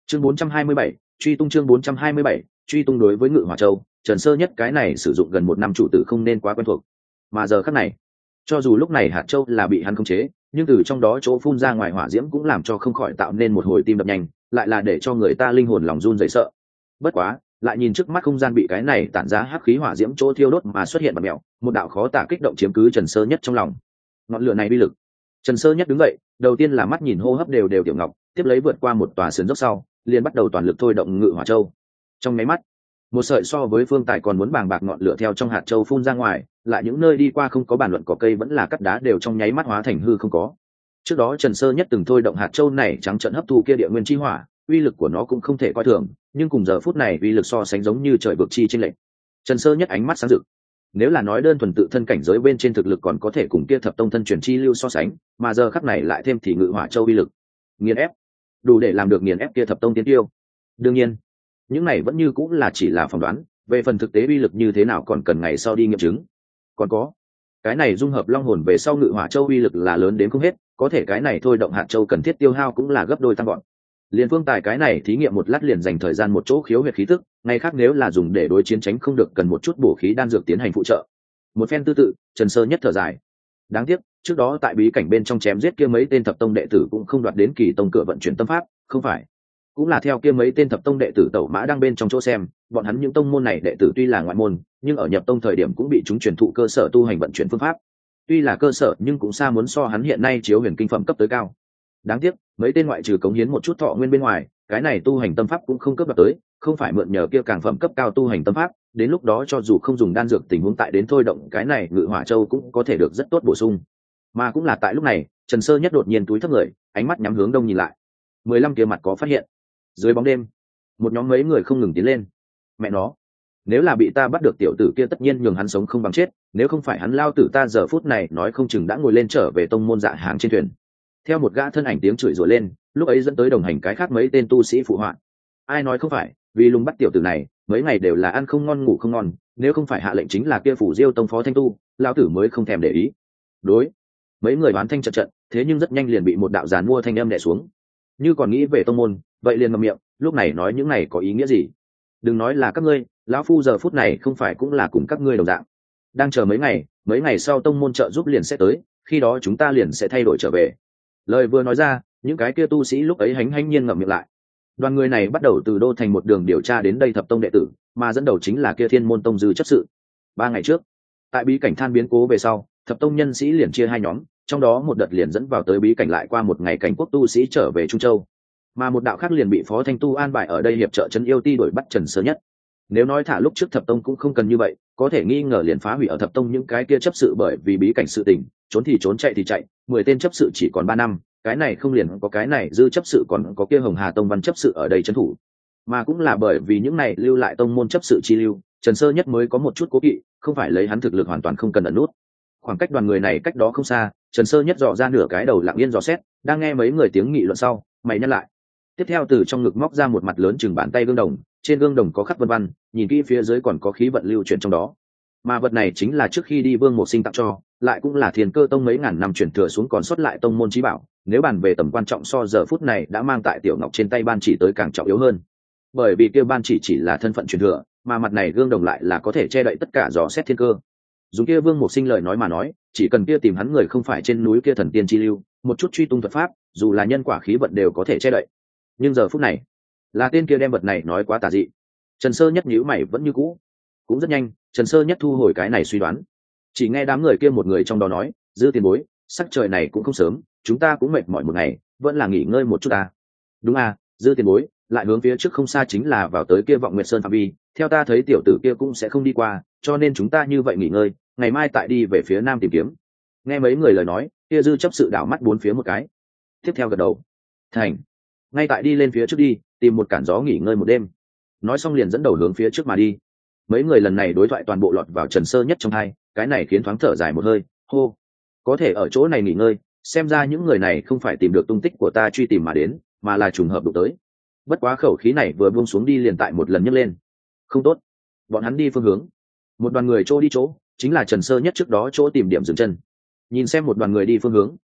chương 427, truy tung chương 427, truy tung. Đối với Ngự Hỏa Châu, Trần Sơ Nhất cái này sử dụng gần một năm chủ tử không nên quá quen thuộc, mà giờ khắc này, cho dù lúc này hạt châu là bị hắn khống chế, nhưng từ trong đó chỗ phun ra ngoài hỏa diễm cũng làm cho không khỏi tạo nên một hồi tim đập nhanh, lại là để cho người ta linh hồn lòng run rẩy sợ. Bất quá, lại nhìn trước mắt không gian bị cái này tản ra hắc khí hỏa diễm chỗ thiêu đốt mà xuất hiện bạt mèo, một đạo khó tả kích động chiếm cứ Trần Sơ Nhất trong lòng. Ngọn lửa này uy lực. Trần Sơ Nhất đứng dậy, đầu tiên là mắt nhìn hô hấp đều tiểu ngọc, tiếp lấy vượt qua một tòa sườn dốc sau, liền bắt đầu toàn lực thôi động Ngự Hỏa Châu. Trong mấy mắt, một sợi so với phương tài còn muốn bàng bạc ngọn lửa theo trong hạt châu phun ra ngoài, lại những nơi đi qua không có bàn luận cỏ cây vẫn là cắt đá đều trong nháy mắt hóa thành hư không có. Trước đó Trần Sơ Nhất từng thôi động hạt châu này trắng trợn hấp thu kia địa nguyên chi hỏa, uy lực của nó cũng không thể coi thường, nhưng cùng giờ phút này uy lực so sánh giống như trời vực chi chênh lệch. Trần Sơ Nhất ánh mắt sáng rực. Nếu là nói đơn thuần tự thân cảnh giới bên trên thực lực còn có thể cùng kia thập tông thân truyền chi lưu so sánh, mà giờ khắc này lại thêm thì Ngự Hỏa Châu uy lực nghiền ép, đủ để làm được nghiền ép kia thập tông tiến tiêu. Đương nhiên, những này vẫn như cũng là chỉ là phỏng đoán, về phần thực tế uy lực như thế nào còn cần ngày sau đi nghiệm chứng. Còn có, cái này dung hợp long hồn về sau Ngự Hỏa Châu uy lực là lớn đến không hết, có thể cái này thôi động hạt châu cần thiết tiêu hao cũng là gấp đôi tăng gọn. Liên Phương Tài cái này thí nghiệm một lát liền dành thời gian một chỗ khiếu huyệt khí tức, ngày khác nếu là dùng để đối chiến tránh không được cần một chút bổ khí đan dược tiến hành phụ trợ. Một phen tư tự, Trần Sơ Nhất thở dài. Đáng tiếc, trước đó tại bí cảnh bên trong chém giết kia mấy tên thập tông đệ tử cũng không đoạt đến Kỳ tông cửa vận chuyển tâm pháp, không phải? Cũng là theo kia mấy tên thập tông đệ tử tẩu mã đang bên trong chỗ xem, bọn hắn những tông môn này đệ tử tuy là ngoại môn, nhưng ở nhập tông thời điểm cũng bị chúng truyền thụ cơ sở tu hành vận chuyển phương pháp. Tuy là cơ sở nhưng cũng xa muốn so hắn hiện nay chiếu huyền kinh phẩm cấp tới cao. Đáng tiếc, mấy tên ngoại trừ cống hiến một chút thọ nguyên bên ngoài, cái này tu hành tâm pháp cũng không cấp đạt tới, không phải mượn nhờ kia càng phẩm cấp cao tu hành tâm pháp, đến lúc đó cho dù không dùng đan dược tình huống tại đến thôi động cái này Ngự Hỏa Châu cũng có thể được rất tốt bổ sung. Mà cũng là tại lúc này, Trần Sơ Nhất đột nhiên túi thấp người, ánh mắt nhắm hướng đông nhìn lại. 15 kia mặt có phát hiện. Dưới bóng đêm, một nhóm mấy người không ngừng tiến lên. Mẹ nó, nếu là bị ta bắt được tiểu tử kia tất nhiên nhường hắn sống không bằng chết, nếu không phải hắn lao tử ta giờ phút này nói không chừng đã ngồi lên trở về tông môn dạ hàng trên thuyền. Theo một gã thân ảnh tiếng chửi rủa lên, lúc ấy dẫn tới đồng hành cái khác mấy tên tu sĩ phụ họa. Ai nói không phải, vì lùng bắt tiểu tử này, mấy ngày đều là ăn không ngon ngủ không ngon, nếu không phải hạ lệnh chính là kia phủ Diêu tông phó thanh tu, lao tử mới không thèm để ý. Đối, mấy người đoán thanh trận trận, thế nhưng rất nhanh liền bị một đạo giàn mua thanh âm đè xuống. Như còn nghĩ về tông môn, vậy liền ngậm miệng, lúc này nói những này có ý nghĩa gì? Đừng nói là các ngươi, lão phu giờ phút này không phải cũng là cùng các ngươi đồng dạng. Đang chờ mấy ngày sau tông môn trợ giúp liền sẽ tới, khi đó chúng ta liền sẽ thay đổi trở về. Lời vừa nói ra, những cái kia tu sĩ lúc ấy hánh nhiên ngậm miệng lại. Đoàn người này bắt đầu từ đô thành một đường điều tra đến đây thập tông đệ tử, mà dẫn đầu chính là kia Thiên Môn tông dư chấp sự. 3 ngày trước, tại bí cảnh than biến cố về sau, thập tông nhân sĩ liền chia hai nhóm, trong đó một đợt liền dẫn vào tới bí cảnh lại qua một ngày cảnh quốc tu sĩ trở về Trung Châu, mà một đạo khác liền bị phó thanh tu an bài ở đây hiệp trợ trấn yêu ti đuổi bắt Trần Sơ Nhất. Nếu nói thả lúc trước thập tông cũng không cần như vậy, có thể nghi ngờ liền phá hủy ở thập tông những cái kia chấp sự bởi vì bí cảnh sự tình, trốn thì trốn chạy thì chạy, 10 tên chấp sự chỉ còn 3 năm, cái này không liền có cái này dư chấp sự còn có kia Hồng Hà tông văn chấp sự ở đây trấn thủ. Mà cũng là bởi vì những này lưu lại tông môn chấp sự chi lưu, Trần Sơ Nhất mới có một chút cố kỵ, không phải lấy hắn thực lực hoàn toàn không cần ẩn nút. Khoảng cách đoàn người này cách đó không xa, Trần Sơ Nhất dò ra nửa cái đầu lặng yên dò xét, đang nghe mấy người tiếng nghị luận sau, mày nhắc lại. Tiếp theo từ trong ngực móc ra một mặt lớn chừng bàn tay gương đồng, trên gương đồng có khắc vân văn, nhìn kỹ phía dưới còn có khí vận lưu chuyển trong đó. Mà vật này chính là trước khi đi Vương Mộ Sinh tặng cho, lại cũng là Thiên Cơ tông mấy ngàn năm truyền thừa xuống còn sót lại tông môn chí bảo, nếu bàn về tầm quan trọng so giờ phút này đã mang tại tiểu ngọc trên tay ban chỉ tới càng trọng yếu hơn. Bởi vì kia ban chỉ là thân phận truyền thừa, mà mặt này gương đồng lại là có thể che đậy tất cả dò xét thiên cơ. Dùng kia Vương Mộ Sinh lời nói mà nói, chỉ cần kia tìm hắn người không phải trên núi kia thần tiên chi lưu, một chút truy tung thuật pháp, dù là nhân quả khí vận đều có thể che đậy. Nhưng giờ phút này, là tên kia đem vật này nói quá tà dị. Trần Sơ Nhất nhíu mày vẫn như cũ. Cũng rất nhanh, Trần Sơ Nhất thu hồi cái này suy đoán. Chỉ nghe đám người kia một người trong đó nói, dư tiền bối, sắc trời này cũng không sớm, chúng ta cũng mệt mỏi một ngày, vẫn là nghỉ ngơi một chút ta. Đúng à, dư tiền bối, lại hướng phía trước không xa chính là vào tới kia Vọng Nguyệt Sơn phạm vi, theo ta thấy tiểu tử kia cũng sẽ không đi qua, cho nên chúng ta như vậy nghỉ ngơi, ngày mai tại đi về phía nam tìm kiếm. Nghe mấy người lời nói, kia dư chấp sự đảo mắt bốn phía một cái. Tiếp theo gật đầu. Thành. Ngay tại đi lên phía trước đi, tìm một cản gió nghỉ ngơi một đêm. Nói xong liền dẫn đầu hướng phía trước mà đi. Mấy người lần này đối thoại toàn bộ lọt vào Trần Sơ Nhất trong hai, cái này khiến thoáng thở dài một hơi, hô, có thể ở chỗ này nghỉ ngơi, xem ra những người này không phải tìm được tung tích của ta truy tìm mà đến, mà là trùng hợp đụng tới. Bất quá khẩu khí này vừa buông xuống đi liền tại một lần nhấc lên. Không tốt, bọn hắn đi phương hướng. Một đoàn người chỗ đi chỗ, chính là Trần Sơ Nhất trước đó chỗ tìm điểm dừng chân. Nhìn xem một đoàn người đi phương hướng,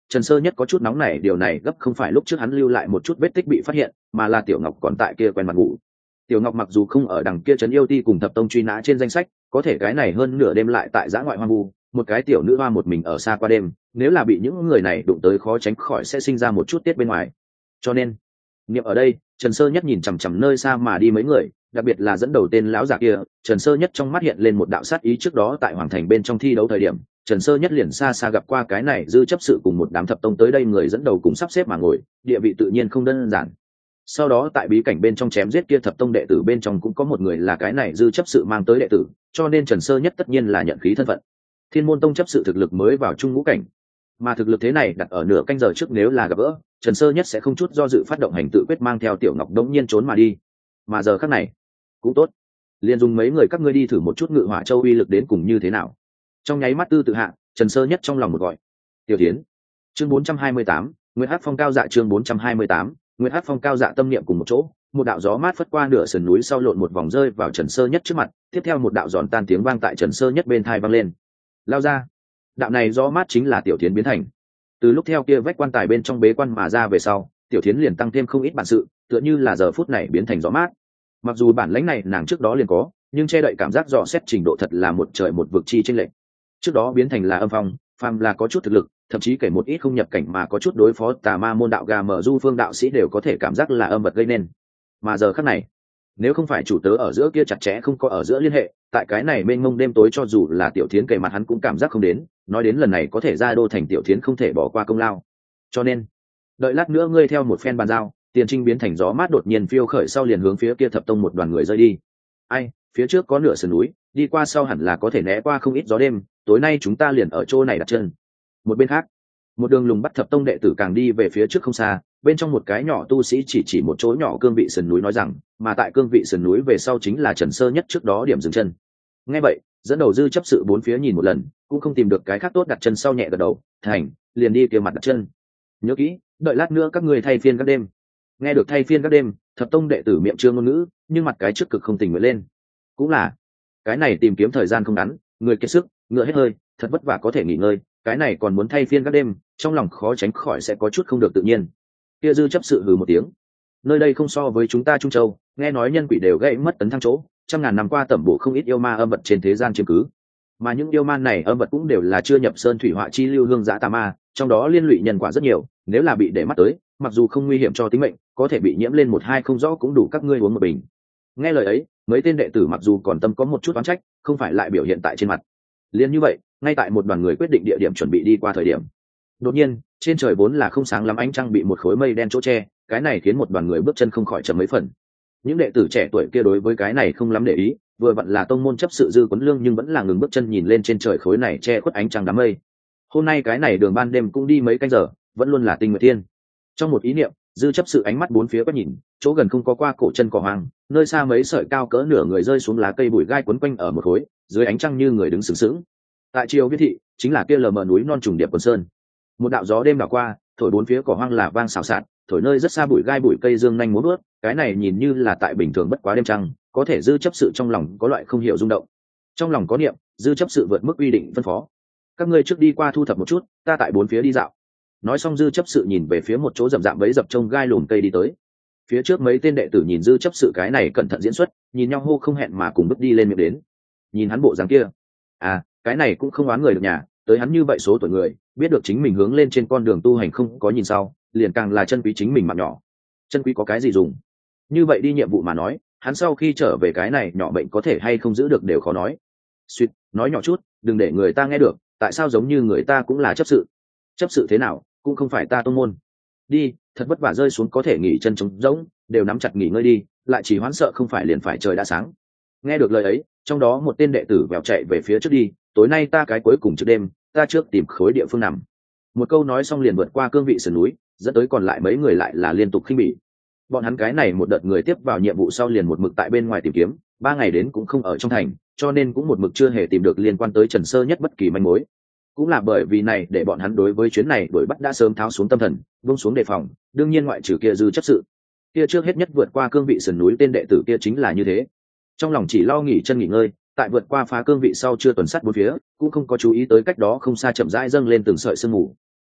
Trần Sơ Nhất có chút nóng nảy, điều này gấp không phải lúc trước hắn lưu lại một chút vết tích bị phát hiện, mà là Tiểu Ngọc còn tại kia quen mặt ngủ. Tiểu Ngọc mặc dù không ở đằng kia trấn yêu ti cùng thập tông truy nã trên danh sách, có thể cái này hơn nửa đêm lại tại dã ngoại hoang vu, một cái tiểu nữ hoa một mình ở xa qua đêm, nếu là bị những người này đụng tới khó tránh khỏi sẽ sinh ra một chút tiết bên ngoài. Cho nên, niệm ở đây, Trần Sơ Nhất nhìn chằm chằm nơi xa mà đi mấy người, đặc biệt là dẫn đầu tên lão giả kia, Trần Sơ Nhất trong mắt hiện lên một đạo sát ý. Trước đó tại hoàng thành bên trong thi đấu thời điểm, Trần Sơ Nhất liền xa xa gặp qua cái này dư chấp sự cùng một đám thập tông tới đây người dẫn đầu cùng sắp xếp mà ngồi, địa vị tự nhiên không đơn giản. Sau đó tại bí cảnh bên trong chém giết kia thập tông đệ tử bên trong cũng có một người là cái này dư chấp sự mang tới đệ tử, cho nên Trần Sơ Nhất tất nhiên là nhận khí thân phận. Thiên Môn Tông chấp sự thực lực mới vào trung ngũ cảnh, mà thực lực thế này đặt ở nửa canh giờ trước nếu là gặp gỡ, Trần Sơ Nhất sẽ không chút do dự phát động hành tự quyết mang theo Tiểu Ngọc đống nhiên trốn mà đi. Mà giờ khắc này cũng tốt, liền dùng mấy người các ngươi đi thử một chút Ngự Hỏa Châu uy lực đến cùng như thế nào. Trong nháy mắt tư tự hạ, Trần Sơ Nhất trong lòng một gọi. Tiểu Thiến. Chương 428, Nguyệt Hắc Phong cao dạ. Chương 428, Nguyệt Hắc Phong cao dạ. Tâm niệm cùng một chỗ, một đạo gió mát phất qua nửa sườn núi sau lộn một vòng rơi vào Trần Sơ Nhất trước mặt, tiếp theo một đạo giòn tan tiếng vang tại Trần Sơ Nhất bên tai vang lên. Lao ra. Đạo này gió mát chính là Tiểu Thiến biến thành. Từ lúc theo kia vách quan tài bên trong bế quan mà ra về sau, Tiểu Thiến liền tăng thêm không ít bản sự, tựa như là giờ phút này biến thành gió mát. Mặc dù bản lãnh này nàng trước đó liền có, nhưng che đậy cảm giác dò xét trình độ thật là một trời một vực chi chênh lệch. Trước đó biến thành là âm phong, phàm là có chút thực lực, thậm chí kể một ít không nhập cảnh mà có chút đối phó tà ma môn đạo gà mở du phương đạo sĩ đều có thể cảm giác là âm vật gây nên. Mà giờ khắc này, nếu không phải chủ tớ ở giữa kia chặt chẽ không có ở giữa liên hệ, tại cái này mênh mông đêm tối cho dù là Tiểu Thiến kề mặt hắn cũng cảm giác không đến, nói đến lần này có thể ra đô thành Tiểu Thiến không thể bỏ qua công lao. Cho nên, đợi lát nữa ngươi theo một phen bàn giao, Tiền Trinh biến thành gió mát đột nhiên phiêu khởi sau liền hướng phía kia thập tông một đoàn người rơi đi. Ai, phía trước có nửa sườn núi, đi qua sau hẳn là có thể né qua không ít gió đêm, tối nay chúng ta liền ở chỗ này đặt chân. Một bên khác, một đường lùng bắt thập tông đệ tử càng đi về phía trước không xa, bên trong một cái nhỏ tu sĩ chỉ một chỗ nhỏ cương vị sườn núi nói rằng, mà tại cương vị sườn núi về sau chính là Trần Sơ Nhất trước đó điểm dừng chân. Nghe vậy, dẫn đầu dư chấp sự bốn phía nhìn một lần, cũng không tìm được cái khác tốt đặt chân sau nhẹ gật đầu, thành, liền đi kia mặt đặt chân. Nhớ kỹ, đợi lát nữa các người thay phiên các đêm. Nghe được thay phiên các đêm, thập tông đệ tử miệng trương ngôn ngữ, nhưng mặt cái trước cực không tình nguyện lên. Cũng là, cái này tìm kiếm thời gian không ngắn, người kiệt sức, ngựa hết hơi, thật vất vả có thể nghỉ ngơi, cái này còn muốn thay phiên các đêm, trong lòng khó tránh khỏi sẽ có chút không được tự nhiên. Kia dư chấp sự hừ một tiếng, nơi đây không so với chúng ta Trung Châu, nghe nói nhân quỷ đều gãy mất tấn thăng chỗ, trăm ngàn năm qua tẩm bổ không ít yêu ma âm vật trên thế gian chiếm cứ, mà những yêu ma này âm vật cũng đều là chưa nhập sơn thủy họa chi lưu hương giã tà ma, trong đó liên lụy nhân quả rất nhiều, nếu là bị để mắt tới, mặc dù không nguy hiểm cho tính mệnh, có thể bị nhiễm lên một hai không rõ cũng đủ các ngươi uống một bình. Nghe lời ấy, mấy tên đệ tử mặc dù còn tâm có một chút oán trách, không phải lại biểu hiện tại trên mặt. Liên như vậy, ngay tại một đoàn người quyết định địa điểm chuẩn bị đi qua thời điểm, đột nhiên trên trời vốn là không sáng lắm ánh trăng bị một khối mây đen chỗ che, cái này khiến một đoàn người bước chân không khỏi chậm mấy phần. Những đệ tử trẻ tuổi kia đối với cái này không lắm để ý, vừa vặn là tông môn chấp sự Dư Quấn Lương nhưng vẫn là ngừng bước chân nhìn lên trên trời khối này che khuất ánh trăng đám mây. Hôm nay cái này đường ban đêm cũng đi mấy canh giờ, vẫn luôn là tinh nguyệt thiên. Trong một ý niệm, Dư chấp sự ánh mắt bốn phía quét nhìn, chỗ gần không có qua cổ chân cỏ hoang, nơi xa mấy sợi cao cỡ nửa người rơi xuống lá cây bụi gai quấn quanh ở một khối, dưới ánh trăng như người đứng sướng sướng. Tại chiều viết thị, chính là kia lờ mờ núi non trùng điệp Quần Sơn. Một đạo gió đêm đảo qua, thổi bốn phía cỏ hoang là vang xào xạc, thổi nơi rất xa bụi gai bụi cây dương nhanh múa vớt, cái này nhìn như là tại bình thường bất quá đêm trăng, có thể Dư chấp sự trong lòng có loại không hiểu rung động. Trong lòng có niệm, Dư chấp sự vượt mức uy định phân phó, các ngươi trước đi qua thu thập một chút, ta tại bốn phía đi dạo. Nói xong Dư chấp sự nhìn về phía một chỗ rậm rạp bẫy dập trông gai lùm cây đi tới. Phía trước mấy tên đệ tử nhìn Dư chấp sự cái này cẩn thận diễn xuất, nhìn nhau hô không hẹn mà cùng bước đi lên miệng đến. Nhìn hắn bộ dáng kia, cái này cũng không oán người được nhà, tới hắn như vậy số tuổi người, biết được chính mình hướng lên trên con đường tu hành không có nhìn sau, liền càng là chân quý chính mình mạng nhỏ. Chân quý có cái gì dùng? Như vậy đi nhiệm vụ mà nói, hắn sau khi trở về cái này nhỏ bệnh có thể hay không giữ được đều khó nói. Suýt, nói nhỏ chút, đừng để người ta nghe được, tại sao giống như người ta cũng là chấp sự. Chấp sự thế nào, cũng không phải ta tông môn. Đi, thật vất vả rơi xuống có thể nghỉ chân trống rỗng, đều nắm chặt nghỉ ngơi đi, lại chỉ hoãn sợ không phải liền phải trời đã sáng. Nghe được lời ấy, trong đó một tên đệ tử vèo chạy về phía trước đi, tối nay ta cái cuối cùng trước đêm, ta trước tìm khối địa phương nằm. Một câu nói xong liền vượt qua cương vị sườn núi, dẫn tới còn lại mấy người lại là liên tục khinh bỉ. Bọn hắn cái này một đợt người tiếp vào nhiệm vụ sau liền một mực tại bên ngoài tìm kiếm, 3 ngày đến cũng không ở trong thành, cho nên cũng một mực chưa hề tìm được liên quan tới Trần Sơ Nhất bất kỳ manh mối. Cũng là bởi vì này để bọn hắn đối với chuyến này đuổi bắt đã sớm tháo xuống tâm thần, buông xuống đề phòng, đương nhiên ngoại trừ kia Dư chấp sự. Kia trước hết nhất vượt qua cương vị sườn núi tên đệ tử kia chính là như thế. Trong lòng chỉ lo nghỉ chân nghỉ ngơi, tại vượt qua phá cương vị sau chưa tuần sát bốn phía, cũng không có chú ý tới cách đó không xa chậm rãi dâng lên từng sợi sương mù.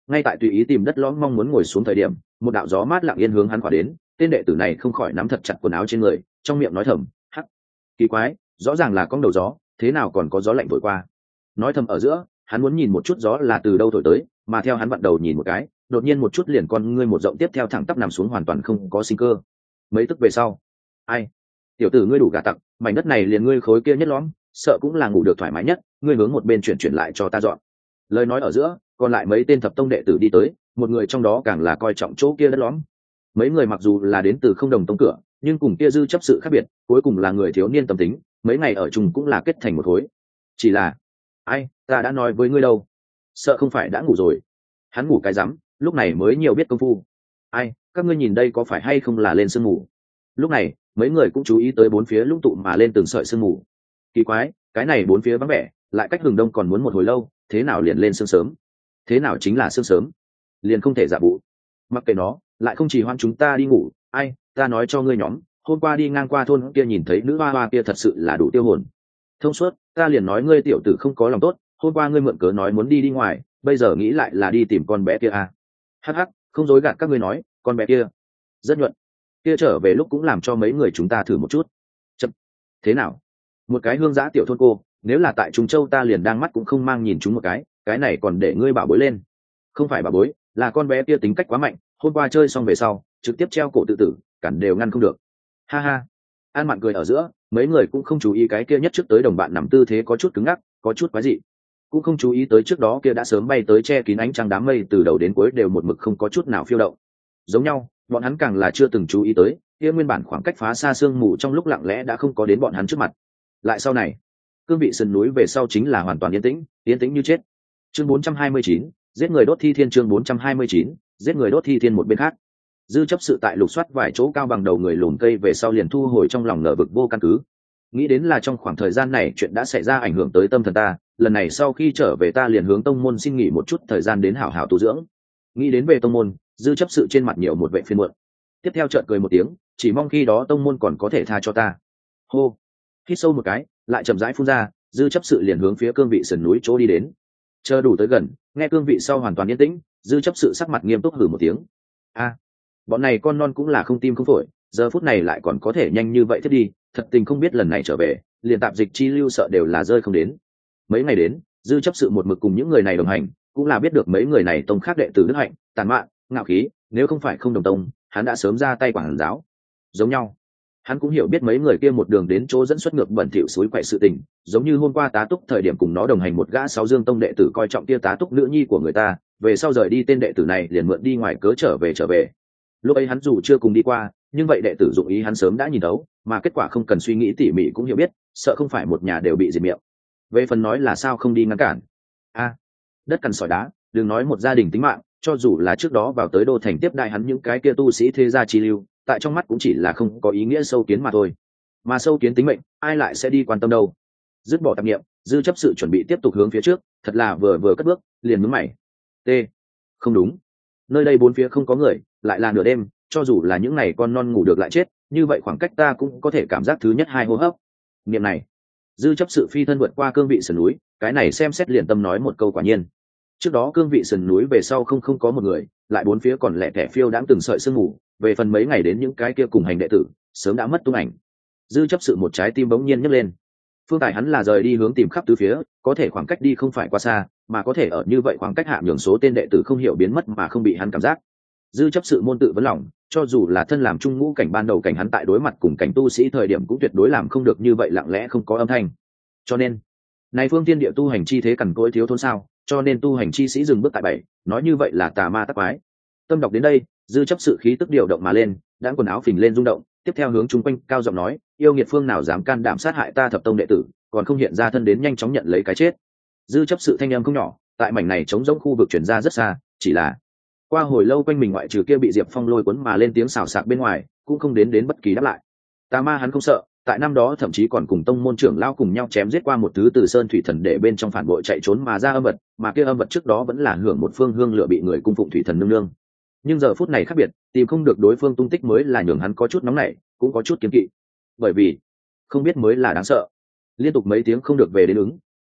ngay tại tùy ý tìm đất lõm mong muốn ngồi xuống thời điểm, một đạo gió mát lặng yên hướng hắn khỏa đến. Tên đệ tử này không khỏi nắm thật chặt quần áo trên người, trong miệng nói thầm: hắc, kỳ quái, rõ ràng là con đầu gió, thế nào còn có gió lạnh thổi qua. Nói thầm ở giữa, hắn muốn nhìn một chút gió là từ đâu thổi tới, mà theo hắn vặn đầu nhìn một cái, đột nhiên một chút liền con ngươi một rộng, tiếp theo thẳng tắp nằm xuống, hoàn toàn không có sinh cơ. Mấy tức về sau, ai, tiểu tử ngươi đủ gà tặc, mảnh đất này liền ngươi khối kia nhất lõm, sợ cũng là ngủ được thoải mái nhất, ngươi hướng một bên chuyển lại cho ta dọn. Lời nói ở giữa, còn lại mấy tên thập tông đệ tử đi tới, một người trong đó càng là coi trọng chỗ kia đất lõm. Mấy người mặc dù là đến từ không đồng tông cửa, nhưng cùng kia dư chấp sự khác biệt, cuối cùng là người thiếu niên tâm tính, mấy ngày ở chung cũng là kết thành một khối. Chỉ là, ai, ta đã nói với ngươi đâu, sợ không phải đã ngủ rồi. Hắn ngủ cái rắm, lúc này mới nhiều biết công phu. Ai, các ngươi nhìn đây có phải hay không là lên sương mù. Lúc này mấy người cũng chú ý tới bốn phía lũng tụ mà lên từng sợi sương mù. Kỳ quái, cái này bốn phía vắng vẻ, lại cách hừng đông còn muốn một hồi lâu, thế nào liền lên sương sớm, thế nào chính là sương sớm, liền không thể giả vụ. Mặc kệ nó, lại không chỉ hoan chúng ta đi ngủ. Ai, ta nói cho ngươi nhóm, hôm qua đi ngang qua thôn kia nhìn thấy nữ hoa hoa kia thật sự là đủ tiêu hồn. Thông suốt, ta liền nói ngươi tiểu tử không có lòng tốt, hôm qua ngươi mượn cớ nói muốn đi ngoài, bây giờ nghĩ lại là đi tìm con bé kia à. Hắc hắc, không dối gạt các ngươi nói, con bé kia rất nhuận, kia trở về lúc cũng làm cho mấy người chúng ta thử một chút. Chậm, thế nào, một cái hương giã tiểu thôn cô, nếu là tại Trung Châu ta liền đang mắt cũng không mang nhìn chúng một cái này còn để ngươi bảo bối lên. Không phải bảo bối, là con bé kia tính cách quá mạnh, hôm qua chơi xong về sau trực tiếp treo cổ tự tử, cản đều ngăn không được. Ha ha. An Mạn cười ở giữa, mấy người cũng không chú ý cái kia nhất trước tới đồng bạn nằm tư thế có chút cứng ngắc, có chút quái dị, cũng không chú ý tới trước đó kia đã sớm bay tới che kín ánh trăng đám mây từ đầu đến cuối đều một mực không có chút nào phiêu động. Giống nhau, bọn hắn càng là chưa từng chú ý tới kia nguyên bản khoảng cách phá xa sương mù trong lúc lặng lẽ đã không có đến bọn hắn trước mặt. Lại sau này, cương vị sườn núi về sau chính là hoàn toàn yên tĩnh như chết. Chương 429, giết người đốt thi thiên. Chương 429, giết người đốt thi thiên. Một bên khác, dư chấp sự tại lục soát vài chỗ cao bằng đầu người lùn cây về sau liền thu hồi trong lòng ngờ vực vô căn cứ. Nghĩ đến là trong khoảng thời gian này chuyện đã xảy ra ảnh hưởng tới tâm thần ta, lần này sau khi trở về ta liền hướng tông môn xin nghỉ một chút thời gian đến hảo hảo tu dưỡng. Nghĩ đến về tông môn, dư chấp sự trên mặt nhiều một vệ phiền muộn, tiếp theo chợt cười một tiếng, chỉ mong khi đó tông môn còn có thể tha cho ta. Hô, hít sâu một cái, lại chậm rãi phun ra, dư chấp sự liền hướng phía cương vị sườn núi chỗ đi đến. Chờ đủ tới gần, nghe cương vị sau hoàn toàn yên tĩnh, dư chấp sự sắc mặt nghiêm túc hử một tiếng. A, bọn này con non cũng là không tim không phổi, giờ phút này lại còn có thể nhanh như vậy thiết đi, thật tình không biết lần này trở về liền tạp dịch chi lưu sợ đều là rơi không đến. Mấy ngày đến, dư chấp sự một mực cùng những người này đồng hành, cũng là biết được mấy người này tông khác đệ tử đức hạnh, tàn mạn, ngạo khí, nếu không phải không đồng tông, hắn đã sớm ra tay quản giáo. Giống nhau, hắn cũng hiểu biết mấy người kia một đường đến chỗ dẫn xuất ngược bẩn thỉu suối quậy sự tình, giống như hôm qua tá túc thời điểm cùng nó đồng hành một gã sáu dương tông đệ tử coi trọng kia tá túc nữ nhi của người ta, về sau rời đi tên đệ tử này liền mượn đi ngoài cớ trở về. Lúc ấy hắn dù chưa cùng đi qua, nhưng vậy đệ tử dụng ý hắn sớm đã nhìn đấu, mà kết quả không cần suy nghĩ tỉ mỉ cũng hiểu biết, sợ không phải một nhà đều bị diệt miệng. Về phần nói là sao không đi ngăn cản. Đất cằn sỏi đá, đừng nói một gia đình tính mạng, cho dù là trước đó vào tới đô thành tiếp đại hắn những cái kia tu sĩ thế gia chi lưu, tại trong mắt cũng chỉ là không có ý nghĩa sâu kiến mà thôi. Mà sâu kiến tính mệnh, ai lại sẽ đi quan tâm đâu. Dứt bỏ tạp niệm, dư chấp sự chuẩn bị tiếp tục hướng phía trước, thật là vừa cất bước, liền nhướng mày. Không đúng, nơi đây bốn phía không có người, lại là nửa đêm, cho dù là những ngày con non ngủ được lại chết, như vậy khoảng cách ta cũng có thể cảm giác thứ nhất hai hô hấp. Niệm này, dư chấp sự phi thân vượt qua cương vị sườn núi, cái này xem xét liền tâm nói một câu quả nhiên. Trước đó cương vị sườn núi về sau không có một người, lại bốn phía còn lẻ tẻ phiêu đãng từng sợi sương mù, về phần mấy ngày đến những cái kia cùng hành đệ tử sớm đã mất tung ảnh. Dư chấp sự một trái tim bỗng nhiên nhấc lên. Phương tài hắn là rời đi hướng tìm khắp tứ phía, có thể khoảng cách đi không phải quá xa, mà có thể ở như vậy khoảng cách hạ nhường số tên đệ tử không hiểu biến mất mà không bị hắn cảm giác. Dư chấp sự môn tự vấn lòng, cho dù là thân làm trung ngũ cảnh ban đầu cảnh hắn tại đối mặt cùng cảnh tu sĩ thời điểm cũng tuyệt đối làm không được như vậy lặng lẽ không có âm thanh. Cho nên, này phương tiên địa tu hành chi thế cằn cỗi thiếu thốn sao, cho nên tu hành chi sĩ dừng bước tại 7, nói như vậy là tà ma tắc quái. Tâm đọc đến đây, dư chấp sự khí tức điều động mà lên, đã quần áo phình lên rung động, tiếp theo hướng chúng quanh cao giọng nói, yêu nghiệt phương nào dám can đảm sát hại ta thập tông đệ tử, còn không hiện ra thân đến nhanh chóng nhận lấy cái chết. Dư chấp sự thanh âm không nhỏ, tại mảnh này trống rỗng khu vực truyền ra rất xa, chỉ là qua hồi lâu quanh mình ngoại trừ kia bị Diệp Phong lôi cuốn mà lên tiếng xào xạc bên ngoài, cũng không đến bất kỳ đáp lại. Tà ma hắn không sợ, tại năm đó thậm chí còn cùng tông môn trưởng lao cùng nhau chém giết qua một thứ từ sơn thủy thần để bên trong phản bội chạy trốn mà ra âm vật, mà kia âm vật trước đó vẫn là hưởng một phương hương lựa bị người cung phụng thủy thần nương nương. Nhưng giờ phút này khác biệt, tìm không được đối phương tung tích mới là nhường hắn có chút nóng nảy, cũng có chút kiêng kỵ. Bởi vì không biết mới là đáng sợ. Liên tục mấy tiếng không được về đến ứng,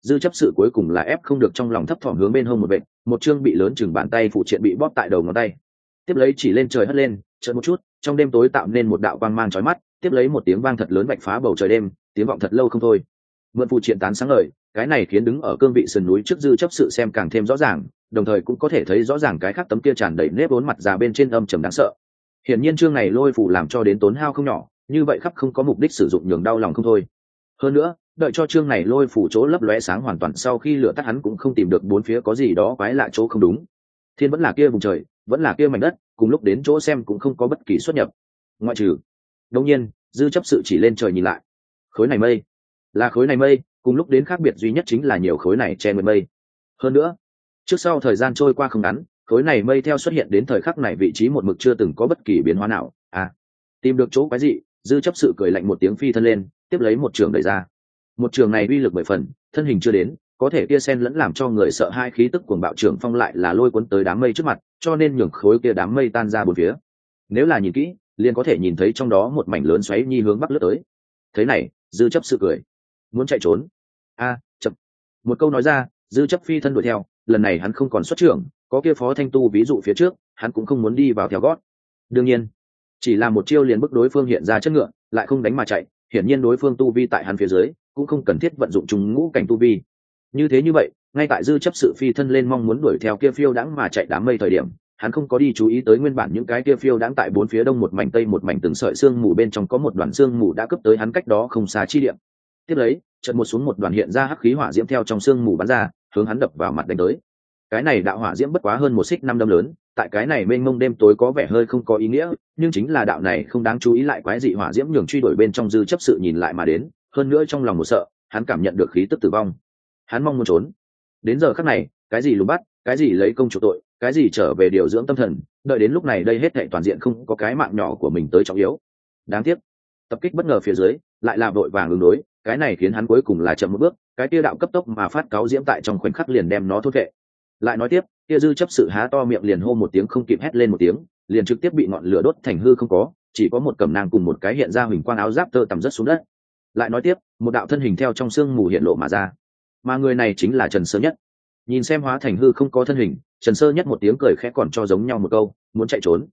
dư chấp sự cuối cùng là ép không được trong lòng thấp thỏm hướng bên hông một vệt, một chương bị lớn chừng bàn tay phụ triện bị bóp tại đầu ngón tay. Tiếp lấy chỉ lên trời hất lên, chợt một chút, trong đêm tối tạo nên một đạo quang mang chói mắt, tiếp lấy một tiếng vang thật lớn vạch phá bầu trời đêm, tiếng vọng thật lâu không thôi. Mượn phụ triện tán sáng ngời, cái này khiến đứng ở cương vị sườn núi trước dư chấp sự xem càng thêm rõ ràng, đồng thời cũng có thể thấy rõ ràng cái khác tấm kia tràn đầy nếp vốn mặt già bên trên âm trầm đáng sợ. Hiển nhiên chương này lôi phủ làm cho đến tốn hao không nhỏ, như vậy khắp không có mục đích sử dụng nhường đau lòng không thôi. Hơn nữa, đợi cho chương này lôi phủ chỗ lấp lóe sáng hoàn toàn sau khi lửa tắt hắn cũng không tìm được bốn phía có gì đó quái lạ chỗ không đúng. Thiên vẫn là kia vùng trời, vẫn là kia mảnh đất, cùng lúc đến chỗ xem cũng không có bất kỳ xuất nhập. Ngoại trừ, đương nhiên, dư chấp sự chỉ lên trời nhìn lại. Khối này mây, là khối này mây, cùng lúc đến khác biệt duy nhất chính là nhiều khối này che mây mây. Hơn nữa, trước sau thời gian trôi qua không ngắn, khối này mây theo xuất hiện đến thời khắc này vị trí một mực chưa từng có bất kỳ biến hóa nào. Tìm được chỗ quái dị, dư chấp sự cười lạnh một tiếng phi thân lên, tiếp lấy một trường đẩy ra. Một trường này uy lực 10 phần, thân hình chưa đến, có thể kia sen lẫn làm cho người sợ hai khí tức cuồng bạo trường phong lại là lôi cuốn tới đám mây trước mặt, cho nên nhường khối kia đám mây tan ra bốn phía. Nếu là nhìn kỹ, liền có thể nhìn thấy trong đó một mảnh lớn xoáy nhi hướng bắc lướt tới. Thế này, dư chấp sự cười, muốn chạy trốn. Chậm. Một câu nói ra, dư chấp phi thân đuổi theo, lần này hắn không còn xuất trưởng, có kia phó thanh tu ví dụ phía trước, hắn cũng không muốn đi vào theo gót. Đương nhiên, chỉ là một chiêu liền bức đối phương hiện ra chất ngựa, lại không đánh mà chạy, hiển nhiên đối phương tu vi tại hắn phía dưới, cũng không cần thiết vận dụng trùng ngũ cảnh tu vi. Như vậy, ngay tại dư chấp sự phi thân lên mong muốn đuổi theo kia phiêu đãng mà chạy đám mây thời điểm, hắn không có đi chú ý tới nguyên bản những cái kia phiêu đãng tại bốn phía đông một mảnh tây một mảnh từng sợi xương mù bên trong có một đoàn xương mù đã cấp tới hắn cách đó không xa chi điểm. Tiếp lấy, chợt một xuống một đoàn hiện ra hắc khí hỏa diễm theo trong xương mù bắn ra, hướng hắn đập vào mặt đánh tới. Cái này đạo hỏa diễm bất quá hơn 1,5 đâm lớn, tại cái này mênh mông đêm tối có vẻ hơi không có ý nghĩa, nhưng chính là đạo này không đáng chú ý lại quái dị hỏa diễm nhường truy đuổi bên trong dư chấp sự nhìn lại mà đến, hơn nữa trong lòng một sợ, hắn cảm nhận được khí tức tử vong. Hắn mong muốn trốn. Đến giờ khắc này, cái gì lùng bắt, cái gì lấy công chủ tội, cái gì trở về điều dưỡng tâm thần, đợi đến lúc này đây hết thảy toàn diện không có cái mạng nhỏ của mình tới trọng yếu. Đáng tiếc, tập kích bất ngờ phía dưới, lại là vội vàng ứng đối, cái này khiến hắn cuối cùng là chậm một bước, cái kia đạo cấp tốc mà phát cáo diễm tại trong khoảnh khắc liền đem nó thốt vệ. Lại nói tiếp, kia dư chấp sự há to miệng liền hô một tiếng không kịp hét lên một tiếng, liền trực tiếp bị ngọn lửa đốt thành hư không có, chỉ có một cẩm nang cùng một cái hiện ra huỳnh quang áo giáp tơ tằm rất xuống đất. Lại nói tiếp, một đạo thân hình theo trong sương mù hiện lộ mà ra, mà người này chính là Trần Sơ Nhất. Nhìn xem hóa thành hư không có thân hình, Trần Sơ Nhất một tiếng cười khẽ còn cho giống nhau một câu, muốn chạy trốn.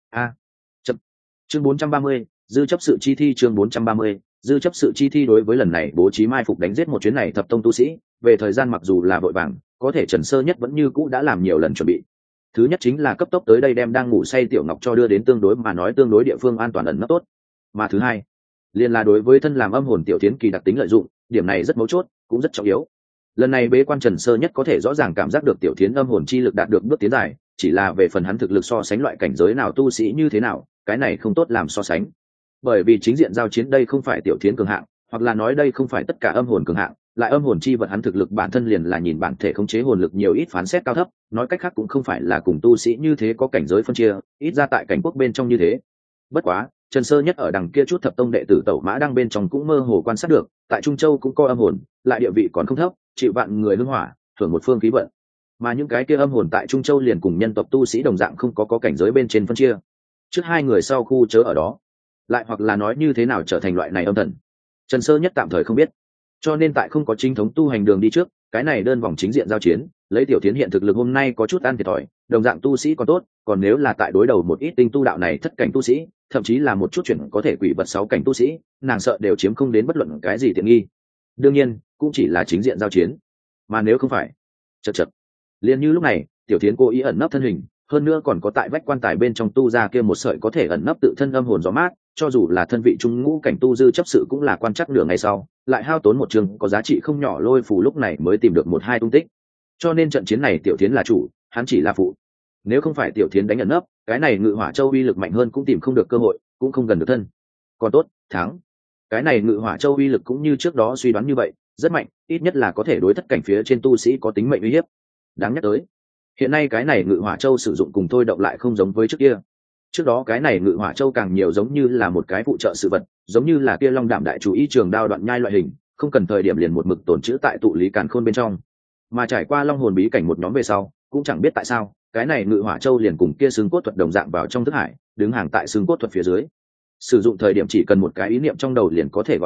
Chậm. Chương 430, dư chấp sự chi thi. Chương 430, dư chấp sự chi thi. Đối với lần này bố trí mai phục đánh giết một chuyến này thập tông tu sĩ, về thời gian mặc dù là vội vàng, có thể Trần Sơ Nhất vẫn như cũ đã làm nhiều lần chuẩn bị. Thứ nhất chính là cấp tốc tới đây đem đang ngủ say Tiểu Ngọc cho đưa đến tương đối mà nói tương đối địa phương an toàn ẩn nấp tốt. Mà thứ hai, liền là đối với thân làm âm hồn Tiểu Thiến Kỳ đặc tính lợi dụng, điểm này rất mấu chốt, cũng rất trọng yếu. Lần này bế quan Trần Sơ Nhất có thể rõ ràng cảm giác được Tiểu Thiến âm hồn chi lực đạt được bước tiến dài, chỉ là về phần hắn thực lực so sánh loại cảnh giới nào tu sĩ như thế nào, cái này không tốt làm so sánh. Bởi vì chính diện giao chiến đây không phải Tiểu Thiến cường hạng, hoặc là nói đây không phải tất cả âm hồn cường hạng, lại âm hồn chi vật hắn thực lực bản thân liền là nhìn bản thể khống chế hồn lực nhiều ít phán xét cao thấp, nói cách khác cũng không phải là cùng tu sĩ như thế có cảnh giới phân chia, ít ra tại cảnh quốc bên trong như thế. Bất quá, Trần Sơ Nhất ở đằng kia chút thập tông đệ tử Tẩu Mã đang bên trong cũng mơ hồ quan sát được, tại Trung Châu cũng có âm hồn, lại địa vị còn không thấp, chịu vạn người hương hỏa, hưởng một phương khí vận. Mà những cái kia âm hồn tại Trung Châu liền cùng nhân tộc tu sĩ đồng dạng không có cảnh giới bên trên phân chia. Trước hai người sau khu chớ ở đó, lại hoặc là nói như thế nào trở thành loại này âm thần, Trần Sơ Nhất tạm thời không biết. Cho nên tại không có chính thống tu hành đường đi trước, cái này đơn vòng chính diện giao chiến, lấy Tiểu Thiến hiện thực lực hôm nay có chút ăn thiệt thòi, đồng dạng tu sĩ còn tốt, còn nếu là tại đối đầu một ít tinh tu đạo này thất cảnh tu sĩ, thậm chí là một chút chuyển có thể quỷ vật 6 cảnh tu sĩ, nàng sợ đều chiếm không đến bất luận cái gì tiện nghi. Đương nhiên, cũng chỉ là chính diện giao chiến. Mà nếu không phải, chật. Liên như lúc này, Tiểu Thiến cố ý ẩn nấp thân hình, hơn nữa còn có tại vách quan tài bên trong tu ra kia một sợi có thể ẩn nấp tự thân âm hồn gió mát, cho dù là thân vị trung ngũ cảnh tu dư chấp sự cũng là quan chắc nửa ngày sau, lại hao tốn một trường có giá trị không nhỏ lôi phù lúc này mới tìm được một hai tung tích. Cho nên trận chiến này Tiểu Thiến là chủ, hắn chỉ là phụ. Nếu không phải Tiểu Thiến đánh ẩn nấp, cái này Ngự Hỏa Châu uy lực mạnh hơn cũng tìm không được cơ hội, cũng không gần được thân. Còn tốt, thắng. Cái này Ngự Hỏa Châu uy lực cũng như trước đó suy đoán như vậy, rất mạnh, ít nhất là có thể đối thất cảnh phía trên tu sĩ có tính mệnh uy hiếp. Đáng nhắc tới, hiện nay cái này Ngự Hỏa Châu sử dụng cùng thôi động lại không giống với trước kia. Trước đó cái này Ngự Hỏa Châu càng nhiều giống như là một cái phụ trợ sự vật, giống như là kia Long Đạm Đại Chủ Ý trường đao đoạn nhai loại hình, không cần thời điểm liền một mực tồn trữ tại tụ lý càn khôn bên trong. Mà trải qua Long Hồn bí cảnh một nhóm về sau, cũng chẳng biết tại sao, cái này Ngự Hỏa Châu liền cùng kia xương cốt thuật đồng dạng vào trong thức hải, đứng hàng tại xương cốt thuật phía dưới. Sử dụng thời điểm chỉ cần một cái ý niệm trong đầu liền có thể gọi ra,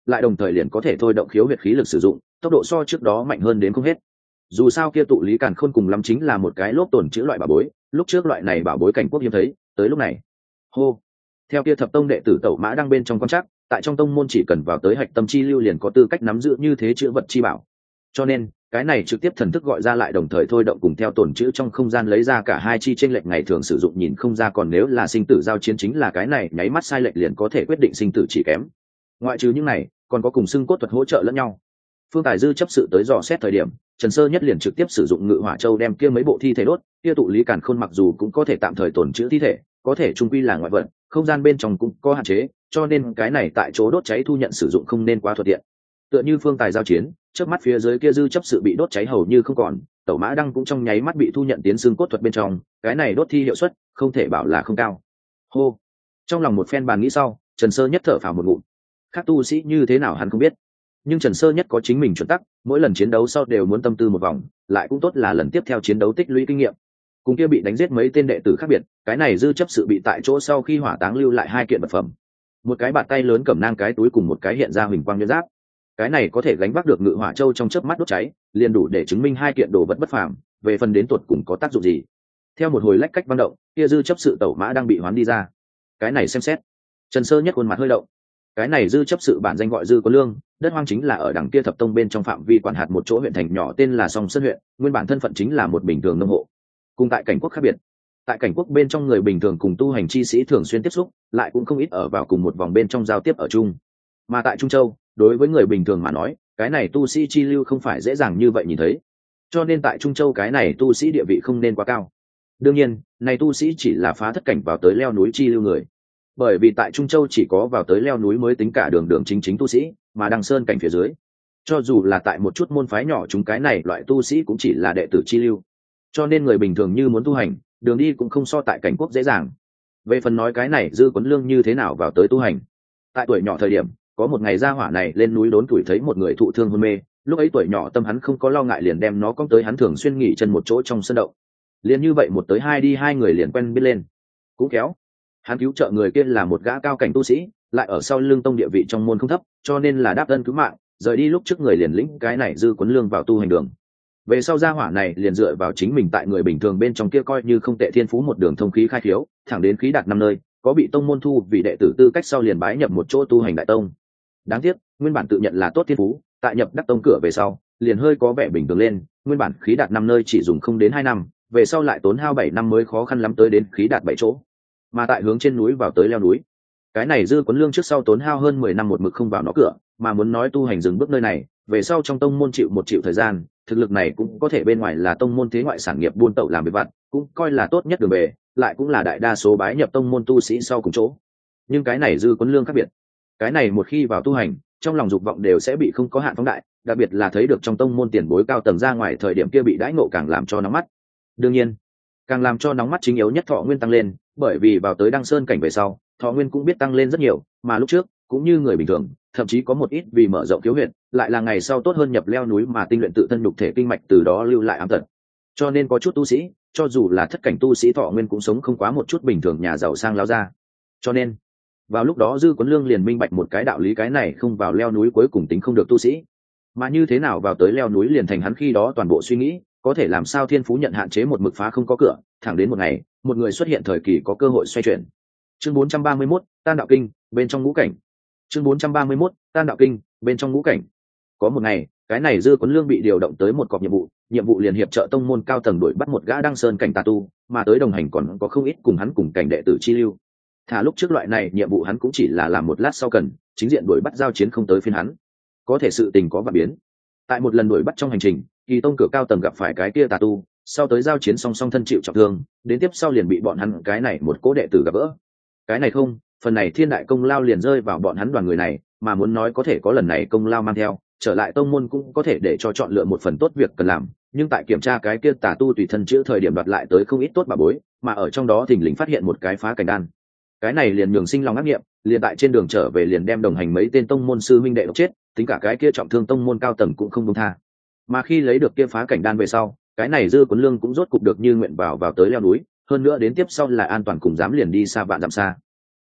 lại đồng thời liền có thể thôi động khiếu huyệt khí lực sử dụng, tốc độ so trước đó mạnh hơn đến không hết. Dù sao kia tụ lý càn khôn cùng lắm chính là một cái lốp tồn chữ loại bảo bối, lúc trước loại này bảo bối cảnh quốc hiếm thấy, tới lúc này hô. Theo kia thập tông đệ tử Tẩu Mã đang bên trong quan trắc, tại trong tông môn chỉ cần vào tới hạch tâm chi lưu liền có tư cách nắm giữ như thế chữ vật chi bảo, cho nên cái này trực tiếp thần thức gọi ra lại đồng thời thôi động cùng theo tổn chữ trong không gian lấy ra cả hai chi chênh lệch ngày thường sử dụng nhìn không ra, còn nếu là sinh tử giao chiến chính là cái này nháy mắt sai lệch liền có thể quyết định sinh tử chỉ kém. Ngoại trừ những này còn có cùng xưng cốt thuật hỗ trợ lẫn nhau. Phương Tài Dư chấp sự tới dò xét thời điểm, Trần Sơ Nhất liền trực tiếp sử dụng Ngự Hỏa Châu đem kia mấy bộ thi thể đốt, kia tụ lý càn khôn mặc dù cũng có thể tạm thời tổn chữ thi thể, có thể trung quy là ngoại vận, không gian bên trong cũng có hạn chế, cho nên cái này tại chỗ đốt cháy thu nhận sử dụng không nên quá thuận tiện. Tựa như Phương Tài giao chiến, trước mắt phía dưới kia dư chấp sự bị đốt cháy hầu như không còn, Tẩu Mã Đăng cũng trong nháy mắt bị thu nhận tiến xương cốt thuật bên trong, cái này đốt thi hiệu suất không thể bảo là không cao. Hô. Trong lòng một phen bàn nghĩ sau, Trần Sơ Nhất thở phào một ngụm. Khác tu sĩ như thế nào hắn không biết, nhưng Trần Sơ Nhất có chính mình chuẩn tắc, mỗi lần chiến đấu sau đều muốn tâm tư một vòng, lại cũng tốt là lần tiếp theo chiến đấu tích lũy kinh nghiệm. Cùng kia bị đánh giết mấy tên đệ tử khác biệt, cái này dư chấp sự bị tại chỗ sau khi hỏa táng lưu lại hai kiện vật phẩm, một cái bàn tay lớn cầm nang cái túi cùng một cái hiện ra huỳnh quang nhuyễn giáp. Cái này có thể gánh vác được Ngự Hỏa Châu trong chớp mắt đốt cháy, liền đủ để chứng minh hai kiện đồ vật bất phàm, về phần đến tuột cùng có tác dụng gì. Theo một hồi lách cách vang động, kia dư chấp sự Tẩu Mã đang bị hoán đi ra. Cái này xem xét, Trần Sơ Nhất khuôn mặt hơi động. Cái này dư chấp sự bản danh gọi Dư Có Lương, đất hoang chính là ở đằng kia thập tông bên trong phạm vi quản hạt một chỗ huyện thành nhỏ tên là Song Sơn huyện, nguyên bản thân phận chính là một bình thường nông hộ. Cùng tại cảnh quốc khác biệt, tại cảnh quốc bên trong người bình thường cùng tu hành chi sĩ thường xuyên tiếp xúc, lại cũng không ít ở vào cùng một vòng bên trong giao tiếp ở chung. Mà tại Trung Châu, đối với người bình thường mà nói, cái này tu sĩ chi lưu không phải dễ dàng như vậy nhìn thấy, cho nên tại Trung Châu cái này tu sĩ địa vị không nên quá cao. Đương nhiên, này tu sĩ chỉ là phá thất cảnh vào tới leo núi chi lưu người, bởi vì tại Trung Châu chỉ có vào tới leo núi mới tính cả đường đường chính tu sĩ, mà đăng sơn cảnh phía dưới, cho dù là tại một chút môn phái nhỏ chúng cái này loại tu sĩ cũng chỉ là đệ tử chi lưu, cho nên người bình thường như muốn tu hành, đường đi cũng không so tại cảnh quốc dễ dàng. Về phần nói cái này Dư Quấn Lương như thế nào vào tới tu hành, tại tuổi nhỏ thời điểm, có một ngày gia hỏa này lên núi đốn tuổi thấy một người thụ thương hôn mê, lúc ấy tuổi nhỏ tâm hắn không có lo ngại liền đem nó cong tới hắn thường xuyên nghỉ chân một chỗ trong sân động. Liền như vậy một tới hai đi hai người liền quen biết lên. Cũng kéo, hắn cứu trợ người kia là một gã cao cảnh tu sĩ, lại ở sau lưng tông địa vị trong môn không thấp, cho nên là đáp ân cứu mạng, rời đi lúc trước người liền lĩnh cái này Dư Quấn Lương vào tu hành đường. Về sau gia hỏa này liền dựa vào chính mình tại người bình thường bên trong kia coi như không tệ thiên phú một đường thông khí khai khiếu, thẳng đến khí đạt năm nơi, có bị tông môn thu vì đệ tử tư cách sau liền bái nhập một chỗ tu hành đại tông. Đáng tiếc, nguyên bản tự nhận là tốt thiên phú, tại nhập đắc tông cửa về sau, liền hơi có vẻ bình thường lên, nguyên bản khí đạt năm nơi chỉ dùng không đến 2 năm, về sau lại tốn hao 7 năm mới khó khăn lắm tới đến khí đạt 7 chỗ. Mà tại hướng trên núi vào tới leo núi, cái này Dư Quấn Lương trước sau tốn hao hơn 10 năm một mực không vào nó cửa, mà muốn nói tu hành dừng bước nơi này, về sau trong tông môn chịu một chịu thời gian, thực lực này cũng có thể bên ngoài là tông môn thế ngoại sản nghiệp buôn tẩu làm việc vặt, cũng coi là tốt nhất đường về, lại cũng là đại đa số bái nhập tông môn tu sĩ sau cùng chỗ. Nhưng cái này Dư Quấn Lương khác biệt, cái này một khi vào tu hành, trong lòng dục vọng đều sẽ bị không có hạn phóng đại, đặc biệt là thấy được trong tông môn tiền bối cao tầng ra ngoài thời điểm kia bị đãi ngộ càng làm cho nóng mắt. Đương nhiên, càng làm cho nóng mắt chính yếu nhất thọ nguyên tăng lên, bởi vì vào tới đăng sơn cảnh về sau, thọ nguyên cũng biết tăng lên rất nhiều, mà lúc trước cũng như người bình thường, thậm chí có một ít vì mở rộng khiếu huyệt, lại là ngày sau tốt hơn nhập leo núi mà tinh luyện tự thân nhục thể kinh mạch từ đó lưu lại ám tật. Cho nên có chút tu sĩ, cho dù là thất cảnh tu sĩ thọ nguyên cũng sống không quá một chút bình thường nhà giàu sang láo ra. Cho nên vào lúc đó Dư Quấn Lương liền minh bạch một cái đạo lý, cái này không vào leo núi cuối cùng tính không được tu sĩ, mà như thế nào vào tới leo núi liền thành hắn khi đó toàn bộ suy nghĩ, có thể làm sao thiên phú nhận hạn chế một mực phá không có cửa, thẳng đến một ngày, một người xuất hiện thời kỳ có cơ hội xoay chuyển. Chương 431, Tan Đạo Kinh, bên trong ngũ cảnh. Chương 431, Tan Đạo Kinh, bên trong ngũ cảnh. Có một ngày, cái này Dư Quấn Lương bị điều động tới một cọc nhiệm vụ liền hiệp trợ tông môn cao tầng đuổi bắt một gã đăng sơn cảnh tà tu, mà tới đồng hành còn có không ít cùng hắn cùng cảnh đệ tử chi lưu. Thả lúc trước loại này nhiệm vụ hắn cũng chỉ là làm một lát sau cần, chính diện đuổi bắt giao chiến không tới phiên hắn. Có thể sự tình có vạn biến. Tại một lần đuổi bắt trong hành trình, Kỳ tông cửa cao tầng gặp phải cái kia tà tu, sau tới giao chiến song song thân chịu trọng thương, đến tiếp sau liền bị bọn hắn cái này một cố đệ tử gặp gỡ. Cái này không, phần này thiên đại công lao liền rơi vào bọn hắn đoàn người này, mà muốn nói có thể có lần này công lao mang theo, trở lại tông môn cũng có thể để cho chọn lựa một phần tốt việc cần làm, nhưng tại kiểm tra cái kia tà tu tùy thân chữa thời điểm đoạt lại tới không ít tốt bà bối, mà ở trong đó thình lình phát hiện một cái phá cảnh đan. Cái này liền nhường sinh lòng ác nghiệm, liền tại trên đường trở về liền đem đồng hành mấy tên tông môn sư minh đệ độc chết, tính cả cái kia trọng thương tông môn cao tầng cũng không buông tha. Mà khi lấy được kia phá cảnh đan về sau, cái này Dư Quấn Lương cũng rốt cục được như nguyện vào tới leo núi, hơn nữa đến tiếp sau là an toàn cùng dám liền đi xa vạn dặm xa.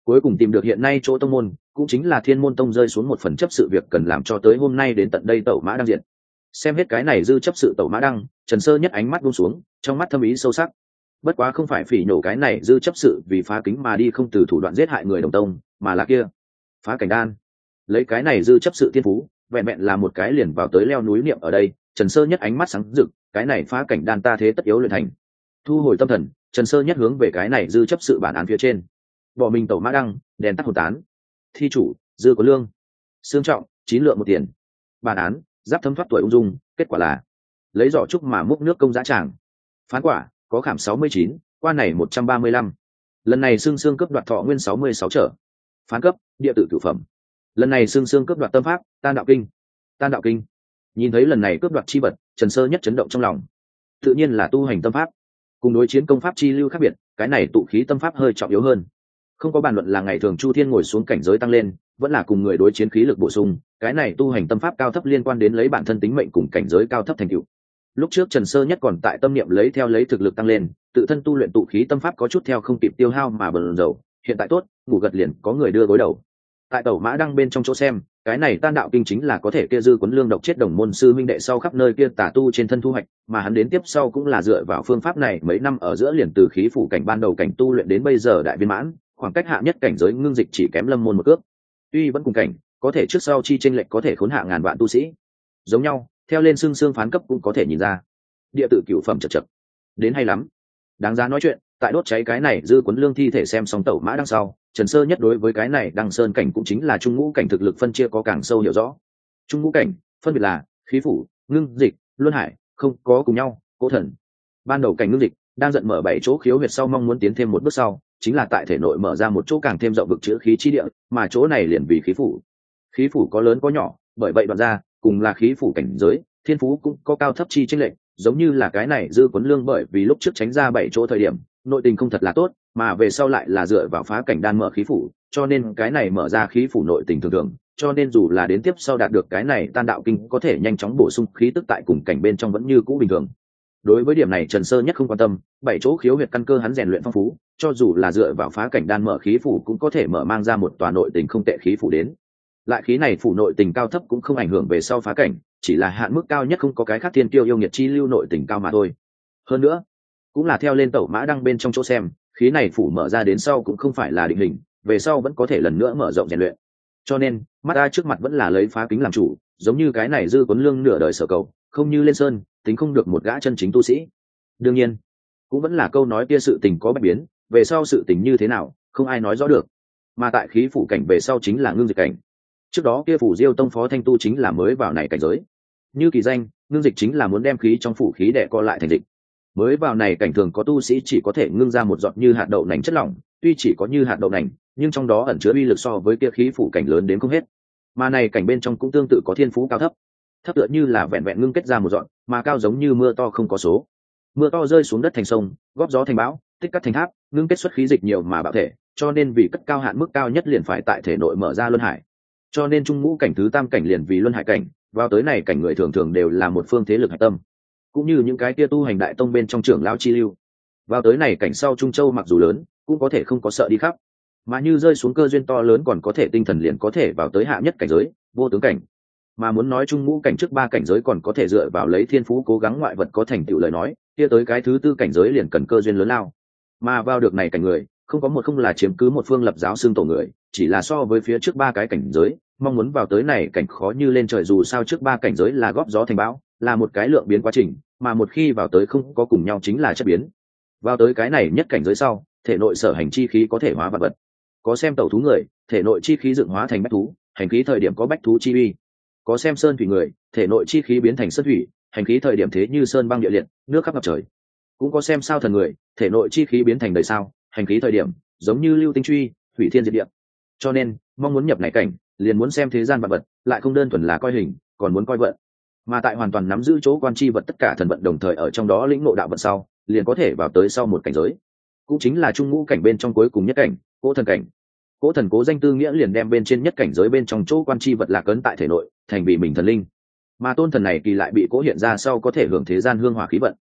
cuối cùng tìm được hiện nay chỗ tông môn, cũng chính là Thiên Môn Tông rơi xuống một phần chấp sự việc cần làm cho tới hôm nay đến tận đây tẩu mã đăng diện. Xem hết cái này dư chấp sự tẩu mã đăng, Trần Sơ Nhất ánh mắt buông xuống, trong mắt thâm ý sâu sắc. Bất quá không phải phỉ nhổ cái này dư chấp sự vì phá kính mà đi không từ thủ đoạn giết hại người đồng tông, mà là kia phá cảnh đan. Lấy cái này dư chấp sự thiên phú, vẹn vẹn là một cái liền vào tới leo núi niệm ở đây. Trần Sơ Nhất ánh mắt sáng rực, cái này phá cảnh đan ta thế tất yếu luyện thành. Thu hồi tâm thần, Trần Sơ Nhất hướng về cái này dư chấp sự bản án phía trên. Bỏ mình tẩu mã đăng, đèn tắt hồn tán. Thi chủ, dư có lương. Xương trọng, 9 lượng 1 tiền. Bản án, giáp thấm thoát tuổi ung dung, kết quả là lấy giỏ trúc mà múc nước công dã tràng. Phán quả, có khảm 69, qua này 135. Lần này xương cướp đoạt thọ nguyên 66 trở. Phán cấp, địa tự cửu phẩm. Lần này xương cướp đoạt tâm pháp, tan đạo kinh. Tan đạo kinh. Nhìn thấy lần này cướp đoạt chi vật, Trần Sơ Nhất chấn động trong lòng. Tự nhiên là tu hành tâm pháp. Cùng đối chiến công pháp chi lưu khác biệt, cái này tụ khí tâm pháp hơi trọng yếu hơn. Không có bàn luận là ngày thường Chu Thiên ngồi xuống cảnh giới tăng lên, vẫn là cùng người đối chiến khí lực bổ sung, cái này tu hành tâm pháp cao thấp liên quan đến lấy bản thân tính mệnh cùng cảnh giới cao thấp thành tựu. Lúc trước Trần Sơ Nhất còn tại tâm niệm lấy thực lực tăng lên, tự thân tu luyện tụ khí tâm pháp có chút theo không kịp tiêu hao mà bần dầu, hiện tại tốt, ngủ gật liền có người đưa gối đầu. Tại tẩu mã đăng bên trong chỗ xem, cái này tan đạo kinh chính là có thể kia dư quấn lương độc chết đồng môn sư minh đệ sau khắp nơi kia tà tu trên thân thu hoạch, mà hắn đến tiếp sau cũng là dựa vào phương pháp này mấy năm ở giữa liền từ khí phủ cảnh ban đầu cảnh tu luyện đến bây giờ đại viên mãn, khoảng cách hạ nhất cảnh giới ngưng dịch chỉ kém lâm môn một cước. Tuy vẫn cùng cảnh, có thể trước sau chi chênh lệch có thể khốn hạ ngàn vạn tu sĩ. Giống nhau, theo lên xương phán cấp cũng có thể nhìn ra. Địa tự cửu phẩm chật chật. Đến hay lắm. Đáng giá nói chuyện, tại đốt cháy cái này dư quấn lương thi thể xem xong tẩu mã đằng sau, Trần Sơ Nhất đối với cái này đăng sơn cảnh cũng chính là trung ngũ cảnh thực lực phân chia có càng sâu hiểu rõ. Trung ngũ cảnh, phân biệt là khí phủ, ngưng dịch, luân hải, không có cùng nhau, cố thần. Ban đầu cảnh ngưng dịch, đang giận mở 7 chỗ khiếu huyệt sau mong muốn tiến thêm một bước sau, chính là tại thể nội mở ra một chỗ càng thêm rộng vực chữa khí chi địa, mà chỗ này liền vì khí phủ. Khí phủ có lớn có nhỏ, bởi vậy đoạn ra, cùng là khí phủ cảnh giới, thiên phú cũng có cao thấp chi chênh lệch, giống như là cái này dư quấn lương bởi vì lúc trước tránh ra 7 chỗ thời điểm, nội tình không thật là tốt, mà về sau lại là dựa vào phá cảnh đan mở khí phủ, cho nên cái này mở ra khí phủ nội tình thường thường, cho nên dù là đến tiếp sau đạt được cái này tan đạo kinh có thể nhanh chóng bổ sung khí tức tại cùng cảnh bên trong vẫn như cũ bình thường. Đối với điểm này Trần Sơ Nhất không quan tâm, 7 chỗ khiếu huyệt căn cơ hắn rèn luyện phong phú, cho dù là dựa vào phá cảnh đan mở khí phủ cũng có thể mở mang ra một tòa nội tình không tệ khí phủ đến. Lại khí này phủ nội tình cao thấp cũng không ảnh hưởng về sau phá cảnh, chỉ là hạn mức cao nhất không có cái khác thiên kiêu yêu nghiệt chi lưu nội tình cao mà thôi. Hơn nữa, cũng là theo lên tẩu mã đăng bên trong chỗ xem, khí này phủ mở ra đến sau cũng không phải là định hình, về sau vẫn có thể lần nữa mở rộng rèn luyện. Cho nên, mắt ai trước mặt vẫn là lấy phá kính làm chủ, giống như cái này dư quấn lương nửa đời sở cầu, không như lên sơn, tính không được một gã chân chính tu sĩ. Đương nhiên, cũng vẫn là câu nói kia sự tình có bất biến, về sau sự tình như thế nào, không ai nói rõ được. Mà tại khí phủ cảnh về sau chính là ngưng dịch cảnh. Trước đó kia phủ Diêu tông phó thanh tu chính là mới vào này cảnh giới. Như kỳ danh, ngưng dịch chính là muốn đem khí trong phủ khí đè co lại thành dịch. Mới vào này cảnh thường có tu sĩ chỉ có thể ngưng ra một giọt như hạt đậu nành chất lỏng, tuy chỉ có như hạt đậu nành, nhưng trong đó ẩn chứa uy lực so với kia khí phủ cảnh lớn đến không hết. Mà này cảnh bên trong cũng tương tự có thiên phú cao thấp. Thấp tựa như là vẹn vẹn ngưng kết ra một giọt, mà cao giống như mưa to không có số. Mưa to rơi xuống đất thành sông, góp gió thành bão, tích cắt thành tháp, ngưng kết xuất khí dịch nhiều mà bạo thể, cho nên vì cất cao hạn mức cao nhất liền phải tại thể nội mở ra luân hải. Cho nên trung ngũ cảnh thứ tam cảnh liền vì luân hải cảnh, vào tới này cảnh người thường thường đều là một phương thế lực hạch tâm, cũng như những cái kia tu hành đại tông bên trong trưởng lão chi lưu. Vào tới này cảnh sau Trung Châu mặc dù lớn, cũng có thể không có sợ đi khắp, mà như rơi xuống cơ duyên to lớn còn có thể tinh thần liền có thể vào tới hạ nhất cảnh giới, vô tướng cảnh. Mà muốn nói trung ngũ cảnh trước 3 cảnh giới còn có thể dựa vào lấy thiên phú cố gắng ngoại vật có thành tựu lời nói, kia tới cái thứ 4 cảnh giới liền cần cơ duyên lớn lao. Mà vào được này cảnh người, không có một không là chiếm cứ một phương lập giáo xương tổ người, chỉ là so với phía trước 3 cái cảnh giới, mong muốn vào tới này cảnh khó như lên trời, dù sao trước 3 cảnh giới là góp gió thành bão, là một cái lượng biến quá trình, mà một khi vào tới không có cùng nhau chính là chất biến. Vào tới cái này nhất cảnh giới sau, thể nội sở hành chi khí có thể hóa vật vật. Có xem tẩu thú người, thể nội chi khí dựng hóa thành bách thú, hành khí thời điểm có bách thú chi uy. Có xem sơn thủy người, thể nội chi khí biến thành sơn thủy, hành khí thời điểm thế như sơn băng địa liệt, nước khắp ngập trời. Cũng có xem sao thần người, thể nội chi khí biến thành đời sao, hành khí thời điểm giống như lưu tinh truy, hủy thiên diệt địa. Cho nên, mong muốn nhập này cảnh, liền muốn xem thế gian vật vật, lại không đơn thuần là coi hình, còn muốn coi vận. Mà tại hoàn toàn nắm giữ chỗ quan chi vật tất cả thần vận đồng thời ở trong đó lĩnh ngộ đạo vận sau, liền có thể vào tới sau một cảnh giới, cũng chính là trung ngũ cảnh bên trong cuối cùng nhất cảnh, Cố thần cảnh. Cố thần cố danh tư nghĩa liền đem bên trên nhất cảnh giới bên trong chỗ quan chi vật lạc ấn tại thể nội, thành vì mình thần linh. Mà tôn thần này kỳ lại bị cố hiện ra sau có thể hưởng thế gian hương hỏa khí vận.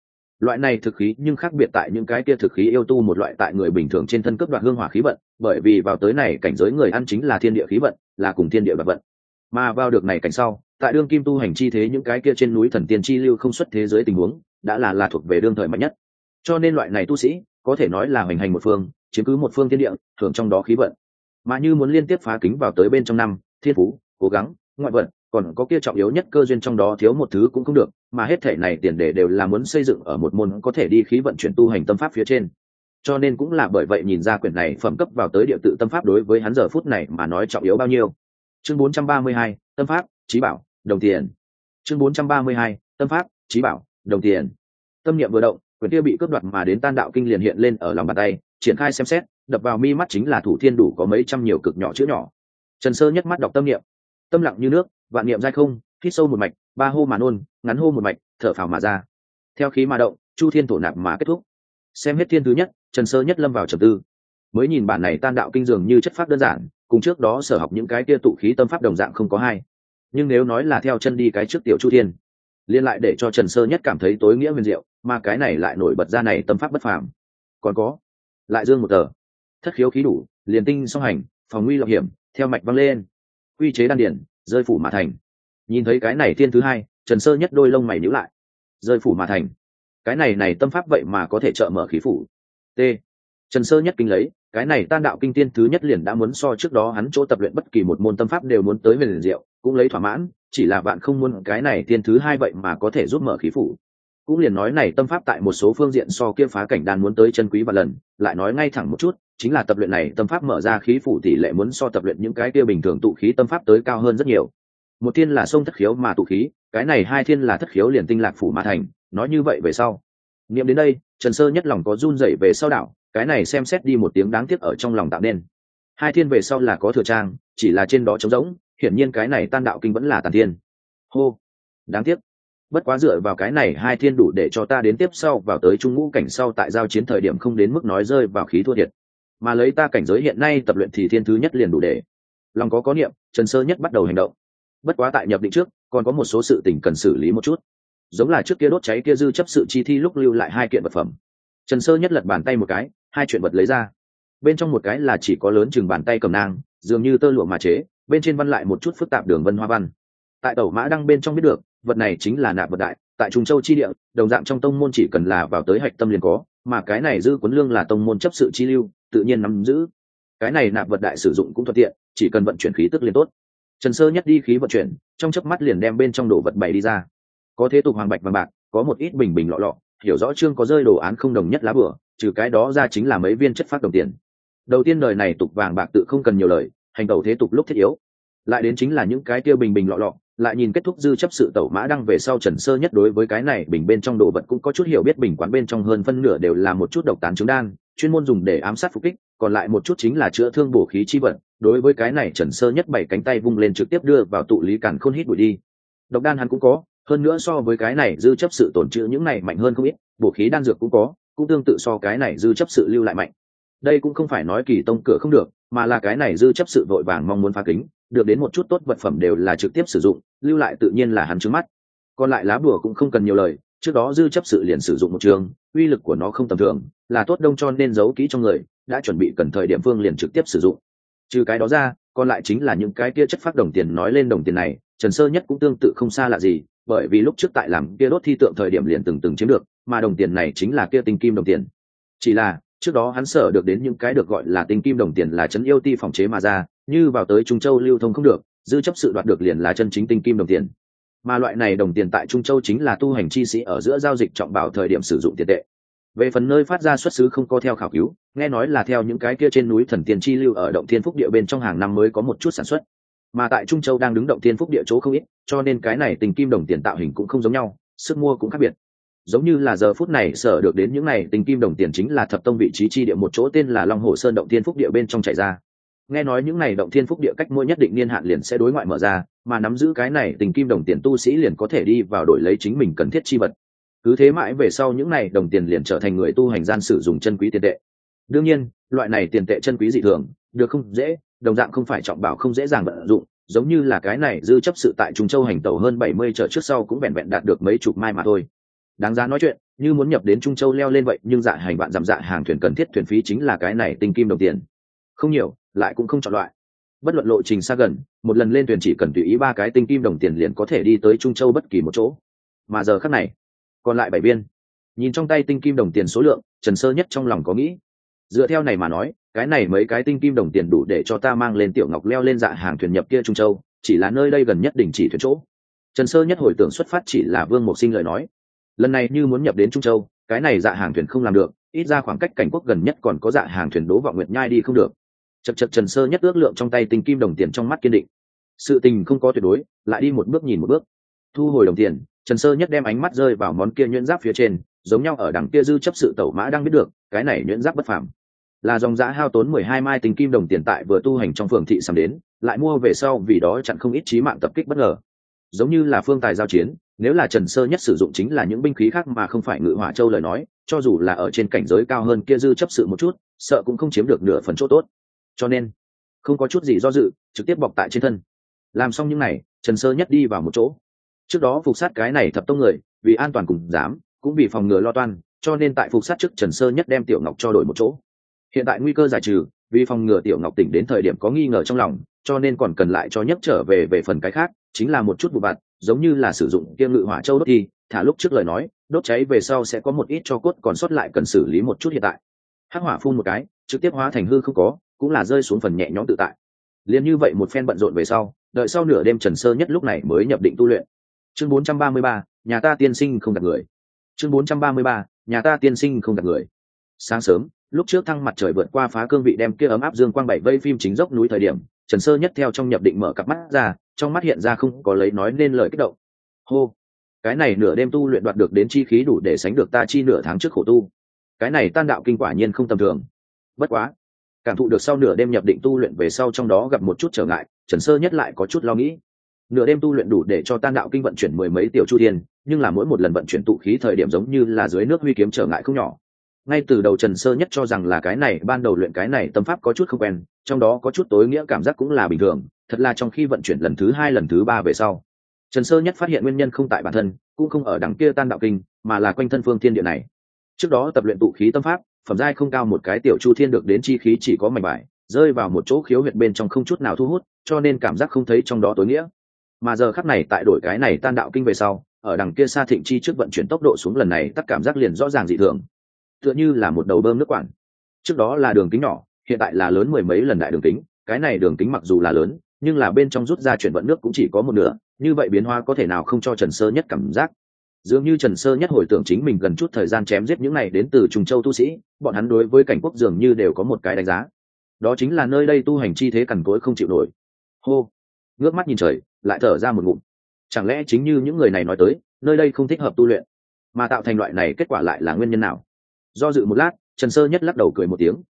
Loại này thực khí nhưng khác biệt tại những cái kia thực khí yêu tu một loại tại người bình thường trên thân cướp đoạt hương hỏa khí vận, bởi vì vào tới này cảnh giới người ăn chính là thiên địa khí vận, là cùng thiên địa bạc vận. Mà vào được này cảnh sau, tại đương kim tu hành chi thế những cái kia trên núi thần tiên chi lưu không xuất thế giới tình huống, đã là thuộc về đương thời mạnh nhất. Cho nên loại này tu sĩ có thể nói là hoành hành một phương, chiếm cứ một phương thiên địa, thưởng trong đó khí vận. Mà như muốn liên tiếp phá kính vào tới bên trong năm, thiên phú, cố gắng, ngoại vận, còn có kia trọng yếu nhất cơ duyên trong đó thiếu một thứ cũng không được, mà hết thể này tiền đề đều là muốn xây dựng ở một môn có thể đi khí vận chuyển tu hành tâm pháp phía trên. Cho nên cũng là bởi vậy nhìn ra quyển này phẩm cấp vào tới địa tự tâm pháp đối với hắn giờ phút này mà nói trọng yếu bao nhiêu. Chương 432, tâm pháp, chí bảo, đồng tiền. Chương 432, tâm pháp, chí bảo, đồng tiền. Tâm niệm vừa động, quyển kia bị cướp đoạt mà đến Tan Đạo Kinh liền hiện lên ở lòng bàn tay, triển khai xem xét, đập vào mi mắt chính là thủ thiên đủ có mấy trăm nhiều cực nhỏ chữ nhỏ. Trần Sơ nhất mắt đọc tâm niệm, tâm lặng như nước, vạn niệm dai không, hít sâu một mạch, ba hô mà nôn, ngắn hô một mạch, thở phào mà ra. Theo khí mà động, chu thiên thổ nạp mà kết thúc. Xem hết thiên thứ nhất, Trần Sơ nhất lâm vào trầm tư. Mới nhìn bản này Tan Đạo Kinh dường như chất pháp đơn giản, cùng trước đó sở học những cái kia tụ khí tâm pháp đồng dạng không có hai. Nhưng nếu nói là theo chân đi cái trước tiểu chu thiên, liên lại để cho Trần Sơ nhất cảm thấy tối nghĩa huyền diệu, mà cái này lại nổi bật ra này tâm pháp bất phàm. Còn có, lại dương một tờ, thất khiếu khí đủ, liền tinh song hành, phòng nguy lọc hiểm, theo mạch văng lên, quy chế đan điển, rơi phủ mà thành. Nhìn thấy cái này thiên thứ hai, Trần Sơ nhất đôi lông mày nhíu lại. Rơi phủ mà thành, cái này tâm pháp vậy mà có thể trợ mở khí phủ. T. Trần Sơ nhất kinh lấy, cái này Tan Đạo Kinh tiên thứ nhất liền đã muốn so trước đó hắn chỗ tập luyện bất kỳ một môn tâm pháp đều muốn tới về liền diệu, cũng lấy thỏa mãn, chỉ là bạn không muốn cái này tiên thứ hai vậy mà có thể giúp mở khí phủ. Cũng liền nói này tâm pháp tại một số phương diện so kia phá cảnh đan muốn tới chân quý và lần, lại nói ngay thẳng một chút, chính là tập luyện này tâm pháp mở ra khí phủ tỷ lệ muốn so tập luyện những cái kia bình thường tụ khí tâm pháp tới cao hơn rất nhiều. Một thiên là sông thất khiếu mà tụ khí, cái này hai thiên là thất khiếu liền tinh lạc phủ mà thành, nói như vậy về sau. Niệm đến đây, Trần Sơ nhất lòng có run rẩy về sau đảo, cái này xem xét đi một tiếng đáng tiếc ở trong lòng tạo nên. Hai thiên về sau là có thừa trang, chỉ là trên đó trống rỗng, hiển nhiên cái này Tan Đạo Kinh vẫn là tàn thiên. Hô, đáng tiếc. Bất quá dựa vào cái này hai thiên đủ để cho ta đến tiếp sau vào tới trung ngũ cảnh sau tại giao chiến thời điểm không đến mức nói rơi vào khí thua thiệt. Mà lấy ta cảnh giới hiện nay tập luyện thì thiên thứ nhất liền đủ để. Lòng có niệm, Trần Sơ nhất bắt đầu hành động. Bất quá tại nhập định trước, còn có một số sự tình cần xử lý một chút. Giống là trước kia đốt cháy kia dư chấp sự chi thi lúc lưu lại hai kiện vật phẩm. Trần Sơ nhất lật bàn tay một cái, hai chuyện vật lấy ra. Bên trong một cái là chỉ có lớn chừng bàn tay cầm nang, dường như tơ lụa mà chế, bên trên văn lại một chút phức tạp đường vân hoa văn. Tại tẩu mã đăng bên trong biết được, vật này chính là nạp vật đại, tại Trung Châu chi địa, đồng dạng trong tông môn chỉ cần là vào tới hạch tâm liền có, mà cái này dư cuốn lương là tông môn chấp sự chi lưu, tự nhiên nắm giữ. Cái này nạp vật đại sử dụng cũng thuận tiện, chỉ cần vận chuyển khí tức liền tốt. Trần Sơ nhất đi khí vận chuyển, trong chớp mắt liền đem bên trong đồ vật bày đi ra. Có thế tục hoàng bạch vàng bạc, có một ít bình bình lọ lọ, hiểu rõ chương có rơi đồ án không đồng nhất lá bửa, trừ cái đó ra chính là mấy viên chất phát đồng tiền. Đầu tiên đời này tục vàng bạc tự không cần nhiều lời, hành tẩu thế tục lúc thiết yếu. Lại đến chính là những cái tiêu bình bình lọ lọ, lại nhìn kết thúc dư chấp sự tẩu mã đăng về sau Trần Sơ nhất đối với cái này bình bên trong đồ vật cũng có chút hiểu biết, bình quán bên trong hơn phân nửa đều là một chút độc tán trứng đan, chuyên môn dùng để ám sát phục kích, còn lại một chút chính là chữa thương bổ khí chi vật. Đối với cái này Trần Sơ nhất bảy cánh tay vung lên trực tiếp đưa vào tụ lý càn khôn hít bụi đi. Độc đan hắn cũng có, hơn nữa so với cái này dư chấp sự tổn trữ những này mạnh hơn không ít, bổ khí đan dược cũng có, cũng tương tự so cái này dư chấp sự lưu lại mạnh. Đây cũng không phải nói kỳ tông cửa không được, mà là cái này dư chấp sự vội vàng mong muốn phá kính, được đến một chút tốt vật phẩm đều là trực tiếp sử dụng, lưu lại tự nhiên là hắn trướng mắt. Còn lại lá bùa cũng không cần nhiều lời, trước đó dư chấp sự liền sử dụng một trường, uy lực của nó không tầm thường, là tốt đông cho nên giấu kỹ trong người, đã chuẩn bị cần thời điểm phương liền trực tiếp sử dụng. Trừ cái đó ra, còn lại chính là những cái kia chất phát đồng tiền. Nói lên đồng tiền này, Trần Sơ nhất cũng tương tự không xa lạ gì, bởi vì lúc trước tại làm kia đốt thi tượng thời điểm liền từng chiếm được, mà đồng tiền này chính là kia tinh kim đồng tiền. Chỉ là trước đó hắn sở được đến những cái được gọi là tinh kim đồng tiền là trấn yêu ti phòng chế mà ra, như vào tới Trung Châu lưu thông không được, dư chấp sự đoạt được liền là chân chính tinh kim đồng tiền. Mà loại này đồng tiền tại Trung Châu chính là tu hành chi sĩ ở giữa giao dịch trọng bảo thời điểm sử dụng tiền tệ. Về phần nơi phát ra xuất xứ không có theo khảo cứu, nghe nói là theo những cái kia trên núi thần tiên chi lưu ở động thiên phúc địa bên trong hàng năm mới có một chút sản xuất. Mà tại Trung Châu đang đứng động thiên phúc địa chỗ không ít, cho nên cái này tinh kim đồng tiền tạo hình cũng không giống nhau, sức mua cũng khác biệt. Giống như là giờ phút này sở được đến những này tinh kim đồng tiền chính là thập tông vị trí chi địa một chỗ tên là Long Hồ Sơn động thiên phúc địa bên trong chảy ra. Nghe nói những này động thiên phúc địa cách mỗi nhất định niên hạn liền sẽ đối ngoại mở ra, mà nắm giữ cái này tinh kim đồng tiền tu sĩ liền có thể đi vào đổi lấy chính mình cần thiết chi vật. Cứ thế mãi về sau những này đồng tiền liền trở thành người tu hành gian sử dụng chân quý tiền tệ. Đương nhiên, loại này tiền tệ chân quý dị thường, được không dễ, đồng dạng không phải trọng bảo không dễ dàng vận dụng, giống như là cái này dư chấp sự tại Trung Châu hành tẩu hơn 70 trở trước sau cũng vẹn vẹn đạt được mấy chục mai mà thôi. đáng giá nói chuyện, như muốn nhập đến Trung Châu leo lên vậy, nhưng dạ hành vạn dặm dạ hàng thuyền cần thiết thuyền phí chính là cái này tinh kim đồng tiền. Không nhiều, lại cũng không chọn loại. Bất luận lộ trình xa gần, một lần lên thuyền chỉ cần tùy ý 3 cái tinh kim đồng tiền liền có thể đi tới Trung Châu bất kỳ một chỗ. Mà giờ khắc này, còn lại 7 viên. Nhìn trong tay tinh kim đồng tiền số lượng, Trần Sơ Nhất trong lòng có nghĩ. Dựa theo này mà nói, cái này mấy cái tinh kim đồng tiền đủ để cho ta mang lên Tiểu Ngọc leo lên dạ hàng thuyền nhập kia Trung Châu, chỉ là nơi đây gần nhất đỉnh chỉ thuyền chỗ. Trần Sơ Nhất hồi tưởng xuất phát chỉ là Vương Mộc Sinh lời nói. Lần này như muốn nhập đến Trung Châu, cái này dạ hàng thuyền không làm được, ít ra khoảng cách cảnh quốc gần nhất còn có dạ hàng thuyền Đỗ Vọng Nguyệt nhai đi không được. Chậc chậc, Trần Sơ Nhất ước lượng trong tay tinh kim đồng tiền, trong mắt kiên định. Sự tình không có tuyệt đối, lại đi một bước nhìn một bước. Thu hồi đồng tiền, Trần Sơ Nhất đem ánh mắt rơi vào món kia nhuyễn giáp phía trên, giống nhau ở đằng kia dư chấp sự tẩu mã đang biết được, cái này nhuyễn giáp bất phàm. Là dòng giá hao tốn 12 mai tinh kim đồng tiền tại vừa tu hành trong phường thị sắm đến, lại mua về sau vì đó chặn không ít chí mạng tập kích bất ngờ. Giống như là phương tài giao chiến, nếu là Trần Sơ Nhất sử dụng chính là những binh khí khác mà không phải Ngự Hỏa Châu lời nói, cho dù là ở trên cảnh giới cao hơn kia dư chấp sự một chút, sợ cũng không chiếm được nửa phần chỗ tốt. Cho nên, không có chút gì do dự, trực tiếp bọc tại trên thân. Làm xong những này, Trần Sơ Nhất đi vào một chỗ. Trước đó phục sát cái này thập tông người, vì an toàn cùng dám, cũng vì phòng ngừa lo toan, cho nên tại phục sát trước Trần Sơ Nhất đem Tiểu Ngọc cho đổi một chỗ. Hiện tại nguy cơ giải trừ, vì phòng ngừa Tiểu Ngọc tỉnh đến thời điểm có nghi ngờ trong lòng, cho nên còn cần lại cho nhấc trở về phần cái khác, chính là một chút vụ vặt, giống như là sử dụng Kiêm Ngự Hỏa Châu đốt thi, thả lúc trước lời nói, đốt cháy về sau sẽ có một ít cho cốt còn sót lại cần xử lý một chút hiện tại. Hắc hỏa phun một cái, trực tiếp hóa thành hư không có, cũng là rơi xuống phần nhẹ nhõm tự tại. Liên như vậy một phen bận rộn về sau, đợi sau nửa đêm Trần Sơ Nhất lúc này mới nhập định tu luyện. Chương 433, nhà ta tiên sinh không gặp người. Chương 433, nhà ta tiên sinh không gặp người. Sáng sớm, lúc trước thăng mặt trời vượt qua phá cương vị đem kia ấm áp dương quang bảy vây phim chính dốc núi thời điểm, Trần Sơ Nhất theo trong nhập định mở cặp mắt ra, trong mắt hiện ra không có lấy nói nên lời kích động. Hô, cái này nửa đêm tu luyện đoạt được đến chi khí đủ để sánh được ta chi nửa tháng trước khổ tu. Cái này tan đạo kinh quả nhiên không tầm thường. Bất quá, cảm thụ được sau nửa đêm nhập định tu luyện về sau trong đó gặp một chút trở ngại, Trần Sơ Nhất lại có chút lo nghĩ. Nửa đêm tu luyện đủ để cho tan đạo kinh vận chuyển 10 mấy tiểu chu thiên, nhưng là mỗi một lần vận chuyển tụ khí thời điểm giống như là dưới nước huy kiếm trở ngại không nhỏ. Ngay từ đầu Trần Sơ Nhất cho rằng là cái này ban đầu luyện cái này tâm pháp có chút không quen, trong đó có chút tối nghĩa cảm giác cũng là bình thường, thật là trong khi vận chuyển lần thứ 2 lần thứ 3 về sau, Trần Sơ Nhất phát hiện nguyên nhân không tại bản thân, cũng không ở đằng kia tan đạo kinh, mà là quanh thân phương thiên địa này. Trước đó tập luyện tụ khí tâm pháp, phẩm giai không cao một cái tiểu chu thiên được đến chi khí chỉ có mảnh vải, rơi vào một chỗ khiếu huyệt bên trong không chút nào thu hút, cho nên cảm giác không thấy trong đó tối nghĩa. Mà giờ khắc này tại đổi cái này tan đạo kinh về sau, ở đằng kia Sa Thịnh chi trước vận chuyển tốc độ xuống lần này tất cảm giác liền rõ ràng dị thường, tựa như là một đầu bơm nước quản. Trước đó là đường kính nhỏ, hiện tại là lớn 10 mấy lần đại đường kính, cái này đường kính mặc dù là lớn, nhưng là bên trong rút ra chuyển vận nước cũng chỉ có một nửa, như vậy biến hóa có thể nào không cho Trần Sơ Nhất cảm giác. Dường như Trần Sơ Nhất hồi tưởng chính mình gần chút thời gian chém giết những này đến từ Trùng Châu tu sĩ, bọn hắn đối với cảnh quốc dường như đều có một cái đánh giá. Đó chính là nơi đây tu hành chi thế cằn cỗi không chịu nổi. Hô, ngước mắt nhìn trời, lại thở ra một ngụm. Chẳng lẽ chính như những người này nói tới, nơi đây không thích hợp tu luyện, mà tạo thành loại này kết quả lại là nguyên nhân nào? Do dự một lát, Trần Sơ Nhất lắc đầu cười một tiếng.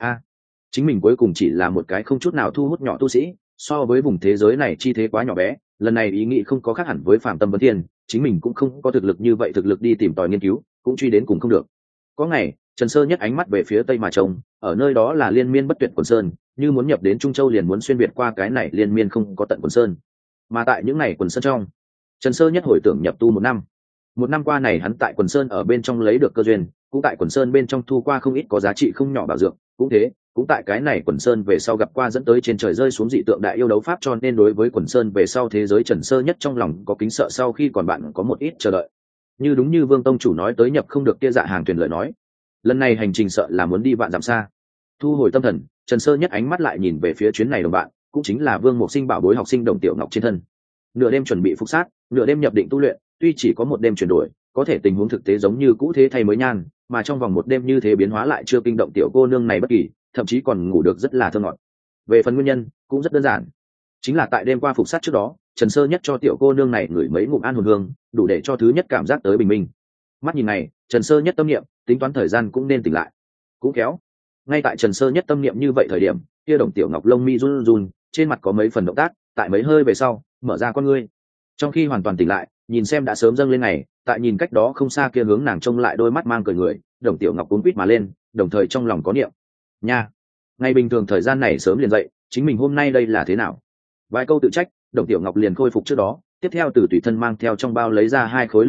Chính mình cuối cùng chỉ là một cái không chút nào thu hút nhỏ tu sĩ, so với vùng thế giới này chi thế quá nhỏ bé, lần này ý nghĩ không có khác hẳn với Phạm Tâm Vấn Thiên, chính mình cũng không có thực lực như vậy, thực lực đi tìm tòi nghiên cứu, cũng truy đến cùng không được. Có ngày, Trần Sơ Nhất ánh mắt về phía tây mà trông, ở nơi đó là liên miên bất tuyệt quần sơn, như muốn nhập đến Trung Châu liền muốn xuyên việt qua cái này liên miên không có tận quần sơn. Mà tại những ngày quần sơn trong, Trần Sơ Nhất hồi tưởng nhập tu một năm qua này hắn tại quần sơn ở bên trong lấy được cơ duyên, cũng tại quần sơn bên trong thu qua không ít có giá trị không nhỏ bảo dưỡng, cũng thế, cũng tại cái này quần sơn về sau gặp qua dẫn tới trên trời rơi xuống dị tượng đại yêu đấu pháp, cho nên đối với quần sơn về sau thế giới Trần Sơ Nhất trong lòng có kính sợ, sau khi còn bạn có một ít chờ đợi. Như đúng như Vương tông chủ nói tới nhập không được kia dạ hàng thuyền lời nói, lần này hành trình sợ là muốn đi vạn dặm xa. Thu hồi tâm thần, Trần Sơ Nhất ánh mắt lại nhìn về phía chuyến này đồng bạn, cũng chính là Vương Mộc Sinh bảo bối học sinh Đồng Tiểu Ngọc trên thân. Nửa đêm chuẩn bị phục sát, nửa đêm nhập định tu luyện, tuy chỉ có một đêm chuyển đổi, có thể tình huống thực tế giống như cũ thế thay mới nhan, mà trong vòng một đêm như thế biến hóa lại chưa kinh động tiểu cô nương này bất kỳ, thậm chí còn ngủ được rất là thơ ngọt. Về phần nguyên nhân cũng rất đơn giản, chính là tại đêm qua phục sát trước đó, Trần Sơ Nhất cho tiểu cô nương này ngửi mấy ngụm an hồn hương, đủ để cho thứ nhất cảm giác tới bình minh. Mắt nhìn này, Trần Sơ Nhất tâm niệm, tính toán thời gian cũng nên tỉnh lại. Cũng kéo, ngay tại Trần Sơ Nhất tâm niệm như vậy thời điểm, kia Đồng Tiểu Ngọc lông mi run run, trên mặt có mấy phần động tác, tại mấy hơi về sau, mở ra con ngươi. Trong khi hoàn toàn tỉnh lại, nhìn xem đã sớm dâng lên ngày, tại nhìn cách đó không xa kia hướng nàng trông lại đôi mắt mang cười người, Đồng Tiểu Ngọc cuống quýt mà lên, đồng thời trong lòng có niệm. Nha, ngày bình thường thời gian này sớm liền dậy, chính mình hôm nay đây là thế nào? Vài câu tự trách, Đồng Tiểu Ngọc liền khôi phục trước đó, tiếp theo từ tùy thân mang theo trong bao lấy ra 2 khối lương khô,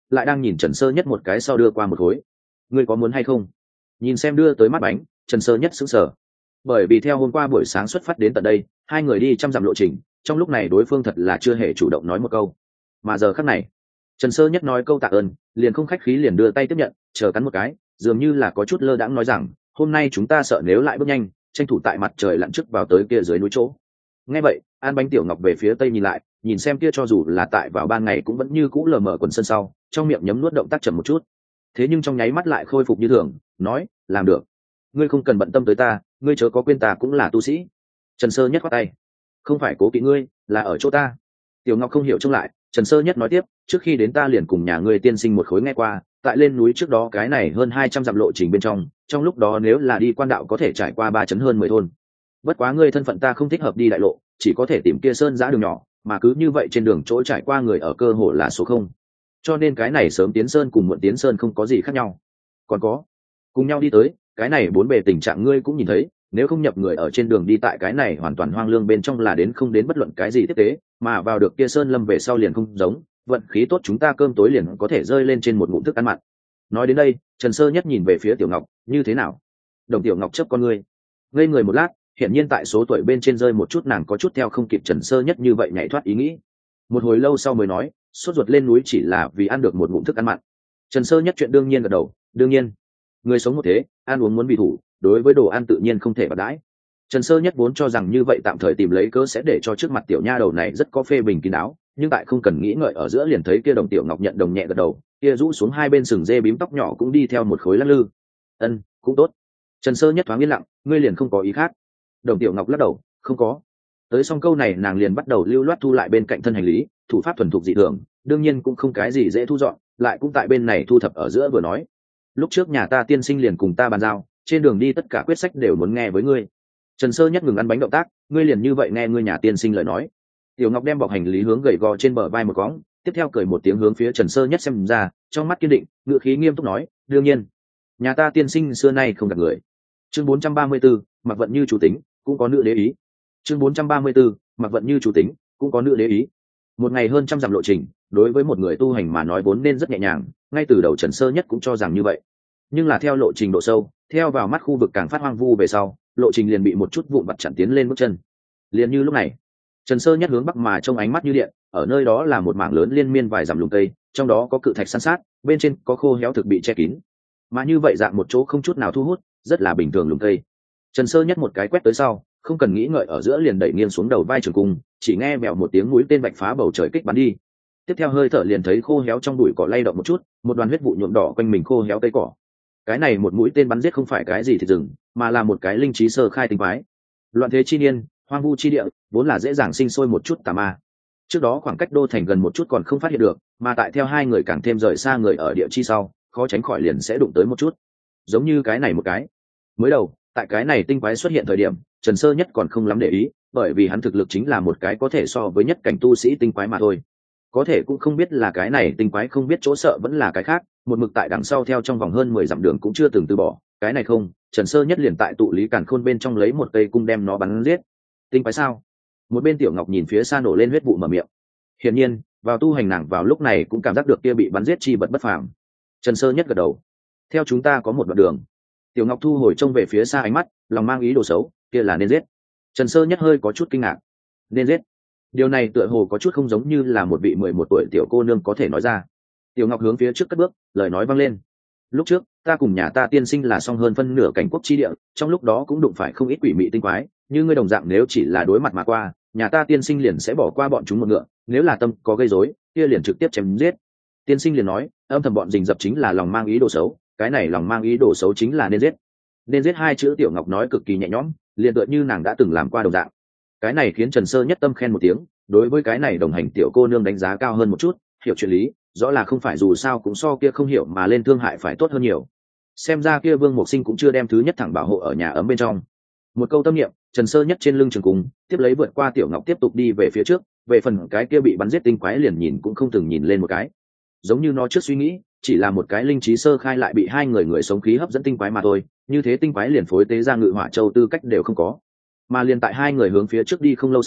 lại đang nhìn Trần Sơ Nhất một cái sau đưa qua một khối. Ngươi có muốn hay không? Nhìn xem đưa tới mắt bánh, Trần Sơ Nhất sững sờ. Bởi vì theo hôm qua buổi sáng xuất phát đến tận đây, hai người đi trăm dặm lộ trình, trong lúc này đối phương thật là chưa hề chủ động nói một câu. Mà giờ khắc này, Trần Sơ Nhất nói câu tạ ơn, liền không khách khí liền đưa tay tiếp nhận, chờ cắn một cái, dường như là có chút lơ đãng nói rằng, hôm nay chúng ta sợ nếu lại bước nhanh, tranh thủ tại mặt trời lặn trước vào tới kia dưới núi chỗ. Nghe vậy, An Bánh Tiểu Ngọc về phía tây nhìn lại, nhìn xem kia cho dù là tại vào ban ngày cũng vẫn như cũ lờ mờ quần sân sau, trong miệng nhấm nuốt động tác chậm một chút. Thế nhưng trong nháy mắt lại khôi phục như thường, nói, làm được. Ngươi không cần bận tâm tới ta, ngươi chớ có quên ta cũng là tu sĩ. Trần Sơ Nhất khoát tay, không phải cố kỵ ngươi, là ở chỗ ta. Tiểu Ngọc không hiểu trông lại, Trần Sơ Nhất nói tiếp, trước khi đến ta liền cùng nhà ngươi tiên sinh một khối nghe qua, tại lên núi trước đó cái này hơn 200 dặm lộ trình bên trong lúc đó nếu là đi quan đạo có thể trải qua 3 chấn hơn 10 thôn. Bất quá ngươi thân phận ta không thích hợp đi đại lộ, chỉ có thể tìm kia sơn giã đường nhỏ, mà cứ như vậy trên đường chỗ trải qua người ở cơ hồ là số không. Cho nên cái này sớm tiến sơn cùng muộn tiến sơn không có gì khác nhau. Còn có, cùng nhau đi tới, cái này bốn bề tình trạng ngươi cũng nhìn thấy, nếu không nhập người ở trên đường đi tại cái này hoàn toàn hoang lương bên trong là đến không đến bất luận cái gì tiếp tế, mà vào được kia sơn lâm về sau liền không giống, vận khí tốt chúng ta cơm tối liền có thể rơi lên trên một ngụm thức ăn mặn. Nói đến đây, Trần Sơ Nhất nhìn về phía Tiểu Ngọc, như thế nào? Đồng Tiểu Ngọc chớp con ngươi, ngây người một lát, hiển nhiên tại số tuổi bên trên rơi một chút, nàng có chút theo không kịp Trần Sơ Nhất như vậy nhảy thoát ý nghĩ. Một hồi lâu sau mới nói, sốt ruột lên núi chỉ là vì ăn được một ngụm thức ăn mặn. Trần Sơ Nhất chuyện đương nhiên gật đầu, đương nhiên, người sống một thế, ăn uống muốn bị thủ, đối với đồ ăn tự nhiên không thể bạc đãi. Trần Sơ Nhất vốn cho rằng như vậy tạm thời tìm lấy cớ sẽ để cho trước mặt tiểu nha đầu này rất có phê bình kín đáo, nhưng tại không cần nghĩ ngợi ở giữa liền thấy kia Đồng Tiểu Ngọc nhận đồng nhẹ gật đầu, kia rũ xuống hai bên sừng dê bím tóc nhỏ cũng đi theo một khối lắc lư. Ân, cũng tốt. Trần Sơ Nhất thoáng yên lặng, ngươi liền không có ý khác? Đồng Tiểu Ngọc lắc đầu, không có. Tới xong câu này nàng liền bắt đầu lưu loát thu lại bên cạnh thân hành lý, thủ pháp thuần thục dị thường, đương nhiên cũng không cái gì dễ thu dọn, lại cũng tại bên này thu thập ở giữa vừa nói, lúc trước nhà ta tiên sinh liền cùng ta bàn giao, trên đường đi tất cả quyết sách đều muốn nghe với ngươi. Trần Sơ Nhất ngừng ăn bánh động tác, ngươi liền như vậy nghe ngươi nhà tiên sinh lời nói. Tiểu Ngọc đem bọc hành lý hướng gầy gò trên bờ vai một cõng, tiếp theo cười một tiếng hướng phía Trần Sơ Nhất xem ra, trong mắt kiên định, ngữ khí nghiêm túc nói, đương nhiên, nhà ta tiên sinh xưa nay không gạt người. Chương 434, mặc vận như chủ tính, cũng có nữ đế ý. Chương 434, mặc vận như chủ tính, cũng có nữ đế ý. Một ngày hơn trăm dặm lộ trình, đối với một người tu hành mà nói vốn nên rất nhẹ nhàng, ngay từ đầu Trần Sơ Nhất cũng cho rằng như vậy. Nhưng là theo lộ trình độ sâu, theo vào mắt khu vực càng phát hoang vu về sau, lộ trình liền bị một chút vụn vặt chặn tiến lên bước chân. Liền như lúc này, Trần Sơ Nhất hướng bắc mà trong ánh mắt như điện, ở nơi đó là một mảng lớn liên miên vài dặm lùm cây, trong đó có cự thạch san sát, bên trên có khô héo thực bị che kín. Mà như vậy dạng một chỗ không chút nào thu hút, rất là bình thường lùm cây. Trần Sơ Nhất một cái quét tới sau, không cần nghĩ ngợi ở giữa liền đẩy nghiêng xuống đầu vai Trường Cung, chỉ nghe bèo một tiếng mũi tên bạch phá bầu trời kích bắn đi. Tiếp theo hơi thở liền thấy khô héo trong bụi cỏ lay động một chút, một đoàn huyết vụ nhuộm đỏ quanh mình khô héo cây cỏ. Cái này một mũi tên bắn giết không phải cái gì thịt rừng, mà là một cái linh trí sơ khai tinh quái. Loạn thế chi niên, hoang vu chi địa, vốn là dễ dàng sinh sôi một chút tà ma. Trước đó khoảng cách đô thành gần một chút còn không phát hiện được, mà tại theo hai người càng thêm rời xa người ở địa chi sau, khó tránh khỏi liền sẽ đụng tới một chút. Giống như cái này một cái. Mới đầu, tại cái này tinh quái xuất hiện thời điểm, Trần Sơ Nhất còn không lắm để ý, bởi vì hắn thực lực chính là một cái có thể so với nhất cảnh tu sĩ tinh quái mà thôi. Có thể cũng không biết là cái này tinh quái không biết chỗ sợ vẫn là cái khác, một mực tại đằng sau theo trong vòng hơn 10 dặm đường cũng chưa từng từ bỏ, cái này không, Trần Sơ Nhất liền tại tụ lý càn khôn bên trong lấy một cây cung đem nó bắn giết. Tinh quái sao? Một bên Tiểu Ngọc nhìn phía xa nổ lên huyết vụ mở miệng. Hiển nhiên, vào tu hành nàng vào lúc này cũng cảm giác được kia bị bắn giết chi vật bất phàm. Trần Sơ Nhất gật đầu. Theo chúng ta có một đoạn đường. Tiểu Ngọc thu hồi trông về phía xa ánh mắt, lòng mang ý đồ xấu, kia là nên giết. Trần Sơ Nhất hơi có chút kinh ngạc. Nên giết? Điều này tựa hồ có chút không giống như là một vị 11 tuổi tiểu cô nương có thể nói ra. Tiểu Ngọc hướng phía trước cất bước, lời nói vang lên. Lúc trước, ta cùng nhà ta tiên sinh là song hơn phân nửa cảnh quốc chi địa, trong lúc đó cũng đụng phải không ít quỷ mị tinh quái, như ngươi đồng dạng nếu chỉ là đối mặt mà qua, nhà ta tiên sinh liền sẽ bỏ qua bọn chúng một ngựa, nếu là tâm có gây rối, kia liền trực tiếp chém giết. Tiên sinh liền nói, âm thầm bọn rình rập chính là lòng mang ý đồ xấu, cái này lòng mang ý đồ xấu chính là nên giết. Nên giết hai chữ Tiểu Ngọc nói cực kỳ nhẹ nhõm, liền tựa như nàng đã từng làm qua đồng dạng. Cái này khiến Trần Sơ Nhất tâm khen một tiếng, đối với cái này đồng hành tiểu cô nương đánh giá cao hơn một chút, hiểu chuyện lý, rõ là không phải dù sao cũng so kia không hiểu mà lên thương hại phải tốt hơn nhiều. Xem ra kia Vương Mộc Sinh cũng chưa đem thứ nhất thẳng bảo hộ ở nhà ấm bên trong. Một câu tâm niệm, Trần Sơ Nhất trên lưng Trường Cung, tiếp lấy vượt qua Tiểu Ngọc tiếp tục đi về phía trước, về phần cái kia bị bắn giết tinh quái liền nhìn cũng không từng nhìn lên một cái. Giống như nó trước suy nghĩ, chỉ là một cái linh trí sơ khai lại bị hai người sống khí hấp dẫn tinh quái mà thôi, như thế tinh quái liền phối tế ra Ngự Hỏa Châu tư cách đều không có. Mà liền tại hai người hướng phía trước đi không lâu sau,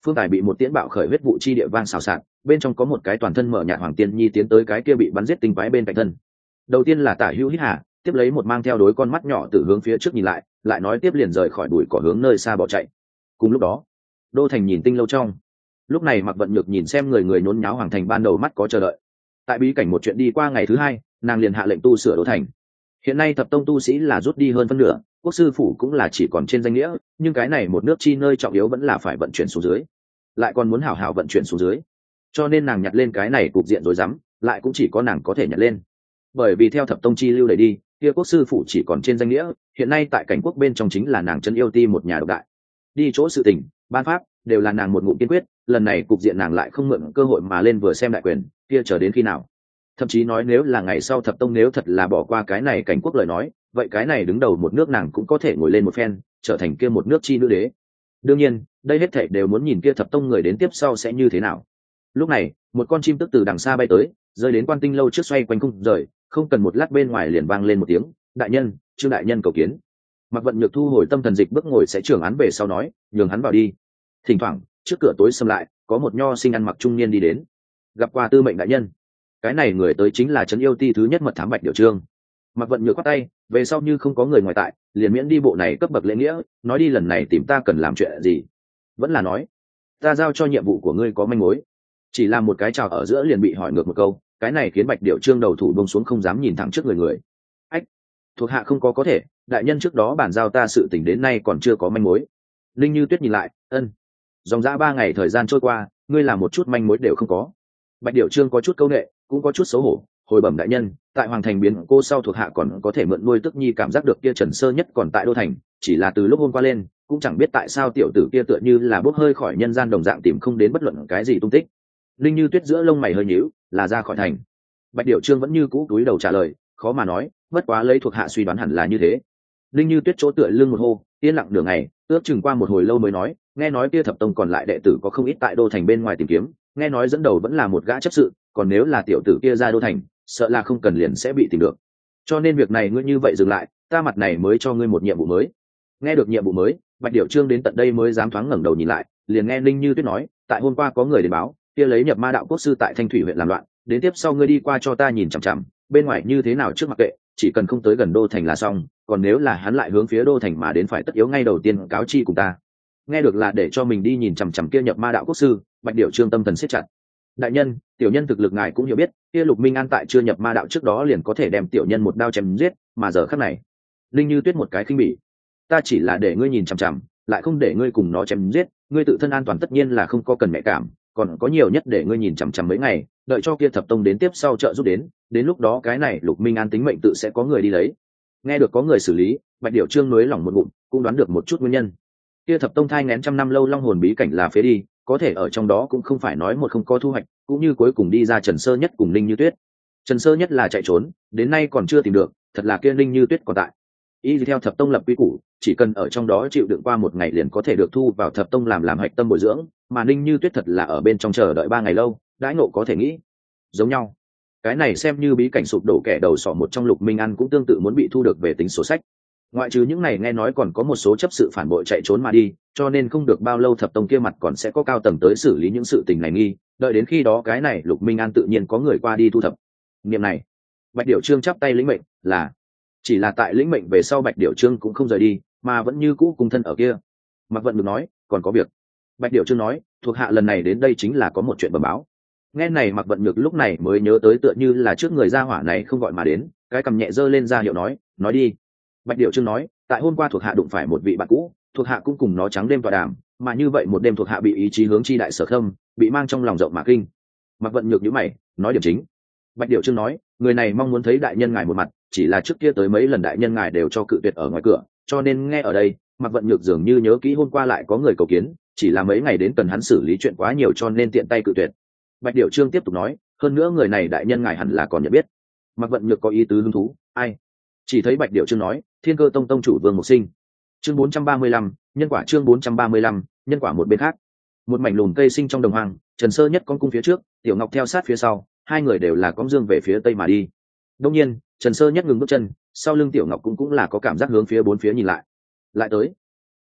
phương tài bị một tiễn bạo khởi huyết vụ chi địa vang xào xạc, bên trong có một cái toàn thân mở nhạt Hoàng Tiên Nhi tiến tới cái kia bị bắn giết tinh quái bên cạnh thân. Đầu tiên là Tả Hữu hít hà, tiếp lấy một mang theo đối con mắt nhỏ từ hướng phía trước nhìn lại nói tiếp liền rời khỏi bụi cỏ hướng nơi xa bỏ chạy. Cùng lúc đó, đô thành nhìn tinh lâu trong, lúc này Mạc Vận Nhược nhìn xem người người nhốn nháo hoàng thành ban đầu mắt có chờ đợi. Tại bí cảnh một chuyện đi qua ngày thứ hai, nàng liền hạ lệnh tu sửa đô thành. Hiện nay thập tông tu sĩ là rút đi hơn phân nửa, quốc sư phủ cũng là chỉ còn trên danh nghĩa, nhưng cái này một nước chi nơi trọng yếu vẫn là phải vận chuyển xuống dưới, lại còn muốn hảo hảo vận chuyển xuống dưới, cho nên nàng nhặt lên cái này cục diện rồi dám, lại cũng chỉ có nàng có thể nhặt lên. Bởi vì theo thập tông chi lưu đẩy đi, kia quốc sư phủ chỉ còn trên danh nghĩa, hiện nay tại cảnh quốc bên trong chính là nàng chân yêu ti một nhà độc đại, đi chỗ sự tình ban pháp đều là nàng một ngụm kiên quyết. Lần này cục diện nàng lại không mượn cơ hội mà lên vừa xem đại quyền, kia chờ đến khi nào. Thậm chí nói nếu là ngày sau thập tông nếu thật là bỏ qua cái này cảnh quốc lời nói, vậy cái này đứng đầu một nước nàng cũng có thể ngồi lên một phen, trở thành kia một nước chi nữ đế. Đương nhiên đây hết thảy đều muốn nhìn kia thập tông người đến tiếp sau sẽ như thế nào. Lúc này một con chim tức từ đằng xa bay tới, rơi đến quan tinh lâu trước xoay quanh cung rời, không cần một lát bên ngoài liền vang lên một tiếng: đại nhân, Trương đại nhân cầu kiến. Mạc Vận Nhược thu hồi tâm thần dịch bước ngồi sẽ trưởng án về sau nói: nhường hắn vào đi. Thỉnh thoảng trước cửa tối sầm lại, có một nho sinh ăn mặc trung niên đi đến. Gặp qua tư mệnh đại nhân. Cái này người tới chính là trấn yêu ti thứ nhất mật thám Bạch Điểu Trương. Mạc Vận Nhược quát tay, về sau như không có người ngoài tại, liền miễn đi bộ này cấp bậc lễ nghĩa, nói đi lần này tìm ta cần làm chuyện gì. Vẫn là nói, ta giao cho nhiệm vụ của ngươi có manh mối. Chỉ làm một cái chào ở giữa liền bị hỏi ngược một câu, cái này khiến Bạch Điểu Trương đầu thủ buông xuống không dám nhìn thẳng trước người. Ách, thuộc hạ không có thể, đại nhân trước đó bàn giao ta sự tình đến nay còn chưa có manh mối. Linh Như Tuyết nhìn lại, ân. Dòng dã 3 ngày thời gian trôi qua, ngươi làm một chút manh mối đều không có. Bạch Điểu Trương có chút câu nệ, cũng có chút xấu hổ, hồi bẩm đại nhân, tại hoàng thành biến cô sau thuộc hạ còn có thể mượn nuôi tức nhi cảm giác được kia Trần Sơ Nhất còn tại đô thành, chỉ là từ lúc hôm qua lên, cũng chẳng biết tại sao tiểu tử kia tựa như là bốc hơi khỏi nhân gian đồng dạng tìm không đến bất luận cái gì tung tích. Linh Như Tuyết giữa lông mày hơi nhíu, là ra khỏi thành. Bạch Điểu Trương vẫn như cũ cúi đầu trả lời, khó mà nói, bất quá lấy thuộc hạ suy đoán hẳn là như thế. Linh Như Tuyết chỗ tựa lưng một hô, yên lặng nửa ngày, ước chừng qua một hồi lâu mới nói, nghe nói kia thập tông còn lại đệ tử có không ít tại đô thành bên ngoài tìm kiếm, nghe nói dẫn đầu vẫn là một gã chấp sự, còn nếu là tiểu tử kia ra đô thành, sợ là không cần liền sẽ bị tìm được. Cho nên việc này ngươi như vậy dừng lại, ta mặt này mới cho ngươi một nhiệm vụ mới. Nghe được nhiệm vụ mới, Bạch Điểu Trương đến tận đây mới dám thoáng ngẩng đầu nhìn lại, liền nghe Linh Như Tuyết nói, tại hôm qua có người đến báo, kia lấy nhập ma đạo quốc sư tại Thanh Thủy huyện làm loạn, đến tiếp sau ngươi đi qua cho ta nhìn chằm chằm, bên ngoài như thế nào trước mặc kệ, chỉ cần không tới gần đô thành là xong, còn nếu là hắn lại hướng phía đô thành mà đến phải tất yếu ngay đầu tiên cáo chi cùng ta. Nghe được là để cho mình đi nhìn chằm chằm kia nhập ma đạo quốc sư, Bạch Điểu Trương tâm thần siết chặt. Đại nhân, tiểu nhân thực lực ngài cũng hiểu biết, kia Lục Minh An tại chưa nhập ma đạo trước đó liền có thể đem tiểu nhân một đao chém giết, mà giờ khắc này, Linh Như Tuyết một cái khinh bỉ, ta chỉ là để ngươi nhìn chằm chằm, lại không để ngươi cùng nó chém giết, ngươi tự thân an toàn tất nhiên là không có cần mẹ cảm, còn có nhiều nhất để ngươi nhìn chằm chằm mấy ngày, đợi cho kia thập tông đến tiếp sau trợ giúp đến lúc đó cái này Lục Minh An tính mệnh tự sẽ có người đi lấy. Nghe được có người xử lý, Bạch Điểu Trương nới lỏng một ngụm, cũng đoán được một chút nguyên nhân. Kia thập tông thai nghén trăm năm lâu long hồn bí cảnh là phế đi, có thể ở trong đó cũng không phải nói một không có thu hoạch, cũng như cuối cùng đi ra Trần Sơ Nhất cùng Linh Như Tuyết. Trần Sơ Nhất là chạy trốn, đến nay còn chưa tìm được, thật là kia Linh Như Tuyết còn tại. Y theo thập tông lập quy củ, chỉ cần ở trong đó chịu đựng qua một ngày liền có thể được thu vào thập tông làm hạch tâm bồi dưỡng, mà Linh Như Tuyết thật là ở bên trong chờ đợi 3 ngày lâu, đãi ngộ có thể nghĩ giống nhau. Cái này xem như bí cảnh sụp đổ kẻ đầu sỏ một trong Lục Minh An cũng tương tự muốn bị thu được về tính sổ sách. Ngoại trừ những này nghe nói còn có một số chấp sự phản bội chạy trốn mà đi, cho nên không được bao lâu thập tông kia mặt còn sẽ có cao tầng tới xử lý những sự tình này nghi, đợi đến khi đó cái này Lục Minh An tự nhiên có người qua đi thu thập. Niệm này, Bạch Điểu Trương chắp tay lĩnh mệnh, là chỉ là tại lĩnh mệnh về sau Bạch Điểu Trương cũng không rời đi, mà vẫn như cũ cùng thân ở kia. Mạc Vận được nói, còn có việc. Bạch Điểu Trương nói, thuộc hạ lần này đến đây chính là có một chuyện bẩm báo. Nghe này Mạc Vận Nhược lúc này mới nhớ tới tựa như là trước người gia hỏa này không gọi mà đến, cái cầm nhẹ giơ lên ra hiệu nói đi. Bạch Điểu Trương nói, tại hôm qua thuộc hạ đụng phải một vị bạn cũ, thuộc hạ cũng cùng nó trắng đêm tọa đàm, mà như vậy một đêm thuộc hạ bị ý chí hướng chi đại sở khâm, bị mang trong lòng rộng mà kinh. Mạc Vận Nhược nhíu mày, nói điểm chính. Bạch Điểu Trương nói, người này mong muốn thấy đại nhân ngài một mặt, chỉ là trước kia tới mấy lần đại nhân ngài đều cho cự tuyệt ở ngoài cửa, cho nên nghe ở đây, Mạc Vận Nhược dường như nhớ kỹ hôm qua lại có người cầu kiến, chỉ là mấy ngày đến cần hắn xử lý chuyện quá nhiều cho nên tiện tay cự tuyệt. Bạch Điểu Trương tiếp tục nói, hơn nữa người này đại nhân ngài hẳn là còn nhận biết. Mạc Vận Nhược có ý tứ hứng thú, ai? Chỉ thấy Bạch Điểu Trương nói, Thiên Cơ Tông tông chủ Vương Mục Sinh. Chương 435, nhân quả chương 435, nhân quả một bên khác. Một mảnh lùm cây sinh trong đồng hoang, Trần Sơ Nhất con cung phía trước, Tiểu Ngọc theo sát phía sau, hai người đều là cõng dương về phía tây mà đi. Đương nhiên, Trần Sơ Nhất ngừng bước chân, sau lưng Tiểu Ngọc cũng là có cảm giác hướng phía bốn phía nhìn lại. Lại tới.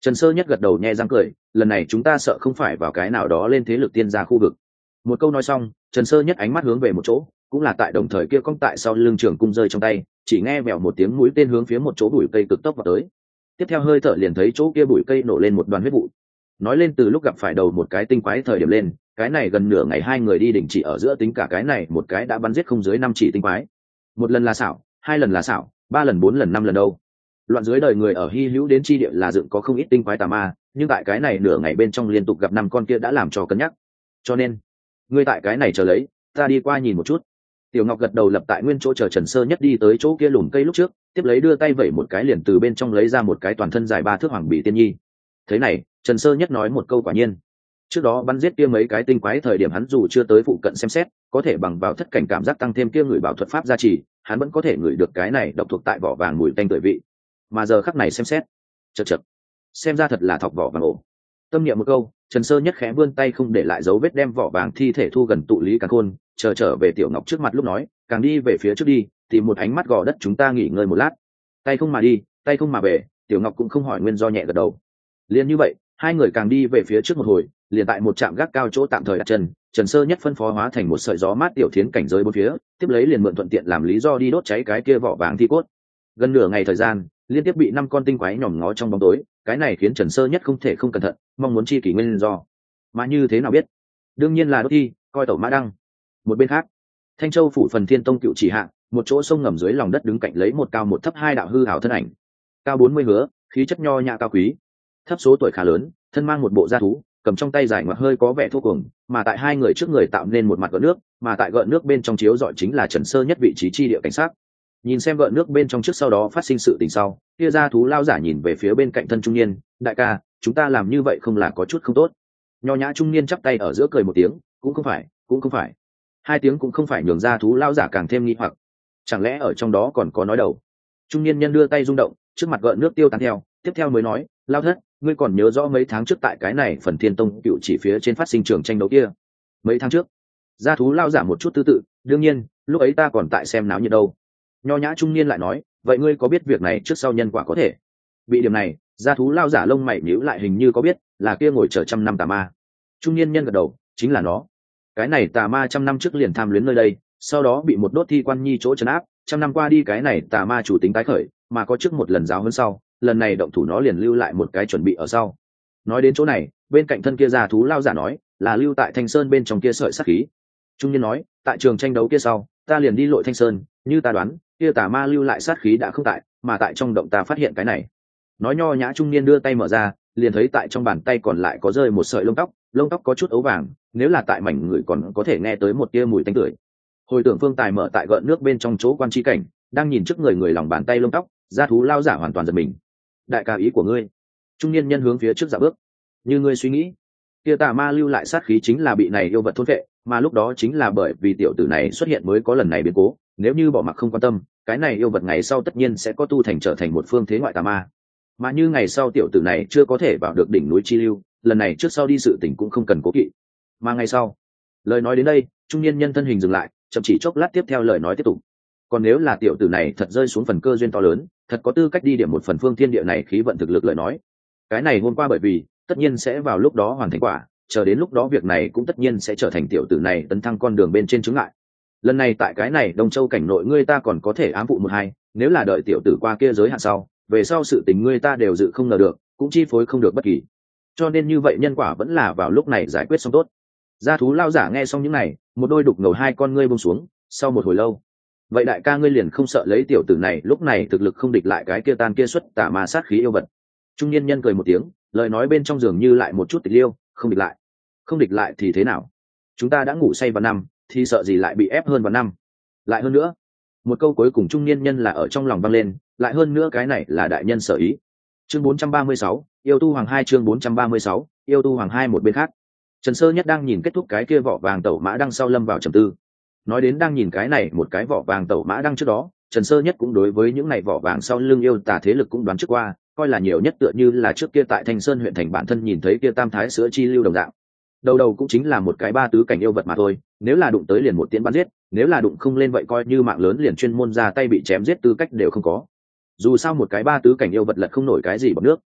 Trần Sơ Nhất gật đầu nhe răng cười, lần này chúng ta sợ không phải vào cái nào đó lên thế lực tiên gia khu vực. Một câu nói xong, Trần Sơ Nhất ánh mắt hướng về một chỗ, cũng là tại đồng thời kia cong tại sau lưng trường cung rơi trong tay, chỉ nghe vèo một tiếng mũi tên hướng phía một chỗ bụi cây cực tốc vào tới. Tiếp theo hơi thở liền thấy chỗ kia bụi cây nổ lên một đoàn huyết vụ. Nói lên từ lúc gặp phải đầu một cái tinh quái thời điểm lên, cái này gần nửa ngày hai người đi đỉnh chỉ ở giữa tính cả cái này một cái đã bắn giết không dưới 5 chỉ tinh quái. Một lần là xảo, hai lần là xảo, 3 lần 4 lần 5 lần đâu. Loạn dưới đời người ở hy hữu đến chi địa là dựng có không ít tinh quái tà ma, nhưng tại cái này nửa ngày bên trong liên tục gặp 5 con kia đã làm cho cân nhắc. Cho nên, ngươi tại cái này chờ lấy, ta đi qua nhìn một chút. Tiểu Ngọc gật đầu lập tại nguyên chỗ chờ Trần Sơ Nhất đi tới chỗ kia lùm cây lúc trước, tiếp lấy đưa tay vẩy một cái liền từ bên trong lấy ra một cái toàn thân dài 3 thước hoàng bì tiên nhi. Thế này, Trần Sơ Nhất nói một câu quả nhiên. Trước đó bắn giết kia mấy cái tinh quái thời điểm hắn dù chưa tới phụ cận xem xét, có thể bằng vào thất cảnh cảm giác tăng thêm kia người bảo thuật pháp gia trì, hắn vẫn có thể ngửi được cái này độc thuộc tại vỏ vàng mùi tanh tưởi vị. Mà giờ khắc này xem xét, chậc chậc, xem ra thật là thọc vỏ vàng ổ. Tâm niệm một câu, Trần Sơ Nhất khẽ vươn tay không để lại dấu vết đem vỏ vàng thi thể thu gần tụ lý càng khôn, trở về Tiểu Ngọc trước mặt lúc nói, càng đi về phía trước đi, tìm một ánh mắt gò đất chúng ta nghỉ ngơi một lát. Tay không mà đi, tay không mà về, Tiểu Ngọc cũng không hỏi nguyên do nhẹ gật đầu. Liên như vậy, hai người càng đi về phía trước một hồi, liền tại một trạm gác cao chỗ tạm thời đặt chân, Trần Sơ Nhất phân phó hóa thành một sợi gió mát tiểu thiến cảnh giới bốn phía, tiếp lấy liền mượn thuận tiện làm lý do đi đốt cháy cái kia vỏ vàng thi cốt. Gần nửa ngày thời gian, liên tiếp bị 5 con tinh quái nhòm ngó trong bóng tối, cái này khiến Trần Sơ Nhất không thể không cẩn thận, mong muốn chi kỷ nguyên do. Mà như thế nào biết? Đương nhiên là đốt thi, coi tẩu mã đăng. Một bên khác, Thanh Châu phủ Phần Thiên Tông cựu chỉ hạ, một chỗ sông ngầm dưới lòng đất đứng cạnh lấy một cao một thấp hai đạo hư hảo thân ảnh. Cao 40 hứa, khí chất nho nhã cao quý, thấp số tuổi khá lớn, thân mang một bộ da thú, cầm trong tay dài ngoặc hơi có vẻ thô cuồng, mà tại hai người trước người tạo nên một mặt gợn nước, mà tại gợn nước bên trong chiếu rọi chính là Trần Sơ Nhất vị trí chi địa cảnh sát. Nhìn xem gợn nước bên trong trước sau đó phát sinh sự tình sau, kia da thú lao giả nhìn về phía bên cạnh thân trung niên, đại ca, chúng ta làm như vậy không là có chút không tốt. Nho nhã trung niên chắp tay ở giữa cười một tiếng, cũng không phải. Hai tiếng cũng không phải nhường da thú lao giả càng thêm nghi hoặc. Chẳng lẽ ở trong đó còn có nói đầu? Trung niên nhân đưa tay rung động, trước mặt gợn nước tiêu tán theo, tiếp theo mới nói, lao thất, ngươi còn nhớ rõ mấy tháng trước tại cái này Phần Thiên Tông cựu chỉ phía trên phát sinh trường tranh đấu kia? Mấy tháng trước? Gia thú lao giả một chút tư tự, đương nhiên, lúc ấy ta còn tại xem náo nhiệt đâu. Nho nhã trung niên lại nói, vậy ngươi có biết việc này trước sau nhân quả có thể? Bị điểm này, gia thú lao giả lông mày nhíu lại hình như có biết, là kia ngồi chờ trăm năm tà ma. Trung niên nhân gật đầu, chính là nó. Cái này tà ma trăm năm trước liền tham luyến nơi đây, sau đó bị một đốt thi quan nhi chỗ trấn áp, trăm năm qua đi cái này tà ma chủ tính tái khởi, mà có trước một lần giáo hơn sau, lần này động thủ nó liền lưu lại một cái chuẩn bị ở sau. Nói đến chỗ này, bên cạnh thân kia gia thú lao giả nói, là lưu tại Thanh Sơn bên trong kia sợi sát khí. Trung niên nói, tại trường tranh đấu kia sau, ta liền đi lội Thanh Sơn, như ta đoán, kia tà ma lưu lại sát khí đã không tại, mà tại trong động ta phát hiện cái này. Nói nho nhã trung niên đưa tay mở ra, liền thấy tại trong bàn tay còn lại có rơi một sợi lông tóc có chút ấu vàng, nếu là tại mảnh người còn có thể nghe tới một tia mùi tanh tưởi. Hồi tưởng Phương Tài mở tại gợn nước bên trong chỗ quan chi cảnh, đang nhìn trước người lòng bàn tay lông tóc, gia thú lao giả hoàn toàn giật mình. Đại ca ý của ngươi? Trung niên nhân hướng phía trước dạo bước. Như ngươi suy nghĩ, kia tà ma lưu lại sát khí chính là bị này yêu vật thôn vệ, mà lúc đó chính là bởi vì tiểu tử này xuất hiện mới có lần này biến cố, nếu như bỏ mặc không quan tâm, cái này yêu vật ngày sau tất nhiên sẽ có tu thành trở thành một phương thế ngoại tà ma. Mà như ngày sau tiểu tử này chưa có thể vào được đỉnh núi chi lưu, lần này trước sau đi sự tình cũng không cần cố kỵ. Mà ngày sau, lời nói đến đây, trung niên nhân thân hình dừng lại, chậm chỉ chốc lát tiếp theo lời nói tiếp tục. Còn nếu là tiểu tử này thật rơi xuống phần cơ duyên to lớn, thật có tư cách đi điểm một phần phương thiên địa này khí vận thực lực lời nói, cái này hôm qua bởi vì tất nhiên sẽ vào lúc đó hoàn thành quả, chờ đến lúc đó việc này cũng tất nhiên sẽ trở thành tiểu tử này tấn thăng con đường bên trên chướng ngại. Lần này tại cái này Đông Châu cảnh nội ngươi ta còn có thể ám phụ một hai, nếu là đợi tiểu tử qua kia giới hạn sau, về sau sự tình ngươi ta đều dự không ngờ được, cũng chi phối không được bất kỳ. Cho nên như vậy nhân quả vẫn là vào lúc này giải quyết xong tốt. Gia thú lao giả nghe xong những này, một đôi đục ngầu hai con ngươi buông xuống, sau một hồi lâu, vậy đại ca ngươi liền không sợ lấy tiểu tử này lúc này thực lực không địch lại cái kia tan kia xuất tà ma sát khí yêu vật? Trung niên nhân cười một tiếng, lời nói bên trong dường như lại một chút tịch liêu, không địch lại thì thế nào? Chúng ta đã ngủ say vào năm, thì sợ gì lại bị ép hơn vào năm? Lại hơn nữa, một câu cuối cùng trung niên nhân là ở trong lòng vang lên, lại hơn nữa cái này là đại nhân sở ý. Chương 436, yêu tu hoàng 2 chương 436, yêu tu hoàng 2 một bên khác. Trần Sơ Nhất đang nhìn kết thúc cái kia vỏ vàng tẩu mã đăng sau lâm vào trầm tư. Nói đến đang nhìn cái này một cái vỏ vàng tẩu mã đăng trước đó, Trần Sơ Nhất cũng đối với những này vỏ vàng sau lưng yêu tà thế lực cũng đoán trước qua, coi là nhiều nhất tựa như là trước kia tại Thanh Sơn huyện thành bản thân nhìn thấy kia tam thái sữa chi lưu đồng dạng. Đầu cũng chính là một cái ba tứ cảnh yêu vật mà thôi, nếu là đụng tới liền một tiếng bắn giết, nếu là đụng không lên vậy coi như mạng lớn liền chuyên môn ra tay bị chém giết tư cách đều không có. Dù sao một cái ba tứ cảnh yêu vật lật không nổi cái gì bằng nước,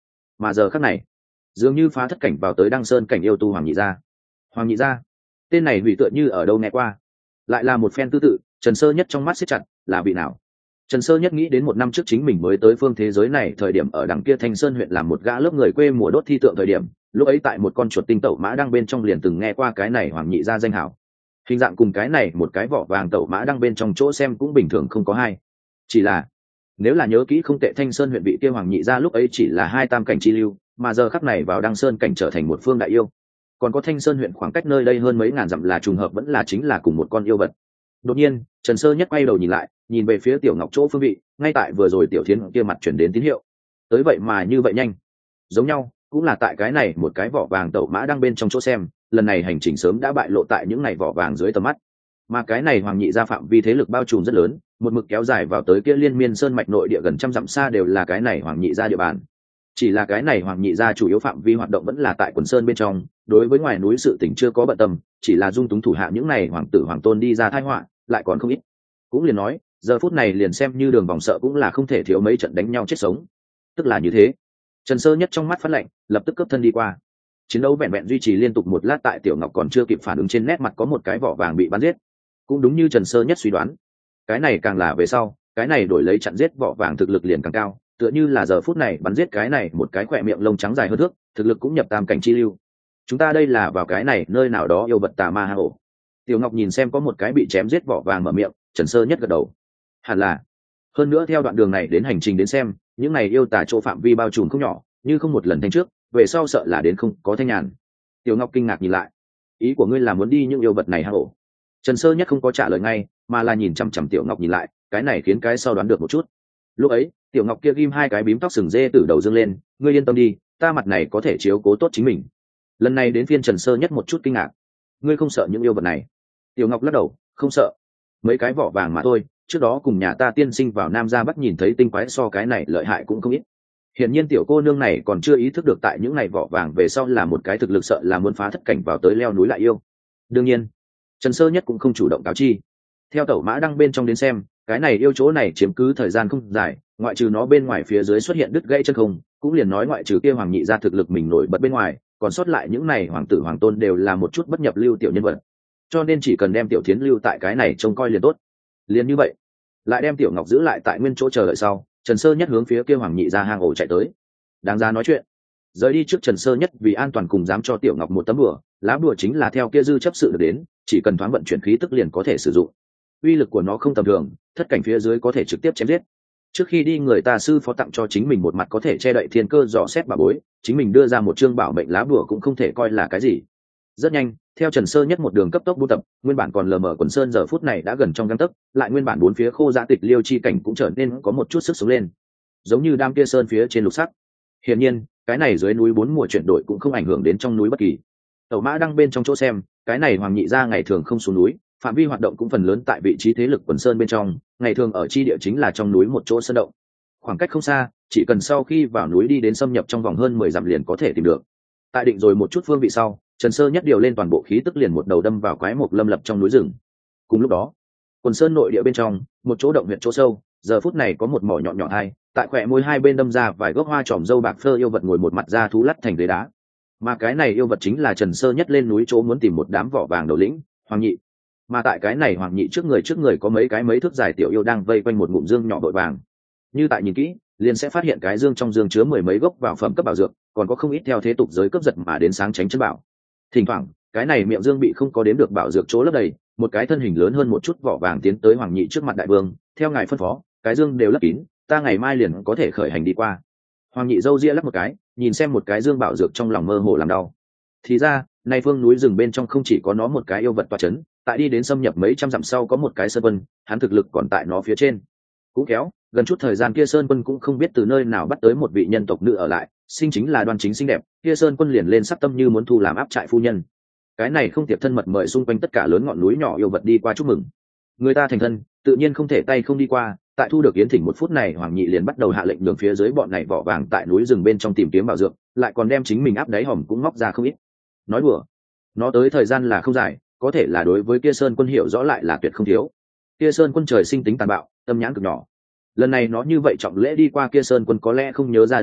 mà giờ khắc này dường như phá thất cảnh vào tới đăng sơn cảnh yêu tu hoàng nhị gia. Hoàng nhị gia, tên này hủy tựa như ở đâu nghe qua, lại là một phen tư tự. Trần Sơ Nhất trong mắt siết chặt, là vị nào? Trần Sơ Nhất nghĩ đến một năm trước chính mình mới tới phương thế giới này, thời điểm ở đằng kia Thanh Sơn huyện làm một gã lớp người quê mùa đốt thi tượng thời điểm, lúc ấy tại một con chuột tinh tẩu mã đăng bên trong liền từng nghe qua cái này hoàng nhị gia danh hảo. Hình dạng cùng cái này một cái vỏ vàng tẩu mã đăng bên trong chỗ xem cũng bình thường không có hai. Chỉ là nếu là nhớ kỹ không tệ, Thanh Sơn huyện vị kia hoàng nhị gia lúc ấy chỉ là hai tam cảnh chi lưu, mà giờ khắc này vào Đăng Sơn cảnh trở thành một phương đại yêu. Còn có Thanh Sơn huyện khoảng cách nơi đây hơn mấy ngàn dặm, là trùng hợp vẫn là chính là cùng một con yêu vật. Đột nhiên Trần Sơ Nhất quay đầu nhìn lại, nhìn về phía Tiểu Ngọc chỗ phương vị, ngay tại vừa rồi Tiểu Thiến kia mặt chuyển đến tín hiệu. Tới vậy mà như vậy nhanh. Giống nhau cũng là tại cái này một cái vỏ vàng tẩu mã đang bên trong chỗ xem, lần này hành trình sớm đã bại lộ tại những ngày vỏ vàng dưới tầm mắt. Mà cái này hoàng nhị gia phạm vi thế lực bao trùm rất lớn, một mực kéo dài vào tới kia liên miên sơn mạch nội địa gần trăm dặm xa đều là cái này hoàng nhị gia địa bàn. Chỉ là cái này hoàng nhị gia chủ yếu phạm vi hoạt động vẫn là tại quần sơn bên trong, đối với ngoài núi sự tình chưa có bận tâm, chỉ là dung túng thủ hạ những này hoàng tử hoàng tôn đi ra tai họa lại còn không ít. Cũng liền nói giờ phút này liền xem như đường vòng sợ cũng là không thể thiếu mấy trận đánh nhau chết sống. Tức là như thế. Trần Sơ Nhất trong mắt phát lạnh, lập tức cấp thân đi qua. Chiến đấu vẹn vẹn duy trì liên tục một lát, tại Tiểu Ngọc còn chưa kịp phản ứng, trên nét mặt có một cái vỏ vàng bị bắn giết. Cũng đúng như Trần Sơ Nhất suy đoán, cái này càng là về sau, cái này đổi lấy chặn giết vỏ vàng thực lực liền càng cao, tựa như là giờ phút này bắn giết cái này một cái khỏe miệng lông trắng dài hơn thước, thực lực cũng nhập tam cảnh chi lưu. Chúng ta đây là vào cái này nơi nào đó yêu vật tà ma hang ổ. Tiểu Ngọc nhìn xem có một cái bị chém giết vỏ vàng mở miệng, Trần Sơ Nhất gật đầu. Hẳn là. Hơn nữa theo đoạn đường này đến hành trình đến xem, những này yêu tà chỗ phạm vi bao trùm không nhỏ, như không một lần thanh trước, về sau sợ là đến không có thanh nhàn. Tiểu Ngọc kinh ngạc nhìn lại, ý của ngươi là muốn đi những yêu vật này hang ổ? Trần Sơ Nhất không có trả lời ngay, mà là nhìn chằm chằm Tiểu Ngọc nhìn lại, cái này khiến cái sau đoán được một chút. Lúc ấy Tiểu Ngọc kia ghim hai cái bím tóc sừng dê từ đầu dương lên, ngươi yên tâm đi, ta mặt này có thể chiếu cố tốt chính mình. Lần này đến phiên Trần Sơ Nhất một chút kinh ngạc, ngươi không sợ những yêu vật này? Tiểu Ngọc lắc đầu, không sợ, mấy cái vỏ vàng mà thôi, trước đó cùng nhà ta tiên sinh vào Nam Gia Bắc nhìn thấy tinh quái so cái này lợi hại cũng không ít. Hiển nhiên tiểu cô nương này còn chưa ý thức được tại những ngày vỏ vàng về sau là một cái thực lực sợ là muốn phá thất cảnh vào tới leo núi lại yêu. Đương nhiên Trần Sơ Nhất cũng không chủ động cáo chi. Theo tẩu mã đăng bên trong đến xem, cái này yêu chỗ này chiếm cứ thời gian không dài, ngoại trừ nó bên ngoài phía dưới xuất hiện đứt gãy chân không, cũng liền nói ngoại trừ kia hoàng nhị ra thực lực mình nổi bật bên ngoài, còn sót lại những này hoàng tử hoàng tôn đều là một chút bất nhập lưu tiểu nhân vật. Cho nên chỉ cần đem Tiểu Thiến lưu tại cái này trông coi liền tốt. Liền như vậy, lại đem Tiểu Ngọc giữ lại tại nguyên chỗ chờ đợi sau, Trần Sơ Nhất hướng phía kia hoàng nhị ra hang ổ chạy tới. Đáng ra nói chuyện, rời đi trước Trần Sơ Nhất vì an toàn cùng dám cho Tiểu Ngọc một tấm bùa, lá bùa chính là theo kia dư chấp sự được đến, chỉ cần thoáng vận chuyển khí tức liền có thể sử dụng. Uy lực của nó không tầm thường, thất cảnh phía dưới có thể trực tiếp chém giết. Trước khi đi người ta sư phó tặng cho chính mình một mặt có thể che đậy thiên cơ dò xét bà bối, chính mình đưa ra một chương bảo mệnh lá bùa cũng không thể coi là cái gì. Rất nhanh, theo Trần Sơ Nhất một đường cấp tốc buôn tập, nguyên bản còn lờ mờ quần sơn giờ phút này đã gần trong gang tấc, lại nguyên bản bốn phía khô dã tịch liêu chi cảnh cũng trở nên có một chút sức sống lên, giống như đam kia sơn phía trên lục sắc. Hiển nhiên, cái này dưới núi bốn mùa chuyển đổi cũng không ảnh hưởng đến trong núi bất kỳ. Tẩu mã đang bên trong chỗ xem, cái này hoàng nhị gia ngày thường không xuống núi, phạm vi hoạt động cũng phần lớn tại vị trí thế lực quần sơn bên trong, ngày thường ở chi địa chính là trong núi một chỗ sơn động. Khoảng cách không xa, chỉ cần sau khi vào núi đi đến xâm nhập trong vòng hơn 10 dặm liền có thể tìm được. Tại định rồi một chút phương vị sau, Trần Sơ Nhất điều lên toàn bộ khí tức liền một đầu đâm vào quái mộc lâm lập trong núi rừng. Cùng lúc đó, quần sơn nội địa bên trong, một chỗ động huyệt chỗ sâu, giờ phút này có một mỏ nhọn nhọn hai, tại khỏe môi hai bên đâm ra vài gốc hoa tròm dâu bạc phơ yêu vật ngồi một mặt da thú lắt thành ghế đá. Mà cái này yêu vật chính là Trần Sơ Nhất lên núi chỗ muốn tìm một đám vỏ vàng đầu lĩnh, Hoàng Nhị. Mà tại cái này Hoàng Nhị trước người có mấy thước dài tiểu yêu đang vây quanh một ngụm dương nhỏ đội vàng. Như tại nhìn kỹ, liền sẽ phát hiện cái dương trong dương chứa 10 mấy gốc vào phẩm cấp bảo dược, còn có không ít theo thế tục giới cấp giật mà đến sáng tránh chân bảo. Thỉnh thoảng, cái này miệng dương bị không có đếm được bảo dược chỗ lấp đầy, một cái thân hình lớn hơn một chút vỏ vàng tiến tới Hoàng Nhị trước mặt đại vương, theo ngài phân phó, cái dương đều lấp kín, ta ngày mai liền có thể khởi hành đi qua. Hoàng Nhị râu ria lắc một cái, nhìn xem một cái dương bảo dược trong lòng mơ hồ làm đau. Thì ra, nay phương núi rừng bên trong không chỉ có nó một cái yêu vật tọa chấn, tại đi đến xâm nhập mấy trăm dặm sau có một cái sơn quân, hắn thực lực còn tại nó phía trên. Cũng kéo, gần chút thời gian kia sơn quân cũng không biết từ nơi nào bắt tới một vị nhân tộc nữ ở lại, sinh chính là đoan chính xinh đẹp, kia sơn quân liền lên sắc tâm như muốn thu làm áp trại phu nhân. Cái này không tiệp thân mật mời xung quanh tất cả lớn ngọn núi nhỏ yêu vật đi qua chúc mừng. Người ta thành thân, tự nhiên không thể tay không đi qua, tại thu được yến thỉnh một phút này Hoàng Nhị liền bắt đầu hạ lệnh đường phía dưới bọn này vỏ vàng tại núi rừng bên trong tìm kiếm bảo dược, lại còn đem chính mình áp đáy hòm cũng móc ra không ít. Nói đùa, nó tới thời gian là không dài, có thể là đối với kia sơn quân hiểu rõ lại là tuyệt không thiếu. Kia sơn quân trời sinh tính tàn bạo, tâm nhãn cực nhỏ. Lần này nó như vậy trọng lễ đi qua kia sơn quân có lẽ không nhớ ra được nó,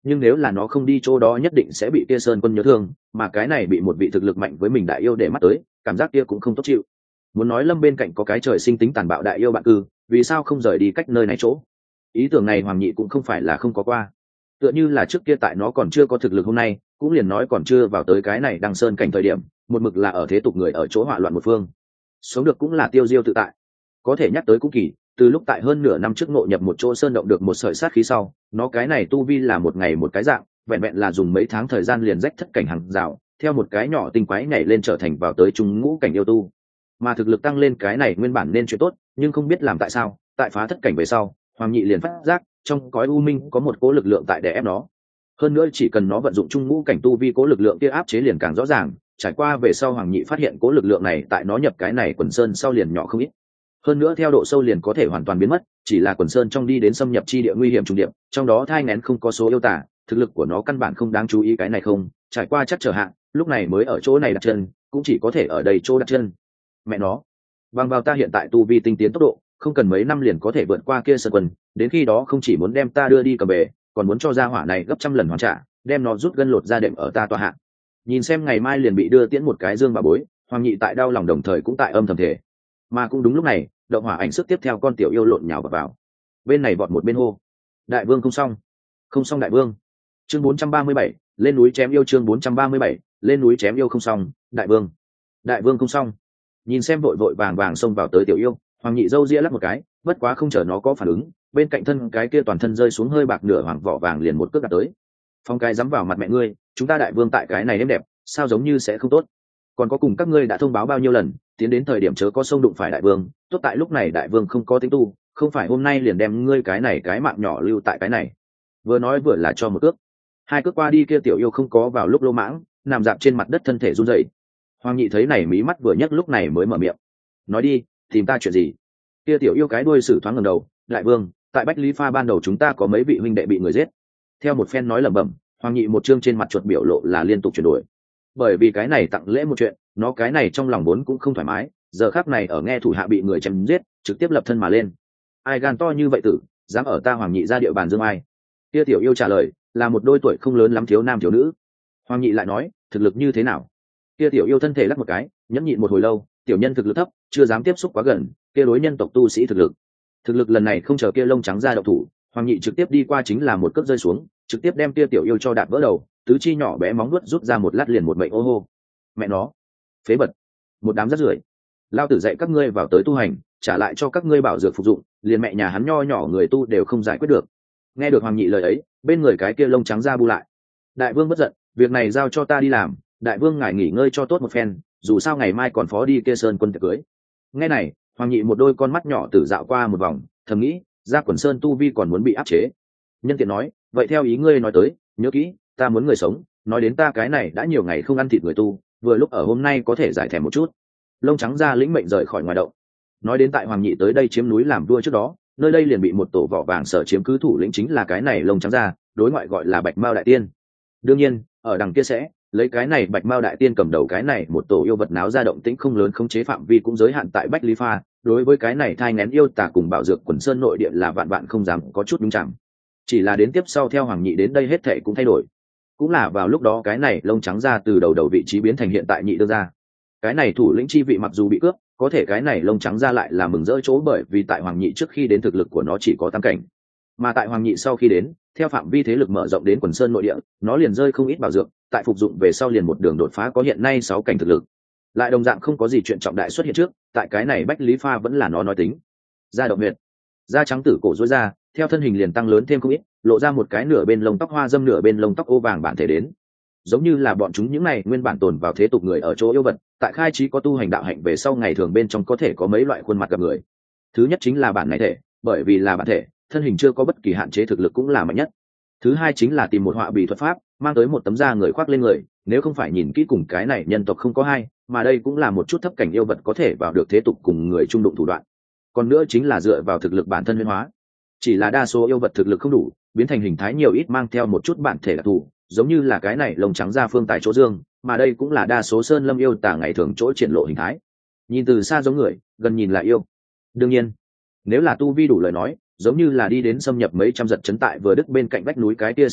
nhưng nếu là nó không đi chỗ đó nhất định sẽ bị kia sơn quân nhớ thương, mà cái này bị một vị thực lực mạnh với mình đại yêu để mắt tới, cảm giác kia cũng không tốt chịu. Muốn nói Lâm bên cạnh có cái trời sinh tính tàn bạo đại yêu bạn cư, vì sao không rời đi cách nơi này chỗ? Ý tưởng này Hoàng Nhị cũng không phải là không có qua, tựa như là trước kia tại nó còn chưa có thực lực hôm nay, cũng liền nói còn chưa vào tới cái này đăng sơn cảnh thời điểm, một mực là ở thế tục người ở chỗ hỏa loạn một phương, sống được cũng là tiêu diêu tự tại. Có thể nhắc tới cũng kỳ, từ lúc tại hơn nửa năm trước ngộ nhập một chỗ sơn động được một sợi sát khí sau, nó cái này tu vi là một ngày một cái dạng, vẹn vẹn là dùng mấy tháng thời gian liền rách thất cảnh hàng rào, theo một cái nhỏ tinh quái nhảy lên trở thành vào tới trung ngũ cảnh yêu tu. Mà thực lực tăng lên cái này nguyên bản nên chuyện tốt, nhưng không biết làm tại sao, tại phá thất cảnh về sau, Hoàng Nhị liền phát giác trong cõi u minh có một cố lực lượng tại đè ép nó. Hơn nữa chỉ cần nó vận dụng trung ngũ cảnh tu vi, cố lực lượng kia áp chế liền càng rõ ràng. Trải qua về sau, Hoàng Nhị phát hiện cố lực lượng này tại nó nhập cái này quần sơn sau liền nhỏ không ít. Hơn nữa theo độ sâu liền có thể hoàn toàn biến mất, chỉ là quần sơn trong đi đến xâm nhập chi địa nguy hiểm trùng điệp, trong đó thai nghén không có số yêu tả, thực lực của nó căn bản không đáng chú ý cái này không. Trải qua chắc trở hạn, lúc này mới ở chỗ này đặt chân, cũng chỉ có thể ở đây chỗ đặt chân. Mẹ nó, bằng vào ta hiện tại tu vi tinh tiến tốc độ, không cần mấy năm liền có thể vượt qua kia sơn quân, đến khi đó không chỉ muốn đem ta đưa đi cầm về, còn muốn cho gia hỏa này gấp trăm lần hoàn trả, đem nó rút gân lột ra đệm ở ta tòa hạ. Nhìn xem ngày mai liền bị đưa tiễn một cái dương bà bối, Hoàng Nhị tại đau lòng đồng thời cũng tại âm thầm thể. Mà cũng đúng lúc này, động hỏa ảnh sức tiếp theo con tiểu yêu lộn nhào vào, bên này vọt một bên hô: đại vương không xong, không xong đại vương. Chương 437, lên núi chém yêu. Chương 437, lên núi chém yêu không xong, đại vương, đại vương không xong. Nhìn xem vội vội vàng vàng xông vào tới tiểu yêu, Hoàng Nhị râu ria lắc một cái, bất quá không chờ nó có phản ứng, bên cạnh thân cái kia toàn thân rơi xuống hơi bạc nửa hoàng vỏ vàng liền một cước đặt tới. Phong cái dám vào mặt mẹ ngươi, chúng ta đại vương tại cái này êm đẹp, sao giống như sẽ không tốt? Còn có cùng các ngươi đã thông báo bao nhiêu lần, tiến đến thời điểm chớ có sông đụng phải đại vương, tốt tại lúc này đại vương không có tính tu, không phải hôm nay liền đem ngươi cái này cái mạng nhỏ lưu tại cái này. Vừa nói vừa là cho một cước. Hai cước qua đi, kia tiểu yêu không có vào lúc lô mãng, nằm dạp trên mặt đất thân thể run rẩy. Hoàng Nhị thấy này mí mắt vừa nhấc lúc này mới mở miệng: nói đi, tìm ta chuyện gì? Kia tiểu yêu cái đuôi sử thoáng ngẩng đầu: đại vương, tại Bách Lý Pha ban đầu chúng ta có mấy vị huynh đệ bị người giết. Theo một phen nói lẩm bẩm, Hoàng Nhị một chương trên mặt chuột biểu lộ là liên tục chuyển đổi. Bởi vì cái này tặng lễ một chuyện, nó cái này trong lòng vốn cũng không thoải mái, giờ khắc này ở nghe thủ hạ bị người chém giết, trực tiếp lập thân mà lên. Ai gan to như vậy tử, dám ở ta Hoàng Nhị ra địa bàn dương ai? Kia tiểu yêu trả lời là một đôi tuổi không lớn lắm thiếu nam thiếu nữ. Hoàng Nhị lại nói: thực lực như thế nào? Kia tiểu yêu thân thể lắc một cái, nhẫn nhịn một hồi lâu, tiểu nhân thực lực thấp, chưa dám tiếp xúc quá gần. Kia đối nhân tộc tu sĩ thực lực lần này không chờ kia lông trắng ra động thủ, Hoàng Nhị trực tiếp đi qua chính là một cước rơi xuống, trực tiếp đem kia tiểu yêu cho đạp vỡ đầu, tứ chi nhỏ bé móng nuốt rút ra một lát liền một mệnh ô hô. Mẹ nó, phế vật, một đám rác rưởi, lao tử dạy các ngươi vào tới tu hành, trả lại cho các ngươi bảo dược phục dụng, liền mẹ nhà hắn nho nhỏ người tu đều không giải quyết được. Nghe được Hoàng Nhị lời ấy, bên người cái kia lông trắng ra bu lại: đại vương bất giận, việc này giao cho ta đi làm, đại vương ngài nghỉ ngơi cho tốt một phen, dù sao ngày mai còn phó đi kia sơn quân tiệc cưới. Nghe này, Hoàng Nhị một đôi con mắt nhỏ tử dạo qua một vòng, thầm nghĩ, ra quần sơn tu vi còn muốn bị áp chế. Nhân tiện nói: vậy theo ý ngươi nói tới, nhớ kỹ, ta muốn người sống, nói đến ta cái này đã nhiều ngày không ăn thịt người tu, vừa lúc ở hôm nay có thể giải thèm một chút. Lông trắng ra lĩnh mệnh rời khỏi ngoài động. Nói đến tại Hoàng Nhị tới đây chiếm núi làm vua trước đó, nơi đây liền bị một tổ vỏ vàng sở chiếm cứ, thủ lĩnh chính là cái này lông trắng ra, đối ngoại gọi là Bạch Mao đại tiên. Đương nhiên, ở đằng kia sẽ lấy cái này Bạch Mao đại tiên cầm đầu cái này một tổ yêu vật náo ra động tĩnh không lớn, khống chế phạm vi cũng giới hạn tại Bách Lý Pha. Đối với cái này thai nghén yêu tả cùng bảo dược quần sơn nội địa là vạn vạn không dám có chút đúng chẳng. Chỉ là đến tiếp sau theo Hoàng Nhị đến đây hết thệ cũng thay đổi. Cũng là vào lúc đó cái này lông trắng ra từ đầu vị trí biến thành hiện tại Nhị đương ra. Cái này thủ lĩnh chi vị mặc dù bị cướp, có thể cái này lông trắng ra lại là mừng rỡ chỗ, bởi vì tại Hoàng Nhị trước khi đến thực lực của nó chỉ có 8 cảnh, mà tại Hoàng Nhị sau khi đến, theo phạm vi thế lực mở rộng đến quần sơn nội địa, nó liền rơi không ít bảo dược, tại phục dụng về sau liền một đường đột phá có hiện nay 6 cảnh thực lực. Lại đồng dạng không có gì chuyện trọng đại xuất hiện trước, tại cái này Bách Lý Pha vẫn là nó nói tính. Ra động huyệt, da trắng tử cổ rối ra, theo thân hình liền tăng lớn thêm không ít, lộ ra một cái nửa bên lông tóc hoa dâm nửa bên lông tóc ô vàng bản thể đến. Giống như là bọn chúng những này nguyên bản tồn vào thế tục người ở chỗ yêu vật, tại khai trí có tu hành đạo hạnh về sau ngày thường bên trong có thể có mấy loại khuôn mặt gặp người. Thứ nhất chính là bản này thể, bởi vì là bản thể, thân hình chưa có bất kỳ hạn chế, thực lực cũng là mạnh nhất. Thứ hai chính là tìm một họa bì thuật pháp, mang tới một tấm da người khoác lên người, nếu không phải nhìn kỹ cùng cái này nhân tộc không có hai, mà đây cũng là một chút thấp cảnh yêu vật có thể vào được thế tục cùng người trung đụng thủ đoạn. Còn nữa chính là dựa vào thực lực bản thân huyễn hóa. Chỉ là đa số yêu vật thực lực không đủ, biến thành hình thái nhiều ít mang theo một chút bản thể đặc thù, giống như là cái này lông trắng ra phương tại chỗ dương, mà đây cũng là đa số sơn lâm yêu tả ngày thường chỗ triển lộ hình thái. Nhìn từ xa giống người, gần nhìn là yêu. Đương nhiên, nếu là tu vi đủ lời nói, giống như là đi đến xâm nhập mấy trăm giật chấn tại vừa đức bên cạnh vách núi cái tia sơn quân,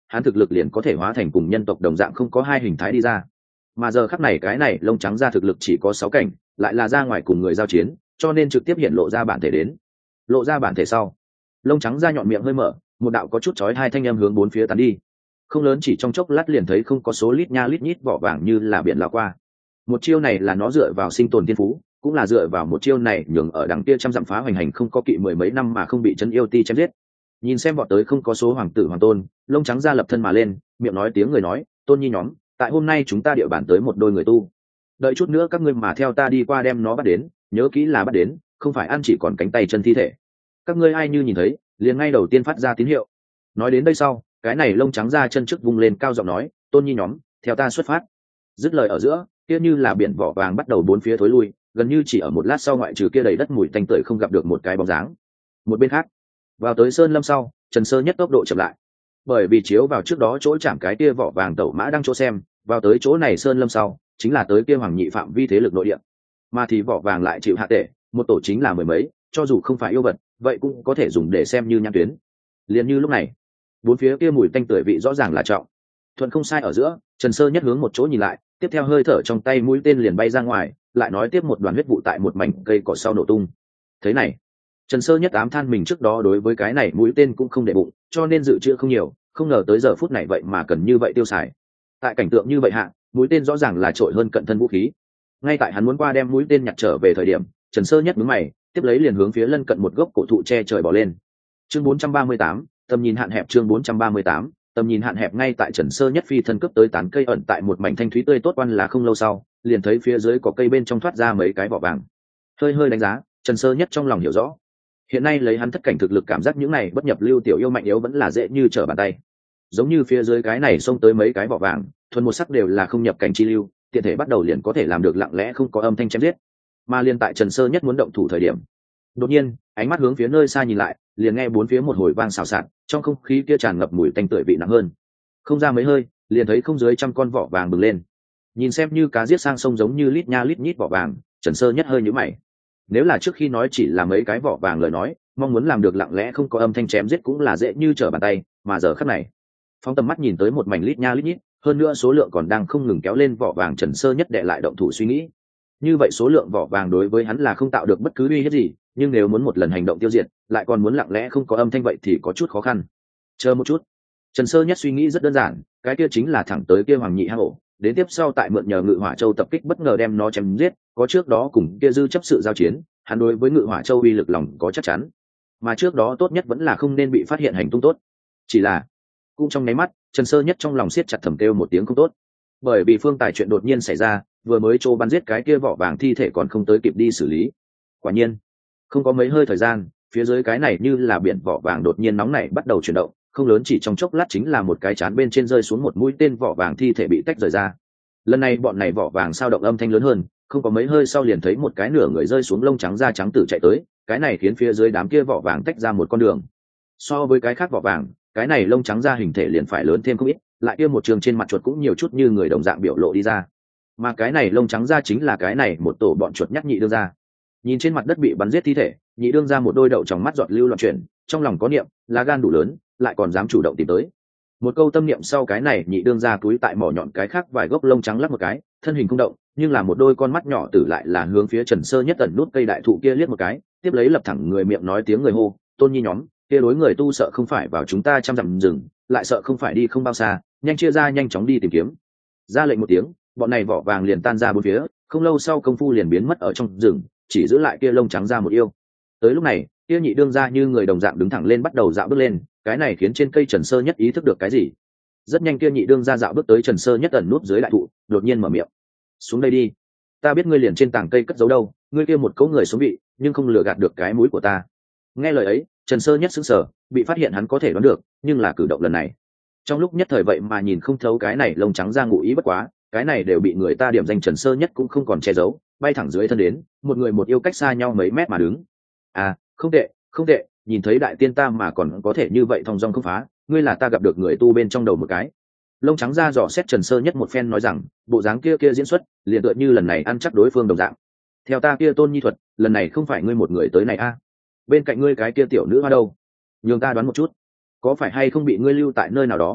hắn thực lực liền có thể hóa thành cùng nhân tộc đồng dạng không có hai hình thái đi ra. Mà giờ khắc này cái này lông trắng ra thực lực chỉ có 6 cảnh, lại là ra ngoài cùng người giao chiến, cho nên trực tiếp hiện lộ ra bản thể đến. Lộ ra bản thể sau, lông trắng ra nhọn miệng hơi mở, một đạo có chút chói hai thanh âm hướng bốn phía tán đi. Không lớn, chỉ trong chốc lát liền thấy không có số lít nha lít nhít vỏ vàng như là biển lao qua. Một chiêu này là nó dựa vào sinh tồn tiên phú, cũng là dựa vào một chiêu này nhường ở đằng kia trăm dặm phá hoành hành không có kỵ mười mấy năm mà không bị chân yêu ti chém giết. Nhìn xem bọn tới không có số hoàng tử hoàng tôn, lông trắng ra lập thân mà lên, miệng nói tiếng người nói, tôn nhi nhóm, tại hôm nay chúng ta địa bàn tới một đôi người tu, đợi chút nữa các ngươi mà theo ta đi qua đem nó bắt đến, nhớ kỹ là bắt đến, không phải ăn chỉ còn cánh tay chân thi thể. Các ngươi ai như nhìn thấy liền ngay đầu tiên phát ra tín hiệu. Nói đến đây sau, cái này lông trắng ra chân trước vung lên cao giọng nói, tôn nhi nhóm, theo ta xuất phát. Dứt lời ở giữa, kia như là biển vỏ vàng bắt đầu bốn phía thối lui, gần như chỉ ở một lát sau ngoại trừ kia đầy đất mùi tanh tưởi không gặp được một cái bóng dáng. Một bên khác, vào tới sơn lâm sau, Trần Sơ Nhất tốc độ chậm lại, bởi vì chiếu vào trước đó chỗ chạm cái kia vỏ vàng tẩu mã đang chỗ xem, vào tới chỗ này sơn lâm sau chính là tới kia hoàng nhị phạm vi thế lực nội địa, mà thì vỏ vàng lại chịu hạ tệ, một tổ chính là mười mấy, cho dù không phải yêu vật vậy cũng có thể dùng để xem như nhãn tuyến. Liền như lúc này, bốn phía kia mùi tanh tưởi vị rõ ràng là trọng, thuận không sai ở giữa, Trần Sơ Nhất hướng một chỗ nhìn lại, tiếp theo hơi thở trong tay mũi tên liền bay ra ngoài, lại nói tiếp một đoàn huyết vụ tại một mảnh cây cỏ sau nổ tung. Thế này, Trần Sơ Nhất ám than mình trước đó đối với cái này mũi tên cũng không để bụng, cho nên dự trữ không nhiều, không ngờ tới giờ phút này vậy mà cần như vậy tiêu xài. Tại cảnh tượng như vậy hạ, mũi tên rõ ràng là trội hơn cận thân vũ khí. Ngay tại hắn muốn qua đem mũi tên nhặt trở về thời điểm, Trần Sơ Nhất nhướng mày, tiếp lấy liền hướng phía lân cận một gốc cổ thụ che trời bỏ lên. Chương 438, tầm nhìn hạn hẹp. Chương 438, tầm nhìn hạn hẹp. Ngay tại Trần Sơ Nhất phi thân cấp tới tán cây ẩn tại một mảnh thanh thúy tươi tốt quan là không lâu sau, liền thấy phía dưới có cây bên trong thoát ra mấy cái vỏ vàng. Hơi hơi đánh giá, Trần Sơ Nhất trong lòng hiểu rõ, hiện nay lấy hắn thất cảnh thực lực cảm giác những này bất nhập lưu tiểu yêu mạnh yếu vẫn là dễ như trở bàn tay. Giống như phía dưới cái này xông tới mấy cái vỏ vàng, thuần một sắc đều là không nhập cảnh chi lưu, tiện thể bắt đầu liền có thể làm được lặng lẽ không có âm thanh chém giết. Mà liền tại Trần Sơ Nhất muốn động thủ thời điểm, đột nhiên ánh mắt hướng phía nơi xa nhìn lại, liền nghe bốn phía một hồi vang xào xạc, trong không khí kia tràn ngập mùi tanh tưởi vị nặng hơn. Không ra mấy hơi, liền thấy không dưới 100 con vỏ vàng bừng lên. Nhìn xem như cá giết sang sông giống như lít nha lít nhít vỏ vàng, Trần Sơ Nhất hơi nhíu mày. Nếu là trước khi nói chỉ là mấy cái vỏ vàng lời nói, mong muốn làm được lặng lẽ không có âm thanh chém giết cũng là dễ như trở bàn tay, mà giờ khắc này, phóng tầm mắt nhìn tới một mảnh lít nha lít nhít, hơn nữa số lượng còn đang không ngừng kéo lên vỏ vàng, Trần Sơ Nhất đệ lại động thủ suy nghĩ. Như vậy số lượng vỏ vàng đối với hắn là không tạo được bất cứ uy hiếp gì, nhưng nếu muốn một lần hành động tiêu diệt, lại còn muốn lặng lẽ không có âm thanh vậy thì có chút khó khăn. Chờ một chút, Trần Sơ Nhất suy nghĩ rất đơn giản, cái kia chính là thẳng tới kia hoàng nhị hang ổ, đến tiếp sau tại mượn nhờ Ngự Hỏa Châu tập kích bất ngờ đem nó chém giết, có trước đó cùng kia dư chấp sự giao chiến, hắn đối với Ngự Hỏa Châu uy lực lòng có chắc chắn, mà trước đó tốt nhất vẫn là không nên bị phát hiện hành tung tốt. Chỉ là cũng trong nháy mắt, Trần Sơ Nhất trong lòng siết chặt thầm kêu một tiếng không tốt, bởi vì phương tài chuyện đột nhiên xảy ra, vừa mới Châu bắn giết cái kia vỏ vàng thi thể còn không tới kịp đi xử lý. Quả nhiên, không có mấy hơi thời gian, phía dưới cái này như là biển vỏ vàng đột nhiên nóng nảy bắt đầu chuyển động, không lớn, chỉ trong chốc lát chính là một cái chán bên trên rơi xuống một mũi tên vỏ vàng thi thể bị tách rời ra. Lần này bọn này vỏ vàng sao động âm thanh lớn hơn, không có mấy hơi sau liền thấy một cái nửa người rơi xuống lông trắng da trắng tử chạy tới, cái này khiến phía dưới đám kia vỏ vàng tách ra một con đường. So với cái khác vỏ vàng, cái này lông trắng da hình thể liền phải lớn thêm không ít, lại kia một trường trên mặt chuột cũng nhiều chút như người đồng dạng biểu lộ đi ra. Mà cái này lông trắng da chính là cái này một tổ bọn chuột nhắt nhị đương ra. Nhìn trên mặt đất bị bắn giết thi thể, nhị đương ra một đôi đậu trong mắt giọt lưu loạn chuyển, trong lòng có niệm, lá gan đủ lớn, lại còn dám chủ động tìm tới. Một câu tâm niệm sau, cái này nhị đương ra túi tại mỏ nhọn cái khác vài gốc lông trắng lắc một cái, thân hình không động, nhưng là một đôi con mắt nhỏ tử lại là hướng phía Trần Sơ Nhất ẩn nút cây đại thụ kia liếc một cái, tiếp lấy lập thẳng người miệng nói tiếng người hô, tôn nhi nhóm, kia đối người tu sợ không phải vào chúng ta trăm dặm rừng, lại sợ không phải đi không bao xa, nhanh chia ra nhanh chóng đi tìm kiếm. Ra lệnh một tiếng, bọn này vỏ vàng liền tan ra bốn phía, không lâu sau công phu liền biến mất ở trong rừng, chỉ giữ lại kia lông trắng ra một yêu. Tới lúc này, kia nhị đương ra như người đồng dạng đứng thẳng lên bắt đầu dạo bước lên, cái này khiến trên cây Trần Sơ Nhất ý thức được cái gì. Rất nhanh kia nhị đương ra dạo bước tới Trần Sơ Nhất ẩn núp dưới đại thụ, đột nhiên mở miệng, xuống đây đi, ta biết ngươi liền trên tảng cây cất giấu đâu, ngươi kia một cấu người xuống vị nhưng không lừa gạt được cái mũi của ta. Nghe lời ấy, Trần Sơ Nhất sững sờ, bị phát hiện hắn có thể đoán được, nhưng là cử động lần này trong lúc nhất thời vậy mà nhìn không thấu cái này lông trắng ra ngụ ý, bất quá cái này đều bị người ta điểm danh, Trần Sơ Nhất cũng không còn che giấu, bay thẳng dưới thân đến, một người một yêu cách xa nhau mấy mét mà đứng. À, không tệ, không tệ, nhìn thấy đại tiên ta mà còn có thể như vậy thong dong không phá, ngươi là ta gặp được người tu bên trong đầu một cái. Lông trắng ra dò xét Trần Sơ Nhất một phen nói rằng, bộ dáng kia kia diễn xuất liền tựa như lần này ăn chắc đối phương đồng dạng. Theo ta kia tôn nhi thuật, lần này không phải ngươi một người tới này a, bên cạnh ngươi cái kia tiểu nữ hoa đâu, nhường ta đoán một chút, có phải hay không bị ngươi lưu tại nơi nào đó.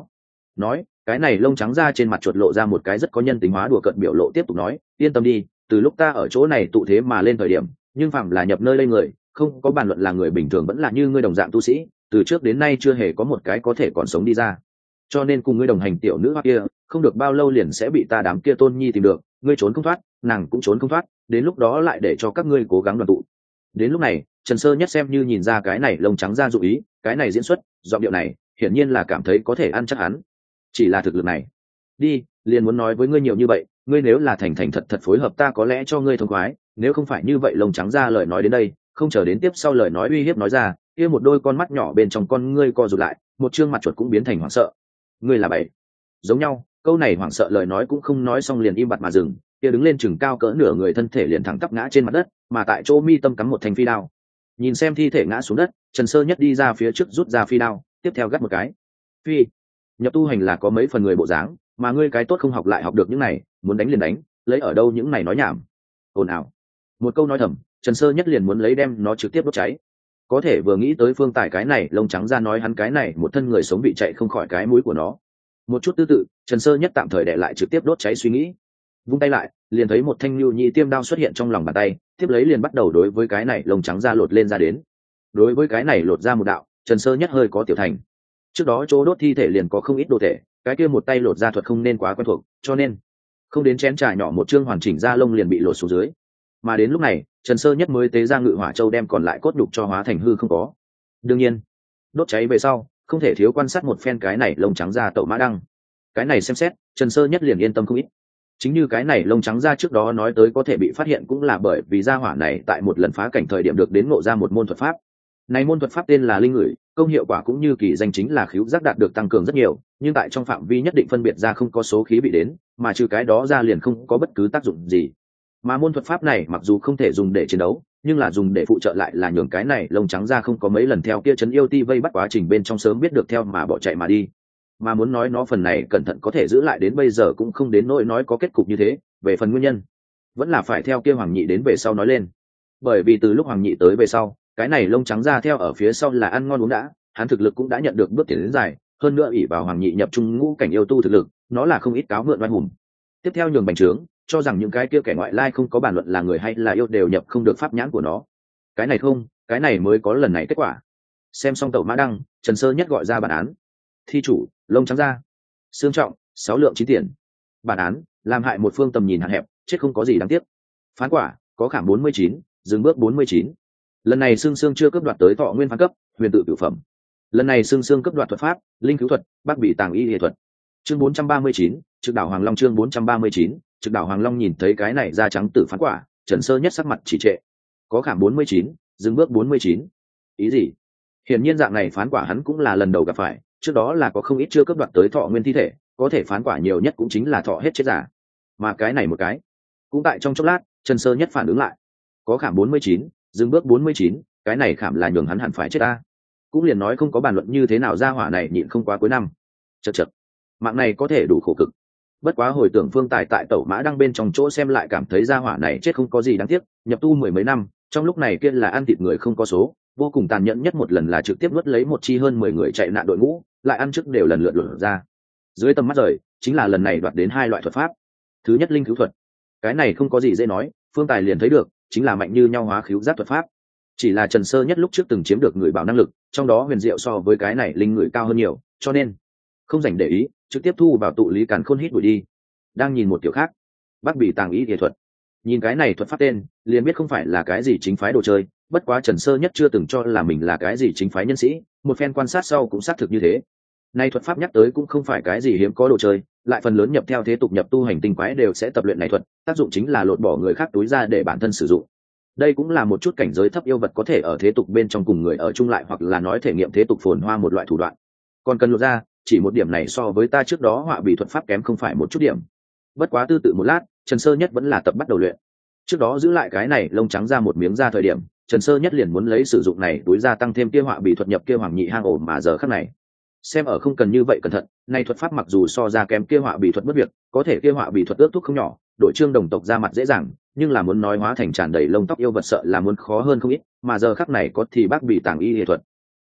nói cái này lông trắng ra trên mặt chuột lộ ra một cái rất có nhân tính hóa đùa cợt biểu lộ, tiếp tục nói yên tâm đi, từ lúc ta ở chỗ này tụ thế mà lên thời điểm, nhưng phạm là nhập nơi đây người, không có bàn luận là người bình thường vẫn là như ngươi đồng dạng tu sĩ, từ trước đến nay chưa hề có một cái có thể còn sống đi ra. Cho nên cùng ngươi đồng hành tiểu nữ hoa kia không được bao lâu liền sẽ bị ta đám kia tôn nhi tìm được, ngươi trốn không thoát, nàng cũng trốn không thoát, đến lúc đó lại để cho các ngươi cố gắng đoàn tụ. Đến lúc này Trần Sơ Nhất xem như nhìn ra cái này lông trắng ra dụ ý, cái này diễn xuất giọng điệu này hiển nhiên là cảm thấy có thể ăn chắc hắn. Chỉ là thực lực này đi liền muốn nói với ngươi nhiều như vậy, ngươi nếu là thành thành thật thật phối hợp ta có lẽ cho ngươi thông khoái, nếu không phải như vậy lông trắng ra lời nói đến đây, không chờ đến tiếp sau lời nói uy hiếp nói ra, kia một đôi con mắt nhỏ bên trong con ngươi co rụt lại, một trương mặt chuột cũng biến thành hoảng sợ. Ngươi là bảy giống nhau, câu này hoảng sợ lời nói cũng không nói xong liền im bặt mà dừng, kia đứng lên chừng cao cỡ nửa người thân thể liền thẳng tắp ngã trên mặt đất, mà tại chỗ mi tâm cắm một thanh phi đao. Nhìn xem thi thể ngã xuống đất, Trần Sơ Nhất đi ra phía trước rút ra phi đao, tiếp theo gắt một cái. Phi, nhập tu hành là có mấy phần người bộ dáng, mà ngươi cái tốt không học lại học được những này, muốn đánh liền đánh, lấy ở đâu những này nói nhảm. Ồn ào. Một câu nói thầm, Trần Sơ Nhất liền muốn lấy đem nó trực tiếp đốt cháy. Có thể vừa nghĩ tới Phương Tài cái này lông trắng ra nói hắn cái này một thân người sống bị chạy không khỏi cái mũi của nó. Một chút tư tự, Trần Sơ Nhất tạm thời để lại trực tiếp đốt cháy suy nghĩ. Vung tay lại, liền thấy một thanh lưu nhị tiêm đao xuất hiện trong lòng bàn tay, tiếp lấy liền bắt đầu đối với cái này lông trắng ra lột lên ra đến. Đối với cái này lột ra một đạo, Trần Sơ Nhất hơi có tiểu thành. Trước đó chỗ đốt thi thể liền có không ít đồ thể, cái kia một tay lột ra thuật không nên quá quen thuộc, cho nên không đến chén trà nhỏ một chương hoàn chỉnh da lông liền bị lột xuống dưới. Mà đến lúc này, Trần Sơ Nhất mới tế ra Ngự Hỏa Châu đem còn lại cốt đục cho hóa thành hư không có. Đương nhiên, đốt cháy về sau, không thể thiếu quan sát một phen cái này lông trắng da tẩu mã đăng. Cái này xem xét, Trần Sơ Nhất liền yên tâm không ít. Chính như cái này lông trắng da trước đó nói tới có thể bị phát hiện cũng là bởi vì gia hỏa này tại một lần phá cảnh thời điểm được đến ngộ ra một môn thuật pháp. Này môn thuật pháp tên là linh ngửi, công hiệu quả cũng như kỳ danh chính là khứu giác đạt được tăng cường rất nhiều, nhưng tại trong phạm vi nhất định phân biệt ra không có số khí bị đến, mà trừ cái đó ra liền không có bất cứ tác dụng gì. Mà môn thuật pháp này mặc dù không thể dùng để chiến đấu, nhưng là dùng để phụ trợ lại là nhường cái này lông trắng ra không có mấy lần theo kia chấn yêu ti vây bắt quá trình bên trong sớm biết được theo mà bỏ chạy mà đi. Mà muốn nói nó phần này cẩn thận có thể giữ lại đến bây giờ cũng không đến nỗi nói có kết cục như thế, về phần nguyên nhân vẫn là phải theo kia Hoàng Nhị đến về sau nói lên. Bởi vì từ lúc Hoàng Nhị tới về sau, cái này lông trắng ra theo ở phía sau là ăn ngon uống đã, hắn thực lực cũng đã nhận được bước tiến đến dài, hơn nữa ỷ vào Hoàng Nhị nhập trung ngũ cảnh yêu tu thực lực, nó là không ít cáo mượn oai hùng. Tiếp theo nhường bành trướng, cho rằng những cái kia kẻ ngoại lai không có bàn luận là người hay là yêu đều nhập không được pháp nhãn của nó. Cái này không, cái này mới có lần này kết quả. Xem xong tẩu mã đăng, Trần Sơ Nhất gọi ra bản án. Thi chủ, lông trắng ra, xương trọng, 6 lượng 9 tiền. Bản án, làm hại một phương tầm nhìn hạn hẹp, chết không có gì đáng tiếc. Phán quả, có khảm 49, dừng bước 49. Lần này xương chưa cấp đoạt tới thọ nguyên phán cấp, huyền tự cửu phẩm. Lần này xương cấp đoạt thuật pháp, linh cứu thuật, bác bị tàng y y thuật. Chương 439, trực đảo Hoàng Long. Chương 439, trực đảo Hoàng Long. Nhìn thấy cái này da trắng tử phán quả, Trần Sơ Nhất sắc mặt chỉ trệ. Có khảm 49, dừng bước 49. Ý gì? Hiển nhiên dạng này phán quả hắn cũng là lần đầu gặp phải, trước đó là có không ít chưa cấp đoạt tới thọ nguyên thi thể, có thể phán quả nhiều nhất cũng chính là thọ hết chết giả. Mà cái này một cái, cũng tại trong chốc lát, Trần Sơ Nhất phản ứng lại. Có khảm 49, dừng bước 49, cái này khảm là nhường hắn hẳn phải chết ta. Cũng liền nói không có bàn luận như thế nào ra hỏa này nhịn không quá cuối năm. Chậc, mạng này có thể đủ khổ cực. Bất quá hồi tưởng Phương Tài tại tẩu mã đăng bên trong chỗ xem lại cảm thấy ra hỏa này chết không có gì đáng tiếc, nhập tu 10 mấy năm, trong lúc này kia là ăn thịt người không có số, vô cùng tàn nhẫn nhất một lần là trực tiếp nuốt lấy một chi hơn 10 người chạy nạn đội ngũ, lại ăn trước đều lần lượt lột ra. Dưới tầm mắt rời, chính là lần này đoạt đến 2 loại thuật pháp. Thứ nhất linh cứu thuật. Cái này không có gì dễ nói, Phương Tài liền thấy được, chính là mạnh như nhau hóa khứu giác thuật pháp. Chỉ là Trần Sơ Nhất lúc trước từng chiếm được người bảo năng lực, trong đó huyền diệu so với cái này linh người cao hơn nhiều, cho nên không dành để ý, trực tiếp thu vào tụ lý càn khôn hít bụi đi. Đang nhìn một kiểu khác, bác bị tàng ý y thuật. Nhìn cái này thuật pháp tên, liền biết không phải là cái gì chính phái đồ chơi, bất quá Trần Sơ Nhất chưa từng cho là mình là cái gì chính phái nhân sĩ, một phen quan sát sau cũng xác thực như thế. Nay thuật pháp nhắc tới cũng không phải cái gì hiếm có đồ chơi, lại phần lớn nhập theo thế tục nhập tu hành tinh quái đều sẽ tập luyện này thuật, tác dụng chính là lột bỏ người khác túi ra để bản thân sử dụng. Đây cũng là một chút cảnh giới thấp yêu vật có thể ở thế tục bên trong cùng người ở chung lại, hoặc là nói thể nghiệm thế tục phồn hoa một loại thủ đoạn. Còn cần lột ra, chỉ một điểm này so với ta trước đó họa bị thuật pháp kém không phải một chút điểm. Bất quá tư tự một lát, Trần Sơ Nhất vẫn là tập bắt đầu luyện. Trước đó giữ lại cái này lông trắng ra một miếng ra thời điểm, Trần Sơ Nhất liền muốn lấy sử dụng này túi ra tăng thêm kia họa bị thuật nhập kia Hoàng Nhị hang ổ, mà giờ khắc này xem ở không cần như vậy cẩn thận, nay thuật pháp mặc dù so ra kém kia họa bị thuật mất việc, có thể kia họa bị thuật ước thúc không nhỏ, đội trương đồng tộc ra mặt dễ dàng, nhưng là muốn nói hóa thành tràn đầy lông tóc yêu vật sợ là muốn khó hơn không ít, mà giờ khắc này có thì bác bị tàng y y thuật.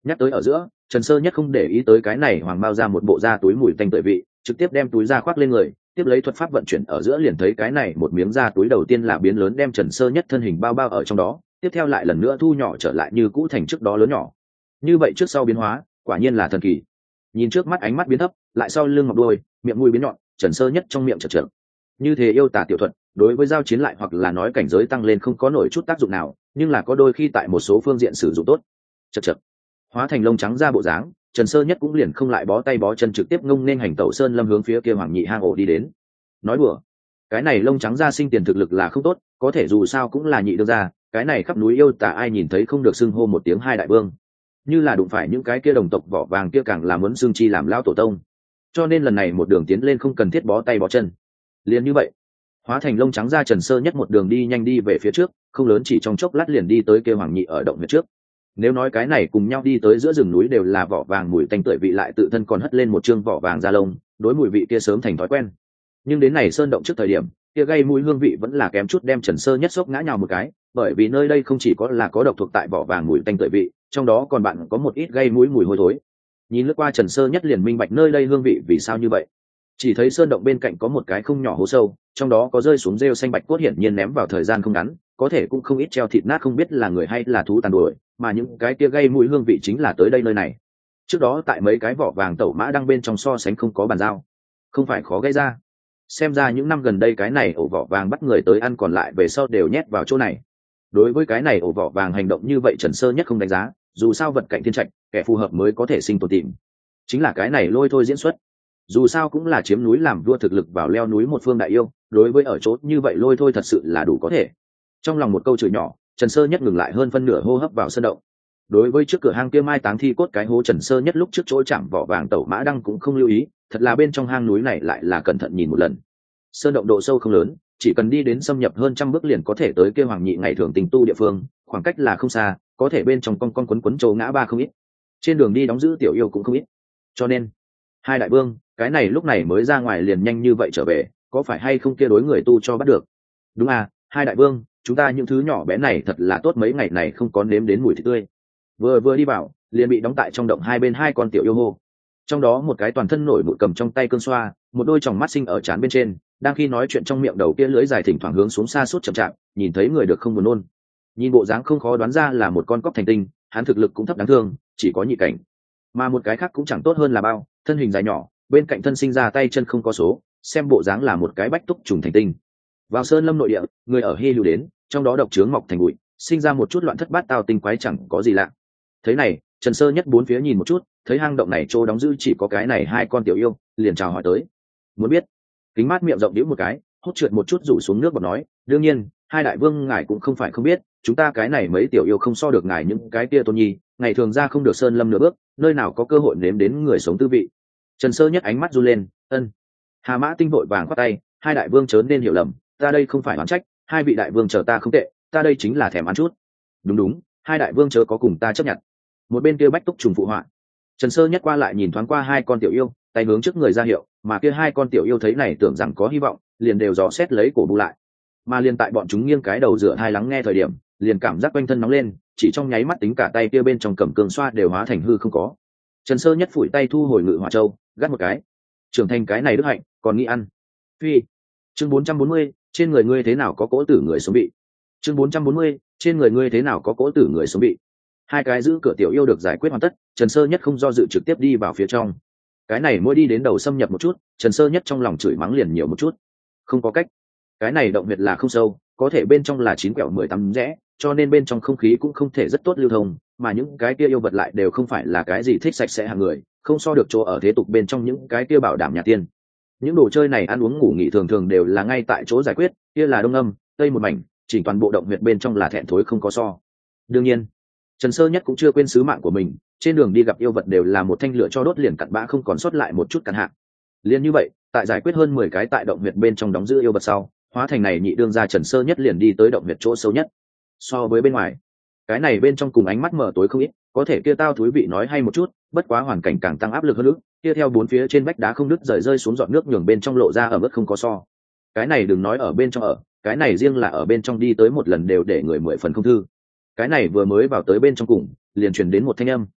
Nhắc tới ở giữa, Trần Sơ Nhất không để ý tới cái này hoàng bao ra một bộ da túi mùi tanh tưởi vị, trực tiếp đem túi da khoác lên người, tiếp lấy thuật pháp vận chuyển ở giữa liền thấy cái này một miếng da túi đầu tiên là biến lớn đem Trần Sơ Nhất thân hình bao bao ở trong đó, tiếp theo lại lần nữa thu nhỏ trở lại như cũ thành trước đó lớn nhỏ. Như vậy trước sau biến hóa, quả nhiên là thần kỳ. Nhìn trước mắt ánh mắt biến thấp, lại sau lưng ngọc đôi, miệng mũi biến nhọn, Trần Sơ Nhất trong miệng chật chật. Như thế yêu tả tiểu thuật, đối với giao chiến lại hoặc là nói cảnh giới tăng lên không có nổi chút tác dụng nào, nhưng là có đôi khi tại một số phương diện sử dụng tốt. Chật chật. Hóa thành lông trắng ra bộ dáng, Trần Sơ Nhất cũng liền không lại bó tay bó chân trực tiếp ngông nên hành tẩu sơn lâm hướng phía kia hoàng nhị hang ổ đi đến. Nói đùa, cái này lông trắng ra sinh tiền thực lực là không tốt, có thể dù sao cũng là nhị đương gia, cái này khắp núi yêu tả ai nhìn thấy không được xưng hô một tiếng hai đại vương. Như là đụng phải những cái kia đồng tộc vỏ vàng kia càng là muốn xưng chi làm lao tổ tông. Cho nên lần này một đường tiến lên không cần thiết bó tay bó chân. Liền như vậy, hóa thành lông trắng ra Trần Sơ Nhất một đường đi nhanh đi về phía trước, không lớn chỉ trong chốc lát liền đi tới kia hoàng nhị ở động huyệt trước. Nếu nói cái này cùng nhau đi tới giữa rừng núi đều là vỏ vàng mùi tanh tưởi vị lại tự thân còn hất lên một chương vỏ vàng da lông, đối mùi vị kia sớm thành thói quen. Nhưng đến này sơn động trước thời điểm, kia gây mùi hương vị vẫn là kém chút đem Trần Sơ Nhất sốc ngã nhào một cái, bởi vì nơi đây không chỉ có là có độc thuộc tại vỏ vàng mùi tanh tưởi vị, trong đó còn bạn có một ít gây mùi hôi thối. Nhìn lướt qua Trần Sơ Nhất liền minh bạch nơi đây hương vị vì sao như vậy. Chỉ thấy sơn động bên cạnh có một cái không nhỏ hố sâu, trong đó có rơi xuống rêu xanh bạch cốt hiển nhiên ném vào thời gian không ngắn, có thể cũng không ít treo thịt nát không biết là người hay là thú tàn đuổi, mà những cái kia gây mùi hương vị chính là tới đây nơi này. Trước đó tại mấy cái vỏ vàng tẩu mã đang bên trong so sánh không có bàn giao, không phải khó gây ra. Xem ra những năm gần đây cái này ổ vỏ vàng bắt người tới ăn còn lại về sau đều nhét vào chỗ này. Đối với cái này ổ vỏ vàng hành động như vậy Trần Sơ Nhất không đánh giá, dù sao vật cạnh thiên trạch, kẻ phù hợp mới có thể sinh tồn tìm. Chính là cái này lôi thôi diễn xuất. Dù sao cũng là chiếm núi làm vua thực lực vào leo núi một phương đại yêu, đối với ở chỗ như vậy lôi thôi thật sự là đủ có thể. Trong lòng một câu chửi nhỏ, Trần Sơ Nhất ngừng lại hơn phân nửa hô hấp vào sơn động. Đối với trước cửa hang kia mai táng thi cốt cái hố Trần Sơ Nhất lúc trước chỗ chạm vỏ vàng tẩu mã đăng cũng không lưu ý, thật là bên trong hang núi này lại là cẩn thận nhìn một lần. Sơn động độ sâu không lớn, chỉ cần đi đến xâm nhập hơn 100 bước liền có thể tới kia hoàng nhị ngày thường tình tu địa phương, khoảng cách là không xa, có thể bên trong con quấn trâu ngã ba không ít. Trên đường đi đóng giữ tiểu yêu cũng không ít. Cho nên, hai đại vương, cái này lúc này mới ra ngoài liền nhanh như vậy trở về, có phải hay không kia đối người tu cho bắt được? Đúng à, hai đại vương, chúng ta những thứ nhỏ bé này thật là tốt mấy ngày này không có nếm đến mùi thịt tươi. Vừa đi vào, liền bị đóng tại trong động hai bên hai con tiểu yêu hô. Trong đó một cái toàn thân nổi bụi cầm trong tay cương xoa, một đôi tròng mắt sinh ở trán bên trên, đang khi nói chuyện trong miệng đầu kia lưỡi dài thỉnh thoảng hướng xuống xa suốt chậm chạp, nhìn thấy người được không buồn nôn. Nhìn bộ dáng không khó đoán ra là một con cóc thành tinh, hắn thực lực cũng thấp đáng thương, chỉ có nhị cảnh. Mà một cái khác cũng chẳng tốt hơn là bao, thân hình dài nhỏ, bên cạnh thân sinh ra tay chân không có số, xem bộ dáng là một cái bách túc trùng thành tinh. Vào sơn lâm nội địa, người ở hy lưu đến, trong đó độc trướng mọc thành bụi, sinh ra một chút loạn thất bát tao tinh quái chẳng có gì lạ. Thế này, Trần Sơ Nhất bốn phía nhìn một chút, thấy hang động này chỗ đóng giữ chỉ có cái này hai con tiểu yêu, liền chào hỏi tới. Muốn biết? Kính mát miệng rộng đĩu một cái, hốt trượt một chút rủ xuống nước bọt nói, đương nhiên, hai đại vương ngài cũng không phải không biết, chúng ta cái này mấy tiểu yêu không so được ngài những cái kia tôn nhi, ngày thường ra không được sơn lâm nửa bước, nơi nào có cơ hội nếm đến người sống tư vị. Trần Sơ Nhất ánh mắt run lên, ân. Hà Mã Tinh vội vàng khoát tay, hai đại vương chớ nên hiểu lầm, ta đây không phải oán trách, hai vị đại vương chờ ta không tệ, ta đây chính là thèm ăn chút. Đúng, hai đại vương chớ có cùng ta chấp nhận. Một bên kia bách túc trùng phụ họa. Trần Sơ Nhất qua lại nhìn thoáng qua hai con tiểu yêu, tay hướng trước người ra hiệu, mà kia hai con tiểu yêu thấy này tưởng rằng có hy vọng, liền đều dò xét lấy cổ bu lại. Mà liền tại bọn chúng nghiêng cái đầu dựa hai lắng nghe thời điểm, liền cảm giác quanh thân nóng lên, chỉ trong nháy mắt tính cả tay kia bên trong cầm cường xoa đều hóa thành hư không có. Trần Sơ Nhất phủi tay thu hồi Ngự Hỏa Châu, gắt một cái. Trưởng thành cái này đức hạnh, còn nghĩ ăn. Phi. Chương 440, trên người ngươi thế nào có cỗ tử người sống bị. Chương 440, trên người ngươi thế nào có cỗ tử người sống bị. Hai cái giữ cửa tiểu yêu được giải quyết hoàn tất, Trần Sơ Nhất không do dự trực tiếp đi vào phía trong. Cái này mỗi đi đến đầu xâm nhập một chút, Trần Sơ Nhất trong lòng chửi mắng liền nhiều một chút. Không có cách, cái này động huyệt là không sâu, có thể bên trong là 9 quẹo 18 rẽ, cho nên bên trong không khí cũng không thể rất tốt lưu thông, mà những cái kia yêu vật lại đều không phải là cái gì thích sạch sẽ hàng người, không so được chỗ ở thế tục bên trong những cái kia bảo đảm nhà tiên. Những đồ chơi này ăn uống ngủ nghỉ thường thường đều là ngay tại chỗ giải quyết, kia là đông âm, tây một mảnh, chỉ toàn bộ động huyệt bên trong là thẹn thối không có so. Đương nhiên, Trần Sơ Nhất cũng chưa quên sứ mạng của mình, trên đường đi gặp yêu vật đều là một thanh lửa cho đốt liền cặn bã không còn sót lại một chút cặn hạn. Liên như vậy, tại giải quyết hơn 10 cái tại động huyệt bên trong đóng giữ yêu vật sau, hóa thành này nhị đương gia Trần Sơ Nhất liền đi tới động huyệt chỗ sâu nhất. So với bên ngoài, cái này bên trong cùng ánh mắt mở tối không ít, có thể kia tao thúi vị nói hay một chút, bất quá hoàn cảnh càng tăng áp lực hơn nữa, kia theo bốn phía trên vách đá không đứt rơi xuống giọt nước nhường bên trong lộ ra ở mức không có so. Cái này đừng nói ở bên trong ở, cái này riêng là ở bên trong đi tới một lần đều để người 10 phần không thư. Cái này vừa mới vào tới bên trong cùng, liền truyền đến một thanh âm.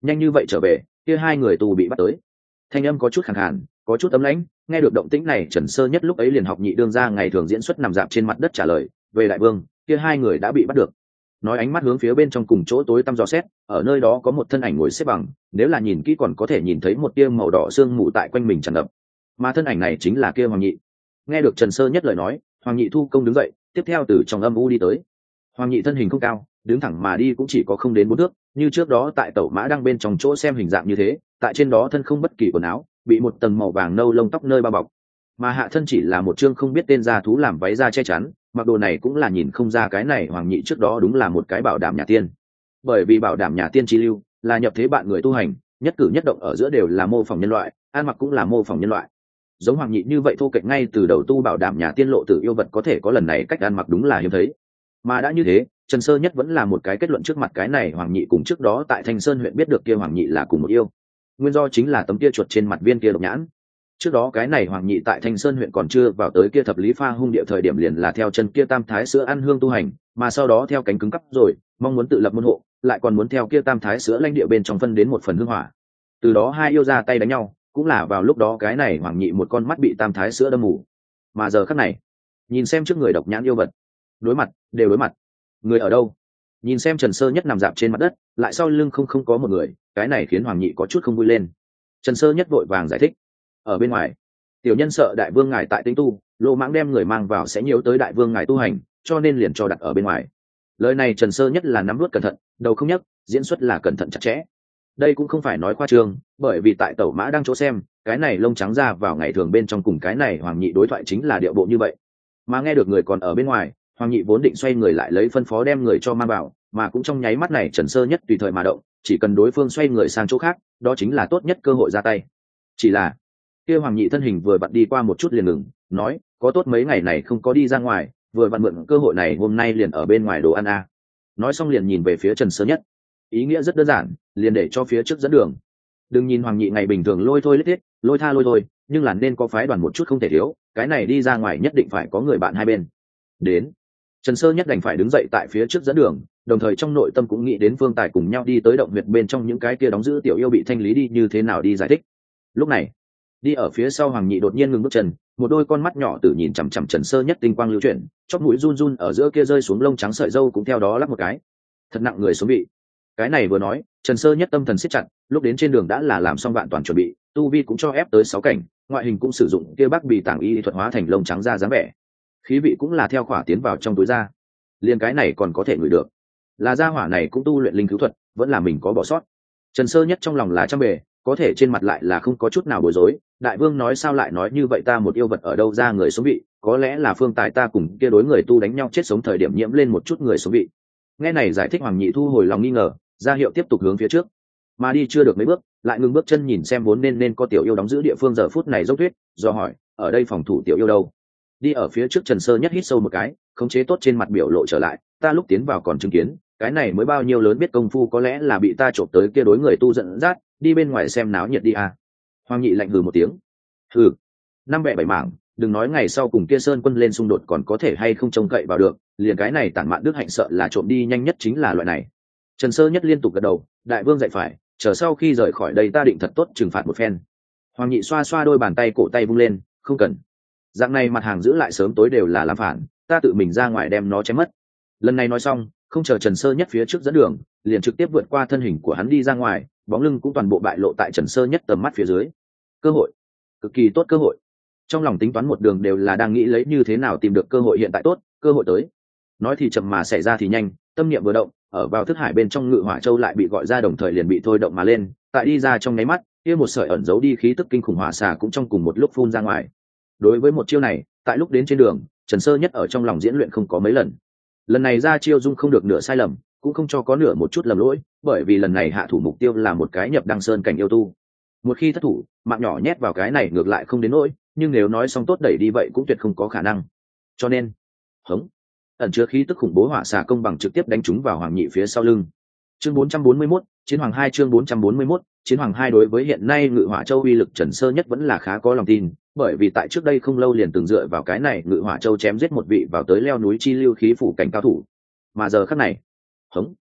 nhanh như vậy trở về, kia hai người tù bị bắt tới. Thanh âm có chút khàn khàn, có chút ấm lãnh. Nghe được động tĩnh này, Trần Sơ Nhất lúc ấy liền học nhị đương ra ngày thường diễn xuất nằm dạp trên mặt đất trả lời, về đại vương, kia hai người đã bị bắt được. Nói ánh mắt hướng phía bên trong cùng chỗ tối tăm dò xét, ở nơi đó có một thân ảnh ngồi xếp bằng, nếu là nhìn kỹ còn có thể nhìn thấy một tia màu đỏ sương mù tại quanh mình tràn ngập, mà thân ảnh này chính là kia Hoàng Nhị. Nghe được Trần Sơ Nhất lời nói, Hoàng Nhị thu công đứng dậy, tiếp theo từ trong âm u đi tới. Hoàng Nhị thân hình không cao, đứng thẳng mà đi cũng chỉ có không đến 4 thước, như trước đó tại tẩu mã đang bên trong chỗ xem hình dạng như thế, tại trên đó thân không bất kỳ quần áo, bị một tầng màu vàng nâu lông tóc nơi bao bọc, mà hạ thân chỉ là một chương không biết tên da thú làm váy da che chắn. Mặc đồ này cũng là nhìn không ra cái này Hoàng Nhị trước đó đúng là một cái bảo đảm nhà tiên, bởi vì bảo đảm nhà tiên chi lưu là nhập thế bạn người tu hành, nhất cử nhất động ở giữa đều là mô phỏng nhân loại, ăn mặc cũng là mô phỏng nhân loại. Giống Hoàng Nhị như vậy thô kệch ngay từ đầu tu bảo đảm nhà tiên lộ tử yêu vật có thể có lần này cách ăn mặc đúng là hiếm thấy. Mà đã như thế, Trần Sơ Nhất vẫn là một cái kết luận trước mặt, cái này Hoàng Nhị cùng trước đó tại Thanh Sơn huyện biết được kia Hoàng Nhị là cùng một yêu. Nguyên do chính là tấm kia chuột trên mặt viên kia độc nhãn. Trước đó cái này Hoàng Nhị tại Thanh Sơn huyện còn chưa vào tới kia thập lý pha hung địa thời điểm liền là theo chân kia tam thái sữa ăn hương tu hành, mà sau đó theo cánh cứng cắp rồi, mong muốn tự lập môn hộ, lại còn muốn theo kia tam thái sữa lãnh địa bên trong phân đến một phần hương hỏa. Từ đó hai yêu ra tay đánh nhau, cũng là vào lúc đó cái này Hoàng Nhị một con mắt bị tam thái sữa đâm mù. Mà giờ khắc này, nhìn xem trước người độc nhãn yêu vật, đối mặt, đều đối mặt. Người ở đâu? Nhìn xem Trần Sơ Nhất nằm dạp trên mặt đất, lại sau lưng không có một người, cái này khiến Hoàng Nhị có chút không vui lên. Trần Sơ Nhất vội vàng giải thích, ở bên ngoài tiểu nhân sợ đại vương ngài tại tinh tu, lô mãng đem người mang vào sẽ nhiễu tới đại vương ngài tu hành, cho nên liền cho đặt ở bên ngoài. Lời này Trần Sơ Nhất là nắm vút cẩn thận, đầu không nhấc, diễn xuất là cẩn thận chặt chẽ. Đây cũng không phải nói khoa trương, bởi vì tại tẩu mã đang chỗ xem, cái này lông trắng ra vào ngày thường bên trong cùng cái này Hoàng Nhị đối thoại chính là điệu bộ như vậy. Mà nghe được người còn ở bên ngoài, Hoàng Nhị vốn định xoay người lại lấy phân phó đem người cho mang vào, mà cũng trong nháy mắt này Trần Sơ Nhất tùy thời mà động, chỉ cần đối phương xoay người sang chỗ khác, đó chính là tốt nhất cơ hội ra tay. Chỉ là kia Hoàng Nhị thân hình vừa vặn đi qua một chút liền ngừng, nói, có tốt mấy ngày này không có đi ra ngoài, vừa vặn mượn cơ hội này hôm nay liền ở bên ngoài đồ ăn à. Nói xong liền nhìn về phía Trần Sơ Nhất, ý nghĩa rất đơn giản, liền để cho phía trước dẫn đường. Đừng nhìn Hoàng Nhị ngày bình thường lôi thôi lết thiết, lôi tha lôi thôi, nhưng là nên có phái đoàn một chút không thể thiếu, cái này đi ra ngoài nhất định phải có người bạn hai bên. Đến, Trần Sơ Nhất đành phải đứng dậy tại phía trước dẫn đường, đồng thời trong nội tâm cũng nghĩ đến Phương Tài cùng nhau đi tới động huyệt bên trong những cái kia đóng giữ tiểu yêu bị thanh lý đi như thế nào đi giải thích. Lúc này, đi ở phía sau Hoàng Nhị đột nhiên ngừng bước chân, một đôi con mắt nhỏ tự nhìn chằm chằm Trần Sơ Nhất tinh quang lưu chuyển, chóp mũi run run ở giữa kia rơi xuống lông trắng sợi râu cũng theo đó lắc một cái. Thật nặng người xuống vị. Cái này vừa nói, Trần Sơ Nhất tâm thần siết chặt, lúc đến trên đường đã là làm xong vạn toàn chuẩn bị, tu vi cũng cho ép tới 6 cảnh, ngoại hình cũng sử dụng kia Bắc Bì Tảng Y thuật hóa thành lông trắng ra dáng vẻ. Khí vị cũng là theo khỏa tiến vào trong túi da. Liên cái này còn có thể ngửi được. Là gia hỏa này cũng tu luyện linh cứu thuật, vẫn là mình có bỏ sót. Trần Sơ Nhất trong lòng là trăm bề, có thể trên mặt lại là không có chút nào bối rối. Đại vương nói sao lại nói như vậy, ta một yêu vật ở đâu ra người xuống vị, có lẽ là Phương Tài ta cùng kia đối người tu đánh nhau chết sống thời điểm nhiễm lên một chút người xuống vị. Nghe này giải thích, Hoàng Nhị thu hồi lòng nghi ngờ, ra hiệu tiếp tục hướng phía trước, mà đi chưa được mấy bước lại ngừng bước chân nhìn xem vốn nên có tiểu yêu đóng giữ địa phương giờ phút này dốc tuyết, do hỏi, ở đây phòng thủ tiểu yêu đâu? Đi ở phía trước Trần Sơ Nhất hít sâu một cái, khống chế tốt trên mặt biểu lộ trở lại, ta lúc tiến vào còn chứng kiến, cái này mới bao nhiêu lớn biết công phu, có lẽ là bị ta trộm tới kia đối người tu dẫn dắt, đi bên ngoài xem náo nhiệt đi à. Hoàng Nhị lạnh hừ một tiếng, hừ, năm bẹ bảy mảng, đừng nói ngày sau cùng kia Sơn Quân lên xung đột còn có thể hay không trông cậy vào được, liền cái này Tản Mạn Đức Hạnh sợ là trộm đi nhanh nhất chính là loại này. Trần Sơ Nhất liên tục gật đầu, đại vương dạy phải, chờ sau khi rời khỏi đây ta định thật tốt trừng phạt một phen. Hoàng Nhị xoa xoa đôi bàn tay, cổ tay vung lên, không cần, dạng này mặt hàng giữ lại sớm tối đều là làm phản, ta tự mình ra ngoài đem nó chém mất. Lần này nói xong, không chờ Trần Sơ Nhất phía trước dẫn đường, liền trực tiếp vượt qua thân hình của hắn đi ra ngoài, bóng lưng cũng toàn bộ bại lộ tại Trần Sơ Nhất tầm mắt phía dưới. Cơ hội, cực kỳ tốt cơ hội. Trong lòng tính toán một đường đều là đang nghĩ lấy như thế nào tìm được cơ hội hiện tại tốt, cơ hội tới. Nói thì chậm mà xảy ra thì nhanh, tâm niệm vừa động, ở vào thức hải bên trong Ngự Hỏa Châu lại bị gọi ra, đồng thời liền bị thôi động mà lên, tại đi ra trong nháy mắt, kia một sợi ẩn giấu đi khí tức kinh khủng hỏa xà cũng trong cùng một lúc phun ra ngoài. Đối với một chiêu này, tại lúc đến trên đường, Trần Sơ Nhất ở trong lòng diễn luyện không có mấy lần. Lần này ra chiêu dung không được nửa sai lầm, cũng không cho có nửa một chút lầm lỗi, bởi vì lần này hạ thủ mục tiêu là một cái nhập đăng sơn cảnh yêu tu. Một khi thất thủ, mạng nhỏ nhét vào cái này ngược lại không đến nỗi, nhưng nếu nói xong tốt đẩy đi vậy cũng tuyệt không có khả năng. Cho nên, hống, ẩn chứa khí tức khủng bố hỏa xà công bằng trực tiếp đánh trúng vào Hoàng Nhị phía sau lưng. Chương 441, Chiến Hoàng 2 chương 441, Chiến Hoàng 2 đối với hiện nay Ngự Hỏa Châu uy lực Trần Sơ Nhất vẫn là khá có lòng tin, bởi vì tại trước đây không lâu liền từng dựa vào cái này Ngự Hỏa Châu chém giết một vị vào tới leo núi chi lưu khí phủ cảnh cao thủ. Mà giờ khắc này, hống,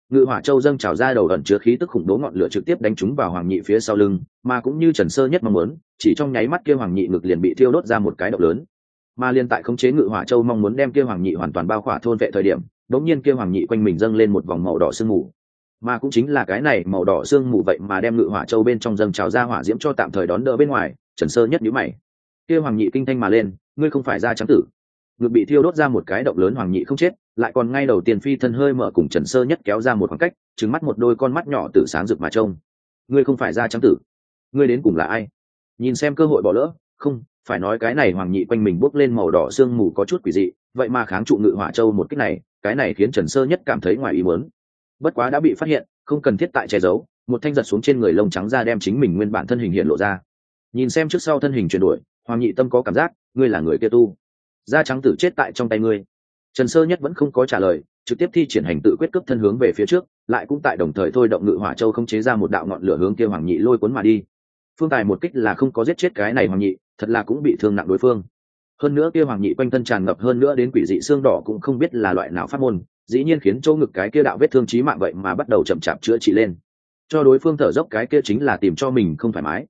Ngự hỏa châu dâng trào ra đầu ẩn chứa khí tức khủng bố ngọn lửa trực tiếp đánh trúng vào hoàng nhị phía sau lưng, mà cũng như Trần Sơ Nhất mong muốn, chỉ trong nháy mắt kia hoàng nhị ngực liền bị thiêu đốt ra một cái động lớn. Mà liên tại khống chế ngự hỏa châu mong muốn đem kia hoàng nhị hoàn toàn bao khỏa thôn vệ thời điểm, đột nhiên kia hoàng nhị quanh mình dâng lên một vòng màu đỏ sương mù. Mà cũng chính là cái này màu đỏ sương mù vậy mà đem ngự hỏa châu bên trong dâng trào ra hỏa diễm cho tạm thời đón đỡ bên ngoài. Trần Sơ Nhất nhíu mày. Kia hoàng nhị kinh thanh mà lên, ngươi không phải da trắng tử? Ngực bị thiêu đốt ra một cái động lớn hoàng nhị không chết, lại còn ngay đầu tiên phi thân hơi mở cùng Trần Sơ Nhất kéo ra một khoảng cách, trừng mắt một đôi con mắt nhỏ tự sáng rực mà trông. Ngươi không phải da trắng tử? Ngươi đến cùng là ai? Nhìn xem cơ hội bỏ lỡ, không, phải nói cái này hoàng nhị quanh mình bốc lên màu đỏ sương mù có chút quỷ dị, vậy mà kháng trụ ngự hỏa châu một kích này, cái này khiến Trần Sơ Nhất cảm thấy ngoài ý muốn. Bất quá đã bị phát hiện, không cần thiết tại che giấu, một thanh giật xuống trên người lông trắng ra đem chính mình nguyên bản thân hình hiện lộ ra. Nhìn xem trước sau thân hình chuyển đổi, hoàng nhị tâm có cảm giác, ngươi là người kia tu. Da trắng tử chết tại trong tay ngươi. Trần Sơ Nhất vẫn không có trả lời, trực tiếp thi triển hành tự quyết cấp thân hướng về phía trước, lại cũng tại đồng thời thôi động ngự hỏa châu không chế ra một đạo ngọn lửa hướng kia hoàng nhị lôi cuốn mà đi. Phương Tài một kích là không có giết chết cái này hoàng nhị, thật là cũng bị thương nặng đối phương. Hơn nữa kia hoàng nhị quanh thân tràn ngập hơn nữa đến quỷ dị xương đỏ cũng không biết là loại nào pháp môn, dĩ nhiên khiến chỗ ngực cái kia đạo vết thương chí mạng vậy mà bắt đầu chậm chạp chữa trị lên. Cho đối phương thở dốc cái kia chính là tìm cho mình không thoải mái.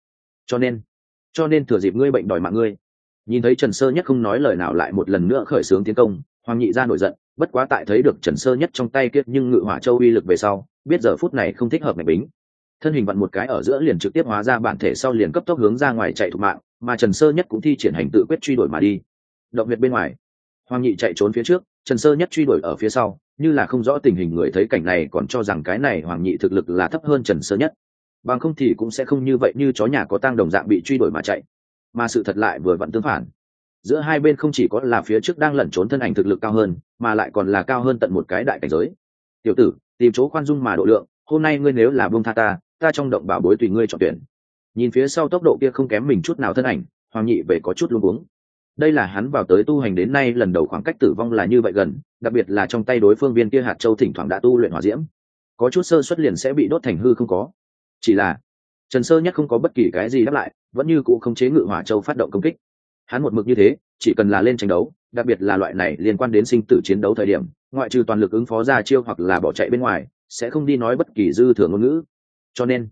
Cho nên thừa dịp ngươi bệnh đòi mạng ngươi. Nhìn thấy Trần Sơ Nhất không nói lời nào lại một lần nữa khởi xướng tiến công, hoàng nhị ra nổi giận, bất quá tại thấy được Trần Sơ Nhất trong tay kia nhưng ngự hỏa châu uy lực về sau, biết giờ phút này không thích hợp ngạch bính. Thân hình vặn một cái ở giữa liền trực tiếp hóa ra bản thể sau liền cấp tốc hướng ra ngoài chạy thục mạng, mà Trần Sơ Nhất cũng thi triển hành tự quyết truy đuổi mà đi. Động huyệt bên ngoài, hoàng nhị chạy trốn phía trước, Trần Sơ Nhất truy đuổi ở phía sau, như là không rõ tình hình người thấy cảnh này còn cho rằng cái này hoàng nhị thực lực là thấp hơn Trần Sơ Nhất, bằng không thì cũng sẽ không như vậy như chó nhà có tang đồng dạng bị truy đuổi mà chạy. Mà sự thật lại vừa vặn tương phản, giữa hai bên không chỉ có là phía trước đang lẩn trốn thân ảnh thực lực cao hơn, mà lại còn là cao hơn tận một cái đại cảnh giới. Tiểu tử, tìm chỗ khoan dung mà độ lượng, hôm nay ngươi nếu là buông tha ta trong động bảo bối tùy ngươi chọn tuyển. Nhìn phía sau tốc độ kia không kém mình chút nào thân ảnh, hoàng nhị về có chút luống cuống. Đây là hắn vào tới tu hành đến nay lần đầu khoảng cách tử vong là như vậy gần, đặc biệt là trong tay đối phương viên kia hạt châu thỉnh thoảng đã tu luyện hỏa diễm, có chút sơ xuất liền sẽ bị đốt thành hư không có. Chỉ là Trần Sơ Nhất không có bất kỳ cái gì đáp lại, vẫn như cũ không chế ngự hỏa châu phát động công kích. Hắn một mực như thế, chỉ cần là lên tranh đấu, đặc biệt là loại này liên quan đến sinh tử chiến đấu thời điểm, ngoại trừ toàn lực ứng phó ra chiêu hoặc là bỏ chạy bên ngoài, sẽ không đi nói bất kỳ dư thừa ngôn ngữ. Cho nên,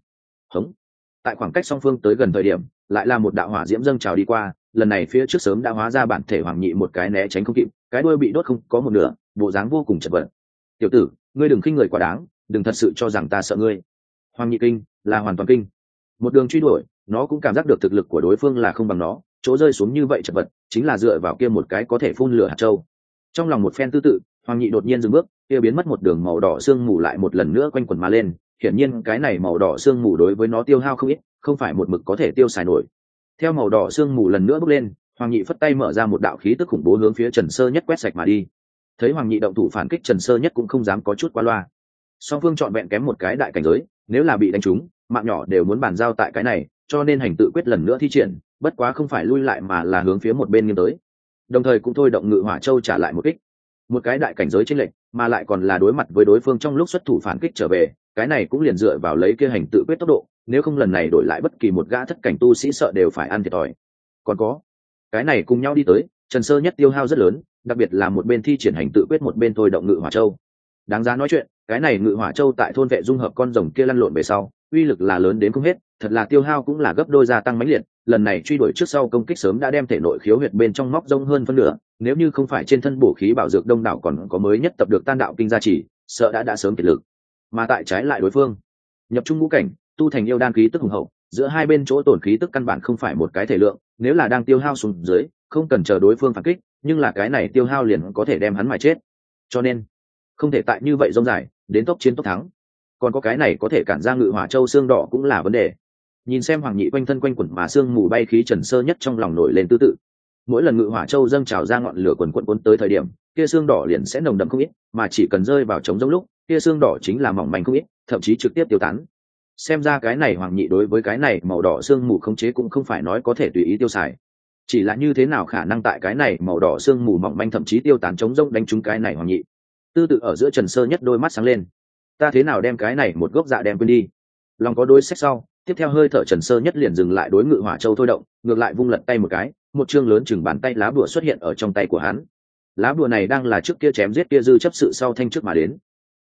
tại khoảng cách song phương tới gần thời điểm, lại là một đạo hỏa diễm dâng trào đi qua, lần này phía trước sớm đã hóa ra bản thể hoàng nhị một cái né tránh không kịp, cái đuôi bị đốt không có một nửa, bộ dáng vô cùng chật vật. Tiểu tử, ngươi đừng khinh người quá đáng, đừng thật sự cho rằng ta sợ ngươi. Hoàng nhị kinh là hoàn toàn kinh. Một đường truy đuổi, nó cũng cảm giác được thực lực của đối phương là không bằng nó, chỗ rơi xuống như vậy chật vật, chính là dựa vào kia một cái có thể phun lửa hạt châu. Trong lòng một phen tư tự, hoàng nhị đột nhiên dừng bước, kia biến mất một đường màu đỏ sương mù lại một lần nữa quanh quẩn mà lên, hiển nhiên cái này màu đỏ sương mù đối với nó tiêu hao không ít, không phải một mực có thể tiêu xài nổi. Theo màu đỏ sương mù lần nữa bốc lên, hoàng nhị phất tay mở ra một đạo khí tức khủng bố hướng phía Trần Sơ Nhất quét sạch mà đi. Thấy hoàng nhị động thủ phản kích, Trần Sơ Nhất cũng không dám có chút quá loa. Song phương chọn vẹn kém một cái đại cảnh giới, nếu là bị đánh trúng, mạng nhỏ đều muốn bàn giao tại cái này, cho nên hành tự quyết lần nữa thi triển, bất quá không phải lui lại mà là hướng phía một bên nghiêng tới, đồng thời cũng thôi động ngự hỏa châu trả lại một kích. Một cái đại cảnh giới chênh lệch, mà lại còn là đối mặt với đối phương trong lúc xuất thủ phản kích trở về, cái này cũng liền dựa vào lấy kia hành tự quyết tốc độ, nếu không lần này đổi lại bất kỳ một gã thất cảnh tu sĩ sợ đều phải ăn thiệt thòi. Còn có cái này cùng nhau đi tới, Trần Sơ Nhất tiêu hao rất lớn, đặc biệt là một bên thi triển hành tự quyết một bên thôi động ngự hỏa châu. Đáng giá nói chuyện, cái này ngự hỏa châu tại thôn vệ dung hợp con rồng kia lăn lộn về sau, uy lực là lớn đến không hết, thật là tiêu hao cũng là gấp đôi gia tăng mãnh liệt. Lần này truy đuổi trước sau công kích sớm đã đem thể nội khiếu huyệt bên trong móc rông hơn phân nửa, nếu như không phải trên thân bổ khí bảo dược đông đảo còn có mới nhất tập được tan đạo kinh gia trì, sợ đã sớm kiệt lực. Mà tại trái lại đối phương, nhập trung ngũ cảnh, tu thành yêu đan khí tức hùng hậu, giữa hai bên chỗ tổn khí tức căn bản không phải một cái thể lượng, nếu là đang tiêu hao xuống dưới, không cần chờ đối phương phản kích, nhưng là cái này tiêu hao liền có thể đem hắn mài chết. Cho nên, không thể tại như vậy rông dài, đến tốc chiến tốc thắng. Còn có cái này có thể cản ra ngự hỏa châu xương đỏ cũng là vấn đề. Nhìn xem hoàng nhị quanh thân quanh quẩn mà xương mù bay khí, Trần Sơ Nhất trong lòng nổi lên tư tự. Mỗi lần ngự hỏa châu dâng trào ra ngọn lửa quần quần cuốn tới thời điểm, kia xương đỏ liền sẽ nồng đậm không ít, mà chỉ cần rơi vào trống rỗng lúc, kia xương đỏ chính là mỏng manh không ít, thậm chí trực tiếp tiêu tán. Xem ra cái này hoàng nhị đối với cái này màu đỏ xương mù khống chế cũng không phải nói có thể tùy ý tiêu xài, chỉ là như thế nào khả năng tại cái này màu đỏ xương mù mỏng manh thậm chí tiêu tán trống rỗng đánh trúng cái này hoàng nhị. Tư tự ở giữa Trần Sơ Nhất đôi mắt sáng lên, ta thế nào đem cái này một gốc dạ đem quên đi. Lòng có đối sách sau, tiếp theo hơi thở Trần Sơ Nhất liền dừng lại đối ngự hỏa châu thôi động, ngược lại vung lật tay một cái, một chương lớn chừng bàn tay lá bùa xuất hiện ở trong tay của hắn. Lá bùa này đang là trước kia chém giết kia dư chấp sự sau thanh trước mà đến.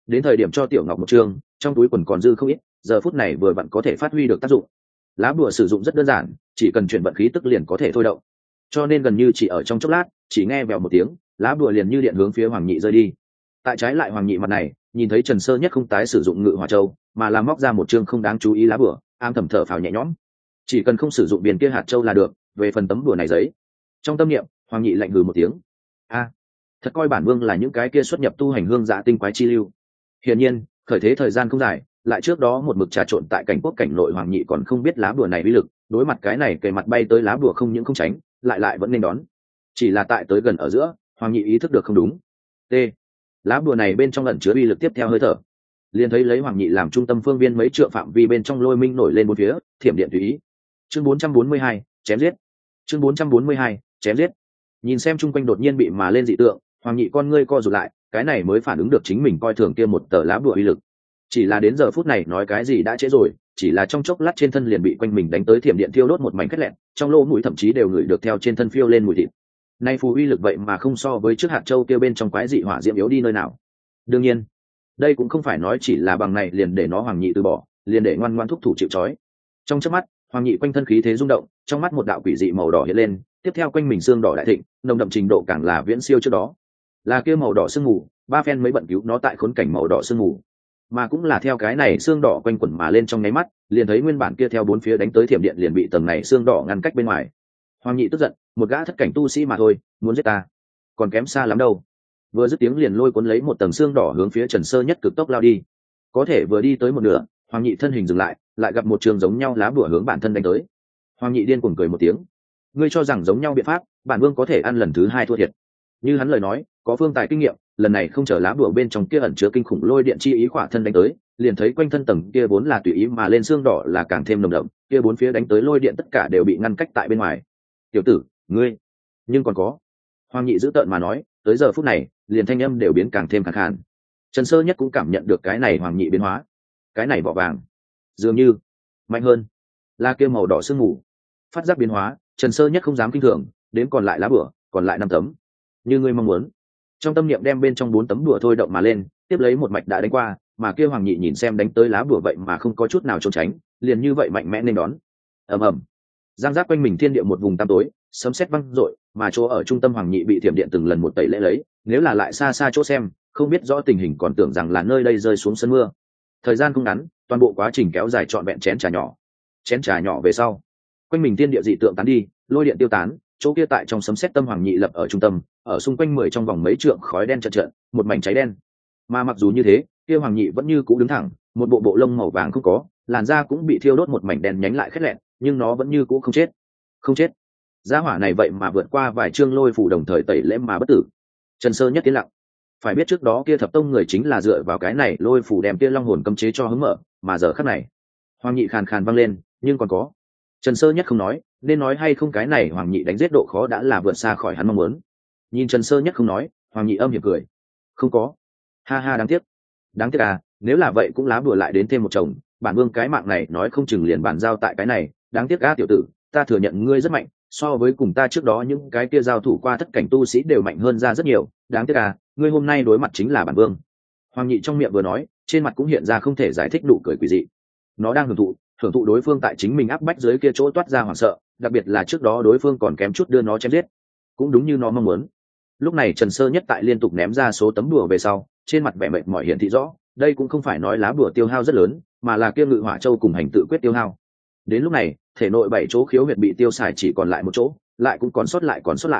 đến thời điểm cho tiểu ngọc một trường, trong túi quần còn dư không ít, giờ phút này vừa vặn có thể phát huy được tác dụng. Lá bùa sử dụng rất đơn giản, chỉ cần chuyển vận khí tức liền có thể thôi động, cho nên gần như chỉ ở trong chốc lát, chỉ nghe vèo một tiếng, lá bùa liền như điện hướng phía Hoàng Nhị rơi đi. Tại trái lại Hoàng Nhị mặt này, nhìn thấy Trần Sơ Nhất không tái sử dụng Ngự Hỏa Châu, mà là móc ra một chương không đáng chú ý lá bùa, am thầm thở phào nhẹ nhõm. Chỉ cần không sử dụng biển kia hạt châu là được, về phần tấm bùa này giấy. Trong tâm niệm, Hoàng Nhị lạnh hừ một tiếng. A, thật coi bản vương là những cái kia xuất nhập tu hành hương dạ tinh quái chi lưu. Hiển nhiên, khởi thế thời gian không dài, lại trước đó một mực trà trộn tại cảnh quốc cảnh nội Hoàng Nhị còn không biết lá bùa này uy lực, đối mặt cái này kề mặt bay tới lá bùa không những không tránh, lại vẫn nên đón. Chỉ là tại tới gần ở giữa, Hoàng Nhị ý thức được không đúng. T, lá bùa này bên trong ẩn chứa uy lực tiếp theo hơi thở, liền thấy lấy Hoàng Nhị làm trung tâm phương viên mấy trượng phạm vi bên trong lôi minh nổi lên bốn phía, thiểm điện tùy ý. Chương 442, chém giết. Chương 442, chém giết. Nhìn xem chung quanh đột nhiên bị mà lên dị tượng, Hoàng Nhị con ngươi co rụt lại, cái này mới phản ứng được chính mình coi thường kia một tờ lá bùa uy lực. Chỉ là đến giờ phút này nói cái gì đã trễ rồi, chỉ là trong chốc lát trên thân liền bị quanh mình đánh tới thiểm điện thiêu đốt một mảnh khét lẹn, trong lỗ mũi thậm chí đều ngửi được theo trên thân phiêu lên mùi thịt. Nay phù uy lực vậy mà không so với trước hạt châu kia bên trong quái dị hỏa diễm yếu đi nơi nào. Đương nhiên, đây cũng không phải nói chỉ là bằng này liền để nó Hoàng Nhị từ bỏ, liền để ngoan ngoãn thúc thủ chịu trói. Trong chớp mắt, Hoàng Nhị quanh thân khí thế rung động, trong mắt một đạo quỷ dị màu đỏ hiện lên, tiếp theo quanh mình xương đỏ đại thịnh, nồng đậm trình độ càng là viễn siêu trước đó. Là kia màu đỏ sương mù, ba phen mới bận cứu nó tại khốn cảnh màu đỏ sương mù, mà cũng là theo cái này xương đỏ quanh quẩn mà lên trong nháy mắt, liền thấy nguyên bản kia theo bốn phía đánh tới thiểm điện liền bị tầng này xương đỏ ngăn cách bên ngoài. Hoàng Nhị tức giận, một gã thất cảnh tu sĩ mà thôi, muốn giết ta, còn kém xa lắm đâu. Vừa dứt tiếng liền lôi cuốn lấy một tầng xương đỏ hướng phía Trần Sơ Nhất cực tốc lao đi. Có thể vừa đi tới một nửa, Hoàng Nhị thân hình dừng lại, lại gặp một trường giống nhau lá bùa hướng bản thân đánh tới. Hoàng Nhị điên cuồng cười một tiếng, ngươi cho rằng giống nhau biện pháp, bản vương có thể ăn lần thứ hai thua thiệt. Như hắn lời nói, có phương tài kinh nghiệm, lần này không chờ lá bùa bên trong kia ẩn chứa kinh khủng lôi điện chi ý khỏa thân đánh tới, liền thấy quanh thân tầng kia vốn là tùy ý mà lên xương đỏ là càng thêm nồng đậm, kia bốn phía đánh tới lôi điện tất cả đều bị ngăn cách tại bên ngoài. Tiểu tử, ngươi, nhưng còn có. Hoàng Nhị giữ tợn mà nói, tới giờ phút này, liền thanh âm đều biến càng thêm khàn khàn. Trần Sơ Nhất cũng cảm nhận được cái này Hoàng Nhị biến hóa, cái này vỏ vàng, dường như mạnh hơn, là kia màu đỏ sương mù. Phát giác biến hóa, Trần Sơ Nhất không dám kinh thường, đến còn lại lá bùa, còn lại 5 tấm. Như ngươi mong muốn. Trong tâm niệm đem bên trong 4 tấm đùa thôi động mà lên, tiếp lấy một mạch đã đánh qua, mà kia Hoàng Nhị nhìn xem đánh tới lá bùa vậy mà không có chút nào trốn tránh, liền như vậy mạnh mẽ nên đón. Ầm ầm. Giang giác quanh mình thiên địa một vùng tăm tối, sấm sét vang rội, mà chỗ ở trung tâm Hoàng Nhị bị thiểm điện từng lần một tẩy lễ lấy, nếu là lại xa xa chỗ xem, không biết rõ tình hình còn tưởng rằng là nơi đây rơi xuống sân mưa. Thời gian không ngắn, toàn bộ quá trình kéo dài trọn vẹn chén trà nhỏ. Chén trà nhỏ về sau, quanh mình thiên địa dị tượng tán đi, lôi điện tiêu tán, chỗ kia tại trong sấm sét tâm Hoàng Nhị lập ở trung tâm, ở xung quanh 10 trong vòng mấy trượng khói đen chợt chợt, một mảnh cháy đen. Mà mặc dù như thế, kia Hoàng Nhị vẫn như cũ đứng thẳng, một bộ bộ lông màu vàng không có, làn da cũng bị thiêu đốt một mảnh đen nhánh lại khét lẹn, nhưng nó vẫn như cũ không chết. Không chết. Gia hỏa này vậy mà vượt qua vài chương lôi phủ đồng thời tẩy lễ mà bất tử. Trần Sơ Nhất tiến lặng. Phải biết trước đó kia thập tông người chính là dựa vào cái này lôi phủ đem kia long hồn cấm chế cho hứng mở, mà giờ khắc này, Hoàng Nhị khàn khàn vang lên, nhưng còn có. Trần Sơ Nhất không nói, nên nói hay không cái này Hoàng Nhị đánh giết độ khó đã là vượt xa khỏi hắn mong muốn. Nhìn Trần Sơ Nhất không nói, Hoàng Nhị âm hiểm cười. Không có. Ha ha, đáng tiếc. Đáng tiếc à, nếu là vậy cũng lá bùa lại đến thêm một chồng, bản vương cái mạng này nói không chừng liền bàn giao tại cái này, đáng tiếc a tiểu tử, ta thừa nhận ngươi rất mạnh, so với cùng ta trước đó những cái kia giao thủ qua thất cảnh tu sĩ đều mạnh hơn ra rất nhiều, đáng tiếc à, ngươi hôm nay đối mặt chính là bản vương. Hoàng Nhị trong miệng vừa nói, trên mặt cũng hiện ra không thể giải thích nụ cười quỷ dị. Nó đang hưởng thụ đối phương tại chính mình áp bách dưới kia chỗ toát ra hoảng sợ, đặc biệt là trước đó đối phương còn kém chút đưa nó chém giết, cũng đúng như nó mong muốn. Lúc này Trần Sơ Nhất tại liên tục ném ra số tấm đùa về sau, trên mặt vẻ mệt mỏi hiển thị rõ, đây cũng không phải nói lá bùa tiêu hao rất lớn, mà là kia Ngự Hỏa Châu cùng hành tự quyết tiêu hao. Đến lúc này, thể nội 7 chỗ khiếu huyệt bị tiêu xài chỉ còn lại một chỗ, lại cũng còn sót lại.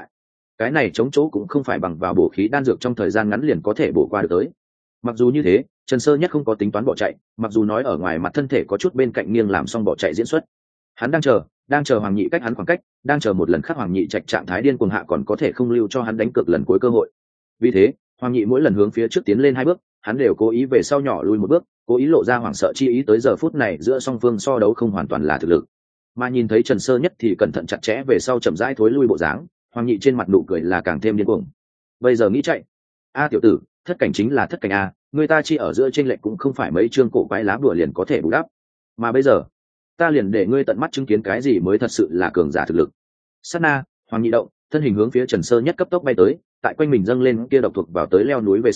Cái này chống chỗ cũng không phải bằng vào bổ khí đan dược trong thời gian ngắn liền có thể bổ qua được tới. Mặc dù như thế, Trần Sơ Nhất không có tính toán bỏ chạy, mặc dù nói ở ngoài mặt thân thể có chút bên cạnh nghiêng làm xong bỏ chạy diễn xuất. Hắn đang chờ Hoàng Nhị cách hắn khoảng cách, đang chờ một lần khác Hoàng Nhị trạch trạng thái điên cuồng hạ còn có thể không lưu cho hắn đánh cược lần cuối cơ hội. Vì thế, Hoàng Nhị mỗi lần hướng phía trước tiến lên 2 bước, hắn đều cố ý về sau nhỏ lui 1 bước, cố ý lộ ra hoảng sợ chi ý tới giờ phút này giữa song phương so đấu không hoàn toàn là thực lực. Mà nhìn thấy Trần Sơ Nhất thì cẩn thận chặt chẽ về sau chậm rãi thối lui bộ dáng, Hoàng Nhị trên mặt nụ cười là càng thêm điên cuồng. Bây giờ nghĩ chạy, a tiểu tử, thất cảnh chính là thất cảnh a, người ta chi ở giữa trên lệnh cũng không phải mấy chương cổ quái lá bùa liền có thể bù đắp. Mà bây giờ, ta liền để ngươi tận mắt chứng kiến cái gì mới thật sự là cường giả thực lực. Sát na, Hoàng Nhị động, thân hình hướng phía Trần Sơ Nhất cấp tốc bay tới, tại quanh mình dâng lên kia độc thuộc vào tới leo núi về sau,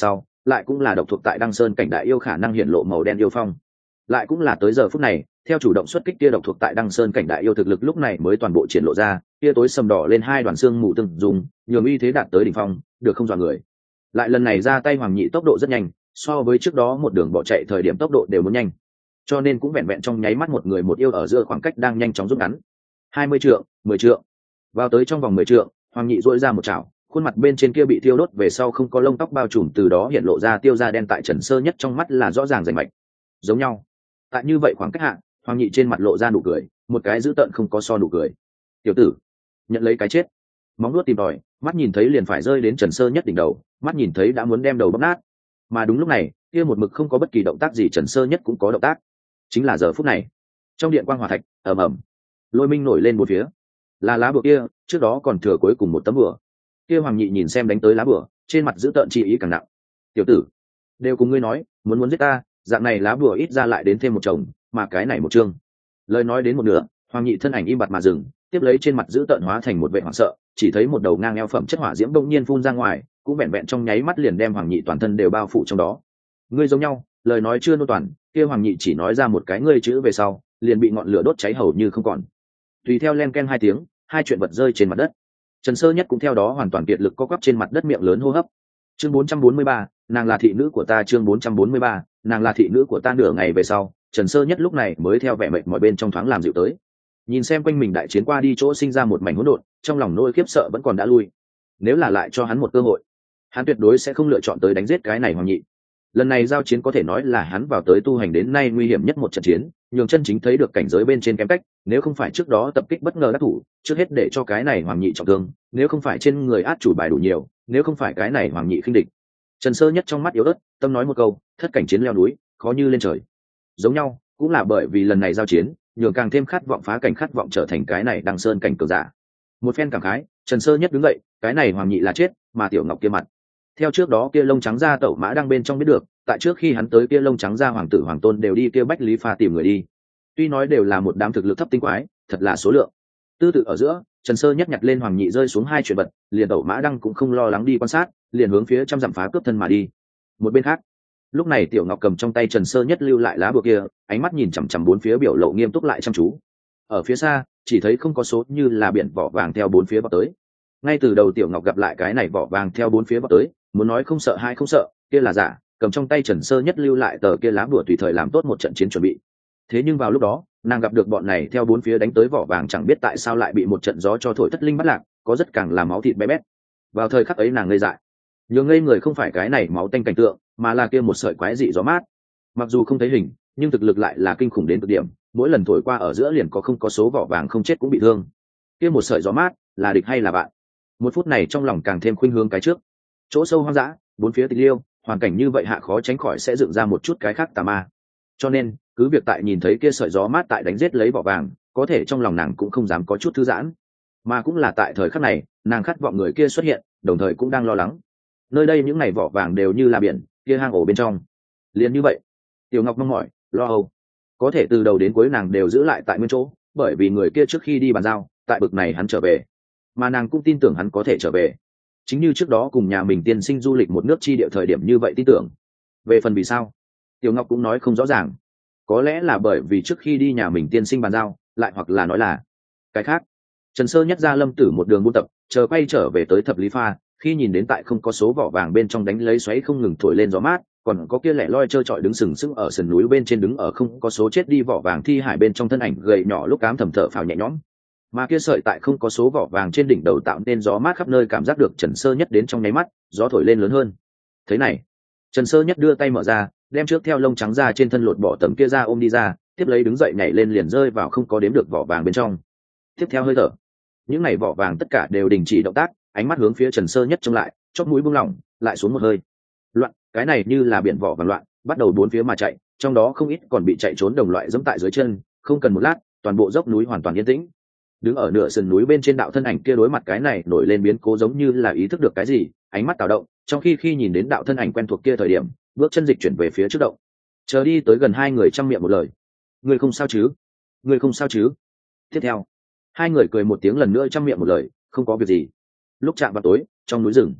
lại cũng là độc thuộc tại Đăng Sơn cảnh đại yêu khả năng hiện lộ màu đen yêu phong, lại cũng là tới giờ phút này theo chủ động xuất kích kia độc thuộc tại Đăng Sơn cảnh đại yêu thực lực lúc này mới toàn bộ triển lộ ra, kia tối sầm đỏ lên hai đoàn xương mù từng dùng nhường uy thế đạt tới đỉnh phong, được không dọa người. Lại lần này ra tay Hoàng Nhị tốc độ rất nhanh, so với trước đó một đường bỏ chạy thời điểm tốc độ đều muốn nhanh, cho nên cũng vẹn vẹn trong nháy mắt một người một yêu ở giữa khoảng cách đang nhanh chóng rút ngắn. 20 trượng, 10 trượng, vào tới trong vòng 10 trượng, Hoàng Nhị duỗi ra một chảo, khuôn mặt bên trên kia bị thiêu đốt về sau không có lông tóc bao trùm, từ đó hiện lộ ra tiêu da đen tại Trần Sơ Nhất trong mắt là rõ ràng rành mạch. Giống nhau. Tại như vậy khoảng cách hạ, Hoàng Nhị trên mặt lộ ra nụ cười, một cái dữ tợn không có so nụ cười. Tiểu tử, nhận lấy cái chết. Móng nuốt tìm tòi, mắt nhìn thấy liền phải rơi đến Trần Sơ Nhất đỉnh đầu, mắt nhìn thấy đã muốn đem đầu bóp nát. Mà đúng lúc này, kia một mực không có bất kỳ động tác gì, Trần Sơ Nhất cũng có động tác. Chính là giờ phút này, trong điện quang hỏa thạch, ầm ầm, lôi minh nổi lên một phía. Là lá bùa kia, trước đó còn thừa cuối cùng một tấm bùa. Kia Hoàng Nhị nhìn xem đánh tới lá bùa, trên mặt dữ tợn chi ý càng nặng. Tiểu tử, đều cùng ngươi nói, muốn giết ta, dạng này lá bùa ít ra lại đến thêm một chồng, mà cái này một chương. Lời nói đến một nửa, Hoàng Nhị thân ảnh im bặt mà dừng, tiếp lấy trên mặt dữ tợn hóa thành một vẻ hoảng sợ, chỉ thấy một đầu ngang eo phẩm chất hỏa diễm bỗng nhiên phun ra ngoài, cũng vẹn vẹn trong nháy mắt liền đem Hoàng Nhị toàn thân đều bao phủ trong đó. Ngươi giống nhau, lời nói chưa nô toàn, kia Hoàng Nhị chỉ nói ra một cái ngươi chữ về sau, liền bị ngọn lửa đốt cháy hầu như không còn. Tùy theo len ken hai tiếng, hai chuyện vật rơi trên mặt đất. Trần Sơ Nhất cũng theo đó hoàn toàn kiệt lực co quắp trên mặt đất, miệng lớn hô hấp. Chương 443, nàng là thị nữ của ta. Chương 443, nàng là thị nữ của ta. Nửa ngày về sau, Trần Sơ Nhất lúc này mới theo vẻ mệt mỏi bên trong thoáng làm dịu tới. Nhìn xem quanh mình đại chiến qua đi chỗ sinh ra một mảnh hỗn độn, trong lòng nỗi khiếp sợ vẫn còn đã lui. Nếu là lại cho hắn một cơ hội, hắn tuyệt đối sẽ không lựa chọn tới đánh giết cái này Hoàng Nhị. Lần này giao chiến có thể nói là hắn vào tới tu hành đến nay nguy hiểm nhất một trận chiến, nhường chân chính thấy được cảnh giới bên trên kém cách, nếu không phải trước đó tập kích bất ngờ đắc thủ, trước hết để cho cái này Hoàng Nhị trọng thương, nếu không phải trên người át chủ bài đủ nhiều, nếu không phải cái này Hoàng Nhị khinh địch. Trần Sơ Nhất trong mắt yếu ớt, tâm nói một câu, thất cảnh chiến leo núi, khó như lên trời. Giống nhau, cũng là bởi vì lần này giao chiến, nhường càng thêm khát vọng phá cảnh, khát vọng trở thành cái này Đăng Sơn cảnh cường giả. Một phen cảm khái, Trần Sơ Nhất đứng dậy, cái này Hoàng Nhị là chết, mà Tiểu Ngọc kia mặt. Theo trước đó kia lông trắng ra tẩu mã đang bên trong biết được, tại trước khi hắn tới kia lông trắng ra hoàng tử hoàng tôn đều đi kia Bách Lý Pha tìm người đi. Tuy nói đều là một đám thực lực thấp tinh quái, thật là số lượng. Tư tự ở giữa, Trần Sơ Nhất nhặt lên Hoàng Nhị rơi xuống hai chuyện vật, liền tẩu mã đăng cũng không lo lắng đi quan sát, liền hướng phía trăm dặm phá cướp thân mà đi. Một bên khác, lúc này Tiểu Ngọc cầm trong tay Trần Sơ Nhất lưu lại lá bùa kia, ánh mắt nhìn chằm chằm bốn phía, biểu lộ nghiêm túc lại chăm chú. Ở phía xa, chỉ thấy không có số như là biển vỏ vàng theo bốn phía vọt tới. Ngay từ đầu Tiểu Ngọc gặp lại cái này vỏ vàng theo bốn phía vọt tới, muốn nói không sợ hay không sợ, kia là giả, cầm trong tay Trần Sơ Nhất lưu lại tờ kia lá bùa tùy thời làm tốt một trận chiến chuẩn bị. Thế nhưng vào lúc đó, nàng gặp được bọn này theo bốn phía đánh tới vỏ vàng, chẳng biết tại sao lại bị một trận gió cho thổi thất linh bắt lạc, có rất càng là máu thịt bé bét. Vào thời khắc ấy nàng ngây dại, nhường ngây người không phải cái này máu tanh cảnh tượng, mà là kia một sợi quái dị gió mát. Mặc dù không thấy hình, nhưng thực lực lại là kinh khủng đến cực điểm, mỗi lần thổi qua ở giữa liền có không có số vỏ vàng không chết cũng bị thương. Kia một sợi gió mát, là địch hay là bạn? Một phút này trong lòng càng thêm khuynh hướng cái trước. Chỗ sâu hoang dã, bốn phía tịch liêu, hoàn cảnh như vậy hạ khó tránh khỏi sẽ dựng ra một chút cái khác tà ma. Cho nên cứ việc tại nhìn thấy kia sợi gió mát tại đánh giết lấy vỏ vàng, có thể trong lòng nàng cũng không dám có chút thư giãn. Mà cũng là tại thời khắc này, nàng khát vọng người kia xuất hiện, đồng thời cũng đang lo lắng. Nơi đây những ngày vỏ vàng đều như là biển, kia hang ổ bên trong liền như vậy. Tiểu Ngọc mong mỏi, lo âu, có thể từ đầu đến cuối nàng đều giữ lại tại nguyên chỗ, bởi vì người kia trước khi đi bàn giao, tại bực này hắn trở về, mà nàng cũng tin tưởng hắn có thể trở về, chính như trước đó cùng nhà mình tiên sinh du lịch một nước chi địa thời điểm như vậy tin tưởng. Về phần vì sao, Tiểu Ngọc cũng nói không rõ ràng, có lẽ là bởi vì trước khi đi nhà mình tiên sinh bàn giao, lại hoặc là nói là cái khác. Trần Sơ Nhất ra Lâm Tử một đường buôn tập, chờ quay trở về tới Thập Lý Pha, khi nhìn đến tại không có số vỏ vàng bên trong đánh lấy xoáy không ngừng thổi lên gió mát, còn có kia lẻ loi trơ trọi đứng sừng sững ở sườn núi bên trên, đứng ở không có số chết đi vỏ vàng thi hải bên trong thân ảnh gầy nhỏ lúc cám thầm thở phào nhẹ nhõm. Mà kia sợi tại không có số vỏ vàng trên đỉnh đầu tạo nên gió mát khắp nơi, cảm giác được Trần Sơ Nhất đến trong nháy mắt, gió thổi lên lớn hơn. Thế này, Trần Sơ Nhất đưa tay mở ra, đem trước theo lông trắng ra trên thân lột bỏ tấm kia ra ôm đi ra, tiếp lấy đứng dậy nhảy lên liền rơi vào không có đếm được vỏ vàng bên trong. Tiếp theo hơi thở, những này vỏ vàng tất cả đều đình chỉ động tác, ánh mắt hướng phía Trần Sơ Nhất trông lại, chóp mũi buông lỏng, lại xuống một hơi. Loạn, cái này như là biển vỏ vàng loạn, bắt đầu bốn phía mà chạy, trong đó không ít còn bị chạy trốn đồng loại giẫm tại dưới chân, không cần một lát, toàn bộ dốc núi hoàn toàn yên tĩnh. Đứng ở nửa sườn núi bên trên đạo thân ảnh kia đối mặt cái này nổi lên biến cố giống như là ý thức được cái gì, ánh mắt tạo động, trong khi nhìn đến đạo thân ảnh quen thuộc kia thời điểm, bước chân dịch chuyển về phía trước động. Chờ đi tới gần hai người trăm miệng một lời. Người không sao chứ? Người không sao chứ? Tiếp theo, hai người cười một tiếng lần nữa trăm miệng một lời, không có việc gì. Lúc chạm vào tối, trong núi rừng,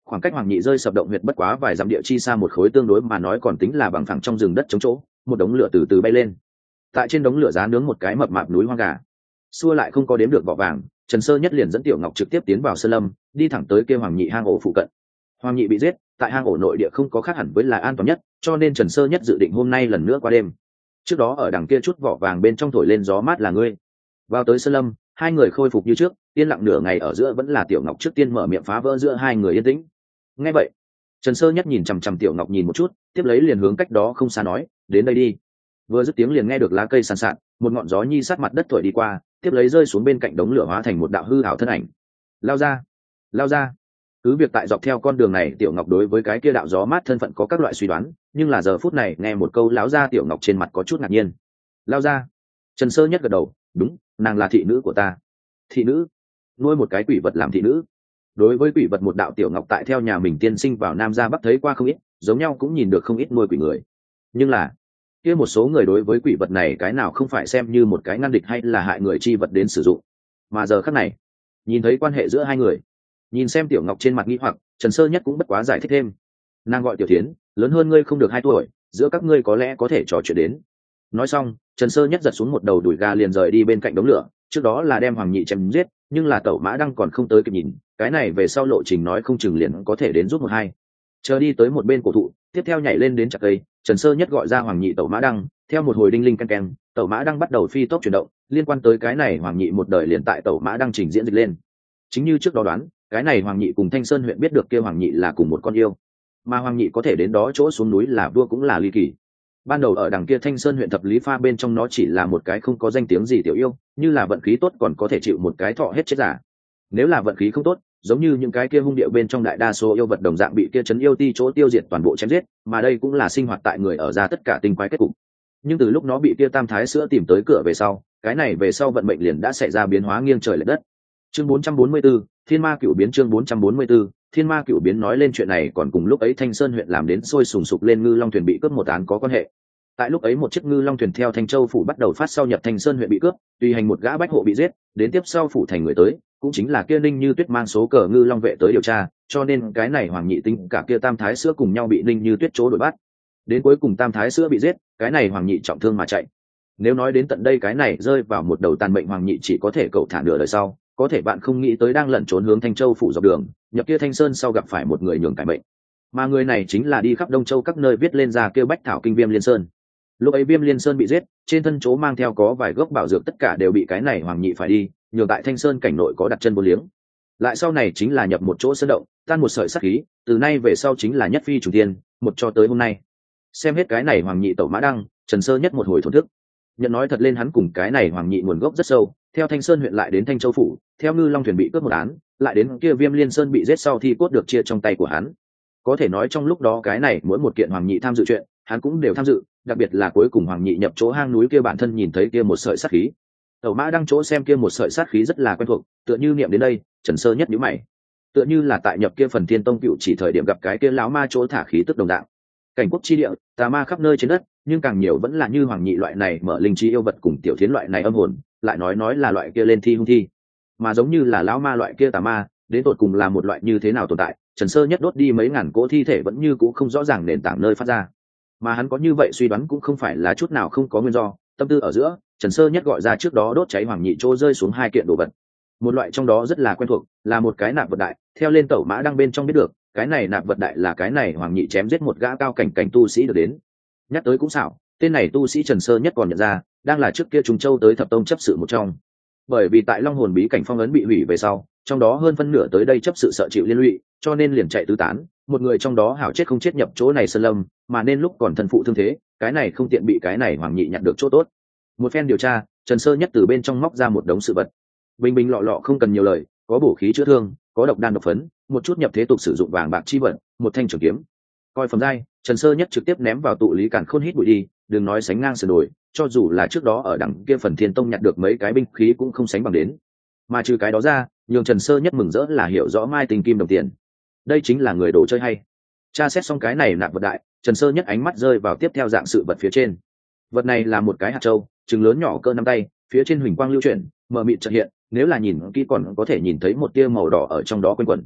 Khoảng cách Hoàng Nhị rơi sập động huyệt bất quá vài dặm địa chi xa một khối tương đối mà nói còn tính là bằng phẳng trong rừng đất chống chỗ, một đống lửa từ từ bay lên. Tại trên đống lửa giá nướng một cái mập mạp núi hoang gà. Xua lại không có đếm được vỏ vàng, Trần Sơ Nhất liền dẫn Tiểu Ngọc trực tiếp tiến vào sơn lâm, đi thẳng tới kia Hoàng Nhị hang ổ phụ cận. Hoàng Nhị bị giết, tại hang ổ nội địa không có khác hẳn với là an toàn nhất, cho nên Trần Sơ Nhất dự định hôm nay lần nữa qua đêm. Trước đó ở đằng kia chút vỏ vàng bên trong thổi lên gió mát là ngươi. Vào tới sơn lâm, hai người khôi phục như trước, yên lặng nửa ngày ở giữa vẫn là Tiểu Ngọc trước tiên mở miệng phá vỡ giữa hai người yên tĩnh. Nghe vậy, Trần Sơ Nhất nhìn chằm chằm Tiểu Ngọc nhìn một chút, tiếp lấy liền hướng cách đó không xa nói, đến đây đi. Vừa dứt tiếng liền nghe được lá cây sàn sạt, một ngọn gió nhi sát mặt đất thổi đi qua, tiếp lấy rơi xuống bên cạnh đống lửa hóa thành một đạo hư ảo thân ảnh. Lao ra, lao ra. Cứ việc tại dọc theo con đường này Tiểu Ngọc đối với cái kia đạo gió mát thân phận có các loại suy đoán, nhưng là giờ phút này nghe một câu láo ra Tiểu Ngọc trên mặt có chút ngạc nhiên. Lao ra. Trần Sơ Nhất gật đầu, đúng, nàng là thị nữ của ta. Thị nữ? Nuôi một cái quỷ vật làm thị nữ? Đối với quỷ vật một đạo Tiểu Ngọc tại theo nhà mình tiên sinh vào Nam ra Bắc thấy qua không ít, giống nhau cũng nhìn được không ít nuôi quỷ người. Nhưng là kia một số người đối với quỷ vật này cái nào không phải xem như một cái ngăn địch hay là hại người chi vật đến sử dụng. Mà giờ khắc này, nhìn thấy quan hệ giữa hai người, nhìn xem Tiểu Ngọc trên mặt nghi hoặc, Trần Sơ Nhất cũng bất quá giải thích thêm. Nàng gọi Tiểu Thiến, lớn hơn ngươi không được 2 tuổi, giữa các ngươi có lẽ có thể trò chuyện đến. Nói xong, Trần Sơ Nhất giật xuống một đầu đùi gà liền rời đi bên cạnh đống lửa, trước đó là đem Hoàng Nhị chém giết, nhưng là Tẩu Mã Đăng còn không tới kịp nhìn, cái này về sau lộ trình nói không chừng liền có thể đến giúp một hai. Chờ đi tới một bên cổ thụ, tiếp theo nhảy lên đến chặt cây, Trần Sơ Nhất gọi ra Hoàng Nhị Tẩu Mã Đăng, theo một hồi đinh linh canh keng, Tẩu Mã Đăng bắt đầu phi tốc chuyển động, liên quan tới cái này Hoàng Nhị một đời liền tại Tẩu Mã Đăng trình diễn dịch lên. Chính như trước đó đoán, cái này Hoàng Nhị cùng Thanh Sơn huyện biết được kia Hoàng Nhị là cùng một con yêu, mà Hoàng Nhị có thể đến đó chỗ xuống núi là vua cũng là ly kỳ. Ban đầu ở đằng kia Thanh Sơn huyện thập lý pha bên trong nó chỉ là một cái không có danh tiếng gì tiểu yêu, như là vận khí tốt còn có thể chịu một cái thọ hết chết giả. Nếu là vận khí không tốt, giống như những cái kia hung điệu bên trong đại đa số yêu vật đồng dạng bị kia trấn yêu ti chỗ tiêu diệt toàn bộ chém giết, mà đây cũng là sinh hoạt tại người ở ra tất cả tinh quái kết cục. Nhưng từ lúc nó bị kia tam thái sữa tìm tới cửa về sau, cái này về sau vận mệnh liền đã xảy ra biến hóa nghiêng trời lệch đất. Chương 444, Thiên Ma Cửu biến. Chương 444, Thiên Ma Cửu biến. Nói lên chuyện này còn cùng lúc ấy Thanh Sơn huyện làm đến sôi sùng sục lên ngư long thuyền bị cướp một án có quan hệ. Tại lúc ấy một chiếc ngư long thuyền theo Thanh Châu phủ bắt đầu phát sau nhập Thanh Sơn huyện bị cướp, tùy hành một gã bách hộ bị giết, đến tiếp sau phủ thành người tới, cũng chính là kia Ninh Như Tuyết mang số cờ ngư long vệ tới điều tra, cho nên cái này Hoàng Nhị tính cả kia tam thái sữa cùng nhau bị Ninh Như Tuyết chỗ đuổi bắt. Đến cuối cùng tam thái sữa bị giết, cái này Hoàng Nhị trọng thương mà chạy. Nếu nói đến tận đây cái này rơi vào một đầu tàn mệnh Hoàng Nhị chỉ có thể cậu thả nửa đời sau, có thể bạn không nghĩ tới đang lẩn trốn hướng Thanh Châu phủ dọc đường, nhập kia Thanh Sơn sau gặp phải một người nhường cải mệnh. Mà người này chính là đi khắp Đông Châu các nơi viết lên ra kêu Bách Thảo Kinh Viêm Liên Sơn. Lúc ấy Viêm Liên Sơn bị giết, trên thân chỗ mang theo có vài gốc bảo dược tất cả đều bị cái này Hoàng Nhị phải đi, nhường tại Thanh Sơn cảnh nội có đặt chân vô liếng. Lại sau này chính là nhập một chỗ sơn động, tan một sợi sát khí, từ nay về sau chính là nhất phi chủ tiên, một cho tới hôm nay. Xem hết cái này Hoàng Nhị Tẩu Mã Đăng, Trần Sơ Nhất một hồi thổn thức. Nhận nói thật lên hắn cùng cái này Hoàng Nhị nguồn gốc rất sâu, theo Thanh Sơn huyện lại đến Thanh Châu phủ, theo ngư long thuyền bị cướp một án, lại đến kia Viêm Liên Sơn bị giết sau thi cốt được chia trong tay của hắn. Có thể nói trong lúc đó cái này mỗi một kiện Hoàng Nhị tham dự chuyện, hắn cũng đều tham dự, đặc biệt là cuối cùng Hoàng Nhị nhập chỗ hang núi kia bản thân nhìn thấy kia một sợi sát khí. Tẩu Mã Đăng chỗ xem kia một sợi sát khí rất là quen thuộc, tựa như niệm đến đây, Trần Sơ Nhất nhíu mày. Tựa như là tại nhập kia phần Thiên Tông cựu chỉ thời điểm gặp cái kia lão ma chỗ thả khí tức đồng dạng. Cảnh quốc chi địa, tà ma khắp nơi trên đất, nhưng càng nhiều vẫn là như Hoàng Nhị loại này mở linh trí yêu vật cùng Tiểu Thiến loại này âm hồn, lại nói là loại kia lên thi hung thi. Mà giống như là lão ma loại kia tà ma, đến tột cùng là một loại như thế nào tồn tại, Trần Sơ Nhất đốt đi mấy ngàn cỗ thi thể vẫn như cũ không rõ ràng nền tảng nơi phát ra. Mà hắn có như vậy suy đoán cũng không phải là chút nào không có nguyên do, tâm tư ở giữa, Trần Sơ Nhất gọi ra trước đó đốt cháy Hoàng Nhị chỗ rơi xuống 2 kiện đồ vật. Một loại trong đó rất là quen thuộc, là một cái nạp vật đại, theo lên Tẩu Mã Đăng bên trong biết được, cái này nạp vật đại là cái này Hoàng Nhị chém giết một gã cao cảnh tu sĩ được đến. Nhắc tới cũng xảo, tên này tu sĩ Trần Sơ Nhất còn nhận ra, đang là trước kia Trùng Châu tới Thập Tông chấp sự một trong. Bởi vì tại Long Hồn bí cảnh phong ấn bị hủy về sau, trong đó hơn phân nửa tới đây chấp sự sợ chịu liên lụy, cho nên liền chạy tứ tán, một người trong đó hảo chết không chết nhập chỗ này sơn lâm, mà nên lúc còn thân phụ thương thế, cái này không tiện bị cái này Hoàng Nhị nhặt được chỗ tốt. Một phen điều tra, Trần Sơ Nhất từ bên trong móc ra một đống sự vật. Bình bình lọ lọ không cần nhiều lời, có bổ khí chữa thương, có độc đan độc phấn, một chút nhập thế tục sử dụng vàng bạc chi vật, một thanh trường kiếm. Coi phẩm giai, Trần Sơ Nhất trực tiếp ném vào tụ lý càn khôn hít bụi đi, đừng nói sánh ngang sườn đồi, cho dù là trước đó ở đằng kia phần Thiên Tông nhặt được mấy cái binh khí cũng không sánh bằng đến. Mà trừ cái đó ra, nhường Trần Sơ Nhất mừng rỡ là hiểu rõ mai tình kim đồng tiền. Đây chính là người đồ chơi hay. Tra xét xong cái này nạp vật đại, Trần Sơ Nhất ánh mắt rơi vào tiếp theo dạng sự vật phía trên. Vật này là một cái hạt châu, trứng lớn nhỏ cỡ nắm tay, phía trên huỳnh quang lưu chuyển, mờ mịt chợt hiện, nếu là nhìn kỹ còn có thể nhìn thấy một tia màu đỏ ở trong đó quanh quẩn.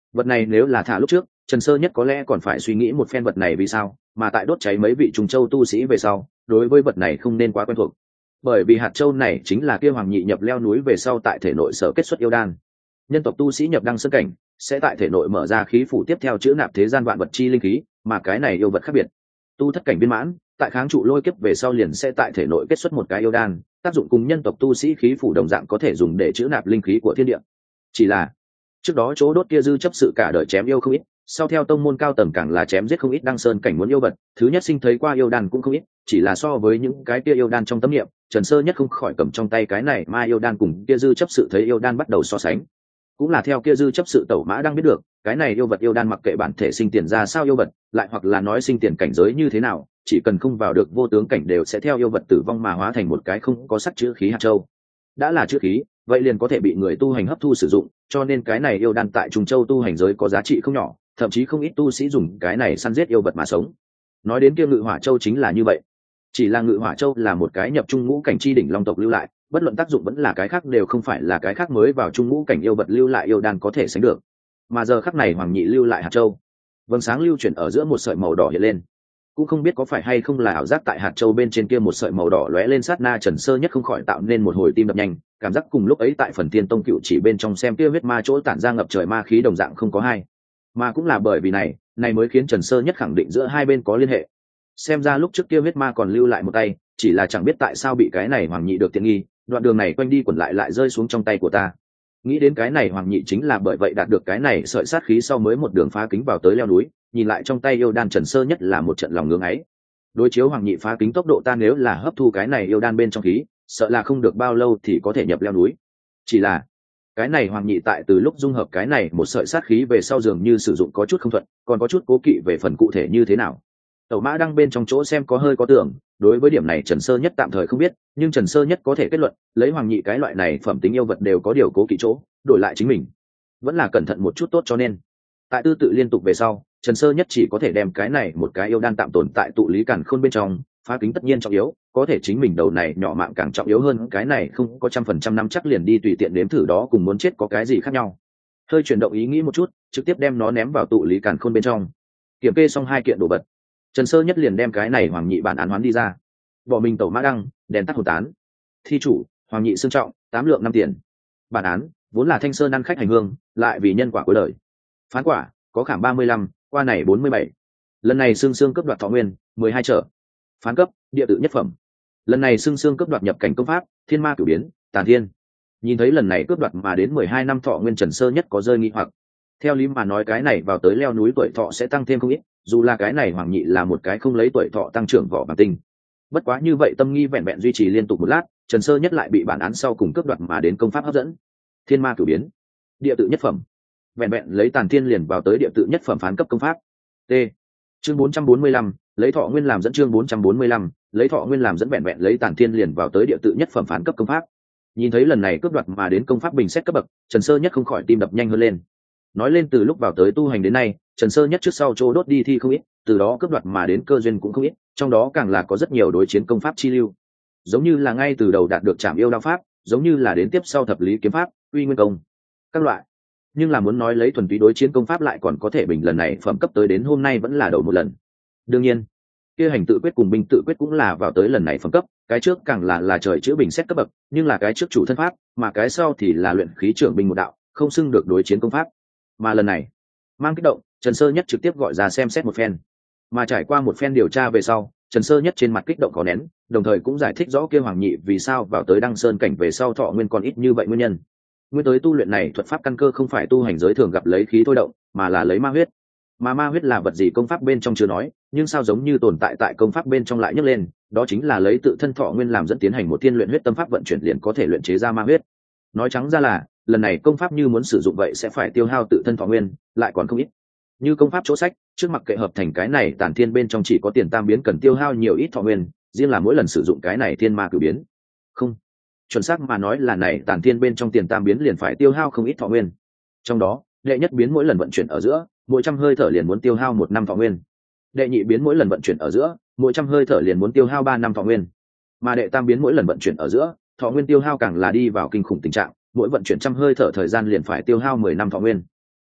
Vật này nếu là thả lúc trước, Trần Sơ Nhất có lẽ còn phải suy nghĩ một phen vật này vì sao, mà tại đốt cháy mấy vị trùng châu tu sĩ về sau, đối với vật này không nên quá quen thuộc. Bởi vì hạt châu này chính là kia hoàng nhị nhập leo núi về sau tại thể nội sở kết xuất yêu đan. Nhân tộc tu sĩ nhập đăng sơn cảnh, sẽ tại thể nội mở ra khí phủ tiếp theo chữa nạp thế gian vạn vật chi linh khí, mà cái này yêu vật khác biệt. Tu thất cảnh viên mãn, tại kháng trụ lôi kiếp về sau liền sẽ tại thể nội kết xuất một cái yêu đan, tác dụng cùng nhân tộc tu sĩ khí phủ đồng dạng có thể dùng để chữa nạp linh khí của thiên địa. Chỉ là trước đó chỗ đốt kia dư chấp sự cả đời chém yêu không ít, sau theo tông môn cao tầng càng là chém giết không ít đăng sơn cảnh muốn yêu vật, thứ nhất sinh thấy qua yêu đan cũng không ít, chỉ là so với những cái kia yêu đan trong tâm niệm, Trần Sơ Nhất không khỏi cầm trong tay cái này ma yêu đan cùng kia dư chấp sự thấy yêu đan bắt đầu so sánh. Cũng là theo kia dư chấp sự tẩu mã đang biết được, cái này yêu vật yêu đan mặc kệ bản thể sinh tiền ra sao yêu vật, lại hoặc là nói sinh tiền cảnh giới như thế nào, chỉ cần không vào được vô tướng cảnh đều sẽ theo yêu vật tử vong mà hóa thành một cái không có sắc chữ khí hạt châu. Đã là chữ khí, vậy liền có thể bị người tu hành hấp thu sử dụng, cho nên cái này yêu đan tại Trung Châu tu hành giới có giá trị không nhỏ, thậm chí không ít tu sĩ dùng cái này săn giết yêu vật mà sống. Nói đến kia Ngự Hỏa Châu chính là như vậy. Chỉ là Ngự Hỏa Châu là một cái nhập trung ngũ cảnh chi đỉnh long tộc lưu lại, bất luận tác dụng vẫn là cái khác đều không phải là cái khác mới vào trung ngũ cảnh yêu vật lưu lại yêu đan có thể sánh được. Mà giờ khắc này Hoàng Nhị lưu lại hạt châu, vầng sáng lưu chuyển ở giữa một sợi màu đỏ hiện lên. Cũng không biết có phải hay không là ảo giác tại hạt châu bên trên kia một sợi màu đỏ lóe lên sát na, Trần Sơ Nhất không khỏi tạo nên một hồi tim đập nhanh, cảm giác cùng lúc ấy tại Phần Tiên Tông cựu chỉ bên trong xem kia huyết ma chỗ tản ra ngập trời ma khí đồng dạng không có hai. Mà cũng là bởi vì này mới khiến Trần Sơ Nhất khẳng định giữa hai bên có liên hệ. Xem ra lúc trước kia huyết ma còn lưu lại một tay, chỉ là chẳng biết tại sao bị cái này Hoàng Nhị được tiện nghi, đoạn đường này quanh đi quẩn lại rơi xuống trong tay của ta. Nghĩ đến cái này Hoàng Nhị chính là bởi vậy đạt được cái này sợi sát khí sau mới một đường phá kính vào tới leo núi, nhìn lại trong tay yêu đan, Trần Sơ Nhất là một trận lòng ngưỡng ấy. Đối chiếu Hoàng Nhị phá kính tốc độ, ta nếu là hấp thu cái này yêu đan bên trong khí, sợ là không được bao lâu thì có thể nhập leo núi. Chỉ là cái này Hoàng Nhị tại từ lúc dung hợp cái này một sợi sát khí về sau dường như sử dụng có chút không thuận, còn có chút cố kỵ về phần cụ thể như thế nào. Tẩu Mã đang bên trong chỗ xem có hơi có tưởng, đối với điểm này Trần Sơ Nhất tạm thời không biết, nhưng Trần Sơ Nhất có thể kết luận, lấy Hoàng Nhị cái loại này phẩm tính yêu vật đều có điều cố kỵ chỗ, đổi lại chính mình vẫn là cẩn thận một chút tốt, cho nên tại tư tự liên tục về sau, Trần Sơ Nhất chỉ có thể đem cái này một cái yêu đan tạm tồn tại tụ lý càn khôn bên trong, phá kính tất nhiên trọng yếu, có thể chính mình đầu này nhỏ mạng càng trọng yếu hơn, cái này không có 100% nắm chắc liền đi tùy tiện đếm thử đó cùng muốn chết có cái gì khác nhau. Hơi chuyển động ý nghĩ một chút, trực tiếp đem nó ném vào tụ lý càn khôn bên trong. Kiểm kê xong hai kiện đồ vật, Trần Sơ Nhất liền đem cái này Hoàng Nhị bản án hoán đi ra. Bỏ mình Tẩu Mã Đăng, đèn tắt hồn tán. Thi chủ, Hoàng Nhị xương trọng, 8 lượng 5 tiền. Bản án vốn là Thanh Sơn ăn khách hành hương, lại vì nhân quả cuối đời. Phán quả có khảm 35, qua này 47. Lần này xương cướp đoạt thọ nguyên, 12 trở. Phán cấp địa tự nhất phẩm. Lần này xương cướp đoạt nhập cảnh công pháp, thiên ma cửu biến, tàn thiên. Nhìn thấy lần này cướp đoạt mà đến 12 năm thọ nguyên, Trần Sơ Nhất có rơi nghi hoặc. Theo lý mà nói cái này vào tới leo núi tuổi thọ sẽ tăng thêm không ít, dù là cái này Hoàng Nhị là một cái không lấy tuổi thọ tăng trưởng vỏ bản tinh. Bất quá như vậy tâm nghi vẹn vẹn duy trì liên tục một lát, Trần Sơ Nhất lại bị bản án sau cùng cướp đoạt mà đến công pháp hấp dẫn. Thiên ma cửu biến, địa tự nhất phẩm. Vẹn vẹn lấy tàn thiên liền vào tới địa tự nhất phẩm phán cấp công pháp. T. Chương 445, lấy thọ nguyên làm dẫn. Chương 445, lấy thọ nguyên làm dẫn, vẹn vẹn lấy tàn thiên liền vào tới địa tự nhất phẩm phán cấp công pháp. Nhìn thấy lần này cướp đoạt mà đến công pháp bình xét cấp bậc, Trần Sơ Nhất không khỏi tim đập nhanh hơn lên. Nói lên từ lúc vào tới tu hành đến nay, Trần Sơ Nhất trước sau chỗ đốt đi thi không ít, từ đó cướp đoạt mà đến cơ duyên cũng không ít, trong đó càng là có rất nhiều đối chiến công pháp chi lưu. Giống như là ngay từ đầu đạt được Trảm Yêu đao pháp, giống như là đến tiếp sau thập lý kiếm pháp, uy nguyên công, các loại. Nhưng là muốn nói lấy thuần túy đối chiến công pháp lại còn có thể bình lần này phẩm cấp tới đến hôm nay vẫn là đầu một lần. Đương nhiên, kia hành tự quyết cùng binh tự quyết cũng là vào tới lần này phẩm cấp, cái trước càng là trời chữ bình xét cấp bậc, nhưng là cái trước chủ thân pháp, mà cái sau thì là luyện khí trưởng binh một đạo, không xưng được đối chiến công pháp. Mà lần này mang kích động, Trần Sơ Nhất trực tiếp gọi ra xem xét một phen. Mà trải qua một phen điều tra về sau, Trần Sơ Nhất trên mặt kích động có nén, đồng thời cũng giải thích rõ kia Hoàng Nhị vì sao vào tới Đăng Sơn cảnh về sau thọ nguyên còn ít như vậy nguyên nhân. Nguyên tới tu luyện này thuật pháp căn cơ không phải tu hành giới thường gặp lấy khí thôi động, mà là lấy ma huyết. Mà ma huyết là vật gì công pháp bên trong chưa nói, nhưng sao giống như tồn tại tại công pháp bên trong lại nhấc lên, đó chính là lấy tự thân thọ nguyên làm dẫn tiến hành một tiên luyện huyết tâm pháp vận chuyển liền có thể luyện chế ra ma huyết. Nói trắng ra là, lần này công pháp như muốn sử dụng vậy sẽ phải tiêu hao tự thân thọ nguyên, lại còn không ít. Như công pháp chỗ sách, trước mặt kệ hợp thành cái này tàn thiên bên trong chỉ có tiền tam biến cần tiêu hao nhiều ít thọ nguyên, riêng là mỗi lần sử dụng cái này thiên ma cửu biến. Không, chuẩn xác mà nói là này tàn thiên bên trong tiền tam biến liền phải tiêu hao không ít thọ nguyên. Trong đó, đệ nhất biến mỗi lần vận chuyển ở giữa, mỗi trăm hơi thở liền muốn tiêu hao 1 năm thọ nguyên. Đệ nhị biến mỗi lần vận chuyển ở giữa, mỗi trăm hơi thở liền muốn tiêu hao 3 năm thọ nguyên. Mà đệ tam biến mỗi lần vận chuyển ở giữa, thọ nguyên tiêu hao càng là đi vào kinh khủng tình trạng, mỗi vận chuyển trăm hơi thở thời gian liền phải tiêu hao 10 năm thọ nguyên.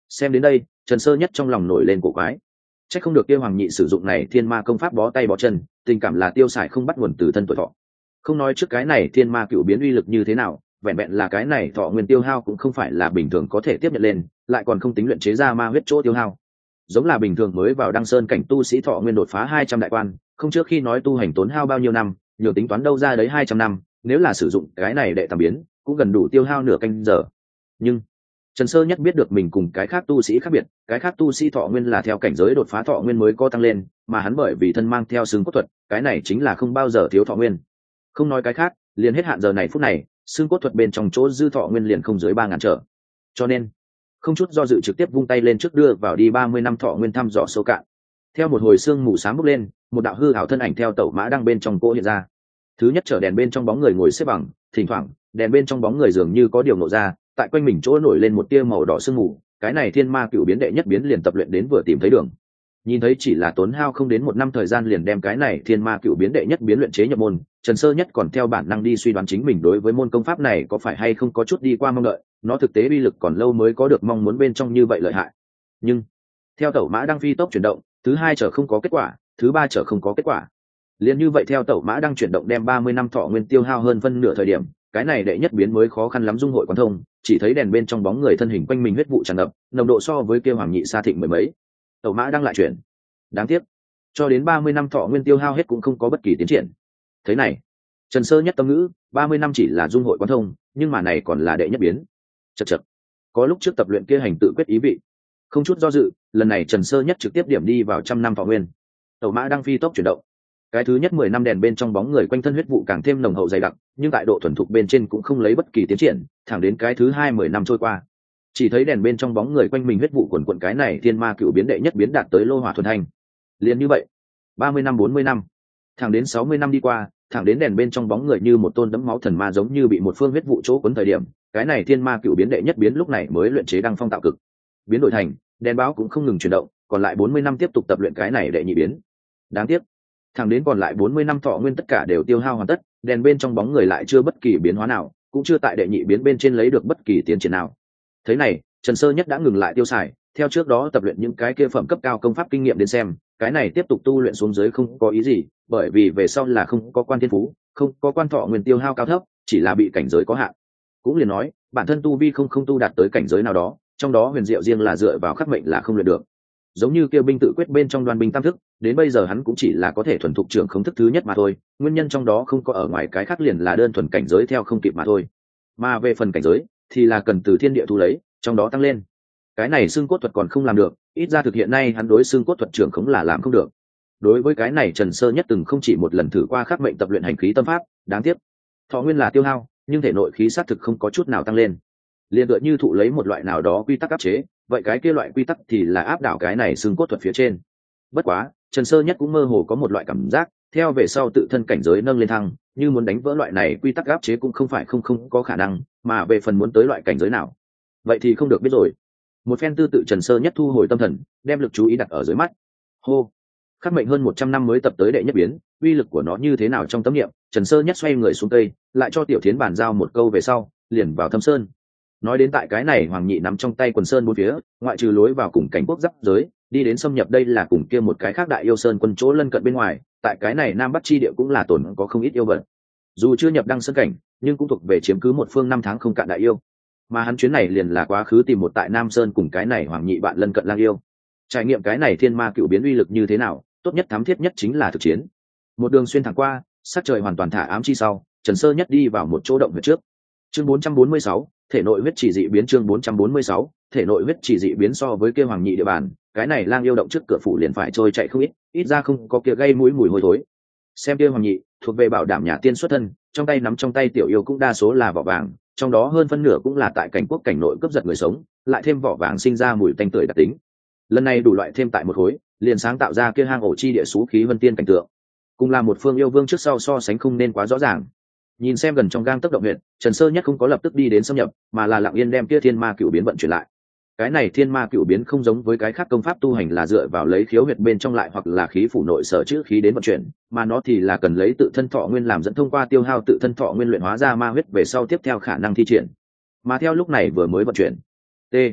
Xem đến đây, Trần Sơ Nhất trong lòng nổi lên cổ quái. Chắc không được kia Hoàng Nhị sử dụng này thiên ma công pháp bó tay bó chân, tình cảm là tiêu xài không bắt nguồn từ thân tuổi thọ. Không nói trước cái này thiên ma cựu biến uy lực như thế nào, vẹn vẹn là cái này thọ nguyên tiêu hao cũng không phải là bình thường có thể tiếp nhận lên, lại còn không tính luyện chế ra ma huyết chỗ tiêu hao. Giống là bình thường mới vào đăng sơn cảnh tu sĩ thọ nguyên đột phá 200 đại quan, không trước khi nói tu hành tốn hao bao nhiêu năm, nhiều tính toán đâu ra đấy 200 năm, nếu là sử dụng cái này đệ tam biến, cũng gần đủ tiêu hao nửa canh giờ. Nhưng Trần Sơ Nhất biết được mình cùng cái khác tu sĩ khác biệt, cái khác tu sĩ thọ nguyên là theo cảnh giới đột phá thọ nguyên mới có tăng lên, mà hắn bởi vì thân mang theo xương cốt thuật, cái này chính là không bao giờ thiếu thọ nguyên. Không nói cái khác, liền hết hạn giờ này phút này, xương cốt thuật bên trong chỗ dư thọ nguyên liền không dưới 3000 trở. Cho nên, không chút do dự trực tiếp vung tay lên trước đưa vào đi 30 năm thọ nguyên thăm dò sâu cạn. Theo một hồi xương mù sáng bốc lên, một đạo hư ảo thân ảnh theo tẩu mã đang bên trong cỗ hiện ra. Thứ nhất chở đèn bên trong bóng người ngồi xếp bằng, thỉnh thoảng, đèn bên trong bóng người dường như có điều nổ ra, tại quanh mình chỗ nổi lên một tia màu đỏ sương mù, cái này thiên ma cựu biến đệ nhất biến liền tập luyện đến vừa tìm thấy đường. Nhìn thấy chỉ là tốn hao không đến 1 năm thời gian liền đem cái này thiên ma cựu biến đệ nhất biến luyện chế nhập môn, Trần Sơ Nhất còn theo bản năng đi suy đoán chính mình đối với môn công pháp này có phải hay không có chút đi qua mong đợi, nó thực tế uy lực còn lâu mới có được mong muốn bên trong như vậy lợi hại. Nhưng theo tẩu mã đang phi tốc chuyển động, thứ hai trở không có kết quả, thứ ba trở không có kết quả. Liền như vậy theo tẩu mã đang chuyển động đem 30 năm thọ nguyên tiêu hao hơn phân nửa thời điểm, cái này đệ nhất biến mới khó khăn lắm dung hội quán thông, chỉ thấy đèn bên trong bóng người thân hình quanh mình huyết vụ tràn ngập, nồng độ so với kia Hoàng Nhị xa thịnh mười mấy. Tẩu mã đang lại chuyển. Đáng tiếc, cho đến 30 năm thọ nguyên tiêu hao hết cũng không có bất kỳ tiến triển. Thế này, Trần Sơ Nhất tâm ngữ, 30 năm chỉ là dung hội quán thông, nhưng mà này còn là đệ nhất biến. Chậc chậc. Có lúc trước tập luyện kia hành tự quyết ý vị. Không chút do dự, lần này Trần Sơ Nhất trực tiếp điểm đi vào 100 năm thọ nguyên. Tẩu mã đang phi tốc chuyển động. Cái thứ nhất 10 năm đèn bên trong bóng người quanh thân huyết vụ càng thêm nồng hậu dày đặc, nhưng tại độ thuần thục bên trên cũng không lấy bất kỳ tiến triển, thẳng đến cái thứ hai 10 năm trôi qua, chỉ thấy đèn bên trong bóng người quanh mình huyết vụ quần quần, cái này thiên ma cựu biến đệ nhất biến đạt tới lô hỏa thuần thành. Liền như vậy, 30 năm 40 năm, thẳng đến 60 năm đi qua, thẳng đến đèn bên trong bóng người như một tôn đẫm máu thần ma giống như bị một phương huyết vụ chỗ cuốn thời điểm, cái này thiên ma cựu biến đệ nhất biến lúc này mới luyện chế đăng phong tạo cực. Biến đổi thành, đèn báo cũng không ngừng chuyển động, còn lại 40 năm tiếp tục tập luyện cái này đệ nhị biến. Đáng tiếc, thẳng đến còn lại 40 năm thọ nguyên tất cả đều tiêu hao hoàn tất, đèn bên trong bóng người lại chưa bất kỳ biến hóa nào, cũng chưa tại đệ nhị biến bên trên lấy được bất kỳ tiến triển nào. Thế này, Trần Sơ Nhất đã ngừng lại tiêu xài, theo trước đó tập luyện những cái kia phẩm cấp cao công pháp kinh nghiệm đến xem, cái này tiếp tục tu luyện xuống dưới không có ý gì, bởi vì về sau là không có quan thiên phú, không có quan thọ nguyên tiêu hao cao thấp, chỉ là bị cảnh giới có hạn. Cũng liền nói, bản thân tu vi không tu đạt tới cảnh giới nào đó, trong đó huyền diệu riêng là dựa vào khắc mệnh là không luyện được. Giống như kêu binh tự quyết bên trong Đoan binh tam thức, đến bây giờ hắn cũng chỉ là có thể thuần thục trưởng khống thức thứ nhất mà thôi, nguyên nhân trong đó không có ở ngoài cái khác liền là đơn thuần cảnh giới theo không kịp mà thôi. Mà về phần cảnh giới thì là cần từ thiên địa thu lấy, trong đó tăng lên. Cái này xương cốt thuật còn không làm được, ít ra thực hiện nay hắn đối xương cốt thuật trưởng khống là làm không được. Đối với cái này Trần Sơ Nhất từng không chỉ một lần thử qua khắc mệnh tập luyện hành khí tâm pháp, đáng tiếc thọ nguyên là tiêu hao, nhưng thể nội khí sát thực không có chút nào tăng lên. Liên tựa như thụ lấy một loại nào đó quy tắc áp chế, vậy cái kia loại quy tắc thì là áp đảo cái này xương cốt thuật phía trên. Bất quá, Trần Sơ Nhất cũng mơ hồ có một loại cảm giác, theo về sau tự thân cảnh giới nâng lên thăng, như muốn đánh vỡ loại này quy tắc áp chế cũng không phải không có khả năng, mà về phần muốn tới loại cảnh giới nào, vậy thì không được biết rồi. Một phen tư tự Trần Sơ Nhất thu hồi tâm thần, đem lực chú ý đặt ở dưới mắt. Hô, khắc mệnh hơn 100 năm mới tập tới đệ nhất biến, uy lực của nó như thế nào trong tấm niệm, Trần Sơ Nhất xoay người xuống cây, lại cho Tiểu Thiến bàn giao một câu về sau, liền vào Thâm Sơn. Nói đến tại cái này Hoàng Nhị nắm trong tay quần sơn bốn phía, ngoại trừ lối vào cùng cảnh quốc giáp giới, đi đến xâm nhập đây là cùng kia một cái khác đại yêu sơn quân chỗ lân cận bên ngoài, tại cái này Nam Bắc chi địa cũng là tồn có không ít yêu vật. Dù chưa nhập đăng sơn cảnh, nhưng cũng thuộc về chiếm cứ một phương 5 tháng không cạn đại yêu. Mà hắn chuyến này liền là quá khứ tìm một tại Nam Sơn cùng cái này Hoàng Nhị bạn lân cận lang yêu. Trải nghiệm cái này thiên ma cựu biến uy lực như thế nào, tốt nhất thám thiết nhất chính là thực chiến. Một đường xuyên thẳng qua, sắc trời hoàn toàn thả ám chi sau, Trần Sơ Nhất đi vào một chỗ động huyệt trước. Chương 446, thể nội huyết chỉ dị biến. Chương 446, thể nội huyết chỉ dị biến. So với kia Hoàng Nhị địa bàn, cái này lang yêu động trước cửa phủ liền phải trôi chạy không ít ra không có kia gây mũi mùi hôi thối. Xem kia Hoàng Nhị thuộc về bảo đảm nhà tiên xuất thân, trong tay nắm trong tay tiểu yêu cũng đa số là vỏ vàng, trong đó hơn phân nửa cũng là tại cảnh quốc cảnh nội cướp giật người sống, lại thêm vỏ vàng sinh ra mùi tanh tưởi đặc tính. Lần này đủ loại thêm tại một khối, liền sáng tạo ra kia hang ổ chi địa xú khí vân tiên cảnh tượng. Cùng là một phương yêu vương trước sau so sánh không nên quá rõ ràng. Nhìn xem gần trong gang tấc động huyện, Trần Sơ Nhất không có lập tức đi đến xâm nhập, mà là lặng yên đem kia thiên ma cựu biến vận chuyển lại. Cái này thiên ma cựu biến không giống với cái khác công pháp tu hành là dựa vào lấy khiếu huyệt bên trong lại hoặc là khí phủ nội sở chữ khí đến vận chuyển, mà nó thì là cần lấy tự thân thọ nguyên làm dẫn, thông qua tiêu hao tự thân thọ nguyên luyện hóa ra ma huyết về sau tiếp theo khả năng thi triển. Mà theo lúc này vừa mới vận chuyển, t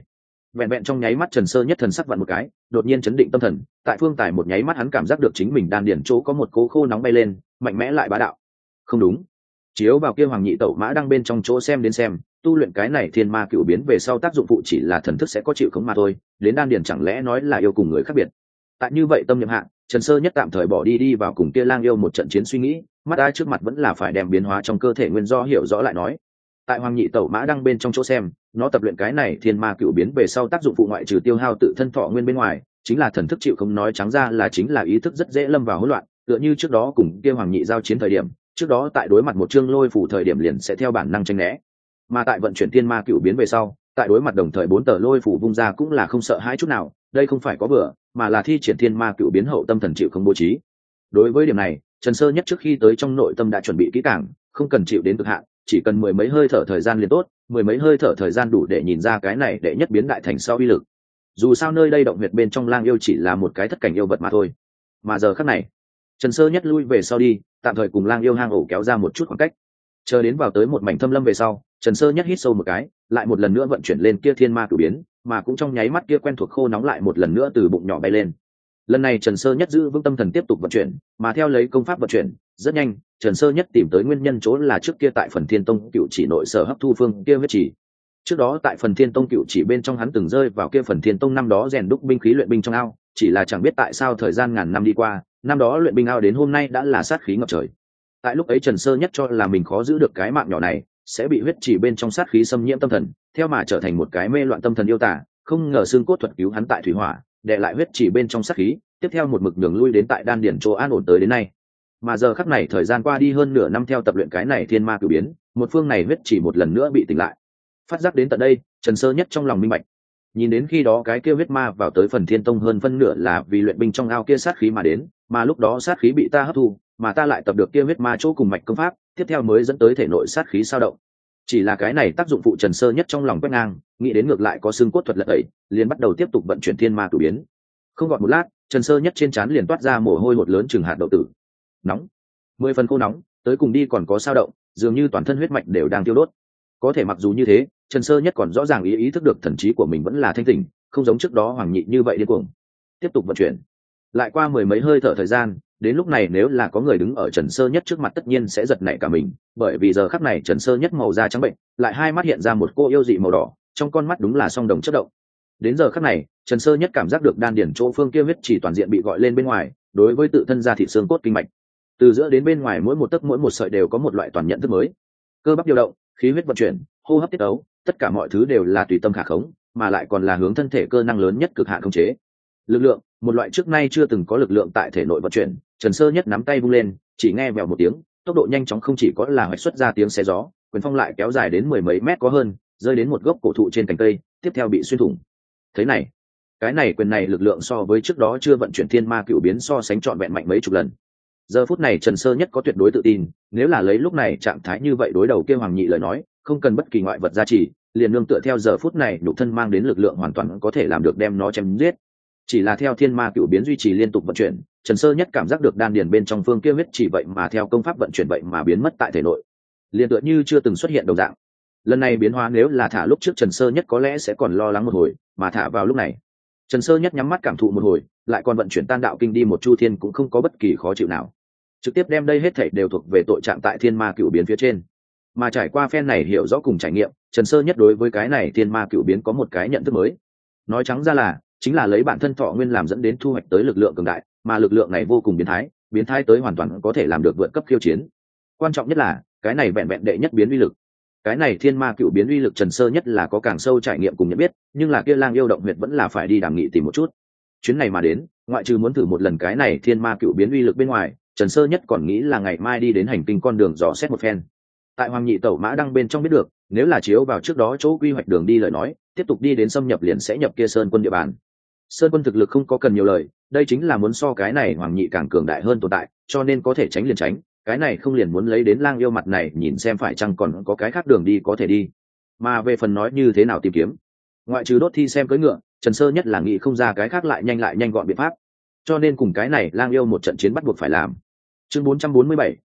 vẹn vẹn trong nháy mắt Trần Sơ Nhất thần sắc vặn một cái, đột nhiên chấn định tâm thần, tại phương tài một nháy mắt hắn cảm giác được chính mình đan điển chỗ có một cỗ khô nóng bay lên, mạnh mẽ lại bá đạo. Không đúng, chiếu vào kia Hoàng Nhị Tẩu Mã đang bên trong chỗ xem đến xem, tu luyện cái này thiên ma cựu biến về sau tác dụng phụ chỉ là thần thức sẽ có chịu khống mà thôi, đến đan điển chẳng lẽ nói là yêu cùng người khác biệt. Tại như vậy tâm niệm hạ, Trần Sơ Nhất tạm thời bỏ đi vào cùng kia lang yêu một trận chiến suy nghĩ, mắt ai trước mặt vẫn là phải đem biến hóa trong cơ thể nguyên do hiểu rõ lại nói. Tại Hoàng Nhị Tẩu Mã đang bên trong chỗ xem, nó tập luyện cái này thiên ma cựu biến về sau tác dụng phụ ngoại trừ tiêu hao tự thân thọ nguyên bên ngoài, chính là thần thức chịu không, nói trắng ra là chính là ý thức rất dễ lâm vào hỗn loạn, tựa như trước đó cùng kia Hoàng Nhị giao chiến thời điểm, trước đó tại đối mặt một chương lôi phủ thời điểm liền sẽ theo bản năng tránh né, mà tại vận chuyển thiên ma cựu biến về sau, tại đối mặt đồng thời 4 tờ lôi phủ vung ra cũng là không sợ hãi chút nào, đây không phải có bừa, mà là thi triển thiên ma cựu biến hậu tâm thần chịu không bố trí. Đối với điểm này, Trần Sơ Nhất trước khi tới trong nội tâm đã chuẩn bị kỹ càng, không cần chịu đến cực hạn, chỉ cần mười mấy hơi thở thời gian liền tốt, mười mấy hơi thở thời gian đủ để nhìn ra cái này đệ nhất biến đại thành sau uy lực. Dù sao nơi đây động huyệt bên trong lang yêu chỉ là một cái thất cảnh yêu vật mà thôi. Mà giờ khắc này, Trần Sơ Nhất lui về sau đi, tạm thời cùng lang yêu hang ổ kéo ra một chút khoảng cách. Chờ đến vào tới một mảnh thâm lâm về sau, Trần Sơ Nhất hít sâu một cái, lại một lần nữa vận chuyển lên kia thiên ma cửu biến, mà cũng trong nháy mắt kia quen thuộc khô nóng lại một lần nữa từ bụng nhỏ bay lên. Lần này Trần Sơ Nhất giữ vững tâm thần tiếp tục vận chuyển, mà theo lấy công pháp vận chuyển, rất nhanh, Trần Sơ Nhất tìm tới nguyên nhân chỗ là trước kia tại Phần Thiên Tông cựu chỉ nội sở hấp thu phương kia huyết chỉ. Trước đó tại Phần Thiên Tông cựu chỉ bên trong hắn từng rơi vào kia Phần Thiên Tông năm đó rèn đúc binh khí luyện binh trong ao, chỉ là chẳng biết tại sao thời gian ngàn năm đi qua, năm đó luyện binh ao đến hôm nay đã là sát khí ngập trời. Tại lúc ấy Trần Sơ Nhất cho là mình khó giữ được cái mạng nhỏ này, sẽ bị huyết chỉ bên trong sát khí xâm nhiễm tâm thần, theo mà trở thành một cái mê loạn tâm thần yêu tả, không ngờ xương cốt thuật cứu hắn tại thủy hỏa, để lại huyết chỉ bên trong sát khí, tiếp theo một mực đường lui đến tại đan điển chỗ an ổn tới đến nay. Mà giờ khắc này thời gian qua đi hơn nửa năm theo tập luyện cái này thiên ma cửu biến, một phương này huyết chỉ một lần nữa bị tỉnh lại. Phát giác đến tận đây, Trần Sơ Nhất trong lòng minh bạch. Nhìn đến khi đó cái kia huyết ma vào tới Phần Thiên Tông hơn phân nửa là vì luyện binh trong ao kia sát khí mà đến, mà lúc đó sát khí bị ta hấp thu, mà ta lại tập được kia huyết ma chỗ cùng mạch công pháp, tiếp theo mới dẫn tới thể nội sát khí sao động. Chỉ là cái này tác dụng phụ Trần Sơ Nhất trong lòng quét ngang, nghĩ đến ngược lại có xương cốt thuật lật tẩy, liền bắt đầu tiếp tục vận chuyển thiên ma cửu biến. Không gọn một lát, Trần Sơ Nhất trên trán liền toát ra mồ hôi hột lớn chừng hạt đậu tử. Nóng, 10 phần khô nóng, tới cùng đi còn có sao động, dường như toàn thân huyết mạch đều đang tiêu đốt. Có thể mặc dù như thế, Trần Sơ Nhất còn rõ ràng ý thức được thần trí của mình vẫn là thanh tỉnh, không giống trước đó Hoàng Nhị như vậy điên cuồng. Tiếp tục vận chuyển. Lại qua mười mấy hơi thở thời gian, đến lúc này nếu là có người đứng ở Trần Sơ Nhất trước mặt tất nhiên sẽ giật nảy cả mình, bởi vì giờ khắc này Trần Sơ Nhất màu da trắng bệnh, lại hai mắt hiện ra một cô yêu dị màu đỏ, trong con mắt đúng là song đồng chớp động. Đến giờ khắc này, Trần Sơ Nhất cảm giác được đan điển chỗ phương kia huyết chỉ toàn diện bị gọi lên bên ngoài, đối với tự thân da thịt xương cốt kinh mạch, từ giữa đến bên ngoài mỗi một tấc mỗi một sợi đều có một loại toàn nhận thức mới. Cơ bắp điều động, khí huyết vận chuyển, hô hấp tiết ấu, tất cả mọi thứ đều là tùy tâm khả khống, mà lại còn là hướng thân thể cơ năng lớn nhất cực hạn khống chế. Lực lượng, một loại trước nay chưa từng có lực lượng tại thể nội vận chuyển, Trần Sơ Nhất nắm tay vung lên, chỉ nghe vèo một tiếng, tốc độ nhanh chóng không chỉ có là hoạch xuất ra tiếng xé gió, quyền phong lại kéo dài đến mười mấy mét có hơn, rơi đến một gốc cổ thụ trên cành cây, tiếp theo bị xuyên thủng. Thế này, cái này quyền này lực lượng so với trước đó chưa vận chuyển thiên ma cựu biến so sánh trọn vẹn mạnh mấy chục lần. Giờ phút này Trần Sơ Nhất có tuyệt đối tự tin, nếu là lấy lúc này trạng thái như vậy đối đầu kia Hoàng Nhị lời nói, không cần bất kỳ ngoại vật gia trì, liền nương tựa theo giờ phút này nhục thân mang đến lực lượng hoàn toàn có thể làm được đem nó chém giết. Chỉ là theo thiên ma cựu biến duy trì liên tục vận chuyển, Trần Sơ Nhất cảm giác được đan điền bên trong phương kia huyết chỉ vậy mà theo công pháp vận chuyển vậy mà biến mất tại thể nội, liền tựa như chưa từng xuất hiện đồng dạng. Lần này biến hóa nếu là thả lúc trước Trần Sơ Nhất có lẽ sẽ còn lo lắng một hồi, mà thả vào lúc này, Trần Sơ Nhất nhắm mắt cảm thụ một hồi, lại còn vận chuyển tan đạo kinh đi một chu thiên cũng không có bất kỳ khó chịu nào, trực tiếp đem đây hết thảy đều thuộc về tội trạng tại thiên ma cựu biến phía trên. Mà trải qua phen này hiểu rõ cùng trải nghiệm, Trần Sơ Nhất đối với cái này thiên ma cựu biến có một cái nhận thức mới. Nói trắng ra là chính là lấy bản thân thọ nguyên làm dẫn đến thu hoạch tới lực lượng cường đại, mà lực lượng này vô cùng biến thái tới hoàn toàn có thể làm được vượt cấp khiêu chiến. Quan trọng nhất là cái này vẹn vẹn đệ nhất biến uy lực. Cái này thiên ma cựu biến uy lực Trần Sơ Nhất là có càng sâu trải nghiệm cùng nhận biết, nhưng là kia lang yêu động huyệt vẫn là phải đi đàm nghị tìm một chút. Chuyến này mà đến, ngoại trừ muốn thử một lần cái này thiên ma cựu biến uy lực bên ngoài, Trần Sơ Nhất còn nghĩ là ngày mai đi đến hành kinh con đường dò xét một phen. Tại Hoàng Nhị Tẩu Mã đăng bên trong biết được, nếu là chiếu vào trước đó chỗ quy hoạch đường đi lời nói, tiếp tục đi đến xâm nhập liền sẽ nhập kia Sơn Quân địa bàn. Sơn Quân thực lực không có cần nhiều lời, đây chính là muốn so cái này Hoàng Nhị càng cường đại hơn tồn tại, cho nên có thể tránh liền tránh, cái này không liền muốn lấy đến lang yêu mặt này nhìn xem phải chăng còn có cái khác đường đi có thể đi. Mà về phần nói như thế nào tìm kiếm, ngoại trừ đốt thi xem cưỡi ngựa, Trần Sơ Nhất là nghĩ không ra cái khác lại nhanh gọn biện pháp, cho nên cùng cái này lang yêu một trận chiến bắt buộc phải làm. Chương 447,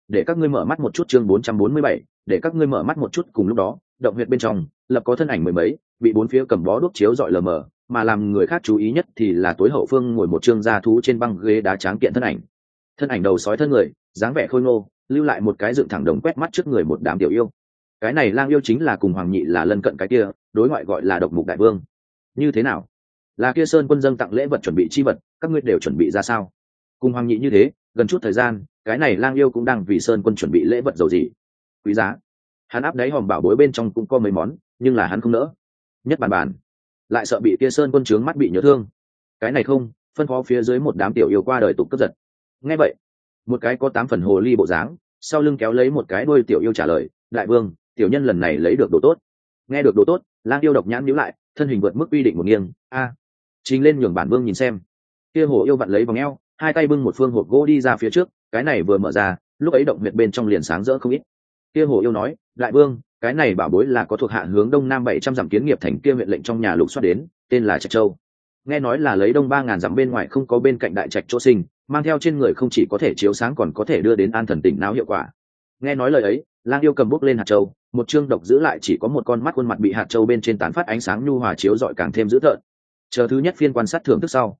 để các ngươi mở mắt một chút. Chương 447, để các ngươi mở mắt một chút. Cùng lúc đó, động huyệt bên trong lập có thân ảnh mười mấy, bị bốn phía cầm bó đuốc chiếu rọi lờ mờ, mà làm người khác chú ý nhất thì là tối hậu phương ngồi một trương gia thú trên băng ghế đá tráng kiện thân ảnh đầu sói thân người, dáng vẻ khôi ngô, lưu lại một cái dựng thẳng đồng quét mắt trước người một đám tiểu yêu. Cái này lang yêu chính là cùng Hoàng Nhị là lân cận cái kia, đối ngoại gọi là Độc Mục Đại Vương. Như thế nào? Là kia Sơn Quân dâng tặng lễ vật chuẩn bị chi vật, các ngươi đều chuẩn bị ra sao? Cùng Hoàng Nhị như thế, gần chút thời gian, cái này lang yêu cũng đang vì Sơn Quân chuẩn bị lễ vật dầu gì quý giá. Hắn áp đáy hòm bảo bối bên trong cũng có mấy món, nhưng là hắn không nỡ. Nhất bàn lại sợ bị kia Sơn Quân trướng mắt bị nhớ thương. Cái này không, phân phó phía dưới một đám tiểu yêu qua đời tục cướp giật. Nghe vậy, một cái có 8 phần hồ ly bộ dáng, sau lưng kéo lấy một cái đuôi tiểu yêu trả lời, đại vương, tiểu nhân lần này lấy được đồ tốt. Nghe được đồ tốt, lang yêu độc nhãn nhíu lại, thân hình vượt mức quy định một nghiêng, trình lên nhường bản vương nhìn xem. Kia hồ yêu vặn lấy vòng eo, hai tay bưng một phương hộp gỗ đi ra phía trước, cái này vừa mở ra, lúc ấy động huyệt bên trong liền sáng rỡ không ít. Kia hồ yêu nói, đại vương, cái này bảo bối là có thuộc hạ hướng đông nam 700 dặm kiến nghiệp thành kia huyện lệnh trong nhà lục soát đến, tên là Trạch Châu. Nghe nói là lấy đông 3000 dặm bên ngoài không có bên cạnh đại trạch chỗ sinh, mang theo trên người không chỉ có thể chiếu sáng còn có thể đưa đến an thần tỉnh não hiệu quả. Nghe nói lời ấy, lang yêu cầm bút lên hạt châu, một chương độc giữ lại chỉ có một con mắt, khuôn mặt bị hạt châu bên trên tán phát ánh sáng nhu hòa chiếu rọi càng thêm dữ tợn. Chờ thứ nhất phiên quan sát thưởng thức sau.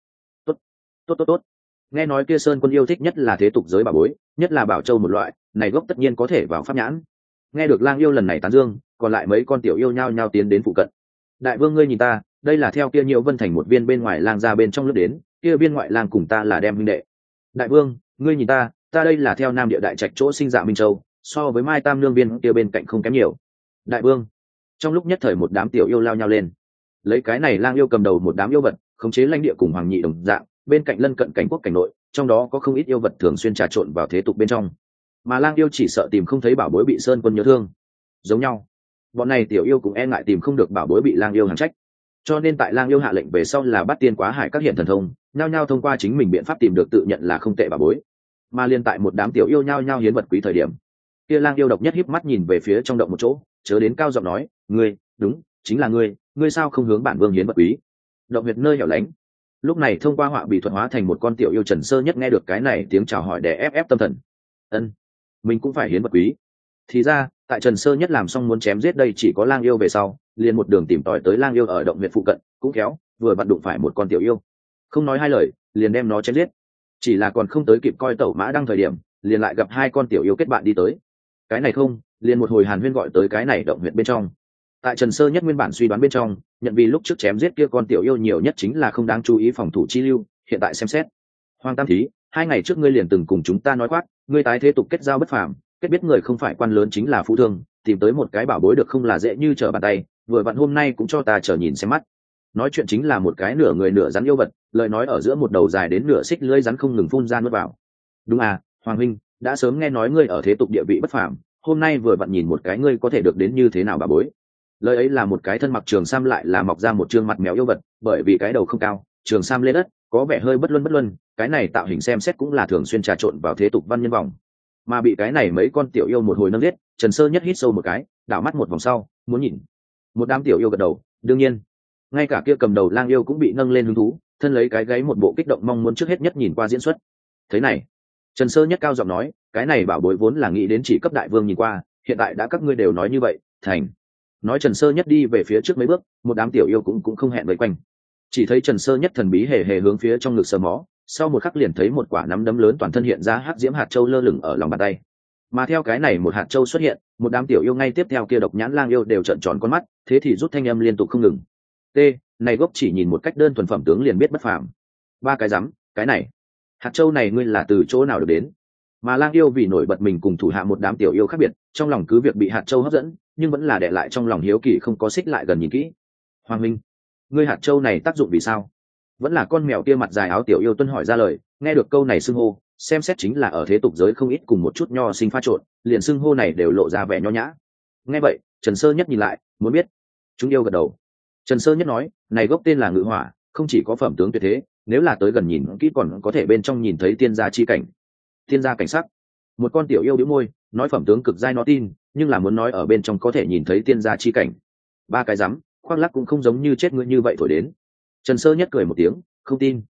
Tốt. Nghe nói kia Sơn Quân yêu thích nhất là thế tục giới bảo bối, nhất là bảo châu một loại, này gốc tất nhiên có thể vào pháp nhãn. Nghe được lang yêu lần này tán dương, còn lại mấy con tiểu yêu nhao nhao tiến đến phụ cận. Đại vương ngươi nhìn ta, đây là theo kia Nhiễu Vân thành một viên bên ngoài lang ra bên trong lướt đến, kia viên ngoại lang cùng ta là đem huynh đệ. Đại vương, ngươi nhìn ta đây là theo Nam Địa đại trạch chỗ sinh dạ Minh Châu, so với Mai Tam nương viên kia bên cạnh không kém nhiều. Đại vương. Trong lúc nhất thời một đám tiểu yêu lao nhau lên. Lấy cái này lang yêu cầm đầu một đám yêu vật, khống chế lãnh địa cùng Hoàng Nhị đồng dạng, bên cạnh lân cận cảnh quốc cảnh nội, trong đó có không ít yêu vật thường xuyên trà trộn vào thế tục bên trong. Mà lang yêu chỉ sợ tìm không thấy bảo bối bị Sơn Quân nhớ thương. Giống nhau, bọn này tiểu yêu cũng e ngại tìm không được bảo bối bị lang yêu hằn trách. Cho nên tại lang yêu hạ lệnh về sau là bắt tiên quá hải các hiện thần thông, nhao nhao thông qua chính mình biện pháp tìm được tự nhận là không tệ bảo bối. Mà liên tại một đám tiểu yêu nhao nhao hiến vật quý thời điểm, kia lang yêu độc nhất híp mắt nhìn về phía trong động một chỗ, chớ đến cao giọng nói, ngươi, đúng, chính là ngươi sao không hướng bản vương hiến vật quý? Động huyệt nơi hẻo lánh. Lúc này thông qua họa bị thuật hóa thành một con tiểu yêu Trần Sơ Nhất nghe được cái này tiếng chào hỏi để ép tâm thần. Ân, mình cũng phải hiến vật quý. Thì ra, tại Trần Sơ Nhất làm xong muốn chém giết đây chỉ có lang yêu về sau, liền một đường tìm tòi tới lang yêu ở động huyệt phụ cận, cũng khéo, vừa vặn đụng phải một con tiểu yêu. Không nói hai lời, liền đem nó chém giết. Chỉ là còn không tới kịp coi tẩu mã đăng thời điểm, liền lại gặp hai con tiểu yêu kết bạn đi tới. Cái này không, liền một hồi hàn huyên gọi tới cái này động huyệt bên trong. Tại Trần Sơ Nhất nguyên bản suy đoán bên trong, nhận vì lúc trước chém giết kia con tiểu yêu nhiều nhất chính là không đáng chú ý phòng thủ chi lưu, hiện tại xem xét. Hoàng Tam Thí, 2 ngày trước ngươi liền từng cùng chúng ta nói quát, ngươi tái thế tục kết giao bất phàm, kết biết người không phải quan lớn chính là phú thương, tìm tới một cái bảo bối được không là dễ như trở bàn tay, vừa vặn hôm nay cũng cho ta chờ nhìn xem mắt. Nói chuyện chính là một cái nửa người nửa rắn yêu vật, lời nói ở giữa một đầu dài đến nửa xích lưỡi rắn không ngừng phun ra nuốt vào. Đúng à, Hoàng huynh, đã sớm nghe nói ngươi ở thế tục địa vị bất phàm, hôm nay vừa vặn nhìn một cái ngươi có thể được đến như thế nào bảo bối. Lời ấy là một cái thân mặc trường sam lại là mọc ra một trương mặt mèo yêu vật, bởi vì cái đầu không cao, trường sam lên đất, có vẻ hơi bất luân, cái này tạo hình xem xét cũng là thường xuyên trà trộn vào thế tục văn nhân vòng. Mà bị cái này mấy con tiểu yêu một hồi nâng giết, Trần Sơ Nhất hít sâu một cái, đảo mắt một vòng sau, muốn nhìn. Một đám tiểu yêu gật đầu, đương nhiên, ngay cả kia cầm đầu lang yêu cũng bị nâng lên hứng thú, thân lấy cái gáy một bộ kích động mong muốn trước hết nhất nhìn qua diễn xuất. Thế này, Trần Sơ Nhất cao giọng nói, cái này bảo bối vốn là nghĩ đến chỉ cấp đại vương nhìn qua, hiện tại đã các ngươi đều nói như vậy, thành. Nói Trần Sơ Nhất đi về phía trước mấy bước, một đám tiểu yêu cũng không hẹn với quanh. Chỉ thấy Trần Sơ Nhất thần bí hề hề hướng phía trong ngực sờ mó, sau một khắc liền thấy một quả nắm đấm lớn toàn thân hiện ra hắc diễm hạt châu lơ lửng ở lòng bàn tay. Mà theo cái này một hạt châu xuất hiện, một đám tiểu yêu ngay tiếp theo kia độc nhãn lang yêu đều trợn tròn con mắt, thế thì rút thanh âm liên tục không ngừng. T, này gốc chỉ nhìn một cách đơn thuần phẩm tướng liền biết bất phàm. Ba cái rắm, cái này, hạt châu này ngươi là từ chỗ nào được đến? Mà lang yêu vì nổi bật mình cùng thủ hạ một đám tiểu yêu khác biệt, trong lòng cứ việc bị hạt châu hấp dẫn, nhưng vẫn là để lại trong lòng hiếu kỳ không có xích lại gần nhìn kỹ. Hoàng minh, ngươi hạt châu này tác dụng vì sao? Vẫn là con mèo kia mặt dài áo tiểu yêu tuân hỏi ra lời, nghe được câu này xưng hô, xem xét chính là ở thế tục giới không ít cùng một chút nho sinh pha trộn, liền xưng hô này đều lộ ra vẻ nho nhã. Nghe vậy, Trần Sơ Nhất nhìn lại, muốn biết. Chúng yêu gật đầu. Trần Sơ Nhất nói, này gốc tên là Ngự Hỏa, không chỉ có phẩm tướng tuyệt thế, nếu là tới gần nhìn kỹ còn có thể bên trong nhìn thấy tiên gia chi cảnh. Tiên gia cảnh sắc. Một con tiểu yêu bĩu môi, nói phẩm tướng cực giai nó tin, nhưng là muốn nói ở bên trong có thể nhìn thấy tiên gia chi cảnh. Ba cái rắm, khoác lắc cũng không giống như chết ngươi như vậy thổi đến. Trần Sơ Nhất cười một tiếng, không tin.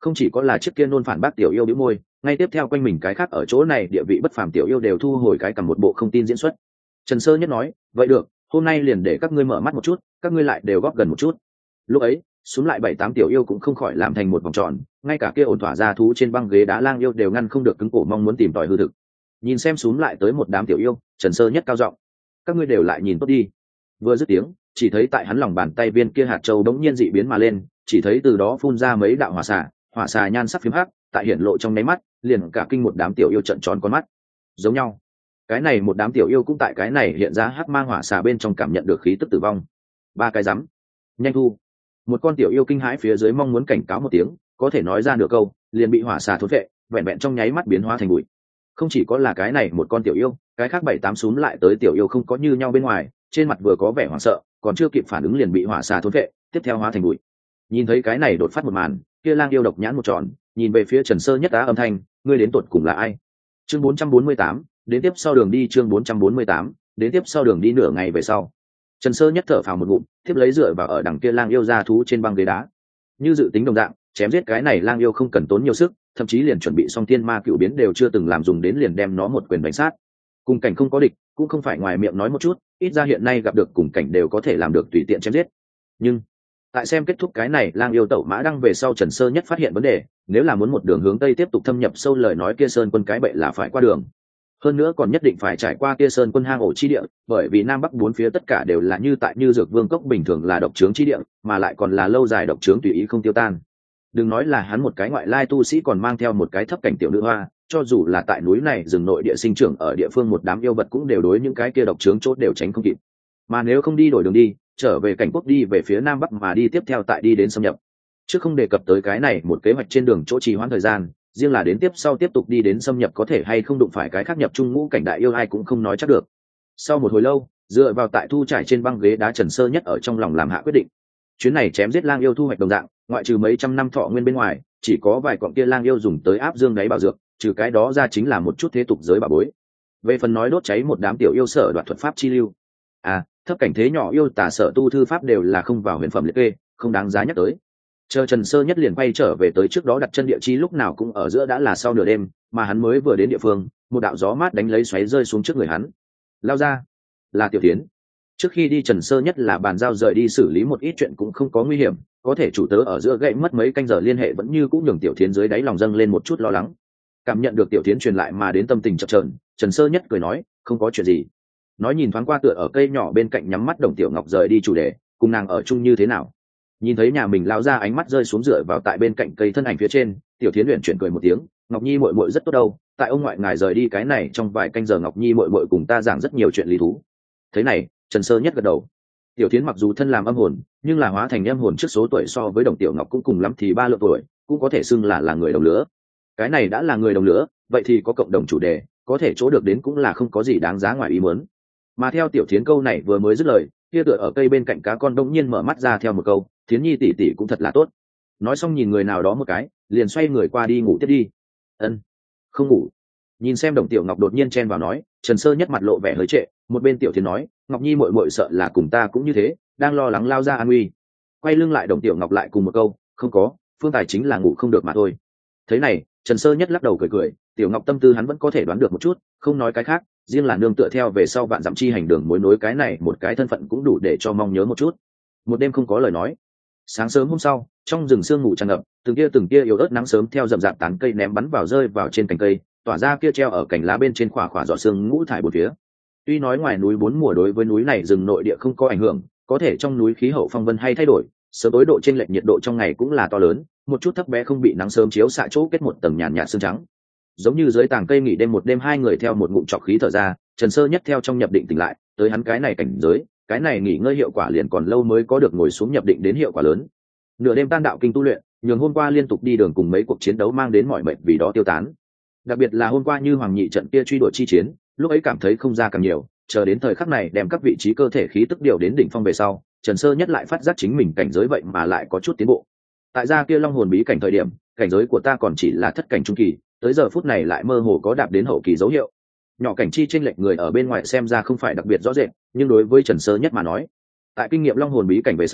Không chỉ có là chiếc kia nôn phản bác tiểu yêu bĩu môi, ngay tiếp theo quanh mình cái khác ở chỗ này địa vị bất phàm tiểu yêu đều thu hồi cái cầm một bộ không tin diễn xuất. Trần Sơ Nhất nói, vậy được, hôm nay liền để các ngươi mở mắt một chút, các ngươi lại đều góp gần một chút. Lúc ấy xuống lại 7-8 tiểu yêu cũng không khỏi làm thành một vòng tròn, ngay cả kia ổn thỏa ra thú trên băng ghế đá lang yêu đều ngăn không được cứng cổ mong muốn tìm tòi hư thực. Nhìn xem xuống lại tới một đám tiểu yêu, Trần Sơ Nhất cao giọng, các ngươi đều lại nhìn tốt đi. Vừa dứt tiếng, chỉ thấy tại hắn lòng bàn tay viên kia hạt châu đống nhiên dị biến mà lên, chỉ thấy từ đó phun ra mấy đạo hỏa xà nhan sắc phím hắc, tại hiện lộ trong nháy mắt, liền cả kinh một đám tiểu yêu trợn tròn con mắt. Giống nhau, cái này một đám tiểu yêu cũng tại cái này hiện ra hắc mang hỏa xà bên trong cảm nhận được khí tức tử vong. Ba cái rắm, nhanh thu. Một con tiểu yêu kinh hãi phía dưới mong muốn cảnh cáo một tiếng, có thể nói ra nửa câu, liền bị hỏa xà thôn vệ, vẹn vẹn trong nháy mắt biến hóa thành bụi. Không chỉ có là cái này một con tiểu yêu, cái khác 7-8 súm lại tới tiểu yêu không có như nhau bên ngoài, trên mặt vừa có vẻ hoảng sợ, còn chưa kịp phản ứng liền bị hỏa xà thôn vệ, tiếp theo hóa thành bụi. Nhìn thấy cái này đột phát một màn, kia lang yêu độc nhãn một tròn, nhìn về phía Trần Sơ Nhất á âm thanh, ngươi đến tột cùng là ai? Chương 448, đến tiếp sau đường đi. Chương 448, đến tiếp sau đường đi. Nửa ngày về sau, Trần Sơ Nhất thở phào một ngụm, tiếp lấy dựa vào ở đằng kia lang yêu ra thú trên băng ghế đá. Như dự tính đồng dạng, chém giết cái này lang yêu không cần tốn nhiều sức, thậm chí liền chuẩn bị xong thiên ma cựu biến đều chưa từng làm dùng đến liền đem nó một quyền đánh sát. Cùng cảnh không có địch, cũng không phải ngoài miệng nói một chút, ít ra hiện nay gặp được cùng cảnh đều có thể làm được tùy tiện chém giết. Nhưng tại xem kết thúc cái này lang yêu tẩu mã đăng về sau, Trần Sơ Nhất phát hiện vấn đề, nếu là muốn một đường hướng tây tiếp tục thâm nhập sâu lời nói kia sơn quân cái bệ là phải qua đường, hơn nữa còn nhất định phải trải qua kia sơn quân hang ổ chi địa, bởi vì nam bắc bốn phía tất cả đều là như tại như dược vương cốc bình thường là độc trướng chi địa, mà lại còn là lâu dài độc trướng tùy ý không tiêu tan. Đừng nói là hắn một cái ngoại lai tu sĩ còn mang theo một cái thấp cảnh tiểu nữ hoa, cho dù là tại núi này rừng nội địa sinh trưởng ở địa phương một đám yêu vật cũng đều đối những cái kia độc trướng chốt đều tránh không kịp. Mà nếu không đi đổi đường đi, trở về cảnh quốc đi về phía nam bắc mà đi tiếp theo tại đi đến xâm nhập, chứ không đề cập tới cái này một kế hoạch trên đường chỗ trì hoãn thời gian, riêng là đến tiếp sau tiếp tục đi đến xâm nhập có thể hay không đụng phải cái khác nhập trung ngũ cảnh đại yêu ai cũng không nói chắc được. Sau một hồi lâu, dựa vào tại thu trải trên băng ghế đá, Trần Sơ Nhất ở trong lòng làm hạ quyết định. Chuyến này chém giết lang yêu thu hoạch đồng dạng, ngoại trừ mấy trăm năm thọ nguyên bên ngoài, chỉ có vài cọng kia lang yêu dùng tới áp dương đáy bảo dược, trừ cái đó ra chính là một chút thế tục giới bà bối. Về phần nói đốt cháy một đám tiểu yêu sở đoạt thuật pháp chi lưu, thấp cảnh thế nhỏ yêu tả sở tu thư pháp đều là không vào huyền phẩm liệt kê, không đáng giá nhắc tới. Chờ Trần Sơ Nhất liền quay trở về tới trước đó đặt chân địa chi lúc nào cũng ở giữa đã là sau nửa đêm, mà hắn mới vừa đến địa phương, một đạo gió mát đánh lấy xoáy rơi xuống trước người hắn. Lao ra, là Tiểu Thiến. Trước khi đi Trần Sơ Nhất là bàn giao rời đi xử lý một ít chuyện cũng không có nguy hiểm, có thể chủ tớ ở giữa gãy mất mấy canh giờ liên hệ vẫn như cũng nhường Tiểu Thiến dưới đáy lòng dâng lên một chút lo lắng. Cảm nhận được Tiểu Thiến truyền lại mà đến tâm tình chập chờn, Trần Sơ Nhất cười nói, không có chuyện gì. Nói nhìn thoáng qua tựa ở cây nhỏ bên cạnh nhắm mắt Đồng Tiểu Ngọc rời đi chủ đề, cùng nàng ở chung như thế nào. Nhìn thấy nhà mình lao ra ánh mắt rơi xuống dựa vào tại bên cạnh cây thân ảnh phía trên, Tiểu Thiến luyện chuyển cười một tiếng, Ngọc Nhi muội muội rất tốt đâu, tại ông ngoại ngài rời đi cái này trong vài canh giờ Ngọc Nhi muội muội cùng ta giảng rất nhiều chuyện lý thú. Thế này, Trần Sơ Nhất gật đầu. Tiểu Thiến mặc dù thân làm âm hồn, nhưng là hóa thành âm hồn trước số tuổi so với Đồng Tiểu Ngọc cũng cùng lắm thì 3 lượng tuổi, cũng có thể xưng là người đồng lứa. Cái này đã là người đồng lứa, vậy thì có cộng đồng chủ đề, có thể chỗ được đến cũng là không có gì đáng giá ngoài ý muốn. Mà theo Tiểu Thiến câu này vừa mới dứt lời, kia tựa ở cây bên cạnh cá con đông nhiên mở mắt ra theo một câu, Thiến Nhi tỷ tỷ cũng thật là tốt. Nói xong nhìn người nào đó một cái, liền xoay người qua đi ngủ tiếp đi. Ân, không ngủ. Nhìn xem Đồng Tiểu Ngọc đột nhiên chen vào nói, Trần Sơ Nhất mặt lộ vẻ hơi trệ, một bên Tiểu Thiến nói, Ngọc Nhi muội muội sợ là cùng ta cũng như thế, đang lo lắng lao ra an nguy. Quay lưng lại Đồng Tiểu Ngọc lại cùng một câu, không có, Phương Tài chính là ngủ không được mà thôi. Thế này, Trần Sơ Nhất lắc đầu cười cười, Tiểu Ngọc tâm tư hắn vẫn có thể đoán được một chút, không nói cái khác, riêng là nương tựa theo về sau vạn dặm chi hành đường mối nối cái này một cái thân phận cũng đủ để cho mong nhớ một chút. Một đêm không có lời nói. Sáng sớm hôm sau, trong rừng sương ngủ tràn ngập, từng tia yếu ớt nắng sớm theo rậm rạp tán cây ném bắn vào rơi vào trên cành cây, tỏa ra kia treo ở cành lá bên trên khỏa khỏa giọt sương ngũ thải bốn phía. Tuy nói ngoài núi bốn mùa đối với núi này rừng nội địa không có ảnh hưởng, có thể trong núi khí hậu phong vân hay thay đổi, sớm tối độ chênh lệch nhiệt độ trong ngày cũng là to lớn, một chút thấp bé không bị nắng sớm chiếu xạ chỗ kết một tầng nhàn nhạt sương trắng. Giống như dưới tàng cây nghỉ đêm một đêm, hai người theo một ngụm trọc khí thở ra, Trần Sơ Nhất theo trong nhập định tỉnh lại, tới hắn cái này cảnh giới, cái này nghỉ ngơi hiệu quả liền còn lâu mới có được ngồi xuống nhập định đến hiệu quả lớn. Nửa đêm tan đạo kinh tu luyện, nhường hôm qua liên tục đi đường cùng mấy cuộc chiến đấu mang đến mọi mệt vì đó tiêu tán. Đặc biệt là hôm qua như Hoàng Nhị trận kia truy đuổi chi chiến, lúc ấy cảm thấy không ra càng nhiều, chờ đến thời khắc này đem các vị trí cơ thể khí tức điều đến đỉnh phong về sau, Trần Sơ Nhất lại phát giác chính mình cảnh giới vậy mà lại có chút tiến bộ. Tại ra kia Long hồn bí cảnh thời điểm, cảnh giới của ta còn chỉ là thất cảnh trung kỳ, tới giờ phút này lại mơ hồ có đạp đến hậu kỳ dấu hiệu. Nhỏ cảnh chi chênh lệch người ở bên ngoài xem ra không phải đặc biệt rõ rệt, nhưng đối với Trần Sơ Nhất mà nói, tại kinh nghiệm Long hồn bí cảnh về sau,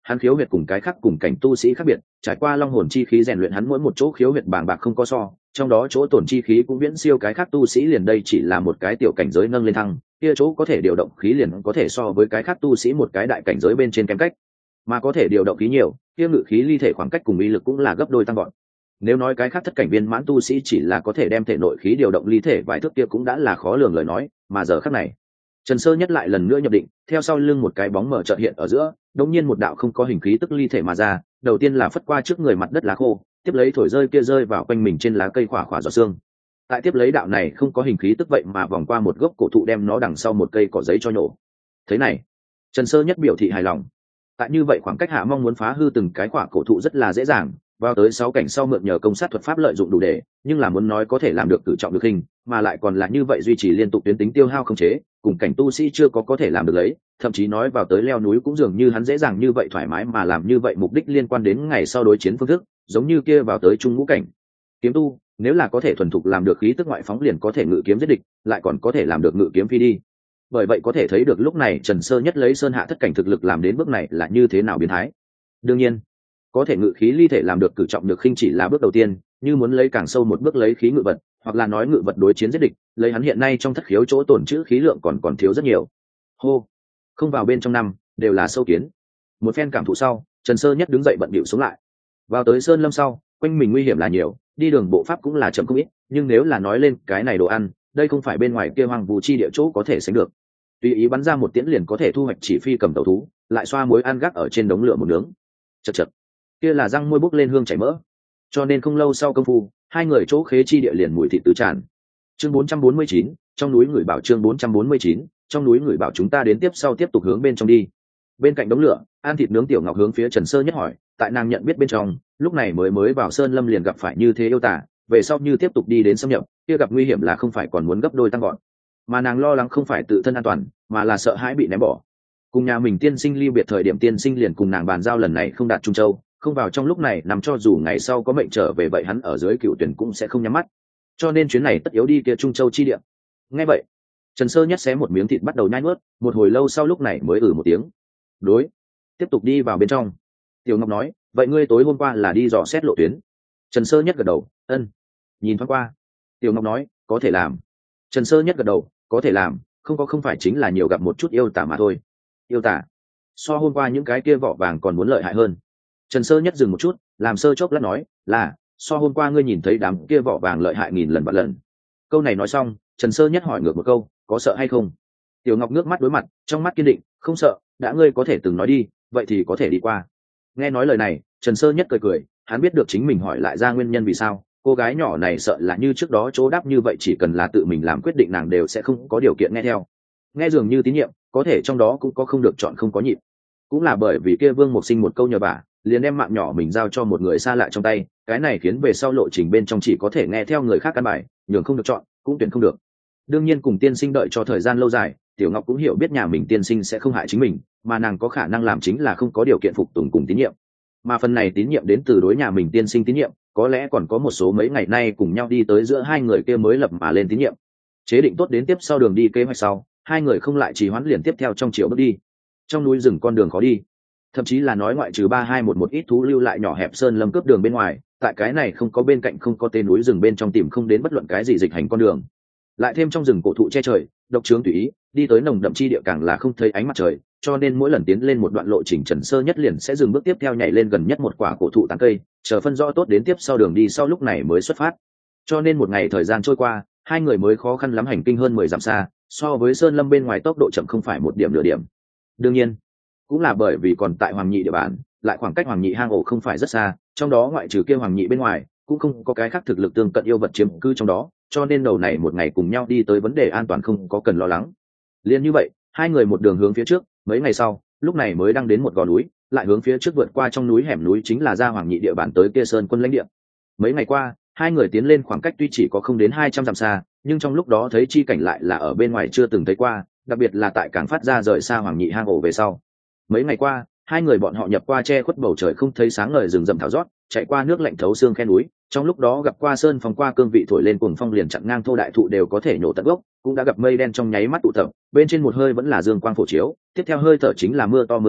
hắn khiếu huyệt cùng cái khác cùng cảnh tu sĩ khác biệt, trải qua long hồn chi khí rèn luyện hắn mỗi một chỗ khiếu huyệt bàng bạc không có so, trong đó chỗ tổn chi khí cũng viễn siêu cái khác tu sĩ liền đây chỉ là một cái tiểu cảnh giới nâng lên thăng, kia chỗ có thể điều động khí liền có thể so với cái khác tu sĩ một cái đại cảnh giới bên trên kém cách, mà có thể điều động khí nhiều, kia ngự khí ly thể khoảng cách cùng uy lực cũng là gấp đôi tăng gọn. Nếu nói cái khác thất cảnh viên mãn tu sĩ chỉ là có thể đem thể nội khí điều động ly thể vài thước kia cũng đã là khó lường lời nói, mà giờ khắc này Trần Sơ Nhất lại lần nữa nhập định, theo sau lưng một cái bóng mờ chợt hiện ở giữa, đột nhiên một đạo không có hình khí tức ly thể mà ra, đầu tiên là phất qua trước người mặt đất lá khô, tiếp lấy thổi rơi kia rơi vào quanh mình trên lá cây khỏa khỏa giọt xương. Tại tiếp lấy đạo này không có hình khí tức vậy mà vòng qua một gốc cổ thụ đem nó đằng sau một cây cỏ giấy cho nhổ. Thế này, Trần Sơ Nhất biểu thị hài lòng. Tại như vậy khoảng cách hạ mong muốn phá hư từng cái khỏa cổ thụ rất là dễ dàng, vào tới 6 cảnh sau mượn nhờ công sát thuật pháp lợi dụng đủ để, nhưng là muốn nói có thể làm được cử trọng được hình, mà lại còn là như vậy duy trì liên tục tuyến tính tiêu hao không chế, cùng cảnh tu sĩ chưa có thể làm được lấy, thậm chí nói vào tới leo núi cũng dường như hắn dễ dàng như vậy thoải mái mà làm như vậy mục đích liên quan đến ngày sau đối chiến phương thức, giống như kia vào tới trung ngũ cảnh. Kiếm tu, nếu là có thể thuần thục làm được khí tức ngoại phóng liền có thể ngự kiếm giết địch, lại còn có thể làm được ngự kiếm phi đi. Bởi vậy có thể thấy được lúc này Trần Sơ Nhất lấy sơn hạ thất cảnh thực lực làm đến bước này là như thế nào biến thái. Đương nhiên, có thể ngự khí ly thể làm được cử trọng được khinh chỉ là bước đầu tiên, như muốn lấy càng sâu một bước lấy khí ngự vật, hoặc là nói ngự vật đối chiến giết địch, lấy hắn hiện nay trong thất khiếu chỗ tổn trữ khí lượng còn thiếu rất nhiều. Hô, không vào bên trong năm, đều là sâu kiến. Một phen cảm thụ sau, Trần Sơ Nhất đứng dậy bận bịu xuống lại. Vào tới sơn lâm sau, quanh mình nguy hiểm là nhiều, đi đường bộ pháp cũng là chậm không ít, nhưng nếu là nói lên cái này đồ ăn, đây không phải bên ngoài kia hoang vu chi địa chỗ có thể sánh được. Tùy ý bắn ra một tiễn liền có thể thu hoạch chỉ phi cầm tàu thú, lại xoa muối ăn gác ở trên đống lửa một nướng. Chật chật, kia là răng môi bốc lên hương chảy mỡ. Cho nên không lâu sau công phu, hai người chỗ khế chi địa liền mùi thịt tứ tràn. Chương 449, trong núi người bảo chương 449, trong núi người bảo chúng ta đến tiếp sau tiếp tục hướng bên trong đi. Bên cạnh đống lửa, ăn thịt nướng Tiểu Ngọc hướng phía Trần Sơ Nhất hỏi, tại nàng nhận biết bên trong, lúc này mới vào sơn lâm liền gặp phải như thế yêu tả, về sau như tiếp tục đi đến xâm nhập, kia gặp nguy hiểm là không phải còn muốn gấp đôi tăng gọn, mà nàng lo lắng không phải tự thân an toàn, mà là sợ hãi bị ném bỏ. Cùng nhà mình tiên sinh ly biệt thời điểm tiên sinh liền cùng nàng bàn giao lần này không đạt Trung Châu, không vào trong lúc này nằm cho dù ngày sau có mệnh trở về vậy hắn ở dưới cựu tuyển cũng sẽ không nhắm mắt, cho nên chuyến này tất yếu đi kia Trung Châu chi địa. Nghe vậy, Trần Sơ Nhất xé một miếng thịt bắt đầu nhai nuốt, một hồi lâu sau lúc này mới một tiếng. Đối, tiếp tục đi vào bên trong. Tiểu Ngọc nói, vậy ngươi tối hôm qua là đi dò xét lộ tuyến? Trần Sơ Nhất gật đầu, ân. Nhìn thoáng qua. Tiểu Ngọc nói, có thể làm. Trần Sơ Nhất gật đầu, có thể làm, không phải chính là nhiều gặp một chút yêu tả mà thôi. Yêu tả? So hôm qua những cái kia vỏ vàng còn muốn lợi hại hơn. Trần Sơ Nhất dừng một chút, làm sơ chốc lát nói, là, so hôm qua ngươi nhìn thấy đám kia vỏ vàng lợi hại nghìn lần vạn lần. Câu này nói xong, Trần Sơ Nhất hỏi ngược một câu, có sợ hay không? Tiểu Ngọc nước mắt đối mặt, trong mắt kiên định, không sợ, đã ngươi có thể từng nói đi, vậy thì có thể đi qua. Nghe nói lời này, Trần Sơ Nhất cười cười, hắn biết được chính mình hỏi lại ra nguyên nhân vì sao, cô gái nhỏ này sợ là như trước đó chỗ đáp như vậy chỉ cần là tự mình làm quyết định nàng đều sẽ không có điều kiện nghe theo. Nghe dường như tín nhiệm, có thể trong đó cũng có không được chọn không có nhịp. Cũng là bởi vì kia Vương Mộc Sinh một câu nhờ vả, liền đem mạng nhỏ mình giao cho một người xa lạ trong tay, cái này khiến về sau lộ trình bên trong chỉ có thể nghe theo người khác căn bài, nhường không được chọn, cũng tuyển không được. Đương nhiên cùng tiên sinh đợi cho thời gian lâu dài, Tiểu Ngọc cũng hiểu biết nhà mình tiên sinh sẽ không hại chính mình, mà nàng có khả năng làm chính là không có điều kiện phục tùng cùng tín nhiệm. Mà phần này tín nhiệm đến từ đối nhà mình tiên sinh tín nhiệm, có lẽ còn có một số mấy ngày nay cùng nhau đi tới giữa hai người kia mới lập mà lên tín nhiệm. Chế định tốt đến tiếp sau đường đi kế hoạch sau, hai người không lại trì hoãn liền tiếp theo trong chiều bước đi. Trong núi rừng con đường khó đi, thậm chí là nói ngoại trừ 3-2-1 một ít thú lưu lại nhỏ hẹp sơn lâm cướp đường bên ngoài, tại cái này không có bên cạnh không có tên núi rừng bên trong tìm không đến bất luận cái gì dịch hành con đường. Lại thêm trong rừng cổ thụ che trời, độc trướng tùy ý, đi tới nồng đậm chi địa càng là không thấy ánh mặt trời, cho nên mỗi lần tiến lên một đoạn lộ trình Trần Sơ Nhất liền sẽ dừng bước tiếp theo nhảy lên gần nhất một quả cổ thụ tán cây, chờ phân rõ tốt đến tiếp sau đường đi sau lúc này mới xuất phát. Cho nên một ngày thời gian trôi qua, hai người mới khó khăn lắm hành kinh hơn 10 dặm xa, so với sơn lâm bên ngoài tốc độ chậm không phải một điểm nửa điểm. Đương nhiên, cũng là bởi vì còn tại Hoàng Nhị địa bàn, lại khoảng cách Hoàng Nhị hang ổ không phải rất xa, trong đó ngoại trừ kia Hoàng Nhị bên ngoài, cũng không có cái khác thực lực tương cận yêu vật chiếm cư trong đó, cho nên đầu này một ngày cùng nhau đi tới vấn đề an toàn không có cần lo lắng. Liên như vậy, hai người một đường hướng phía trước, mấy ngày sau, lúc này mới đang đến một gò núi, lại hướng phía trước vượt qua trong núi hẻm núi chính là ra Hoàng Nhị địa bàn tới kia sơn quân lãnh địa. Mấy ngày qua, hai người tiến lên khoảng cách tuy chỉ có không đến 200 dặm xa, nhưng trong lúc đó thấy chi cảnh lại là ở bên ngoài chưa từng thấy qua, đặc biệt là tại càng phát ra rời xa Hoàng Nhị hang ổ về sau. Mấy ngày qua, hai người bọn họ nhập qua che khuất bầu trời không thấy sáng ngời rừng rậm thảo rót, chạy qua nước lạnh thấu xương khe núi, trong lúc đó gặp qua sơn phong qua cương vị thổi lên cuồng phong liền chặn ngang thô đại thụ đều có thể nhổ tận gốc, cũng đã gặp mây đen trong nháy mắt tụ tập, bên trên một hơi vẫn là dương quang phổ chiếu, tiếp theo hơi thở chính là mưa to mưa lớn,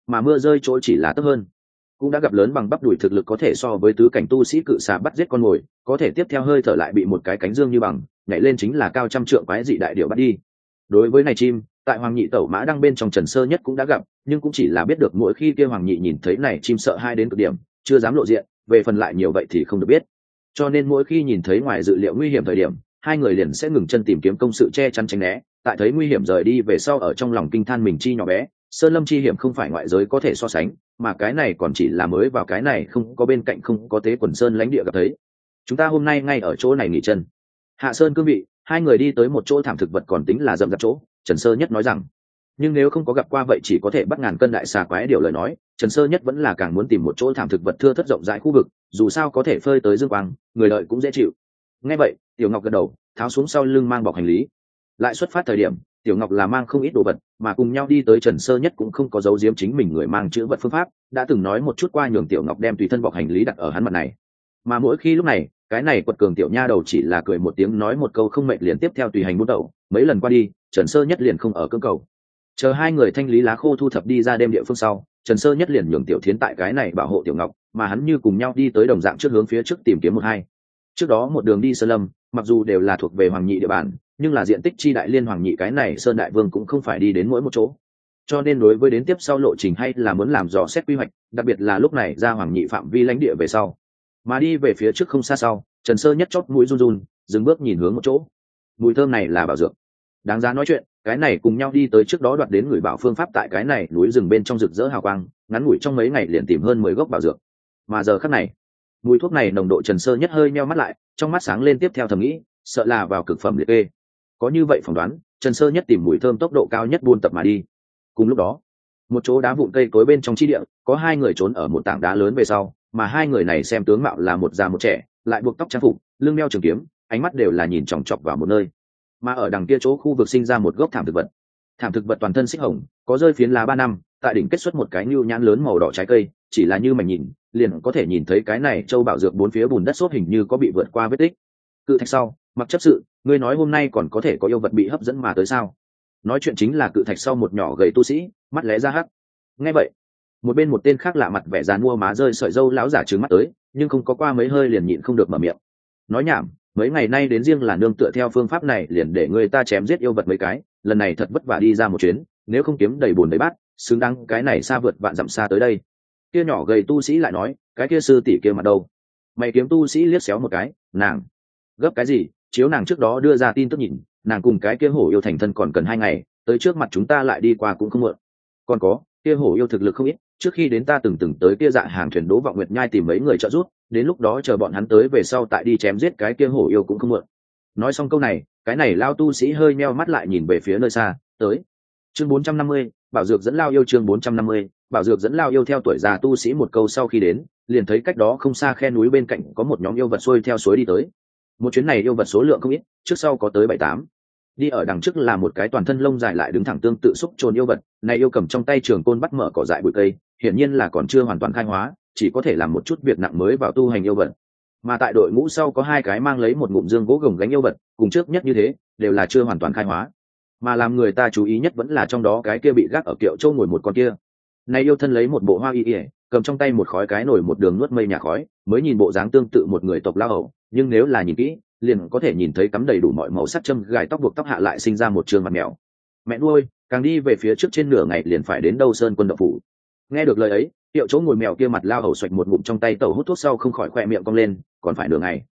mà mưa rơi chỗ chỉ là thấp hơn. Cũng đã gặp lớn bằng bắp đùi thực lực có thể so với tứ cảnh tu sĩ cự xà bắt giết con mồi, có thể tiếp theo hơi thở lại bị một cái cánh dương như bằng nhảy lên chính là cao trăm trượng quái dị đại điệu bắt đi. Đối với này chim, tại Hoàng Nhị Tẩu Mã Đăng bên trong Trần Sơ Nhất cũng đã gặp, nhưng cũng chỉ là biết được mỗi khi kia Hoàng Nhị nhìn thấy này chim sợ hai đến cực điểm, chưa dám lộ diện, về phần lại nhiều vậy thì không được biết. Cho nên mỗi khi nhìn thấy ngoài dự liệu nguy hiểm thời điểm, hai người liền sẽ ngừng chân tìm kiếm công sự che chắn tránh né, tại thấy nguy hiểm rời đi về sau ở trong lòng kinh than mình chi nhỏ bé, sơn lâm chi hiểm không phải ngoại giới có thể so sánh, mà cái này còn chỉ là mới vào cái này không có bên cạnh không có tế quần sơn lãnh địa gặp thấy. Chúng ta hôm nay ngay ở chỗ này nghỉ chân. Hạ sơn cương vị, hai người đi tới một chỗ thảm thực vật còn tính là rậm rạp chỗ, Trần Sơ Nhất nói rằng, nhưng nếu không có gặp qua vậy chỉ có thể bắt ngàn cân đại xà quái điều lời nói, Trần Sơ Nhất vẫn là càng muốn tìm một chỗ thảm thực vật thưa thất rộng rãi khu vực, dù sao có thể phơi tới dương quang, người đợi cũng dễ chịu. Nghe vậy, Tiểu Ngọc gật đầu, tháo xuống sau lưng mang bọc hành lý. Lại xuất phát thời điểm, Tiểu Ngọc là mang không ít đồ vật, mà cùng nhau đi tới Trần Sơ Nhất cũng không có giấu giếm chính mình người mang chữ vật phương pháp, đã từng nói một chút qua nhường Tiểu Ngọc đem tùy thân bọc hành lý đặt ở hắn mặt này. Mà mỗi khi lúc này, cái này quật cường tiểu nha đầu chỉ là cười một tiếng nói một câu không mệnh liền tiếp theo tùy hành bút đầu, mấy lần qua đi, Trần Sơ Nhất liền không ở cưỡng cầu. Chờ hai người thanh lý lá khô thu thập đi ra đêm địa phương sau, Trần Sơ Nhất liền nhường Tiểu Thiến tại cái này bảo hộ Tiểu Ngọc, mà hắn như cùng nhau đi tới đồng dạng trước hướng phía trước tìm kiếm một hai. Trước đó một đường đi sơn lâm, mặc dù đều là thuộc về Hoàng Nhị địa bàn, nhưng là diện tích chi đại liên Hoàng Nhị cái này Sơn Đại Vương cũng không phải đi đến mỗi một chỗ. Cho nên đối với đến tiếp sau lộ trình hay là muốn làm dò xét quy hoạch, đặc biệt là lúc này ra Hoàng Nhị phạm vi lãnh địa về sau. Mà đi về phía trước không xa sau, Trần Sơ Nhất chót mũi run run, dừng bước nhìn hướng một chỗ. Mùi thơm này là bảo dược. Đáng giá nói chuyện, cái này cùng nhau đi tới trước đó đoạt đến người bảo phương pháp tại cái này núi rừng bên trong rực rỡ hào quang, ngắn ngủi trong mấy ngày liền tìm hơn 10 gốc bảo dược. Mà giờ khắc này, mùi thuốc này nồng độ Trần Sơ Nhất hơi meo mắt lại, trong mắt sáng lên tiếp theo thầm nghĩ, sợ là vào cực phẩm liệt kê. Có như vậy phỏng đoán, Trần Sơ Nhất tìm mùi thơm tốc độ cao nhất buôn tập mà đi. Cùng lúc đó, một chỗ đá vụn cây cối bên trong chi địa, có hai người trốn ở một tảng đá lớn về sau, mà hai người này xem tướng mạo là một già một trẻ, lại buộc tóc trang phục, lưng đeo trường kiếm, ánh mắt đều là nhìn chòng chọc vào một nơi. Mà ở đằng kia chỗ khu vực sinh ra một gốc thảm thực vật. Thảm thực vật toàn thân xích hồng, có rơi phiến lá 3 năm, tại đỉnh kết xuất một cái nhu nhãn lớn màu đỏ trái cây, chỉ là như mày nhìn, liền có thể nhìn thấy cái này châu bảo dược bốn phía bùn đất xốp hình như có bị vượt qua vết tích. Cự thạch sau, mặc chấp sự, ngươi nói hôm nay còn có thể có yêu vật bị hấp dẫn mà tới sao? Nói chuyện chính là cự thạch sau một nhỏ gầy tu sĩ, mắt lé ra hắc. Nghe vậy, một bên một tên khác lạ mặt vẻ dàn mua má rơi sợi dâu lão giả trừng mắt tới, nhưng không có qua mấy hơi liền nhịn không được mở miệng. Nói nhảm, mấy ngày nay đến riêng là nương tựa theo phương pháp này liền để người ta chém giết yêu vật mấy cái, lần này thật vất vả đi ra một chuyến, nếu không kiếm đầy bùn đầy bát, xứng đáng cái này xa vượt vạn dặm xa tới đây. Kia nhỏ gầy tu sĩ lại nói, cái kia sư tỷ kia mặt đâu? Mày kiếm tu sĩ liếc xéo một cái, nàng gấp cái gì? Chiếu nàng trước đó đưa ra tin tức nhìn, nàng cùng cái kia hổ yêu thành thân còn cần 2 ngày, tới trước mặt chúng ta lại đi qua cũng không muộn. Còn có, kia hổ yêu thực lực không ít, trước khi đến ta từng tới kia dạ hàng thuyền Đỗ Vọng Nguyệt nhai tìm mấy người trợ giúp, đến lúc đó chờ bọn hắn tới về sau tại đi chém giết cái kia hổ yêu cũng không muộn. Nói xong câu này, cái này lao tu sĩ hơi meo mắt lại nhìn về phía nơi xa, tới. Chương 450, bảo dược dẫn lao yêu. Chương 450, bảo dược dẫn lao yêu. Theo tuổi già tu sĩ một câu sau khi đến, liền thấy cách đó không xa khe núi bên cạnh có một nhóm yêu vật xuôi theo suối đi tới. Một chuyến này yêu vật số lượng không ít, trước sau có tới 7-8. Đi ở đằng trước là một cái toàn thân lông dài lại đứng thẳng tương tự xúc trồn yêu vật, này yêu cầm trong tay trường côn bắt mở cỏ dại bụi cây, hiển nhiên là còn chưa hoàn toàn khai hóa, chỉ có thể làm một chút việc nặng mới vào tu hành yêu vật. Mà tại đội ngũ sau có 2 cái mang lấy một ngụm dương gỗ gồng gánh yêu vật, cùng trước nhất như thế, đều là chưa hoàn toàn khai hóa. Mà làm người ta chú ý nhất vẫn là trong đó cái kia bị gác ở kiệu châu ngồi một con kia. Này yêu thân lấy một bộ hoa y, cầm trong tay một khói cái nổi một đường nuốt mây nhà khói, mới nhìn bộ dáng tương tự một người tộc lao hầu, nhưng nếu là nhìn kỹ, liền có thể nhìn thấy cắm đầy đủ mọi màu sắc châm gài tóc buộc tóc hạ lại sinh ra một trường mặt mèo. Mẹ nuôi, càng đi về phía trước trên nửa ngày liền phải đến Đâu Sơn quân động phủ. Nghe được lời ấy, tiệu chỗ ngồi mèo kia mặt lao hầu xoạch một ngụm trong tay tẩu hút thuốc sau không khỏi khoe miệng cong lên, còn phải nửa ngày.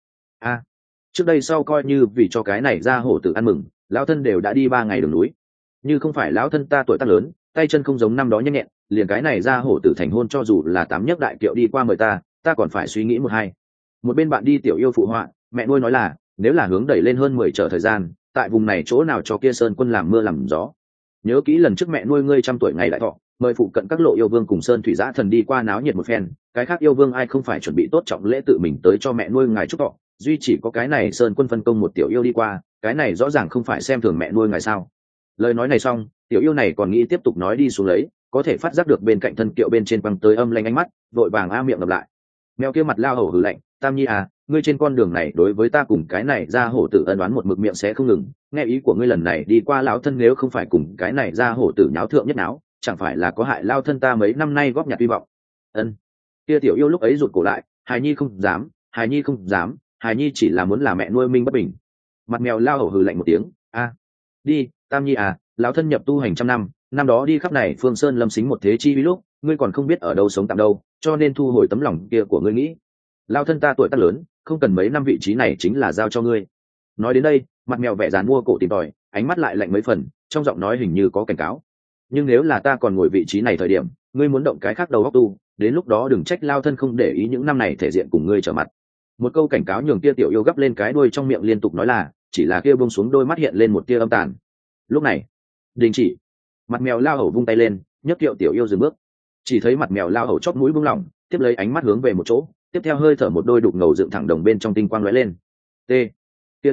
Trước đây sau coi như vì cho cái này ra hổ tử ăn mừng, lão thân đều đã đi 3 ngày đường núi. Như không phải lão thân ta tuổi tác lớn, tay chân không giống năm đó nhanh nhẹn, liền cái này ra hổ tử thành hôn cho dù là 8 nhấc đại kiệu đi qua mời ta còn phải suy nghĩ một hai. Một bên bạn đi tiểu yêu phụ họa, mẹ nuôi nói là nếu là hướng đẩy lên hơn 10 trở thời gian, tại vùng này chỗ nào cho kia sơn quân làm mưa làm gió. Nhớ kỹ lần trước mẹ nuôi ngươi 100 tuổi ngày đại thọ, mời phụ cận các lộ yêu vương cùng sơn thủy giã thần đi qua náo nhiệt một phen, cái khác yêu vương ai không phải chuẩn bị tốt trọng lễ tự mình tới cho mẹ nuôi ngài chúc thọ, duy chỉ có cái này sơn quân phân công một tiểu yêu đi qua, cái này rõ ràng không phải xem thường mẹ nuôi ngài sao. Lời nói này xong, tiểu yêu này còn nghĩ tiếp tục nói đi xuống lấy, có thể phát giác được bên cạnh thân kiệu bên trên quăng tới âm lanh ánh mắt, vội vàng a miệng ngập lại. Mèo kia mặt lao hầu hừ lạnh, Tam Nhi à, ngươi trên con đường này đối với ta cùng cái này ra hổ tử ân đoán một mực miệng sẽ không ngừng, nghe ý của ngươi lần này đi qua lão thân nếu không phải cùng cái này ra hổ tử nháo thượng nhất náo, chẳng phải là có hại lao thân ta mấy năm nay góp nhặt hy vọng. Ân. Kia tiểu yêu lúc ấy rụt cổ lại, hài nhi không dám, hài nhi không dám, hài nhi chỉ là muốn là mẹ nuôi minh bất bình. Mặt mèo lao hầu hừ lạnh một tiếng, a, đi tam nhi à, lão thân nhập tu hành 100 năm, năm đó đi khắp này phương sơn lâm xính một thế chi lúc ngươi còn không biết ở đâu sống tạm đâu, cho nên thu hồi tấm lòng kia của ngươi nghĩ. Lao thân ta tuổi tác lớn, không cần mấy năm vị trí này chính là giao cho ngươi. Nói đến đây, mặt mèo vẻ dàn mua cổ tìm tòi, ánh mắt lại lạnh mấy phần, trong giọng nói hình như có cảnh cáo. Nhưng nếu là ta còn ngồi vị trí này thời điểm, ngươi muốn động cái khác đầu óc tu, đến lúc đó đừng trách lao thân không để ý những năm này thể diện cùng ngươi trở mặt. Một câu cảnh cáo nhường kia tiểu yêu gấp lên cái đuôi trong miệng liên tục nói là, chỉ là kia buông xuống đôi mắt hiện lên một tia âm tàn. Lúc này, đình chỉ. Mặt mèo lao hầu vung tay lên, nhấc kiệu tiểu yêu dừng bước. Chỉ thấy mặt mèo lao hầu chót mũi buông lỏng, tiếp lấy ánh mắt hướng về một chỗ, tiếp theo hơi thở một đôi đục ngầu dựng thẳng đồng bên trong tinh quang lóe lên. T, kia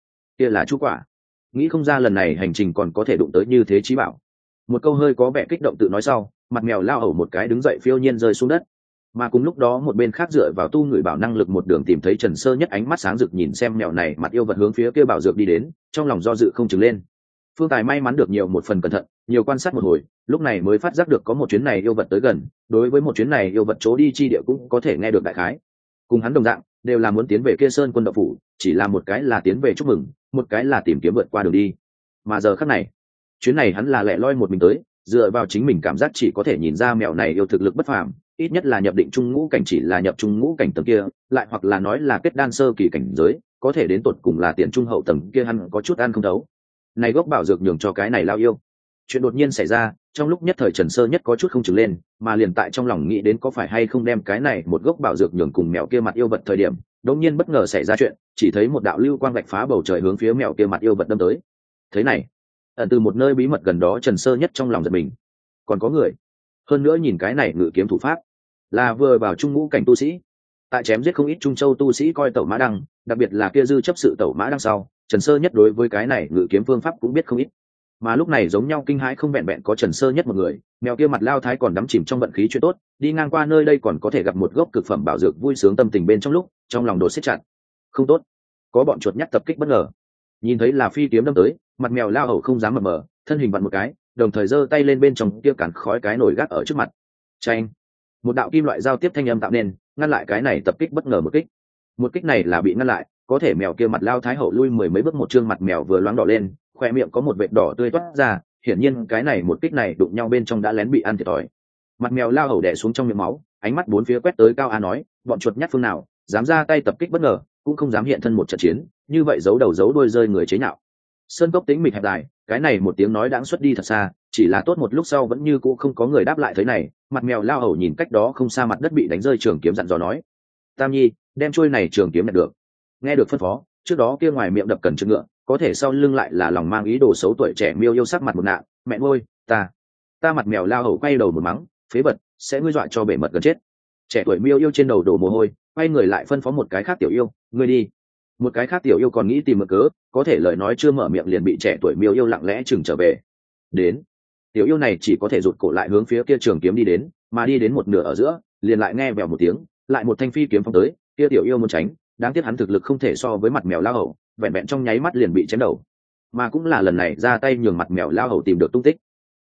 là chú quả. Nghĩ không ra lần này hành trình còn có thể đụng tới như thế chí bảo. Một câu hơi có vẻ kích động tự nói sau, mặt mèo lao hầu một cái đứng dậy phiêu nhiên rơi xuống đất. Mà cùng lúc đó một bên khác dựa vào tu người bảo năng lực một đường tìm thấy Trần Sơ Nhất ánh mắt sáng rực nhìn xem mèo này mặt yêu vật hướng phía kia bảo dược đi đến, trong lòng do dự không chừng lên. Phương Tài may mắn được nhiều một phần cẩn thận, nhiều quan sát một hồi, lúc này mới phát giác được có một chuyến này yêu vật tới gần, đối với một chuyến này yêu vật chỗ đi chi địa cũng có thể nghe được đại khái. Cùng hắn đồng dạng, đều là muốn tiến về kia Sơn Quân Động phủ, chỉ là một cái là tiến về chúc mừng, một cái là tìm kiếm vượt qua đường đi. Mà giờ khắc này, chuyến này hắn là lẻ loi một mình tới, dựa vào chính mình cảm giác chỉ có thể nhìn ra mèo này yêu thực lực bất phàm, ít nhất là nhập định trung ngũ cảnh, chỉ là nhập trung ngũ cảnh tầng kia, lại hoặc là nói là kết đan sơ kỳ cảnh giới, có thể đến tột cùng là tiền trung hậu tầng kia hắn có chút ăn không thấu. Này gốc bảo dược nhường cho cái này lao yêu. Chuyện đột nhiên xảy ra, trong lúc nhất thời Trần Sơ Nhất có chút không chừng lên, mà liền tại trong lòng nghĩ đến có phải hay không đem cái này một gốc bảo dược nhường cùng mèo kia mặt yêu vật thời điểm, đột nhiên bất ngờ xảy ra chuyện, chỉ thấy một đạo lưu quang vạch phá bầu trời hướng phía mèo kia mặt yêu vật đâm tới. Thế này, ẩn từ một nơi bí mật gần đó Trần Sơ Nhất trong lòng giật mình. Còn có người. Hơn nữa nhìn cái này ngự kiếm thủ pháp, là vừa vào trung ngũ cảnh tu sĩ. Tại chém giết không ít Trung Châu tu sĩ coi tẩu mã đăng, đặc biệt là kia dư chấp sự tẩu mã đăng sau, Trần Sơ Nhất đối với cái này ngự kiếm phương pháp cũng biết không ít. Mà lúc này giống nhau kinh hãi không vẹn vẹn có Trần Sơ Nhất một người, mèo kia mặt lao thái còn đắm chìm trong vận khí chuyện tốt, đi ngang qua nơi đây còn có thể gặp một gốc cực phẩm bảo dược vui sướng tâm tình bên trong lúc, trong lòng đột siết chặt. Không tốt, có bọn chuột nhắt tập kích bất ngờ. Nhìn thấy là phi kiếm đâm tới, mặt mèo lao hầu không dám mờ mờ, thân hình vặn một cái, đồng thời giơ tay lên bên trong kia cản khói cái nổi gác ở trước mặt. Chanh, một đạo kim loại giao tiếp thanh âm tạo nên, ngăn lại cái này tập kích bất ngờ một kích. Một kích này là bị ngăn lại, có thể mèo kia mặt lao thái hậu lui mười mấy bước, một trương mặt mèo vừa loáng đỏ lên, khoe miệng có một vệt đỏ tươi toát ra, hiển nhiên cái này một kích này đụng nhau bên trong đã lén bị ăn thiệt thòi. Mặt mèo lao hầu đè xuống trong miệng máu, ánh mắt bốn phía quét tới Cao Á nói, bọn chuột nhắt phương nào dám ra tay tập kích bất ngờ, cũng không dám hiện thân một trận chiến, như vậy giấu đầu giấu đuôi rơi người chế nhạo. Sơn cốc tĩnh mịch hẹp dài, cái này một tiếng nói đãng xuất đi thật xa, chỉ là tốt một lúc sau vẫn như cũ không có người đáp lại. Thế này, mặt mèo lao hầu nhìn cách đó không xa mặt đất bị đánh rơi trường kiếm dặn dò nói, Tam Nhi, đem trôi này trường kiếm nhận được. Nghe được phân phó, trước đó kia ngoài miệng đập cần chân ngựa, có thể sau lưng lại là lòng mang ý đồ xấu tuổi trẻ miêu yêu sắc mặt một nạn, mẹ nuôi, ta mặt mèo lao hầu quay đầu một mắng, phế vật, sẽ ngươi dọa cho bể mật gần chết. Trẻ tuổi miêu yêu trên đầu đổ mồ hôi, quay người lại phân phó một cái khác tiểu yêu, ngươi đi. Một cái khác tiểu yêu còn nghĩ tìm một cớ, có thể lời nói chưa mở miệng liền bị trẻ tuổi miêu yêu lặng lẽ chừng trở về. Đến, tiểu yêu này chỉ có thể rụt cổ lại hướng phía kia trường kiếm đi đến, mà đi đến một nửa ở giữa, liền lại nghe vèo một tiếng, lại một thanh phi kiếm phóng tới, kia tiểu yêu muốn tránh, đáng tiếc hắn thực lực không thể so với mặt mèo lao hầu, vẹn vẹn trong nháy mắt liền bị chém đầu. Mà cũng là lần này ra tay nhường mặt mèo lao hầu tìm được tung tích.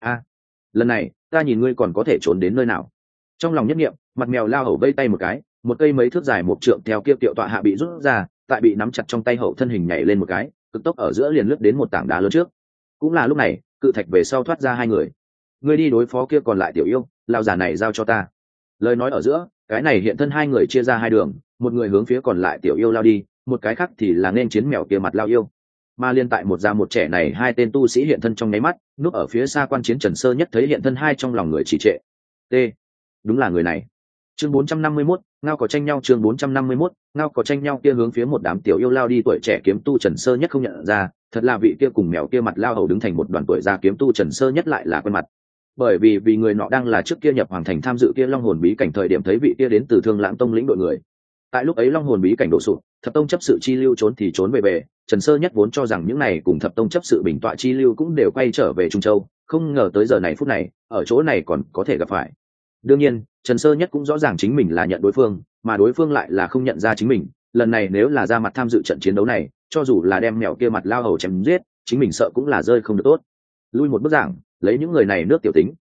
Lần này ta nhìn ngươi còn có thể trốn đến nơi nào. Trong lòng nhất niệm, mặt mèo lao hầu vây tay một cái, một cây mấy thước dài một trượng theo kia tiểu tọa hạ bị rút ra, tại bị nắm chặt trong tay hậu thân hình nhảy lên một cái, cực tốc ở giữa liền lướt đến một tảng đá lớn trước. Cũng là lúc này, cự thạch về sau thoát ra hai người. Ngươi đi đối phó kia còn lại tiểu yêu, lao giả này giao cho ta. Lời nói ở giữa, cái này hiện thân hai người chia ra hai đường, một người hướng phía còn lại tiểu yêu lao đi, một cái khác thì là nên chiến mèo kia mặt lao yêu. Mà liên tại một già một trẻ này hai tên tu sĩ hiện thân trong nháy mắt, núp ở phía xa quan chiến Trần Sơ Nhất thấy hiện thân hai trong lòng người chỉ trệ. T, đúng là người này. Chương 451, ngao có tranh nhau. Chương 451, ngao có tranh nhau. Kia hướng phía một đám tiểu yêu lao đi tuổi trẻ kiếm tu Trần Sơ Nhất không nhận ra, thật là vị kia cùng mèo kia mặt lao hầu đứng thành một đoàn tuổi già kiếm tu Trần Sơ Nhất lại là quen mặt. Bởi vì người nọ đang là trước kia nhập hoàng thành tham dự kia long hồn bí cảnh thời điểm thấy vị kia đến từ Thương Lãng Tông lĩnh đội người. Tại lúc ấy long hồn bí cảnh đổ sụp, thập tông chấp sự chi lưu trốn thì trốn về, Trần Sơ Nhất vốn cho rằng những này cùng thập tông chấp sự bình tọa chi lưu cũng đều quay trở về Trung Châu, không ngờ tới giờ này phút này, ở chỗ này còn có thể gặp phải. Đương nhiên, Trần Sơ Nhất cũng rõ ràng chính mình là nhận đối phương, mà đối phương lại là không nhận ra chính mình. Lần này nếu là ra mặt tham dự trận chiến đấu này, cho dù là đem mèo kia mặt lao hầu chém giết, chính mình sợ cũng là rơi không được tốt. Lui một bước giảng, lấy những người này nước tiểu tính,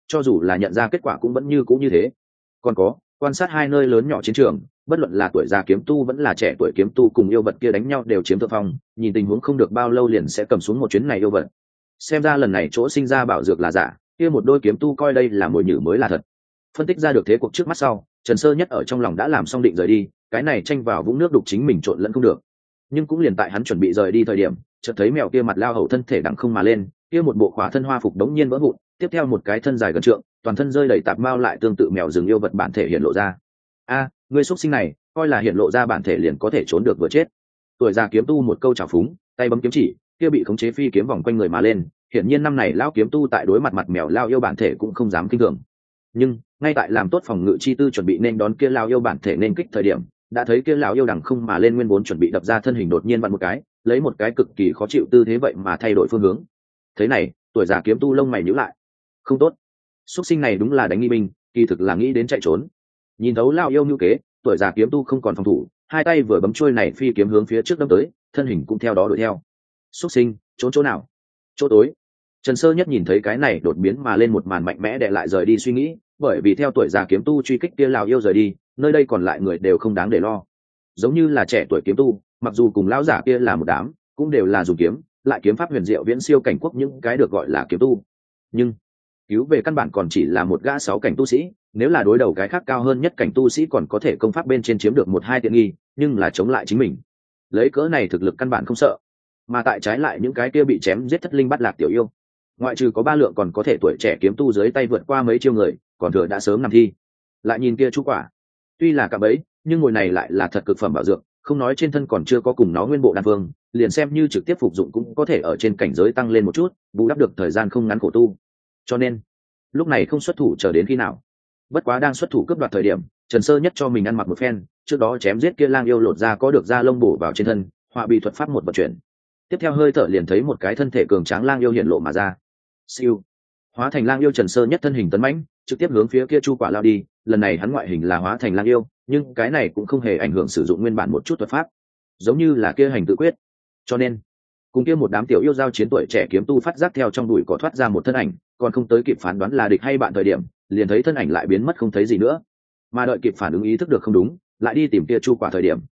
cho dù là nhận ra kết quả cũng vẫn như thế. Còn có quan sát hai nơi lớn nhỏ chiến trường, bất luận là tuổi già kiếm tu vẫn là trẻ tuổi kiếm tu cùng yêu vật kia đánh nhau đều chiếm thượng phong, nhìn tình huống không được bao lâu liền sẽ cầm xuống một chuyến này yêu vật. Xem ra lần này chỗ sinh ra bảo dược là giả, kia một đôi kiếm tu coi đây là mồi nhử mới là thật. Phân tích ra được thế cuộc trước mắt sau, Trần Sơ Nhất ở trong lòng đã làm xong định rời đi, cái này tranh vào vũng nước đục chính mình trộn lẫn không được. Nhưng cũng liền tại hắn chuẩn bị rời đi thời điểm, chợt thấy mèo kia mặt lao hầu thân thể đằng không mà lên, kia một bộ khóa thân hoa phục đống nhiên vỡ vụn, tiếp theo một cái thân dài gần trượng, toàn thân rơi đầy tạp mao lại tương tự mèo rừng yêu vật bản thể hiện lộ ra. A, ngươi xuất sinh này, coi là hiện lộ ra bản thể liền có thể trốn được vừa chết. Tuổi già kiếm tu một câu trào phúng, tay bấm kiếm chỉ, kia bị khống chế phi kiếm vòng quanh người mà lên, hiển nhiên năm này lão kiếm tu tại đối mặt mặt mèo lao yêu bản thể cũng không dám kinh thường. Nhưng ngay tại làm tốt phòng ngự chi tư chuẩn bị nên đón kia lao yêu bản thể nên kích thời điểm, đã thấy kia lão yêu đằng không mà lên nguyên vốn chuẩn bị đập ra thân hình đột nhiên vặn một cái, lấy một cái cực kỳ khó chịu tư thế vậy mà thay đổi phương hướng. Thế này, tuổi già kiếm tu lông mày nhíu lại. Không tốt, xuất sinh này đúng là đánh nghi binh, kỳ thực là nghĩ đến chạy trốn. Nhìn thấu lao yêu như kế, tuổi già kiếm tu không còn phòng thủ, hai tay vừa bấm chuôi này phi kiếm hướng phía trước đâm tới, thân hình cũng theo đó đuổi theo. Xuất sinh, trốn chỗ nào? Chỗ tối. Trần Sơ Nhất nhìn thấy cái này đột biến mà lên một màn mạnh mẽ để lại rời đi suy nghĩ, bởi vì theo tuổi già kiếm tu truy kích kia lão yêu rời đi, nơi đây còn lại người đều không đáng để lo. Giống như là trẻ tuổi kiếm tu, mặc dù cùng lão giả kia là một đám, cũng đều là dùng kiếm, lại kiếm pháp huyền diệu viễn siêu cảnh quốc những cái được gọi là kiếm tu. Nhưng cứu về căn bản còn chỉ là một gã 6 cảnh tu sĩ, nếu là đối đầu cái khác cao hơn nhất cảnh tu sĩ còn có thể công pháp bên trên chiếm được 1-2 tiện nghi, nhưng là chống lại chính mình. Lấy cỡ này thực lực căn bản không sợ, mà tại trái lại những cái kia bị chém giết thất linh bắt lạc tiểu yêu, ngoại trừ có 3 lượng còn có thể tuổi trẻ kiếm tu dưới tay vượt qua mấy chiêu người, còn thừa đã sớm nằm thi. Lại nhìn kia chú quả, tuy là cạm bẫy, nhưng ngồi này lại là thật cực phẩm bảo dược, không nói trên thân còn chưa có cùng nó nguyên bộ đan phương, liền xem như trực tiếp phục dụng cũng có thể ở trên cảnh giới tăng lên một chút, bù đắp được thời gian không ngắn khổ tu. Cho nên lúc này không xuất thủ chờ đến khi nào. Bất quá đang xuất thủ cướp đoạt thời điểm, Trần Sơ Nhất cho mình ăn mặc một phen, trước đó chém giết kia lang yêu lột ra có được da lông bổ vào trên thân, họa bị thuật pháp một vận chuyển. Tiếp theo hơi thở liền thấy một cái thân thể cường tráng lang yêu hiện lộ mà ra. Siêu, hóa thành lang yêu Trần Sơ Nhất thân hình tấn mãnh, trực tiếp hướng phía kia chu quả lao đi. Lần này hắn ngoại hình là hóa thành lang yêu, nhưng cái này cũng không hề ảnh hưởng sử dụng nguyên bản một chút thuật pháp, giống như là kia hành tự quyết. Cho nên cùng kia một đám tiểu yêu giao chiến tuổi trẻ kiếm tu phát giác theo trong bụi cỏ thoát ra một thân ảnh, còn không tới kịp phán đoán là địch hay bạn thời điểm, liền thấy thân ảnh lại biến mất không thấy gì nữa. Mà đợi kịp phản ứng ý thức được không đúng, lại đi tìm kia chu quả thời điểm,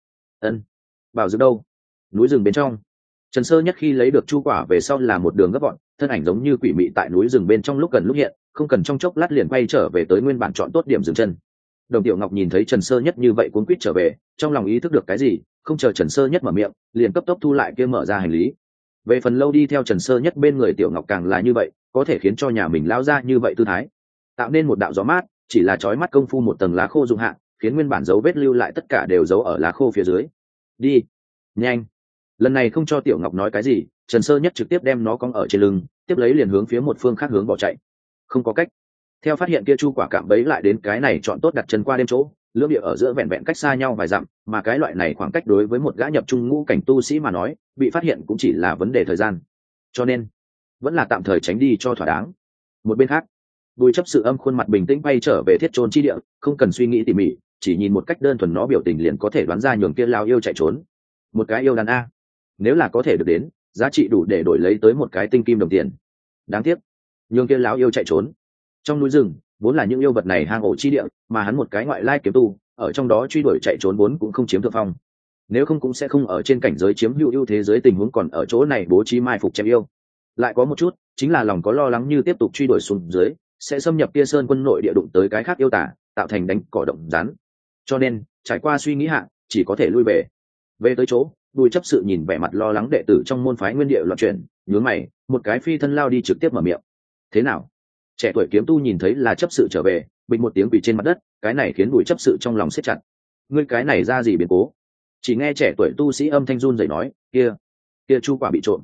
bảo dược đâu? Núi rừng bên trong. Trần Sơ Nhất khi lấy được chu quả về sau là một đường gấp gọn, thân ảnh giống như quỷ mị tại núi rừng bên trong lúc gần lúc hiện, không cần trong chốc lát liền quay trở về tới nguyên bản chọn tốt điểm dừng chân. Đồng Tiểu Ngọc nhìn thấy Trần Sơ Nhất như vậy cuống quýt trở về, trong lòng ý thức được cái gì, không chờ Trần Sơ Nhất mở miệng, liền cấp tốc thu lại kia mở ra hành lý. Về phần lâu đi theo Trần Sơ Nhất bên người Tiểu Ngọc càng là như vậy, có thể khiến cho nhà mình lao ra như vậy tư thái, tạo nên một đạo gió mát, chỉ là chói mắt công phu một tầng lá khô dụng hạ, khiến nguyên bản dấu vết lưu lại tất cả đều giấu ở lá khô phía dưới. Đi, nhanh. Lần này không cho Tiểu Ngọc nói cái gì, Trần Sơ Nhất trực tiếp đem nó cong ở trên lưng, tiếp lấy liền hướng phía một phương khác hướng bỏ chạy. Không có cách. Theo phát hiện kia chu quả cạm bẫy lại đến cái này chọn tốt đặt chân qua đêm chỗ, lưỡng địa ở giữa vẹn vẹn cách xa nhau vài dặm, mà cái loại này khoảng cách đối với một gã nhập trung ngũ cảnh tu sĩ mà nói, bị phát hiện cũng chỉ là vấn đề thời gian. Cho nên, vẫn là tạm thời tránh đi cho thỏa đáng. Một bên khác, Bùi Chấp Sự âm khuôn mặt bình tĩnh bay trở về thiết trôn chi địa, không cần suy nghĩ tỉ mỉ, chỉ nhìn một cách đơn thuần nó biểu tình liền có thể đoán ra nhường kia lao yêu chạy trốn. Một cái yêu đàn a, nếu là có thể được đến, giá trị đủ để đổi lấy tới một cái tinh kim đồng tiền. Đáng tiếc, nhường kia lão yêu chạy trốn. Trong núi rừng vốn là những yêu vật này hang ổ chi địa, mà hắn một cái ngoại lai kiếm tu ở trong đó truy đuổi chạy trốn vốn cũng không chiếm thượng phong, nếu không cũng sẽ không ở trên cảnh giới chiếm hữu ưu thế giới tình huống còn ở chỗ này bố trí mai phục chém yêu. Lại có một chút chính là lòng có lo lắng như tiếp tục truy đuổi xuống dưới sẽ xâm nhập kia sơn quân nội địa đụng tới cái khác yêu tả, tạo thành đánh cỏ động rắn. Cho nên trải qua suy nghĩ hạ chỉ có thể lui về tới chỗ. Bùi Chấp Sự nhìn vẻ mặt lo lắng đệ tử trong môn phái nguyên địa loạn chuyển, nhướng mày, một cái phi thân lao đi trực tiếp mở miệng. Thế nào? Trẻ tuổi kiếm tu nhìn thấy là Chấp Sự trở về, bình một tiếng quỳ trên mặt đất, cái này khiến Bùi Chấp Sự trong lòng siết chặt. Ngươi cái này ra gì biến cố? Chỉ nghe trẻ tuổi tu sĩ âm thanh run rẩy nói, kia chu quả bị trộm.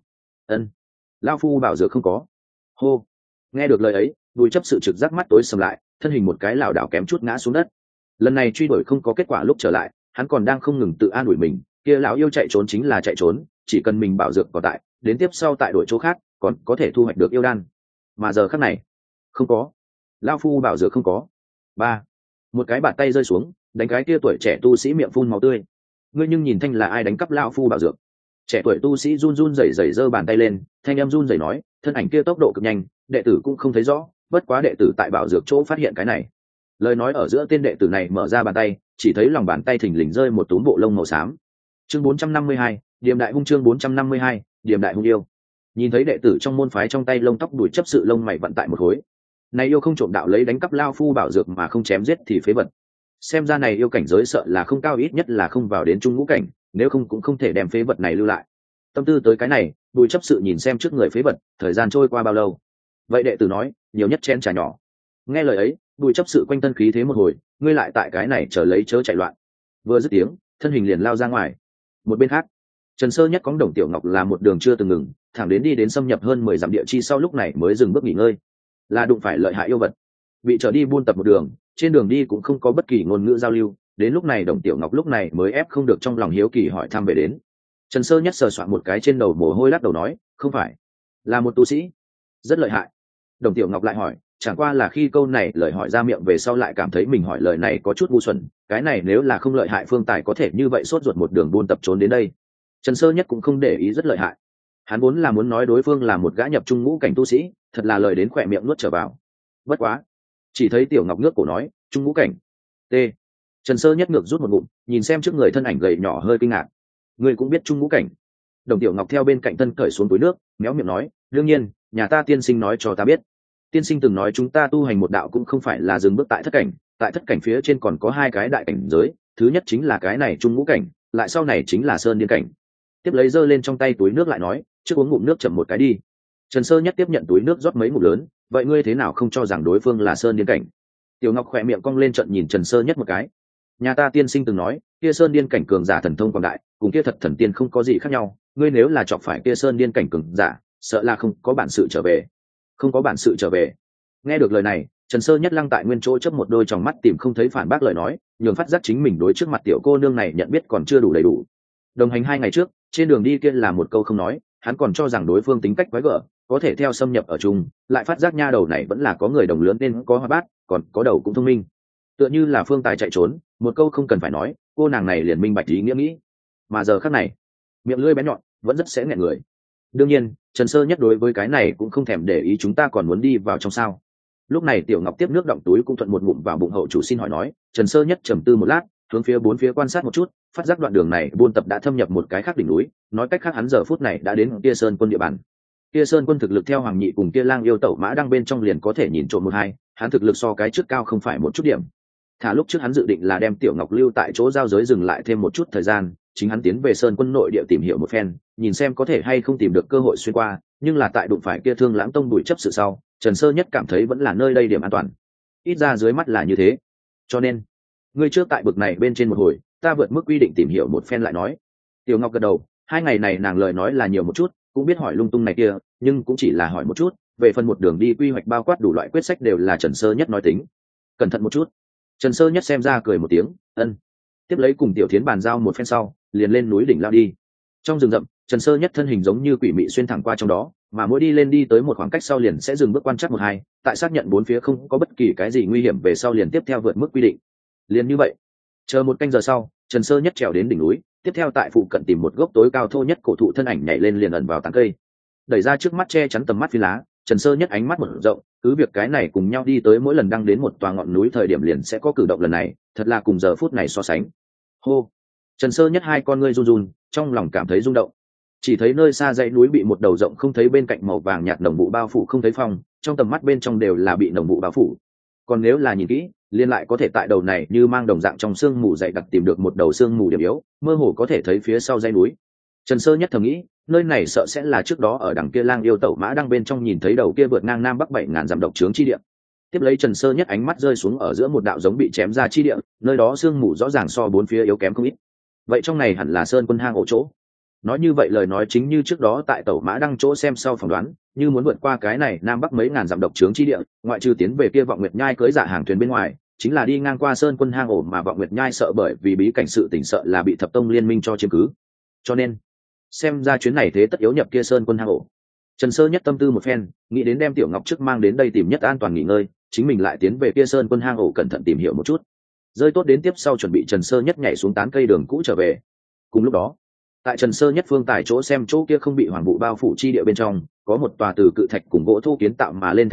Lão phu bảo dược không có. Hô. Nghe được lời ấy, Bùi Chấp Sự trực giác mắt tối sầm lại, thân hình một cái lảo đảo kém chút ngã xuống đất. Lần này truy đuổi không có kết quả lúc trở lại, hắn còn đang không ngừng tự an ủi mình, kia lão yêu chạy trốn chính là chạy trốn, chỉ cần mình bảo dược có tại, đến tiếp sau tại đổi chỗ khác còn có thể thu hoạch được yêu đan. Mà giờ khắc này, không có. Lão phu bảo dược không có. Một cái bàn tay rơi xuống, đánh cái kia tuổi trẻ tu sĩ miệng phun máu tươi. Ngươi nhưng nhìn thanh là ai đánh cắp lão phu bảo dược? Trẻ tuổi tu sĩ run run rẩy rẩy giơ bàn tay lên, thanh em run rẩy nói, thân ảnh kia tốc độ cực nhanh, đệ tử cũng không thấy rõ, bất quá đệ tử tại bảo dược chỗ phát hiện cái này. Lời nói ở giữa tên đệ tử này mở ra bàn tay, chỉ thấy lòng bàn tay thình lình rơi một túm bộ lông màu xám. Chương 452, Điềm đại hung. Chương 452, Điềm đại hung yêu. Nhìn thấy đệ tử trong môn phái trong tay lông tóc đuổi chấp sự lông mày vận tại một khối. Này yêu không trộm đạo lấy đánh cắp lao phu bảo dược mà không chém giết thì phế vật. Xem ra này yêu cảnh giới sợ là không cao, ít nhất là không vào đến trung ngũ cảnh, nếu không cũng không thể đem phế vật này lưu lại. Tâm tư tới cái này, đuổi chấp sự nhìn xem trước người phế vật, thời gian trôi qua bao lâu. Vậy đệ tử nói, nhiều nhất chén trà nhỏ. Nghe lời ấy, đuổi chấp sự quanh thân khí thế một hồi, ngươi lại tại cái này chờ lấy chớ chạy loạn. Vừa dứt tiếng, thân hình liền lao ra ngoài. Một bên khác, Trần Sơ Nhất cõng Đồng Tiểu Ngọc là một đường chưa từng ngừng, thẳng đến đi đến xâm nhập hơn 10 dặm địa chi sau lúc này mới dừng bước nghỉ ngơi. Là đụng phải lợi hại yêu vật, bị trở đi buôn tập một đường, trên đường đi cũng không có bất kỳ ngôn ngữ giao lưu, đến lúc này Đồng Tiểu Ngọc lúc này mới ép không được trong lòng hiếu kỳ hỏi thăm về đến. Trần Sơ Nhất sờ soạn một cái trên đầu mồ hôi lắc đầu nói, không phải, là một tu sĩ, rất lợi hại. Đồng Tiểu Ngọc lại hỏi, chẳng qua là khi câu này lời hỏi ra miệng về sau lại cảm thấy mình hỏi lời này có chút ngu xuẩn, cái này nếu là không lợi hại Phương Tài có thể như vậy sốt ruột một đường buôn tập trốn đến đây. Trần Sơ Nhất cũng không để ý rất lợi hại, hắn vốn là muốn nói đối phương là một gã nhập trung ngũ cảnh tu sĩ, thật là lời đến khỏe miệng nuốt trở vào. Bất quá, chỉ thấy Tiểu Ngọc ngước cổ nói, trung ngũ cảnh. T. Trần Sơ Nhất ngược rút một ngụm, nhìn xem trước người thân ảnh gầy nhỏ hơi kinh ngạc. Ngươi cũng biết trung ngũ cảnh? Đồng Tiểu Ngọc theo bên cạnh thân cởi xuống túi nước, méo miệng nói, đương nhiên, nhà ta tiên sinh nói cho ta biết. Tiên sinh từng nói chúng ta tu hành một đạo cũng không phải là dừng bước tại thất cảnh, tại thất cảnh phía trên còn có hai cái đại cảnh giới, thứ nhất chính là cái này trung ngũ cảnh, lại sau này chính là sơn điên cảnh. Tiếp lấy giơ lên trong tay túi nước lại nói, trước uống ngụm nước chậm một cái đi. Trần Sơ Nhất tiếp nhận túi nước rót mấy ngụm lớn, vậy ngươi thế nào không cho rằng đối phương là sơn điên cảnh? Tiểu Ngọc khỏe miệng cong lên trận nhìn Trần Sơ Nhất một cái. Nhà ta tiên sinh từng nói, kia sơn điên cảnh cường giả thần thông quảng đại, cùng kia thật thần tiên không có gì khác nhau, ngươi nếu là chọc phải kia sơn điên cảnh cường giả, sợ là không có bản sự trở về. Không có bản sự trở về. Nghe được lời này, Trần Sơ Nhất lăng tại nguyên chỗ chớp một đôi tròng mắt tìm không thấy phản bác lời nói, nhường phát giác chính mình đối trước mặt tiểu cô nương này nhận biết còn chưa đủ đầy đủ. Đồng hành 2 ngày trước, trên đường đi kia là một câu không nói, hắn còn cho rằng đối phương tính cách quái gở, có thể theo xâm nhập ở chung, lại phát giác nha đầu này vẫn là có người đồng lớn nên có hoa bát, còn có đầu cũng thông minh. Tựa như là Phương Tài chạy trốn, một câu không cần phải nói, cô nàng này liền minh bạch ý nghĩa nghĩ. Mà giờ khắc này, miệng lưỡi bén nhọn, vẫn rất sẽ nghẹn người. Đương nhiên, Trần Sơ Nhất đối với cái này cũng không thèm để ý, chúng ta còn muốn đi vào trong sao. Lúc này Tiểu Ngọc tiếp nước đọng túi cũng thuận một ngụm vào bụng hậu chủ xin hỏi nói. Trần Sơ Nhất trầm tư một lát, hướng phía bốn phía quan sát một chút, phát giác đoạn đường này buôn tập đã thâm nhập một cái khác đỉnh núi, nói cách khác hắn giờ phút này đã đến kia Sơn Quân địa bàn. Kia Sơn Quân thực lực theo Hoàng Nhị cùng kia Lang Yêu Tẩu Mã đang bên trong liền có thể nhìn trộm một hai, hắn thực lực so cái trước cao không phải một chút điểm. Thả lúc trước hắn dự định là đem Tiểu Ngọc lưu tại chỗ giao giới dừng lại thêm một chút thời gian, chính hắn tiến về Sơn Quân nội địa tìm hiểu một phen, nhìn xem có thể hay không tìm được cơ hội xuyên qua, nhưng là tại đụng phải kia Thương Lãng Tông đuổi chấp sự sau, Trần Sơ Nhất cảm thấy vẫn là nơi đây điểm an toàn. Ít ra dưới mắt là như thế. Cho nên, ngươi trước tại bực này bên trên một hồi, ta vượt mức quy định tìm hiểu một phen lại nói. Tiểu Ngọc gật đầu, 2 ngày này nàng lời nói là nhiều một chút, cũng biết hỏi lung tung này kia, nhưng cũng chỉ là hỏi một chút, về phần một đường đi quy hoạch bao quát đủ loại quyết sách đều là Trần Sơ Nhất nói tính. Cẩn thận một chút. Trần Sơ Nhất xem ra cười một tiếng, ân. Tiếp lấy cùng Tiểu Thiến bàn giao một phen sau, liền lên núi đỉnh lao đi. Trong rừng rậm, Trần Sơ Nhất thân hình giống như quỷ mị xuyên thẳng qua trong đó, mà mỗi đi lên đi tới một khoảng cách sau liền sẽ dừng bước quan sát một hai, tại xác nhận bốn phía không có bất kỳ cái gì nguy hiểm về sau liền tiếp theo vượt mức quy định. Liền như vậy, chờ 1 canh giờ sau, Trần Sơ Nhất trèo đến đỉnh núi, tiếp theo tại phụ cận tìm một gốc tối cao thô nhất cổ thụ, thân ảnh nhảy lên liền ẩn vào tán cây, đẩy ra trước mắt che chắn tầm mắt phi lá. Trần Sơ Nhất ánh mắt mở rộng, cứ việc cái này cùng nhau đi tới mỗi lần đăng đến một tòa ngọn núi thời điểm liền sẽ có cử động lần này, thật là cùng giờ phút này so sánh. Hô. Trần Sơ Nhất hai con ngươi run run, trong lòng cảm thấy rung động. Chỉ thấy nơi xa dãy núi bị một đầu rộng không thấy bên cạnh màu vàng nhạt nồng vụ bao phủ không thấy phong, trong tầm mắt bên trong đều là bị nồng vụ bao phủ. Còn nếu là nhìn kỹ, liên lại có thể tại đầu này như mang đồng dạng trong sương mù dày đặc tìm được một đầu sương mù điểm yếu, mơ hồ có thể thấy phía sau dãy núi. Trần Sơ Nhất thầm nghĩ, nơi này sợ sẽ là trước đó ở đằng kia Lang Yêu Tẩu Mã đang bên trong nhìn thấy đầu kia vượt ngang nam bắc 7000 dặm độc trướng chi địa. Tiếp lấy Trần Sơ Nhất ánh mắt rơi xuống ở giữa một đạo giống bị chém ra chi địa, nơi đó sương mù rõ ràng so bốn phía yếu kém không ít. Vậy trong này hẳn là Sơn Quân hang ổ chỗ. Nói như vậy lời nói chính như trước đó tại Tẩu Mã đăng chỗ xem sau phỏng đoán, như muốn vượt qua cái này nam bắc mấy ngàn dặm độc trướng chi địa, ngoại trừ tiến về kia Vọng Nguyệt Nhai cưỡi dạ hàng thuyền bên ngoài, chính là đi ngang qua Sơn Quân hang ổ, mà Vọng Nguyệt Nhai sợ bởi vì bí cảnh sự tình sợ là bị Thập Tông liên minh cho chiếm cứ. Cho nên, xem ra chuyến này thế tất yếu nhập kia Sơn Quân hang ổ. Trần Sơ Nhất tâm tư một phen, nghĩ đến đem Tiểu Ngọc trước mang đến đây tìm nhất an toàn nghỉ ngơi, chính mình lại tiến về kia Sơn Quân hang ổ cẩn thận tìm hiểu một chút. Rơi tốt đến tiếp sau chuẩn bị Trần Sơ Nhất nhảy xuống tán cây đường cũ trở về. Cùng lúc đó, tại Trần Sơ Nhất phương tại chỗ xem chỗ kia không bị hoàng vụ bao phủ chi địa bên trong, có một tòa từ cự thạch cùng gỗ thô kiến tạo mà lên thành trại,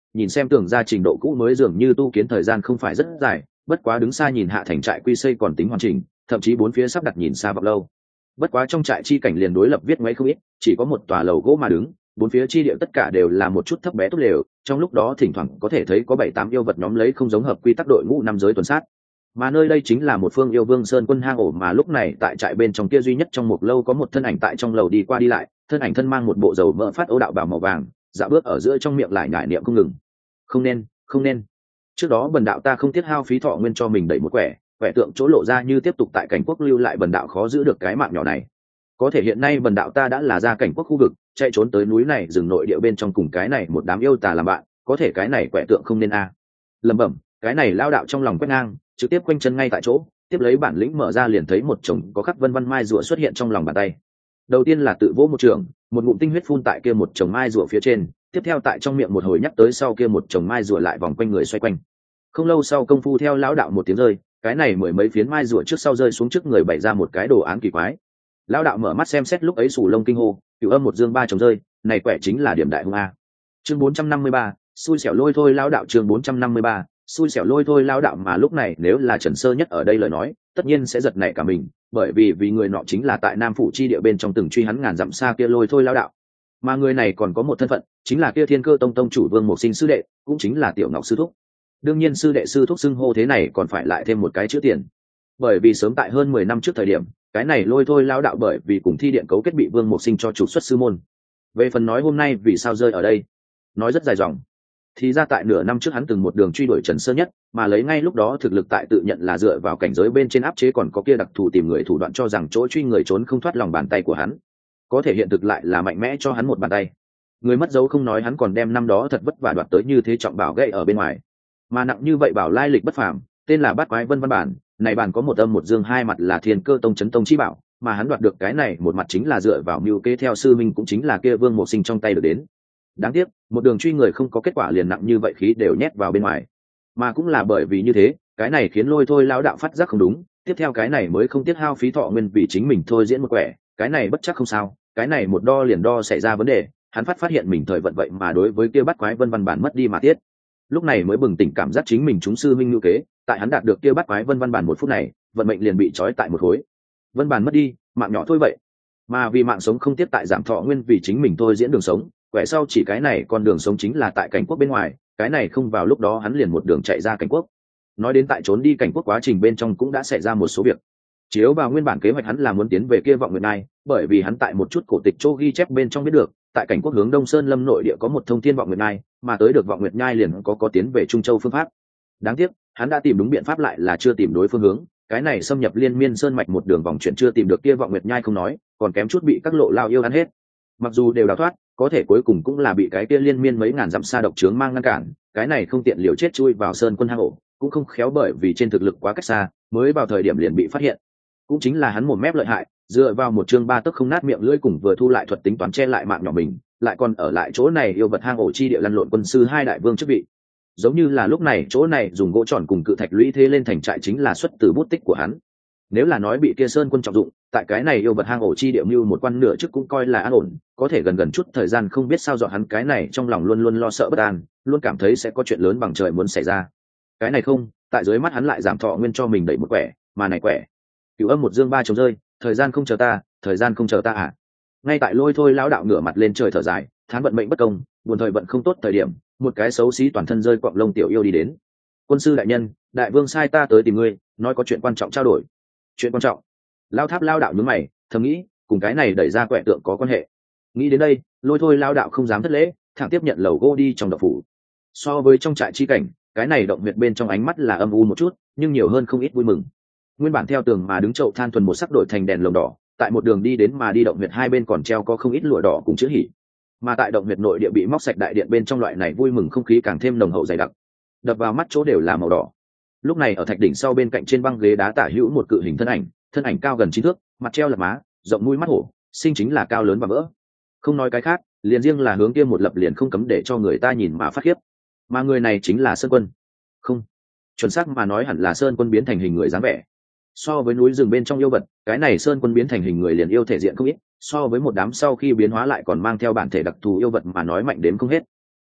nhìn xem tường ra trình độ cũ mới dường như tu kiến thời gian không phải rất dài, bất quá đứng xa nhìn hạ thành trại quy xây còn tính hoàn chỉnh, thậm chí bốn phía sắp đặt nhìn xa vọng lâu. Bất quá trong trại chi cảnh liền đối lập viết ngoáy không ít, chỉ có một tòa lầu gỗ mà đứng, bốn phía chi địa tất cả đều là một chút thấp bé tốt lều, trong lúc đó thỉnh thoảng có thể thấy có 7-8 yêu vật nhóm lấy không giống hợp quy tắc đội ngũ năm giới tuần sát. Mà nơi đây chính là một phương yêu vương sơn quân hang ổ, mà lúc này tại trại bên trong kia duy nhất trong một lâu có một thân ảnh tại trong lầu đi qua đi lại, thân ảnh thân mang một bộ dầu mỡ phát ấu đạo bào màu vàng, dạo bước ở giữa trong miệng lại nhải niệm không ngừng. Không nên, không nên. Trước đó bần đạo ta không tiếc hao phí thọ nguyên cho mình đẩy một quẻ tượng chỗ lộ ra như tiếp tục tại cảnh quốc lưu lại, bần đạo khó giữ được cái mạng nhỏ này. Có thể hiện nay bần đạo ta đã là ra cảnh quốc khu vực, chạy trốn tới núi này rừng nội địa bên trong cùng cái này một đám yêu tà làm bạn, có thể cái này quẻ tượng không nên a. Lẩm bẩm, cái này lao đạo trong lòng quét ngang, trực tiếp quanh chân ngay tại chỗ, tiếp lấy bản lĩnh mở ra liền thấy một chồng có khắc vân vân mai rùa xuất hiện trong lòng bàn tay. Đầu tiên là tự vỗ một trường, một ngụm tinh huyết phun tại kia một chồng mai rùa phía trên, tiếp theo tại trong miệng một hồi nhắc tới sau kia một chồng mai rùa lại vòng quanh người xoay quanh. Không lâu sau công phu theo lão đạo một tiếng rơi, cái này mười mấy phiến mai rùa trước sau rơi xuống trước người, bày ra một cái đồ án kỳ quái. Lão đạo mở mắt xem xét, lúc ấy sù lông kinh hô, cửu âm một dương ba chồng rơi, này quẻ chính là điểm đại hung a. Chương 453, xui xẻo lôi thôi lão đạo. Chương 453, xui xẻo lôi thôi lão đạo. Mà lúc này nếu là Trần Sơ Nhất ở đây lời nói, tất nhiên sẽ giật nảy cả mình, bởi vì người nọ chính là tại Nam phủ chi địa bên trong từng truy hắn ngàn dặm xa kia lôi thôi lão đạo. Mà người này còn có một thân phận, chính là kia Thiên Cơ Tông tông chủ Vương Mộc Sinh sư đệ, cũng chính là Tiểu Ngọc sư thúc. Đương nhiên sư đệ sư thúc xưng hô thế này còn phải lại thêm một cái chữ tiền, bởi vì sớm tại hơn 10 năm trước thời điểm, cái này lôi thôi lão đạo bởi vì cùng thi điện cấu kết bị Vương Mộc Sinh cho trục xuất sư môn. Về phần nói hôm nay vì sao rơi ở đây, nói rất dài dòng. Thì ra tại nửa năm trước hắn từng một đường truy đuổi Trần Sơ Nhất, mà lấy ngay lúc đó thực lực tại tự nhận là dựa vào cảnh giới bên trên áp chế, còn có kia đặc thù tìm người thủ đoạn cho rằng chỗ truy người trốn không thoát lòng bàn tay của hắn. Có thể hiện thực lại là mạnh mẽ cho hắn một bàn tay. Người mất dấu không nói, hắn còn đem năm đó thật vất vả đoạt tới như thế trọng bảo gậy ở bên ngoài. Mà nặng như vậy bảo lai lịch bất phàm, tên là Bát Quái Vân Văn Bản, này bản có một âm một dương hai mặt là Thiên Cơ Tông chấn tông chi bảo, mà hắn đoạt được cái này một mặt chính là dựa vào mưu kế theo sư minh cũng chính là kia Vương Mộ Sinh trong tay được đến. Đáng tiếc, một đường truy người không có kết quả, liền nặng như vậy khí đều nhét vào bên ngoài. Mà cũng là bởi vì như thế, cái này khiến lôi thôi lão đạo phát giác không đúng, tiếp theo cái này mới không tiếc hao phí thọ nguyên vì chính mình thôi diễn một quẻ, cái này bất chắc không sao, cái này một đo liền đo xảy ra vấn đề, hắn phát hiện mình thời vận vậy mà đối với kia Bát Quái Vân Văn Bản mất đi mà tiết. Lúc này mới bừng tỉnh cảm giác chính mình chúng sư minh ngữ kế, tại hắn đạt được kia Bát Quái Vân Văn Bản một phút này, vận mệnh liền bị trói tại một khối. Vân Bản mất đi, mạng nhỏ thôi vậy, mà vì mạng sống không tiếc tại giảm thọ nguyên vì chính mình thôi diễn đường sống, quẻ sau chỉ cái này con đường sống chính là tại cảnh quốc bên ngoài, cái này không vào lúc đó hắn liền một đường chạy ra cảnh quốc. Nói đến tại trốn đi cảnh quốc quá trình bên trong cũng đã xảy ra một số việc. Chiếu vào nguyên bản kế hoạch hắn là muốn tiến về kia Vọng Nguyệt Nhai, bởi vì hắn tại một chút cổ tịch chỗ ghi chép bên trong biết được, tại cảnh quốc hướng Đông Sơn Lâm nội địa có một thông thiên Vọng Nguyệt Nhai, mà tới được Vọng Nguyệt Nhai liền có tiến về Trung Châu phương pháp. Đáng tiếc, hắn đã tìm đúng biện pháp lại là chưa tìm đối phương hướng, cái này xâm nhập Liên Miên Sơn mạch một đường vòng chuyển chưa tìm được kia Vọng Nguyệt Nhai không nói, còn kém chút bị các lộ lao yêu ăn hết. Mặc dù đều đào thoát, có thể cuối cùng cũng là bị cái kia liên miên mấy ngàn dặm xa độc trướng mang ngăn cản, cái này không tiện liều chết chui vào sơn quân hang ổ, cũng không khéo bởi vì trên thực lực quá cách xa, mới vào thời điểm liền bị phát hiện. Cũng chính là hắn một mép lợi hại, dựa vào một chương ba tấc không nát miệng lưỡi cùng vừa thu lại thuật tính toán che lại mạng nhỏ mình, lại còn ở lại chỗ này yêu vật hang ổ chi địa lăn lộn quân sư hai đại vương chức vị. Giống như là lúc này chỗ này dùng gỗ tròn cùng cự thạch lũy thế lên thành trại chính là xuất từ bút tích của hắn. Nếu là nói bị kia sơn quân trọng dụng, tại cái này yêu vật hang ổ chi địa mưu một quan nửa chức cũng coi là an ổn, có thể gần chút thời gian không biết sao dọn hắn cái này trong lòng luôn luôn lo sợ bất an, luôn cảm thấy sẽ có chuyện lớn bằng trời muốn xảy ra. Cái này không, tại dưới mắt hắn lại giảm thọ nguyên cho mình đẩy một quẻ, mà này quẻ, cửu âm một dương ba chồng rơi, thời gian không chờ ta, thời gian không chờ ta à. Ngay tại lôi thôi lão đạo ngửa mặt lên trời thở dài, thán vận mệnh bất công, buồn thời vận không tốt thời điểm, một cái xấu xí toàn thân rơi quặng lông tiểu yêu đi đến. Quân sư đại nhân, đại vương sai ta tới tìm ngươi, nói có chuyện quan trọng trao đổi. Chuyện quan trọng? Lao Tháp lao đạo nhướng mày, thầm nghĩ cùng cái này đẩy ra quẻ tượng có quan hệ. Nghĩ đến đây, lôi thôi lao đạo không dám thất lễ, thẳng tiếp nhận lầu gỗ đi trong động phủ. So với trong trại chi cảnh, cái này động huyệt bên trong ánh mắt là âm u một chút, nhưng nhiều hơn không ít vui mừng. Nguyên bản theo tường mà đứng chậu than thuần một sắc đổi thành đèn lồng đỏ, tại một đường đi đến mà đi động huyệt hai bên còn treo có không ít lụa đỏ cùng chữ hỉ. Mà tại động huyệt nội địa bị móc sạch đại điện bên trong loại này vui mừng không khí càng thêm nồng hậu dày đặc, đập vào mắt chỗ đều là màu đỏ. Lúc này ở thạch đỉnh sau bên cạnh trên băng ghế đá tả hữu một cự hình thân ảnh cao gần 9 thước, mặt treo lập má, rộng mũi mắt hổ, sinh chính là cao lớn và vỡ. Không nói cái khác, liền riêng là hướng kia một lập liền không cấm để cho người ta nhìn mà phát khiếp. Mà người này chính là Sơn Quân. Không, chuẩn xác mà nói hẳn là Sơn Quân biến thành hình người dáng vẻ. So với núi rừng bên trong yêu vật, cái này Sơn Quân biến thành hình người liền yêu thể diện không ít, so với một đám sau khi biến hóa lại còn mang theo bản thể đặc thù yêu vật mà nói mạnh đến không hết.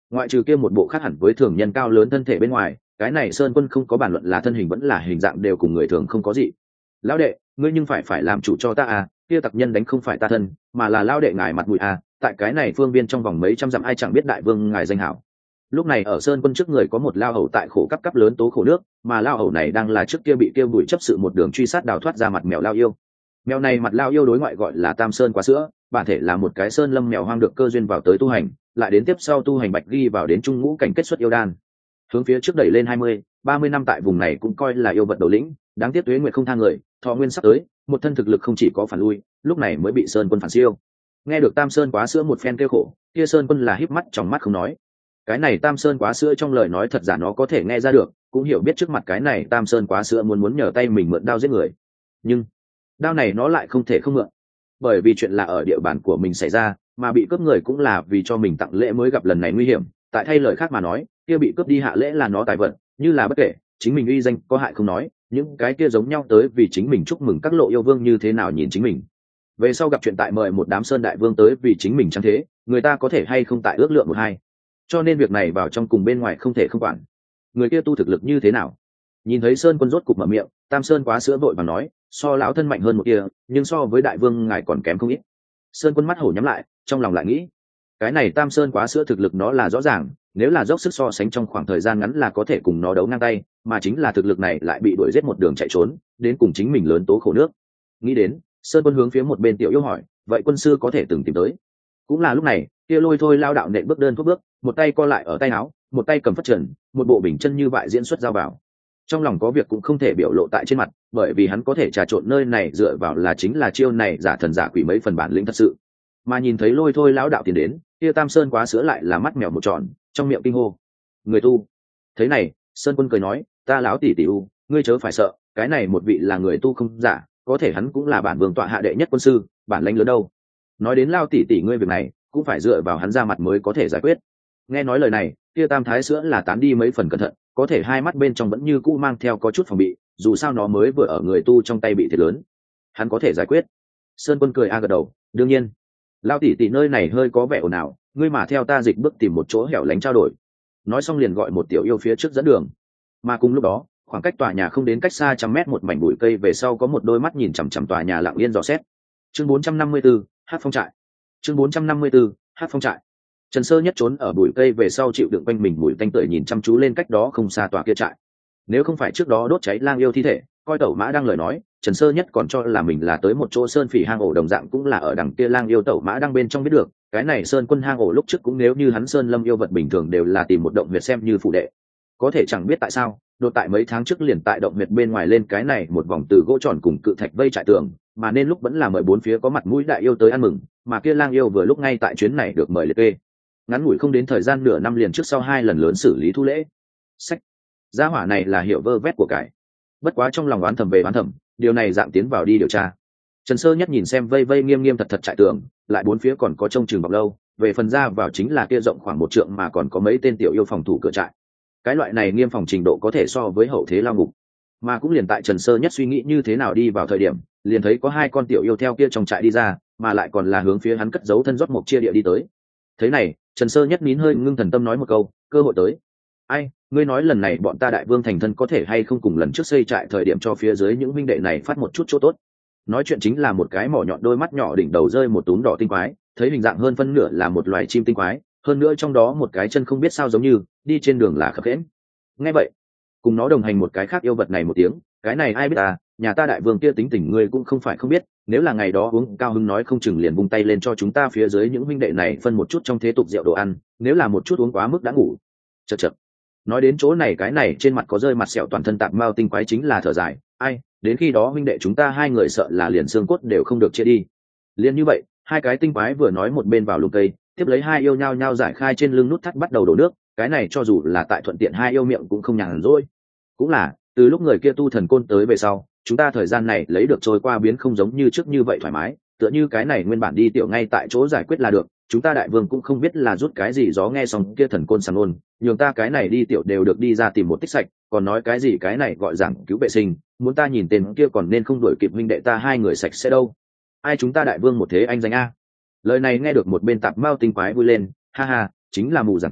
ngoại trừ kia một bộ khác hẳn với thường nhân cao lớn thân thể bên ngoài, cái này Sơn Quân không có bàn luận là thân hình vẫn là hình dạng đều cùng người thường không có gì. Lão đệ, ngươi nhưng phải làm chủ cho ta à, kia tặc nhân đánh không phải ta thân, mà là lão đệ ngài mặt mũi à, tại cái này phương viên trong vòng mấy trăm dặm ai chẳng biết đại vương ngài danh hảo. Lúc này ở Sơn Quân trước người có một lao hầu tại khổ cấp lớn tố khổ nước, mà lao hầu này đang là trước kia bị kêu bùi chấp sự một đường truy sát đào thoát ra mặt mèo lao yêu. Mèo này mặt lao yêu đối ngoại gọi là Tam Sơn Quá Sữa, bản thể là một cái sơn lâm mèo hoang được cơ duyên vào tới tu hành, lại đến tiếp sau tu hành bạch ghi vào đến trung ngũ cảnh kết xuất yêu đan. Hướng phía trước đẩy lên 20-30 năm tại vùng này cũng coi là yêu vật đầu lĩnh, đáng tiếc tuế nguyệt không thang người, thọ nguyên sắp tới, một thân thực lực không chỉ có phản lui, lúc này mới bị Sơn Quân phản siêu. Nghe được Tam Sơn Quá Sữa một phen kêu khổ, kia Sơn Quân là híp mắt trong mắt không nói. Cái này Tam Sơn Quá Sữa trong lời nói thật giả nó có thể nghe ra được, cũng hiểu biết trước mặt cái này Tam Sơn Quá Sữa muốn nhờ tay mình mượn đao giết người, nhưng đao này nó lại không thể không mượn, bởi vì chuyện là ở địa bàn của mình xảy ra, mà bị cướp người cũng là vì cho mình tặng lễ mới gặp lần này nguy hiểm. Tại thay lời khác mà nói, kia bị cướp đi hạ lễ là nó tài vận, như là bất kể chính mình uy danh có hại không nói, những cái kia giống nhau tới vì chính mình chúc mừng các lộ yêu vương như thế nào nhìn chính mình. Về sau gặp chuyện tại mời một đám sơn đại vương tới vì chính mình chẳng thế, người ta có thể hay không tại ước lượng một hai, cho nên việc này vào trong cùng bên ngoài không thể không quản. Người kia tu thực lực như thế nào? Nhìn thấy Sơn Quân rốt cục mở miệng, Tam Sơn Quá Sữa vội và nói, so lão thân mạnh hơn một kia, nhưng so với đại vương ngài còn kém không ít. Sơn Quân mắt hổ nhắm lại, trong lòng lại nghĩ, cái này Tam Sơn Quá Sữa thực lực nó là rõ ràng, nếu là dốc sức so sánh trong khoảng thời gian ngắn là có thể cùng nó đấu ngang tay, mà chính là thực lực này lại bị đuổi giết một đường chạy trốn, đến cùng chính mình lớn tố khổ nước. Nghĩ đến, Sơn Quân hướng phía một bên Tiểu Yêu hỏi, vậy quân sư có thể từng tìm tới? Cũng là lúc này, kia Lôi Thôi lao đạo nện bước đơn thuốc bước, một tay co lại ở tay áo, một tay cầm phất trần, một bộ bình chân như bại diễn xuất giao vào. Trong lòng có việc cũng không thể biểu lộ tại trên mặt, bởi vì hắn có thể trà trộn nơi này dựa vào là chính là chiêu này giả thần giả quỷ mấy phần bản lĩnh thật sự. Mà nhìn thấy Lôi Thôi lão đạo tiến đến, kia Tam Sơn Quá Sữa lại là mắt mèo một tròn, trong miệng kinh hô, người tu. Thế này, Sơn Quân cười nói, ta lão tỷ tỷ u, ngươi chớ phải sợ, cái này một vị là người tu không giả, có thể hắn cũng là bản vương tọa hạ đệ nhất quân sư, bản lãnh lớn đâu. Nói đến lao tỷ tỷ ngươi việc này, cũng phải dựa vào hắn ra mặt mới có thể giải quyết. Nghe nói lời này, kia Tam Thái Sữa là tán đi mấy phần cẩn thận, có thể hai mắt bên trong vẫn như cũ mang theo có chút phòng bị, dù sao nó mới vừa ở người tu trong tay bị thiệt lớn, hắn có thể giải quyết. Sơn Quân cười gật đầu, đương nhiên. Lao tỷ tỷ nơi này hơi có vẻ ồn ào, ngươi mà theo ta dịch bước tìm một chỗ hẻo lánh trao đổi. Nói xong liền gọi một Tiểu Yêu phía trước dẫn đường. Mà cùng lúc đó, khoảng cách tòa nhà không đến cách xa trăm mét một mảnh bụi cây về sau có một đôi mắt nhìn chằm chằm tòa nhà lặng yên dò xét. Chương 454, Hát Phong trại. Chương 454, Hát Phong trại. Trần Sơ Nhất trốn ở bụi cây về sau chịu đựng quanh mình mùi tanh tưởi nhìn chăm chú lên cách đó không xa tòa kia trại. Nếu không phải trước đó đốt cháy lang yêu thi thể, coi tẩu mã đang lời nói, Trần Sơ Nhất còn cho là mình là tới một chỗ sơn phỉ hang ổ đồng dạng cũng là ở đằng kia lang yêu tẩu mã đang bên trong biết được, cái này Sơn Quân hang ổ lúc trước cũng nếu như hắn sơn lâm yêu vật bình thường đều là tìm một động huyệt xem như phụ đệ. Có thể chẳng biết tại sao, đột tại mấy tháng trước liền tại động huyệt bên ngoài lên cái này một vòng từ gỗ tròn cùng cự thạch vây trại tường, mà nên lúc vẫn là mời bốn phía có mặt mũi đại yêu tới ăn mừng, mà kia lang yêu vừa lúc ngay tại chuyến này được mời liệt kê. Ngắn ngủi không đến thời gian nửa năm liền trước sau hai lần lớn xử lý thu lễ. Sách, gia hỏa này là hiệu vơ vét của cải. Bất quá trong lòng oán thầm về oán thầm, điều này dạng tiến vào đi điều tra. Trần Sơ Nhất nhìn xem vây vây nghiêm nghiêm thật thật trại tường, lại bốn phía còn có trông chừng bọc lâu, về phần ra vào chính là kia rộng khoảng 1 trượng mà còn có mấy tên tiểu yêu phòng thủ cửa trại. Cái loại này nghiêm phòng trình độ có thể so với hậu thế lao ngục. Mà cũng liền tại Trần Sơ Nhất suy nghĩ như thế nào đi vào thời điểm, liền thấy có 2 con tiểu yêu theo kia trong trại đi ra, mà lại còn là hướng phía hắn cất giấu thân rót một chia địa đi tới. Thế này, Trần Sơ Nhất nín hơi ngưng thần tâm nói một câu, cơ hội tới. Ai, ngươi nói lần này bọn ta đại vương thành thân có thể hay không cùng lần trước xây trại thời điểm cho phía dưới những huynh đệ này phát một chút chỗ tốt. Nói chuyện chính là một cái mỏ nhọn đôi mắt nhỏ đỉnh đầu rơi một túm đỏ tinh quái, thấy hình dạng hơn phân nửa là một loài chim tinh quái, hơn nữa trong đó một cái chân không biết sao giống như đi trên đường là khập khẽm. Nghe vậy, cùng nó đồng hành một cái khác yêu vật này một tiếng, cái này ai biết à, nhà ta đại vương kia tính tình ngươi cũng không phải không biết, nếu là ngày đó uống cao hứng nói không chừng liền vung tay lên cho chúng ta phía dưới những huynh đệ này phân một chút trong thế tục rượu đồ ăn, nếu là một chút uống quá mức đã ngủ. Chậc chậc. Nói đến chỗ này cái này trên mặt có rơi mặt sẹo toàn thân tạp mao tinh quái chính là thở dài, ai, đến khi đó huynh đệ chúng ta 2 người sợ là liền xương cốt đều không được chia đi. Liền như vậy, 2 cái tinh quái vừa nói một bên vào lùm cây, tiếp lấy 2 yêu nhau nhau giải khai trên lưng nút thắt bắt đầu đổ nước, cái này cho dù là tại thuận tiện 2 yêu miệng cũng không nhàn rỗi. Cũng là, từ lúc người kia tu thần côn tới về sau, chúng ta thời gian này lấy được trôi qua biến không giống như trước như vậy thoải mái, tựa như cái này nguyên bản đi tiểu ngay tại chỗ giải quyết là được, chúng ta đại vương cũng không biết là rút cái gì gió nghe xong kia thần côn sàng ôn, nhường ta cái này đi tiểu đều được đi ra tìm một tích sạch, còn nói cái gì cái này gọi giảng cứu vệ sinh, muốn ta nhìn tên kia còn nên không đuổi kịp huynh đệ ta 2 người sạch sẽ đâu. Ai chúng ta đại vương một thế anh danh a. Lời này nghe được một bên tạp mao tinh quái vui lên, ha ha, chính là mù giảng cứu,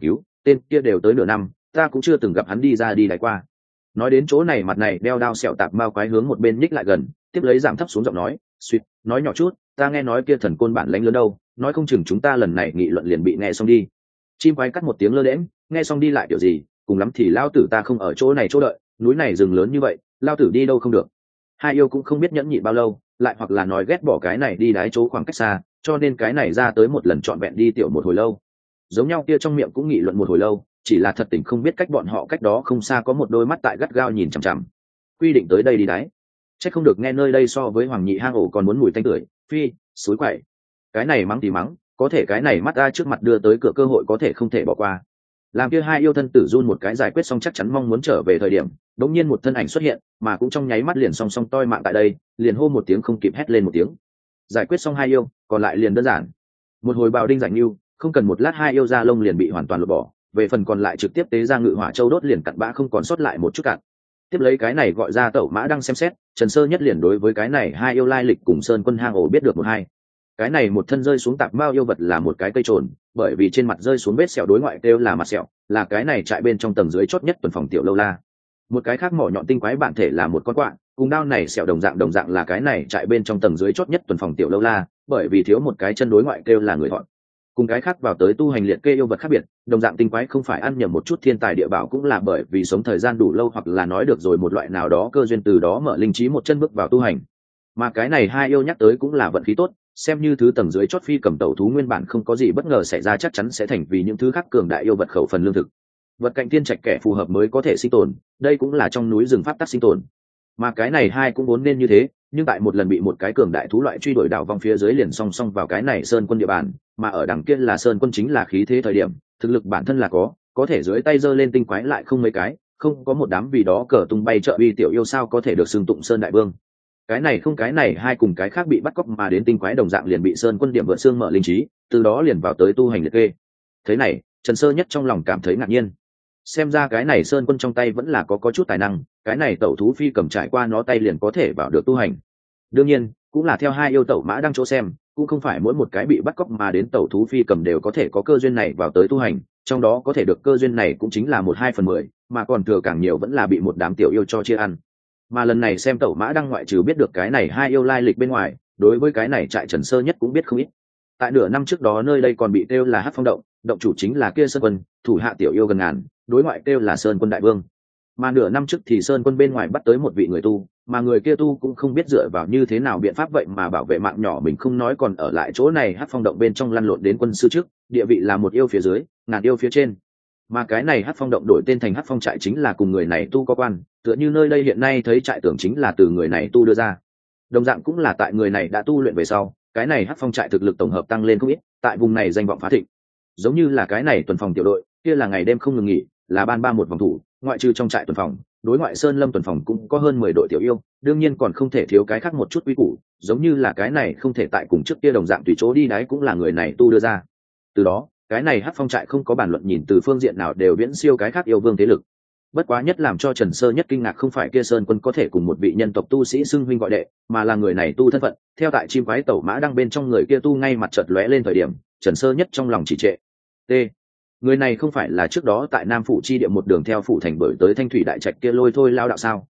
tên kia đều tới nửa năm ta cũng chưa từng gặp hắn đi ra đi lại qua. Nói đến chỗ này, mặt này đeo đao sẹo tạp mao quái hướng một bên nhích lại gần, tiếp lấy giảm thấp xuống giọng nói, suýt, nói nhỏ chút, ta nghe nói kia thần côn bản lãnh lớn đâu, nói không chừng chúng ta lần này nghị luận liền bị nghe xong đi. Chim quái cắt một tiếng lơ đễm, nghe xong đi lại kiểu gì, cùng lắm thì lao tử ta không ở chỗ này chỗ đợi, núi này rừng lớn như vậy, lao tử đi đâu không được. Hai yêu cũng không biết nhẫn nhịn bao lâu, lại hoặc là nói ghét bỏ cái này đi đái chỗ khoảng cách xa, cho nên cái này ra tới một lần trọn vẹn đi tiểu một hồi lâu. Giống nhau kia trong miệng cũng nghị luận một hồi lâu, chỉ là thật tình không biết cách bọn họ cách đó không xa có một đôi mắt tại gắt gao nhìn chằm chằm. Quy định tới đây đi đái, chắc không được nghe nơi đây so với hoàng nhị hang ổ còn muốn mùi tanh tưởi, phi suối quậy. Cái này mắng thì mắng, có thể cái này mắt ra trước mặt đưa tới cửa cơ hội có thể không thể bỏ qua. Làm kia hai yêu thân tử run một cái giải quyết xong chắc chắn mong muốn trở về thời điểm, đột nhiên một thân ảnh xuất hiện, mà cũng trong nháy mắt liền song song toi mạng tại đây, liền hô một tiếng không kịp hét lên một tiếng. Giải quyết xong hai yêu, còn lại liền đơn giản. Một hồi bào đinh rảnh lưu, không cần một lát hai yêu da lông liền bị hoàn toàn lột bỏ, về phần còn lại trực tiếp tế ra ngự hỏa châu đốt liền cặn bã không còn sót lại một chút cặn. Tiếp lấy cái này gọi ra tẩu mã đang xem xét, Trần Sơ Nhất liền đối với cái này hai yêu lai lịch cùng Sơn Quân hang ổ biết được một hai. Cái này một thân rơi xuống tạp mao yêu vật là một cái cây trồn, bởi vì trên mặt rơi xuống vết sẹo đối ngoại kêu là mặt sẹo, là cái này trại bên trong tầng dưới chót nhất tuần phòng tiểu lâu la. Một cái khác mỏ nhọn tinh quái bản thể là một con quạ, cùng đao này sẹo đồng dạng là cái này trại bên trong tầng dưới chót nhất tuần phòng tiểu lâu la, bởi vì thiếu một cái chân đối ngoại kêu là người thọn. Cùng cái khác vào tới tu hành liệt kê yêu vật khác biệt, đồng dạng tinh quái không phải ăn nhầm một chút thiên tài địa bảo, cũng là bởi vì sống thời gian đủ lâu hoặc là nói được rồi một loại nào đó cơ duyên, từ đó mở linh trí một chân bước vào tu hành. Mà cái này hai yêu nhắc tới cũng là vận khí tốt, xem như thứ tầng dưới chót phi cầm tẩu thú nguyên bản không có gì bất ngờ xảy ra chắc chắn sẽ thành vì những thứ khác cường đại yêu vật khẩu phần lương thực. Vật cạnh thiên trạch kẻ phù hợp mới có thể sinh tồn, đây cũng là trong núi rừng pháp tắc sinh tồn. Mà cái này hai cũng vốn nên như thế, nhưng tại một lần bị một cái cường đại thú loại truy đuổi đảo vòng phía dưới liền song song vào cái này sơn quân địa bàn, mà ở đằng kia là sơn quân chính là khí thế thời điểm, thực lực bản thân là có thể dưới tay giơ lên tinh quái lại không mấy cái, không có một đám vì đó cờ tung bay trợ uy tiểu yêu sao có thể được xưng tụng sơn đại vương. Cái này không cái này hai cùng cái khác bị bắt cóc mà đến tinh quái đồng dạng liền bị sơn quân điểm vượt xương mở linh trí, từ đó liền vào tới tu hành liệt kê. Thế này, Trần Sơ Nhất trong lòng cảm thấy ngạc nhiên. Xem ra cái này sơn quân trong tay vẫn là có chút tài năng, cái này tẩu thú phi cầm trải qua nó tay liền có thể vào được tu hành. Đương nhiên, cũng là theo hai yêu tẩu mã đang chỗ xem, cũng không phải mỗi một cái bị bắt cóc mà đến tẩu thú phi cầm đều có thể có cơ duyên này vào tới tu hành, trong đó có thể được cơ duyên này cũng chính là 1/2/10, mà còn thừa càng nhiều vẫn là bị một đám tiểu yêu cho chia ăn. Mà lần này xem tẩu mã đang ngoại trừ biết được cái này hai yêu lai lịch bên ngoài, đối với cái này trại Trần Sơ Nhất cũng biết không ít. Tại nửa năm trước đó nơi đây còn bị kêu là Hắc Phong động, động chủ chính là kia Sơn Quân, thủ hạ tiểu yêu gần ngàn, đối ngoại kêu là Sơn Quân đại vương. Mà nửa năm trước thì Sơn Quân bên ngoài bắt tới một vị người tu, mà người kia tu cũng không biết dựa vào như thế nào biện pháp vậy mà bảo vệ mạng nhỏ mình, không nói còn ở lại chỗ này Hắc Phong động bên trong lăn lộn đến quân sư trước, địa vị là một yêu phía dưới, ngàn yêu phía trên. Mà cái này Hắc Phong động đổi tên thành Hắc Phong trại chính là cùng người này tu có quan, tựa như nơi đây hiện nay thấy trại tưởng chính là từ người này tu đưa ra. Đồng dạng cũng là tại người này đã tu luyện về sau, cái này Hắc Phong trại thực lực tổng hợp tăng lên không ít, tại vùng này danh vọng phá thịnh. Giống như là cái này tuần phòng tiểu đội, kia là ngày đêm không ngừng nghỉ, là ban ba một vòng thủ, ngoại trừ trong trại tuần phòng, đối ngoại sơn lâm tuần phòng cũng có hơn 10 đội tiểu yêu, đương nhiên còn không thể thiếu cái khác một chút quy củ, giống như là cái này không thể tại cùng trước kia đồng dạng tùy chỗ đi đáy cũng là người này tu đưa ra. Từ đó, cái này Hắc Phong trại không có bàn luận nhìn từ phương diện nào đều viễn siêu cái khác yêu vương thế lực. Bất quá nhất làm cho Trần Sơ Nhất kinh ngạc không phải kia Sơn Quân có thể cùng một vị nhân tộc tu sĩ xưng huynh gọi đệ, mà là người này tu thân phận, theo tại chim quái tẩu mã đang bên trong người kia tu ngay mặt chợt lóe lên thời điểm, Trần Sơ Nhất trong lòng chỉ trệ. T. Người này không phải là trước đó tại Nam phủ chi địa một đường theo phủ thành bởi tới Thanh Thủy đại trạch kia lôi thôi lao đạo sao?